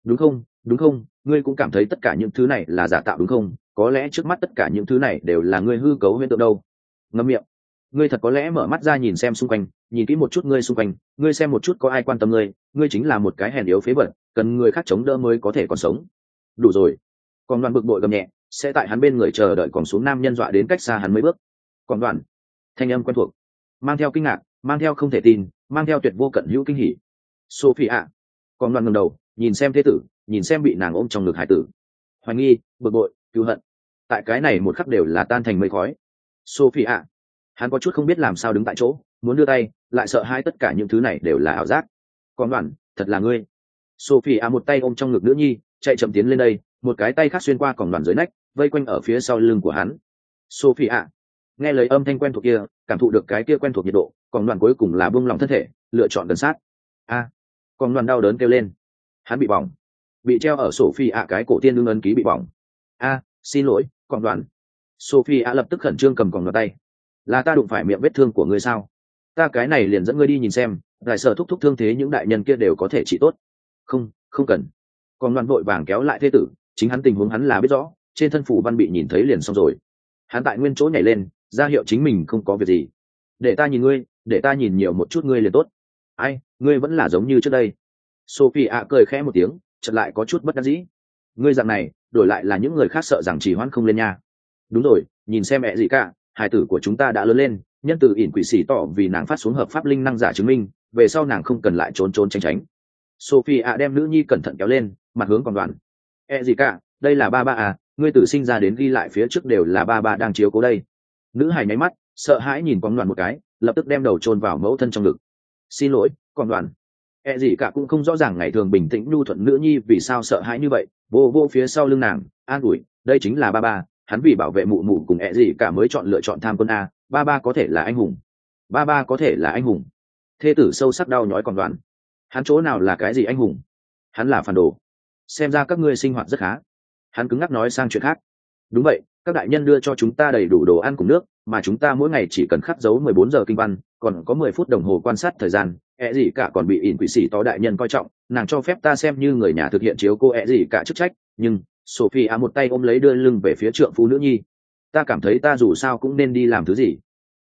[SPEAKER 1] Đúng không, ngươi cũng cảm thấy tất cả những thứ này là giả tạo đúng không? Có lẽ trước mắt tất cả những thứ này đều là ngươi hư cấu huyễn tượng đâu. Ngậm miệng. Ngươi thật có lẽ mở mắt ra nhìn xem xung quanh, nhìn kỹ một chút ngươi xung quanh, ngươi xem một chút có ai quan tâm ngươi, ngươi chính là một cái hèn yếu phế vật, cần người khác chống đỡ mới có thể còn sống. Đủ rồi. Còn đoàn bực bội gầm nhẹ, sẽ tại hắn bên người chờ đợi còn xuống nam nhân dọa đến cách xa hắn mấy bước. Còn đoàn, thanh âm quen thuộc, mang theo kinh ngạc, mang theo không thể tin, mang theo tuyệt vô cận hữu kinh hỉ. Sophie ạ. Còn đoàn ngẩng đầu, nhìn xem thế tử, nhìn xem bị nàng ôm trong ngực hải tử. Hoài nghi, bực bội, cứu hận, tại cái này một khắc đều là tan thành mây khói. Sophie ạ. Hắn có chút không biết làm sao đứng tại chỗ, muốn đưa tay, lại sợ hai tất cả những thứ này đều là ảo giác. Còn đoàn, thật là ngươi. Sophie ạ một tay ôm trong ngực nữ nhi, chạy chậm tiến lên đây, một cái tay khác xuyên qua còng đoàn dưới nách, vây quanh ở phía sau lưng của hắn. Sophie ạ. Nghe lời âm thanh quen thuộc kia, cảm thụ được cái kia quen thuộc nhiệt độ, còn đoàn cuối cùng là buông lòng thân thể, lựa chọn gần sát. Còn đoàn đau đớn kêu lên. Hắn bị bỏng, bị treo ở Sophie ạ cái cổ tiên đương ấn ký bị bỏng. Xin lỗi, còn đoàn. Sophie ạ lập tức khẩn trương cầm còng đoàn tay. Là ta đụng phải miệng vết thương của ngươi sao? Ta cái này liền dẫn ngươi đi nhìn xem, giải sở thúc thúc thương thế những đại nhân kia đều có thể trị tốt. Không cần. Còn đoàn vội vàng kéo lại thế tử, chính hắn tình huống hắn là biết rõ, trên thân phủ văn bị nhìn thấy liền xong rồi. Hắn tại nguyên chỗ nhảy lên, ra hiệu chính mình không có việc gì. Để ta nhìn ngươi, để ta nhìn nhiều một chút ngươi liền tốt. Ngươi vẫn là giống như trước đây. Sophie ạ cười khẽ một tiếng, chợt lại có chút bất đắc dĩ. Ngươi dạng này, đổi lại là những người khác sợ rằng chỉ hoãn không lên nha. Đúng rồi, nhìn xem mẹ gì cả, hài tử của chúng ta đã lớn lên, nhân từ ỉn quỷ xỉ tỏ vì nàng phát xuống hợp pháp linh năng giả chứng minh, về sau nàng không cần lại trốn tránh. Sophie ạ đem nữ nhi cẩn thận kéo lên, mặt hướng còn đoàn. Gì cả, đây là ba à, ngươi từ sinh ra đến ghi lại phía trước đều là ba đang chiếu cố đây. Nữ hài nháy mắt, sợ hãi nhìn con đoàn một cái, lập tức đem đầu chôn vào mẫu thân trong ngực. Xin lỗi, con đoàn. Gì cả cũng không rõ ràng ngày thường bình tĩnh nhu thuận nữ nhi vì sao sợ hãi như vậy, vô phía sau lưng nàng, an ủi, đây chính là ba, hắn vì bảo vệ mụ mụ cùng gì cả mới lựa chọn tham quân a, ba có thể là anh hùng. Ba có thể là anh hùng. Thê tử sâu sắc đau nhói còn đoàn. Hắn chỗ nào là cái gì anh hùng? Hắn là phản đồ. Xem ra các ngươi sinh hoạt rất khá. Hắn cứng ngắc nói sang chuyện khác. Đúng vậy, các đại nhân đưa cho chúng ta đầy đủ đồ ăn cùng nước, mà chúng ta mỗi ngày chỉ cần khắc dấu 14 giờ kinh văn, còn có 10 phút đồng hồ quan sát thời gian. Gì cả còn bị ỉn quỷ xỉ tó đại nhân coi trọng, nàng cho phép ta xem như người nhà thực hiện chiếu cô gì cả chức trách, nhưng Sophie một tay ôm lấy đưa lưng về phía trượng phu nữ nhi. Ta cảm thấy ta dù sao cũng nên đi làm thứ gì.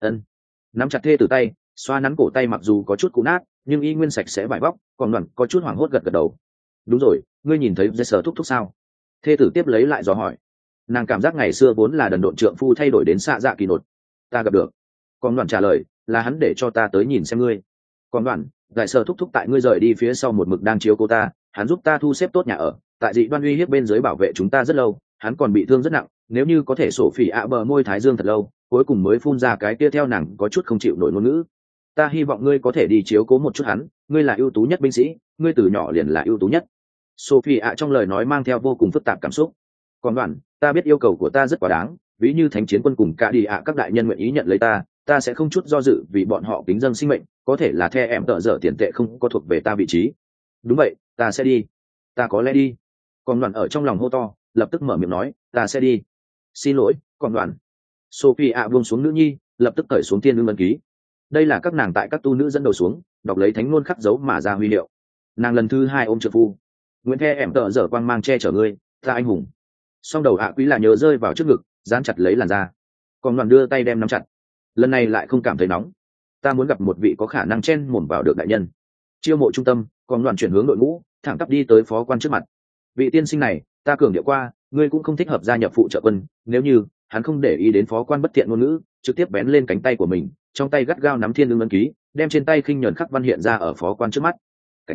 [SPEAKER 1] Nắm chặt thê từ tay, xoa nắn cổ tay mặc dù có chút cũ nát, nhưng y nguyên sạch sẽ vải vóc, còn đoàn có chút hoảng hốt gật đầu. Đúng rồi, ngươi nhìn thấy Jesser thúc sao? Thê tử tiếp lấy lại dò hỏi. Nàng cảm giác ngày xưa vốn là đần độn trượng phu thay đổi đến xạ dạ kỳ nột. Ta gặp được. Còn đoàn trả lời, là hắn để cho ta tới nhìn xem ngươi. Còn đoàn, giải sở thúc tại ngươi rời đi phía sau một mực đang chiếu cô ta, hắn giúp ta thu xếp tốt nhà ở, tại dị đoan uy hiếp bên dưới bảo vệ chúng ta rất lâu, hắn còn bị thương rất nặng, nếu như có thể sổ phỉ ạ bờ môi thái dương thật lâu, cuối cùng mới phun ra cái kia theo nàng có chút không chịu nổi ngôn ngữ. Ta hy vọng ngươi có thể đi chiếu cố một chút hắn, ngươi là ưu tú nhất binh sĩ, ngươi từ nhỏ liền là ưu tú nhất. Sophie ạ trong lời nói mang theo vô cùng phức tạp cảm xúc. Còn đoàn, ta biết yêu cầu của ta rất quá đáng, ví như thánh chiến quân cùng cả đi ạ các đại nhân nguyện ý nhận lấy ta sẽ không chút do dự vì bọn họ kính dâng sinh mệnh, có thể là the em tợ dở tiền tệ không có thuộc về ta vị trí. Đúng vậy, ta sẽ đi. Ta có lẽ đi. Còn đoàn ở trong lòng hô to, lập tức mở miệng nói, ta sẽ đi. Xin lỗi, còn đoàn. Sophie ạ buông xuống nữ nhi, lập tức cởi xuống tiên ưng ấn ký. Đây là các nàng tại các tu nữ dẫn đầu xuống, đọc lấy thánh ngôn khắc dấu mà ra huy hiệu. Nàng lần thứ 2 ôm trợ phu. Nguyễn the em tợ dở quang mang che chở ngươi, ta anh hùng. song đầu ạ quý là nhớ rơi vào trước ngực, dán chặt lấy làn da. Còn đoàn đưa tay đem nắm chặt, lần này lại không cảm thấy nóng. Ta muốn gặp một vị có khả năng chen mồm vào được đại nhân. Chiêu mộ trung tâm, còn đoàn chuyển hướng đội ngũ, thẳng tắp đi tới phó quan trước mặt. Vị tiên sinh này, ta cường điệu qua, ngươi cũng không thích hợp gia nhập phụ trợ quân. Nếu như hắn không để ý đến phó quan bất thiện ngôn ngữ, trực tiếp bén lên cánh tay của mình, trong tay gắt gao nắm thiên ưng ấn ký, đem trên tay khinh nhẫn khắc văn hiện ra ở phó quan trước mắt.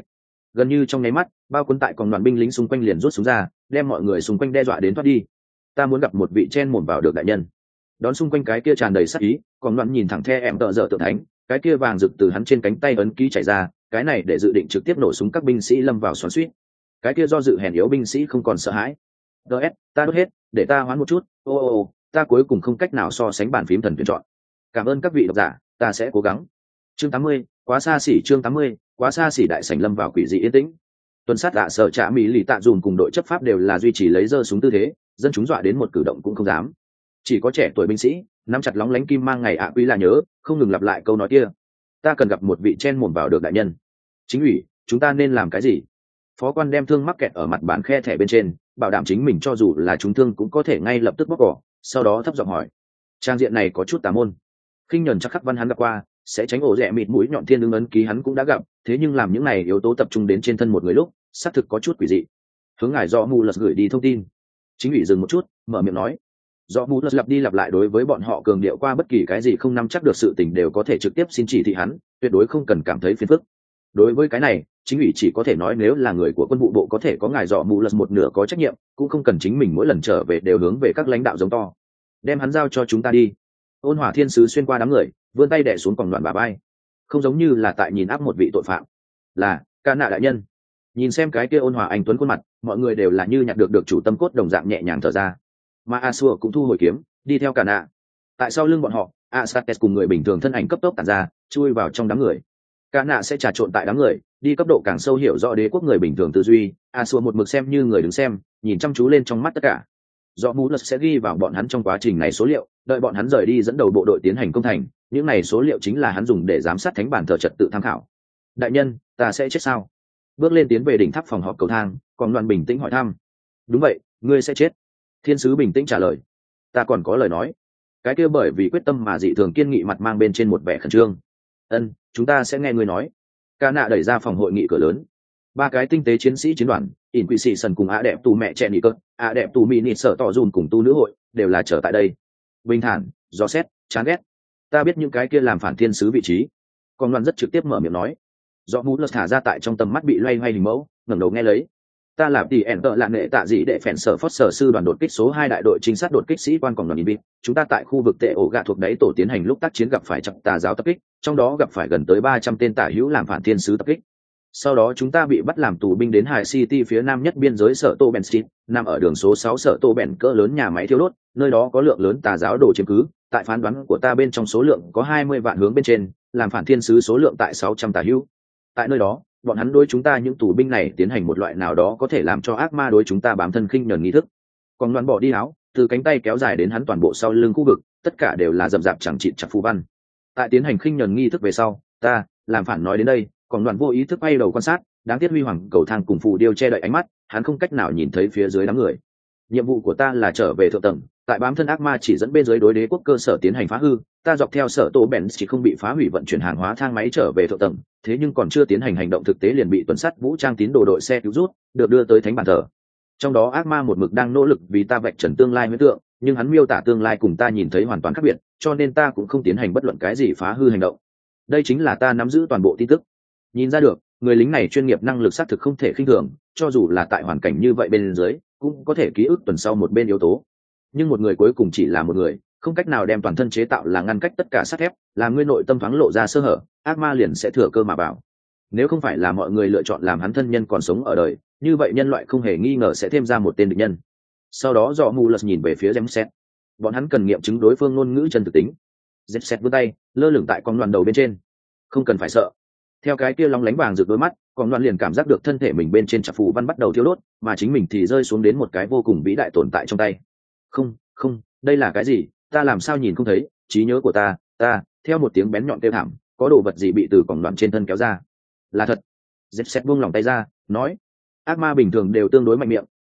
[SPEAKER 1] Gần như trong nháy mắt, bao quân tại còn đoàn binh lính xung quanh liền rút súng ra, đem mọi người xung quanh đe dọa đến thoát đi. Ta muốn gặp một vị chen mồm vào được đại nhân. Đón xung quanh cái kia tràn đầy sát ý, còn đoàn nhìn thẳng the em tợ dở tượng thánh, cái kia vàng rực từ hắn trên cánh tay ấn ký chảy ra, cái này để dự định trực tiếp nổ súng các binh sĩ lâm vào xoắn xuýt. Cái kia do dự hèn yếu binh sĩ không còn sợ hãi. DS, ta đốt hết, để ta hoán một chút. Ô, ta cuối cùng không cách nào so sánh bàn phím thần tuyển chọn. Cảm ơn các vị độc giả, ta sẽ cố gắng. Chương 80, quá xa xỉ. Chương 80, quá xa xỉ. Đại sảnh lâm vào quỷ dị yên tĩnh. Tuần sát Dạ Sở Trạ Mỹ lì tạ dùm cùng đội chấp pháp đều là duy trì lấy giơ súng tư thế, dân chúng dọa đến một cử động cũng không dám. Chỉ có trẻ tuổi binh sĩ nắm chặt lóng lánh kim mang ngày ạ quý là nhớ, không ngừng lặp lại câu nói kia. Ta cần gặp một vị chen mồm vào được đại nhân. Chính ủy, chúng ta nên làm cái gì? Phó quan đem thương mắc kẹt ở mặt bàn khe thẻ bên trên, bảo đảm chính mình cho dù là trúng thương cũng có thể ngay lập tức bóc cỏ, sau đó thấp giọng hỏi. Trang diện này có chút tà môn. Khinh nhẫn chắc khắc văn hắn gặp qua, sẽ tránh ổ rẽ mịt mũi nhọn thiên ứng ấn ký hắn cũng đã gặp, thế nhưng làm những này yếu tố tập trung đến trên thân một người lúc, xác thực có chút quỷ dị. Hướng ngài do mù lật gửi đi thông tin. Chính ủy dừng một chút, mở miệng nói. Do mù lật lặp đi lặp lại đối với bọn họ cường điệu qua bất kỳ cái gì không nắm chắc được sự tình đều có thể trực tiếp xin chỉ thị hắn, tuyệt đối không cần cảm thấy phiền phức. Đối với cái này, chính ủy chỉ có thể nói nếu là người của quân vụ bộ có thể có ngài dọ mù lật một nửa có trách nhiệm, cũng không cần chính mình mỗi lần trở về đều hướng về các lãnh đạo giống to. Đem hắn giao cho chúng ta đi. Ôn Hòa thiên sứ xuyên qua đám người, vươn tay đè xuống còng đoạn bà bay, không giống như là tại nhìn áp một vị tội phạm. Là ca nạ đại nhân. Nhìn xem cái kia ôn hòa anh tuấn khuôn mặt, mọi người đều là như nhặt được chủ tâm cốt đồng dạng nhẹ nhàng thở ra. Mà Asua cũng thu hồi kiếm, đi theo ca nạ. Tại sau lưng bọn họ, Asates cùng người bình thường thân ảnh cấp tốc tản ra, chui vào trong đám người. Ca nạ sẽ trà trộn tại đám người, đi cấp độ càng sâu hiểu rõ đế quốc người bình thường tư duy. Asua một mực xem như người đứng xem, nhìn chăm chú lên trong mắt tất cả. Do mũ lật sẽ ghi vào bọn hắn trong quá trình này số liệu, đợi bọn hắn rời đi dẫn đầu bộ đội tiến hành công thành, những này số liệu chính là hắn dùng để giám sát thánh bản thờ trật tự tham khảo. Đại nhân, ta sẽ chết sao? Bước lên tiến về đỉnh tháp phòng họp cầu thang, còn đoàn bình tĩnh hỏi thăm. Đúng vậy, ngươi sẽ chết. Thiên sứ bình tĩnh trả lời. Ta còn có lời nói. Cái kia bởi vì quyết tâm mà dị thường kiên nghị mặt mang bên trên một vẻ khẩn trương. Chúng ta sẽ nghe ngươi nói. Ca nạ đẩy ra phòng hội nghị cửa lớn. Ba cái tinh tế chiến sĩ chiến đoàn, ỉn quỷ sĩ sần cùng ạ đẹp tù mẹ trẻ nỉ cơ, ạ đẹp tù mỹ nịt sở tỏ dùn cùng tu nữ hội đều là trở tại đây. Bình thản, gió xét, chán ghét. Ta biết những cái kia làm phản thiên sứ vị trí. Còn đoàn rất trực tiếp mở miệng nói. Do mũ lật thả ra tại trong tầm mắt bị loay hoay hình mẫu, ngẩng đầu nghe lấy. Ta là tỷ ẻn tợ lạ nghệ tạ dị đệ phèn sở phót sở sư đoàn đột kích số 2 đại đội trinh sát đột kích sĩ quan còn đoàn invit. Chúng ta tại khu vực tệ ổ gạ thuộc đáy tổ tiến hành lúc tác chiến gặp phải chặt tà giáo tập kích, trong đó gặp phải gần tới 300 tên tả hữu làm phản thiên sứ tập kích. Sau đó chúng ta bị bắt làm tù binh đến Hải City phía nam nhất biên giới sở Tô Bèn Street, nằm ở đường số 6 sở Tô Bèn cỡ lớn nhà máy thiêu đốt, nơi đó có lượng lớn tà giáo đồ chiếm cứ, tại phán đoán của ta bên trong số lượng có 20 vạn hướng bên trên, làm phản thiên sứ số lượng tại 600 tả hữu. Tại nơi đó, bọn hắn đối chúng ta những tù binh này tiến hành một loại nào đó có thể làm cho ác ma đối chúng ta bám thân khinh nhẫn nghi thức. Còn đoàn bỏ đi áo, từ cánh tay kéo dài đến hắn toàn bộ sau lưng khu vực, tất cả đều là rậm rạp chẳng chịt chặt phù văn. Tại tiến hành khinh nhẫn nghi thức về sau, ta làm phản nói đến đây, còn đoàn vô ý thức bay đầu quan sát, đáng tiếc huy hoàng cầu thang cùng phù điêu che đậy ánh mắt, hắn không cách nào nhìn thấy phía dưới đám người. Nhiệm vụ của ta là trở về thượng tầng, tại bám thân ác ma chỉ dẫn bên dưới đối đế quốc cơ sở tiến hành phá hư, ta dọc theo sở Tô Bèn chỉ không bị phá hủy vận chuyển hàng hóa thang máy trở về thượng tầng, thế nhưng còn chưa tiến hành hành động thực tế liền bị tuần sát vũ trang tín đồ đội xe cứu rút, được đưa tới thánh bàn thờ. Trong đó ác ma một mực đang nỗ lực vì ta vạch trần tương lai huyễn tượng, nhưng hắn miêu tả tương lai cùng ta nhìn thấy hoàn toàn khác biệt, cho nên ta cũng không tiến hành bất luận cái gì phá hư hành động. Đây chính là ta nắm giữ toàn bộ tin tức. Nhìn ra được, người lính này chuyên nghiệp năng lực xác thực không thể khinh thường, cho dù là tại hoàn cảnh như vậy bên dưới, cũng có thể ký ức tuần sau một bên yếu tố. Nhưng một người cuối cùng chỉ là một người, không cách nào đem toàn thân chế tạo là ngăn cách tất cả sắt thép, làm ngươi nội tâm thoáng lộ ra sơ hở, ác ma liền sẽ thừa cơ mà bảo. Nếu không phải là mọi người lựa chọn làm hắn thân nhân còn sống ở đời, như vậy nhân loại không hề nghi ngờ sẽ thêm ra một tên địch nhân. Sau đó dò mù lật nhìn về phía Zemset, bọn hắn cần nghiệm chứng đối phương ngôn ngữ chân thực tính. Zemset vươn tay lơ lửng tại con đoàn đầu bên trên. Không cần phải sợ. Theo cái kia long lánh vàng rực đôi mắt, con đoàn liền cảm giác được thân thể mình bên trên chặt phù văn bắt đầu thiêu đốt, mà chính mình thì rơi xuống đến một cái vô cùng vĩ đại tồn tại trong tay. Không, đây là cái gì? Ta làm sao nhìn không thấy? Trí nhớ của ta, theo một tiếng bén nhọn kêu thảm, có đồ vật gì bị từ cổng đoàn trên thân kéo ra. Là thật. Dẹp buông lỏng tay ra, nói. Ác ma bình thường đều tương đối mạnh miệng,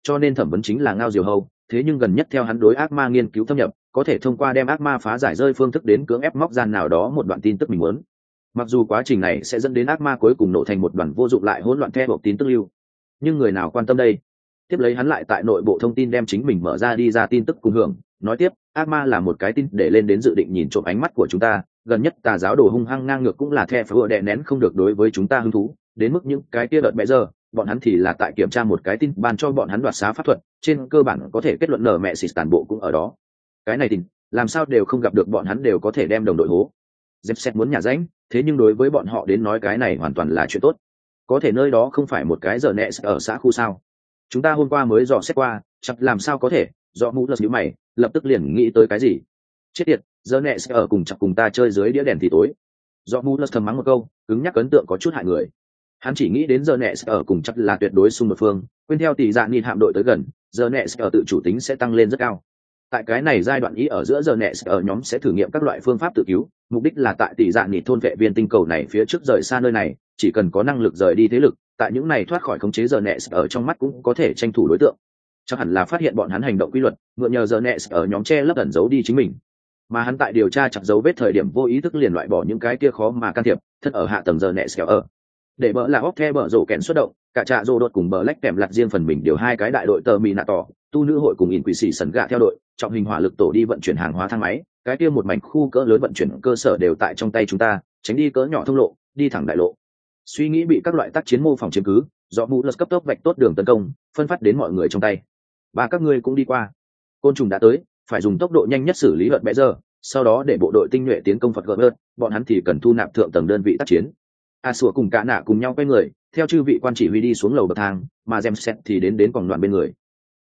[SPEAKER 1] cho nên thẩm vấn chính là ngao diều hâu. Thế nhưng gần nhất theo hắn đối ác ma nghiên cứu thâm nhập, có thể thông qua đem ác ma phá giải rơi phương thức đến cưỡng ép móc gian nào đó một đoạn tin tức mình muốn. Mặc dù quá trình này sẽ dẫn đến ác ma cuối cùng nổ thành một đoàn vô dụng lại hỗn loạn theo bộ tin tức lưu, nhưng người nào quan tâm đây. Tiếp lấy hắn lại tại nội bộ thông tin đem chính mình mở ra đi ra tin tức cùng hưởng, nói tiếp ác ma là một cái tin để lên đến dự định nhìn trộm ánh mắt của chúng ta, gần nhất tà giáo đồ hung hăng ngang ngược cũng là the phải đè nén không được đối với chúng ta hứng thú, đến mức những cái kia đợt bẽ giờ bọn hắn thì là tại kiểm tra một cái tin ban cho bọn hắn đoạt xá pháp thuật, trên cơ bản có thể kết luận nở mẹ xịt toàn bộ cũng ở đó. Cái này tin làm sao đều không gặp được, bọn hắn đều có thể đem đồng đội hố. Depset muốn nhả rãnh, thế nhưng đối với bọn họ đến nói cái này hoàn toàn là chuyện tốt, có thể nơi đó không phải một cái giờ nẹ ở xã khu sao. Chúng ta hôm qua mới dò xét qua, chắc làm sao có thể. Do mũ lật nhíu mày, lập tức liền nghĩ tới cái gì. Chết tiệt, giờ nẹ sẽ ở cùng chặt cùng ta chơi dưới đĩa đèn thì tối. Do mũ lật thầm mắng một câu, cứng nhắc ấn tượng có chút hại người. Hắn chỉ nghĩ đến giờ nẹ sẽ ở cùng chặt là tuyệt đối xung một phương, quên theo tỷ dạng nhìn hạm đội tới gần, giờ nẹ sẽ ở tự chủ tính sẽ tăng lên rất cao. Tại cái này giai đoạn ý ở giữa giờ nẹ sẽ ở nhóm sẽ thử nghiệm các loại phương pháp tự cứu, mục đích là tại tỷ dạng nhị thôn vệ viên tinh cầu này phía trước rời xa nơi này, chỉ cần có năng lực rời đi thế lực, tại những này thoát khỏi khống chế giờ nẹ ở trong mắt cũng có thể tranh thủ đối tượng. Chắc hẳn là phát hiện bọn hắn hành động quy luật, mượn nhờ giờ nẹ ở nhóm che lấp ẩn giấu đi chính mình. Mà hắn tại điều tra chặt dấu vết thời điểm vô ý thức liền loại bỏ những cái kia khó mà can thiệp, thân ở hạ tầng giờ nẹ ở. Để bỡ là óc the bỡ rổ kèn xuất động, cả trạ rồ đột cùng bờ lách kèm lặt riêng phần mình điều hai cái đại đội tờ mì nạ tỏ, tu nữ hội cùng in quỷ sĩ sần gạ theo đội, trọng hình hỏa lực tổ đi vận chuyển hàng hóa thang máy, cái kia một mảnh khu cỡ lớn vận chuyển cơ sở đều tại trong tay chúng ta, tránh đi cỡ nhỏ thông lộ, đi thẳng đại lộ. Suy nghĩ bị các loại tác chiến mô phỏng chiếm cứ, do mũ lật cấp tốc vạch tốt đường tấn công, phân phát đến mọi người trong tay. Và các ngươi cũng đi qua. Côn trùng đã tới, phải dùng tốc độ nhanh nhất xử lý hận bẽ giờ, sau đó để bộ đội tinh nhuệ tiến công Phật gợn hơn, bọn hắn thì cần thu nạp thượng tầng đơn vị tác chiến. A Sủa cùng cả nạ cùng nhau quay người, theo chư vị quan chỉ huy đi xuống lầu bậc thang, mà Gemset thì đến còn đoạn bên người.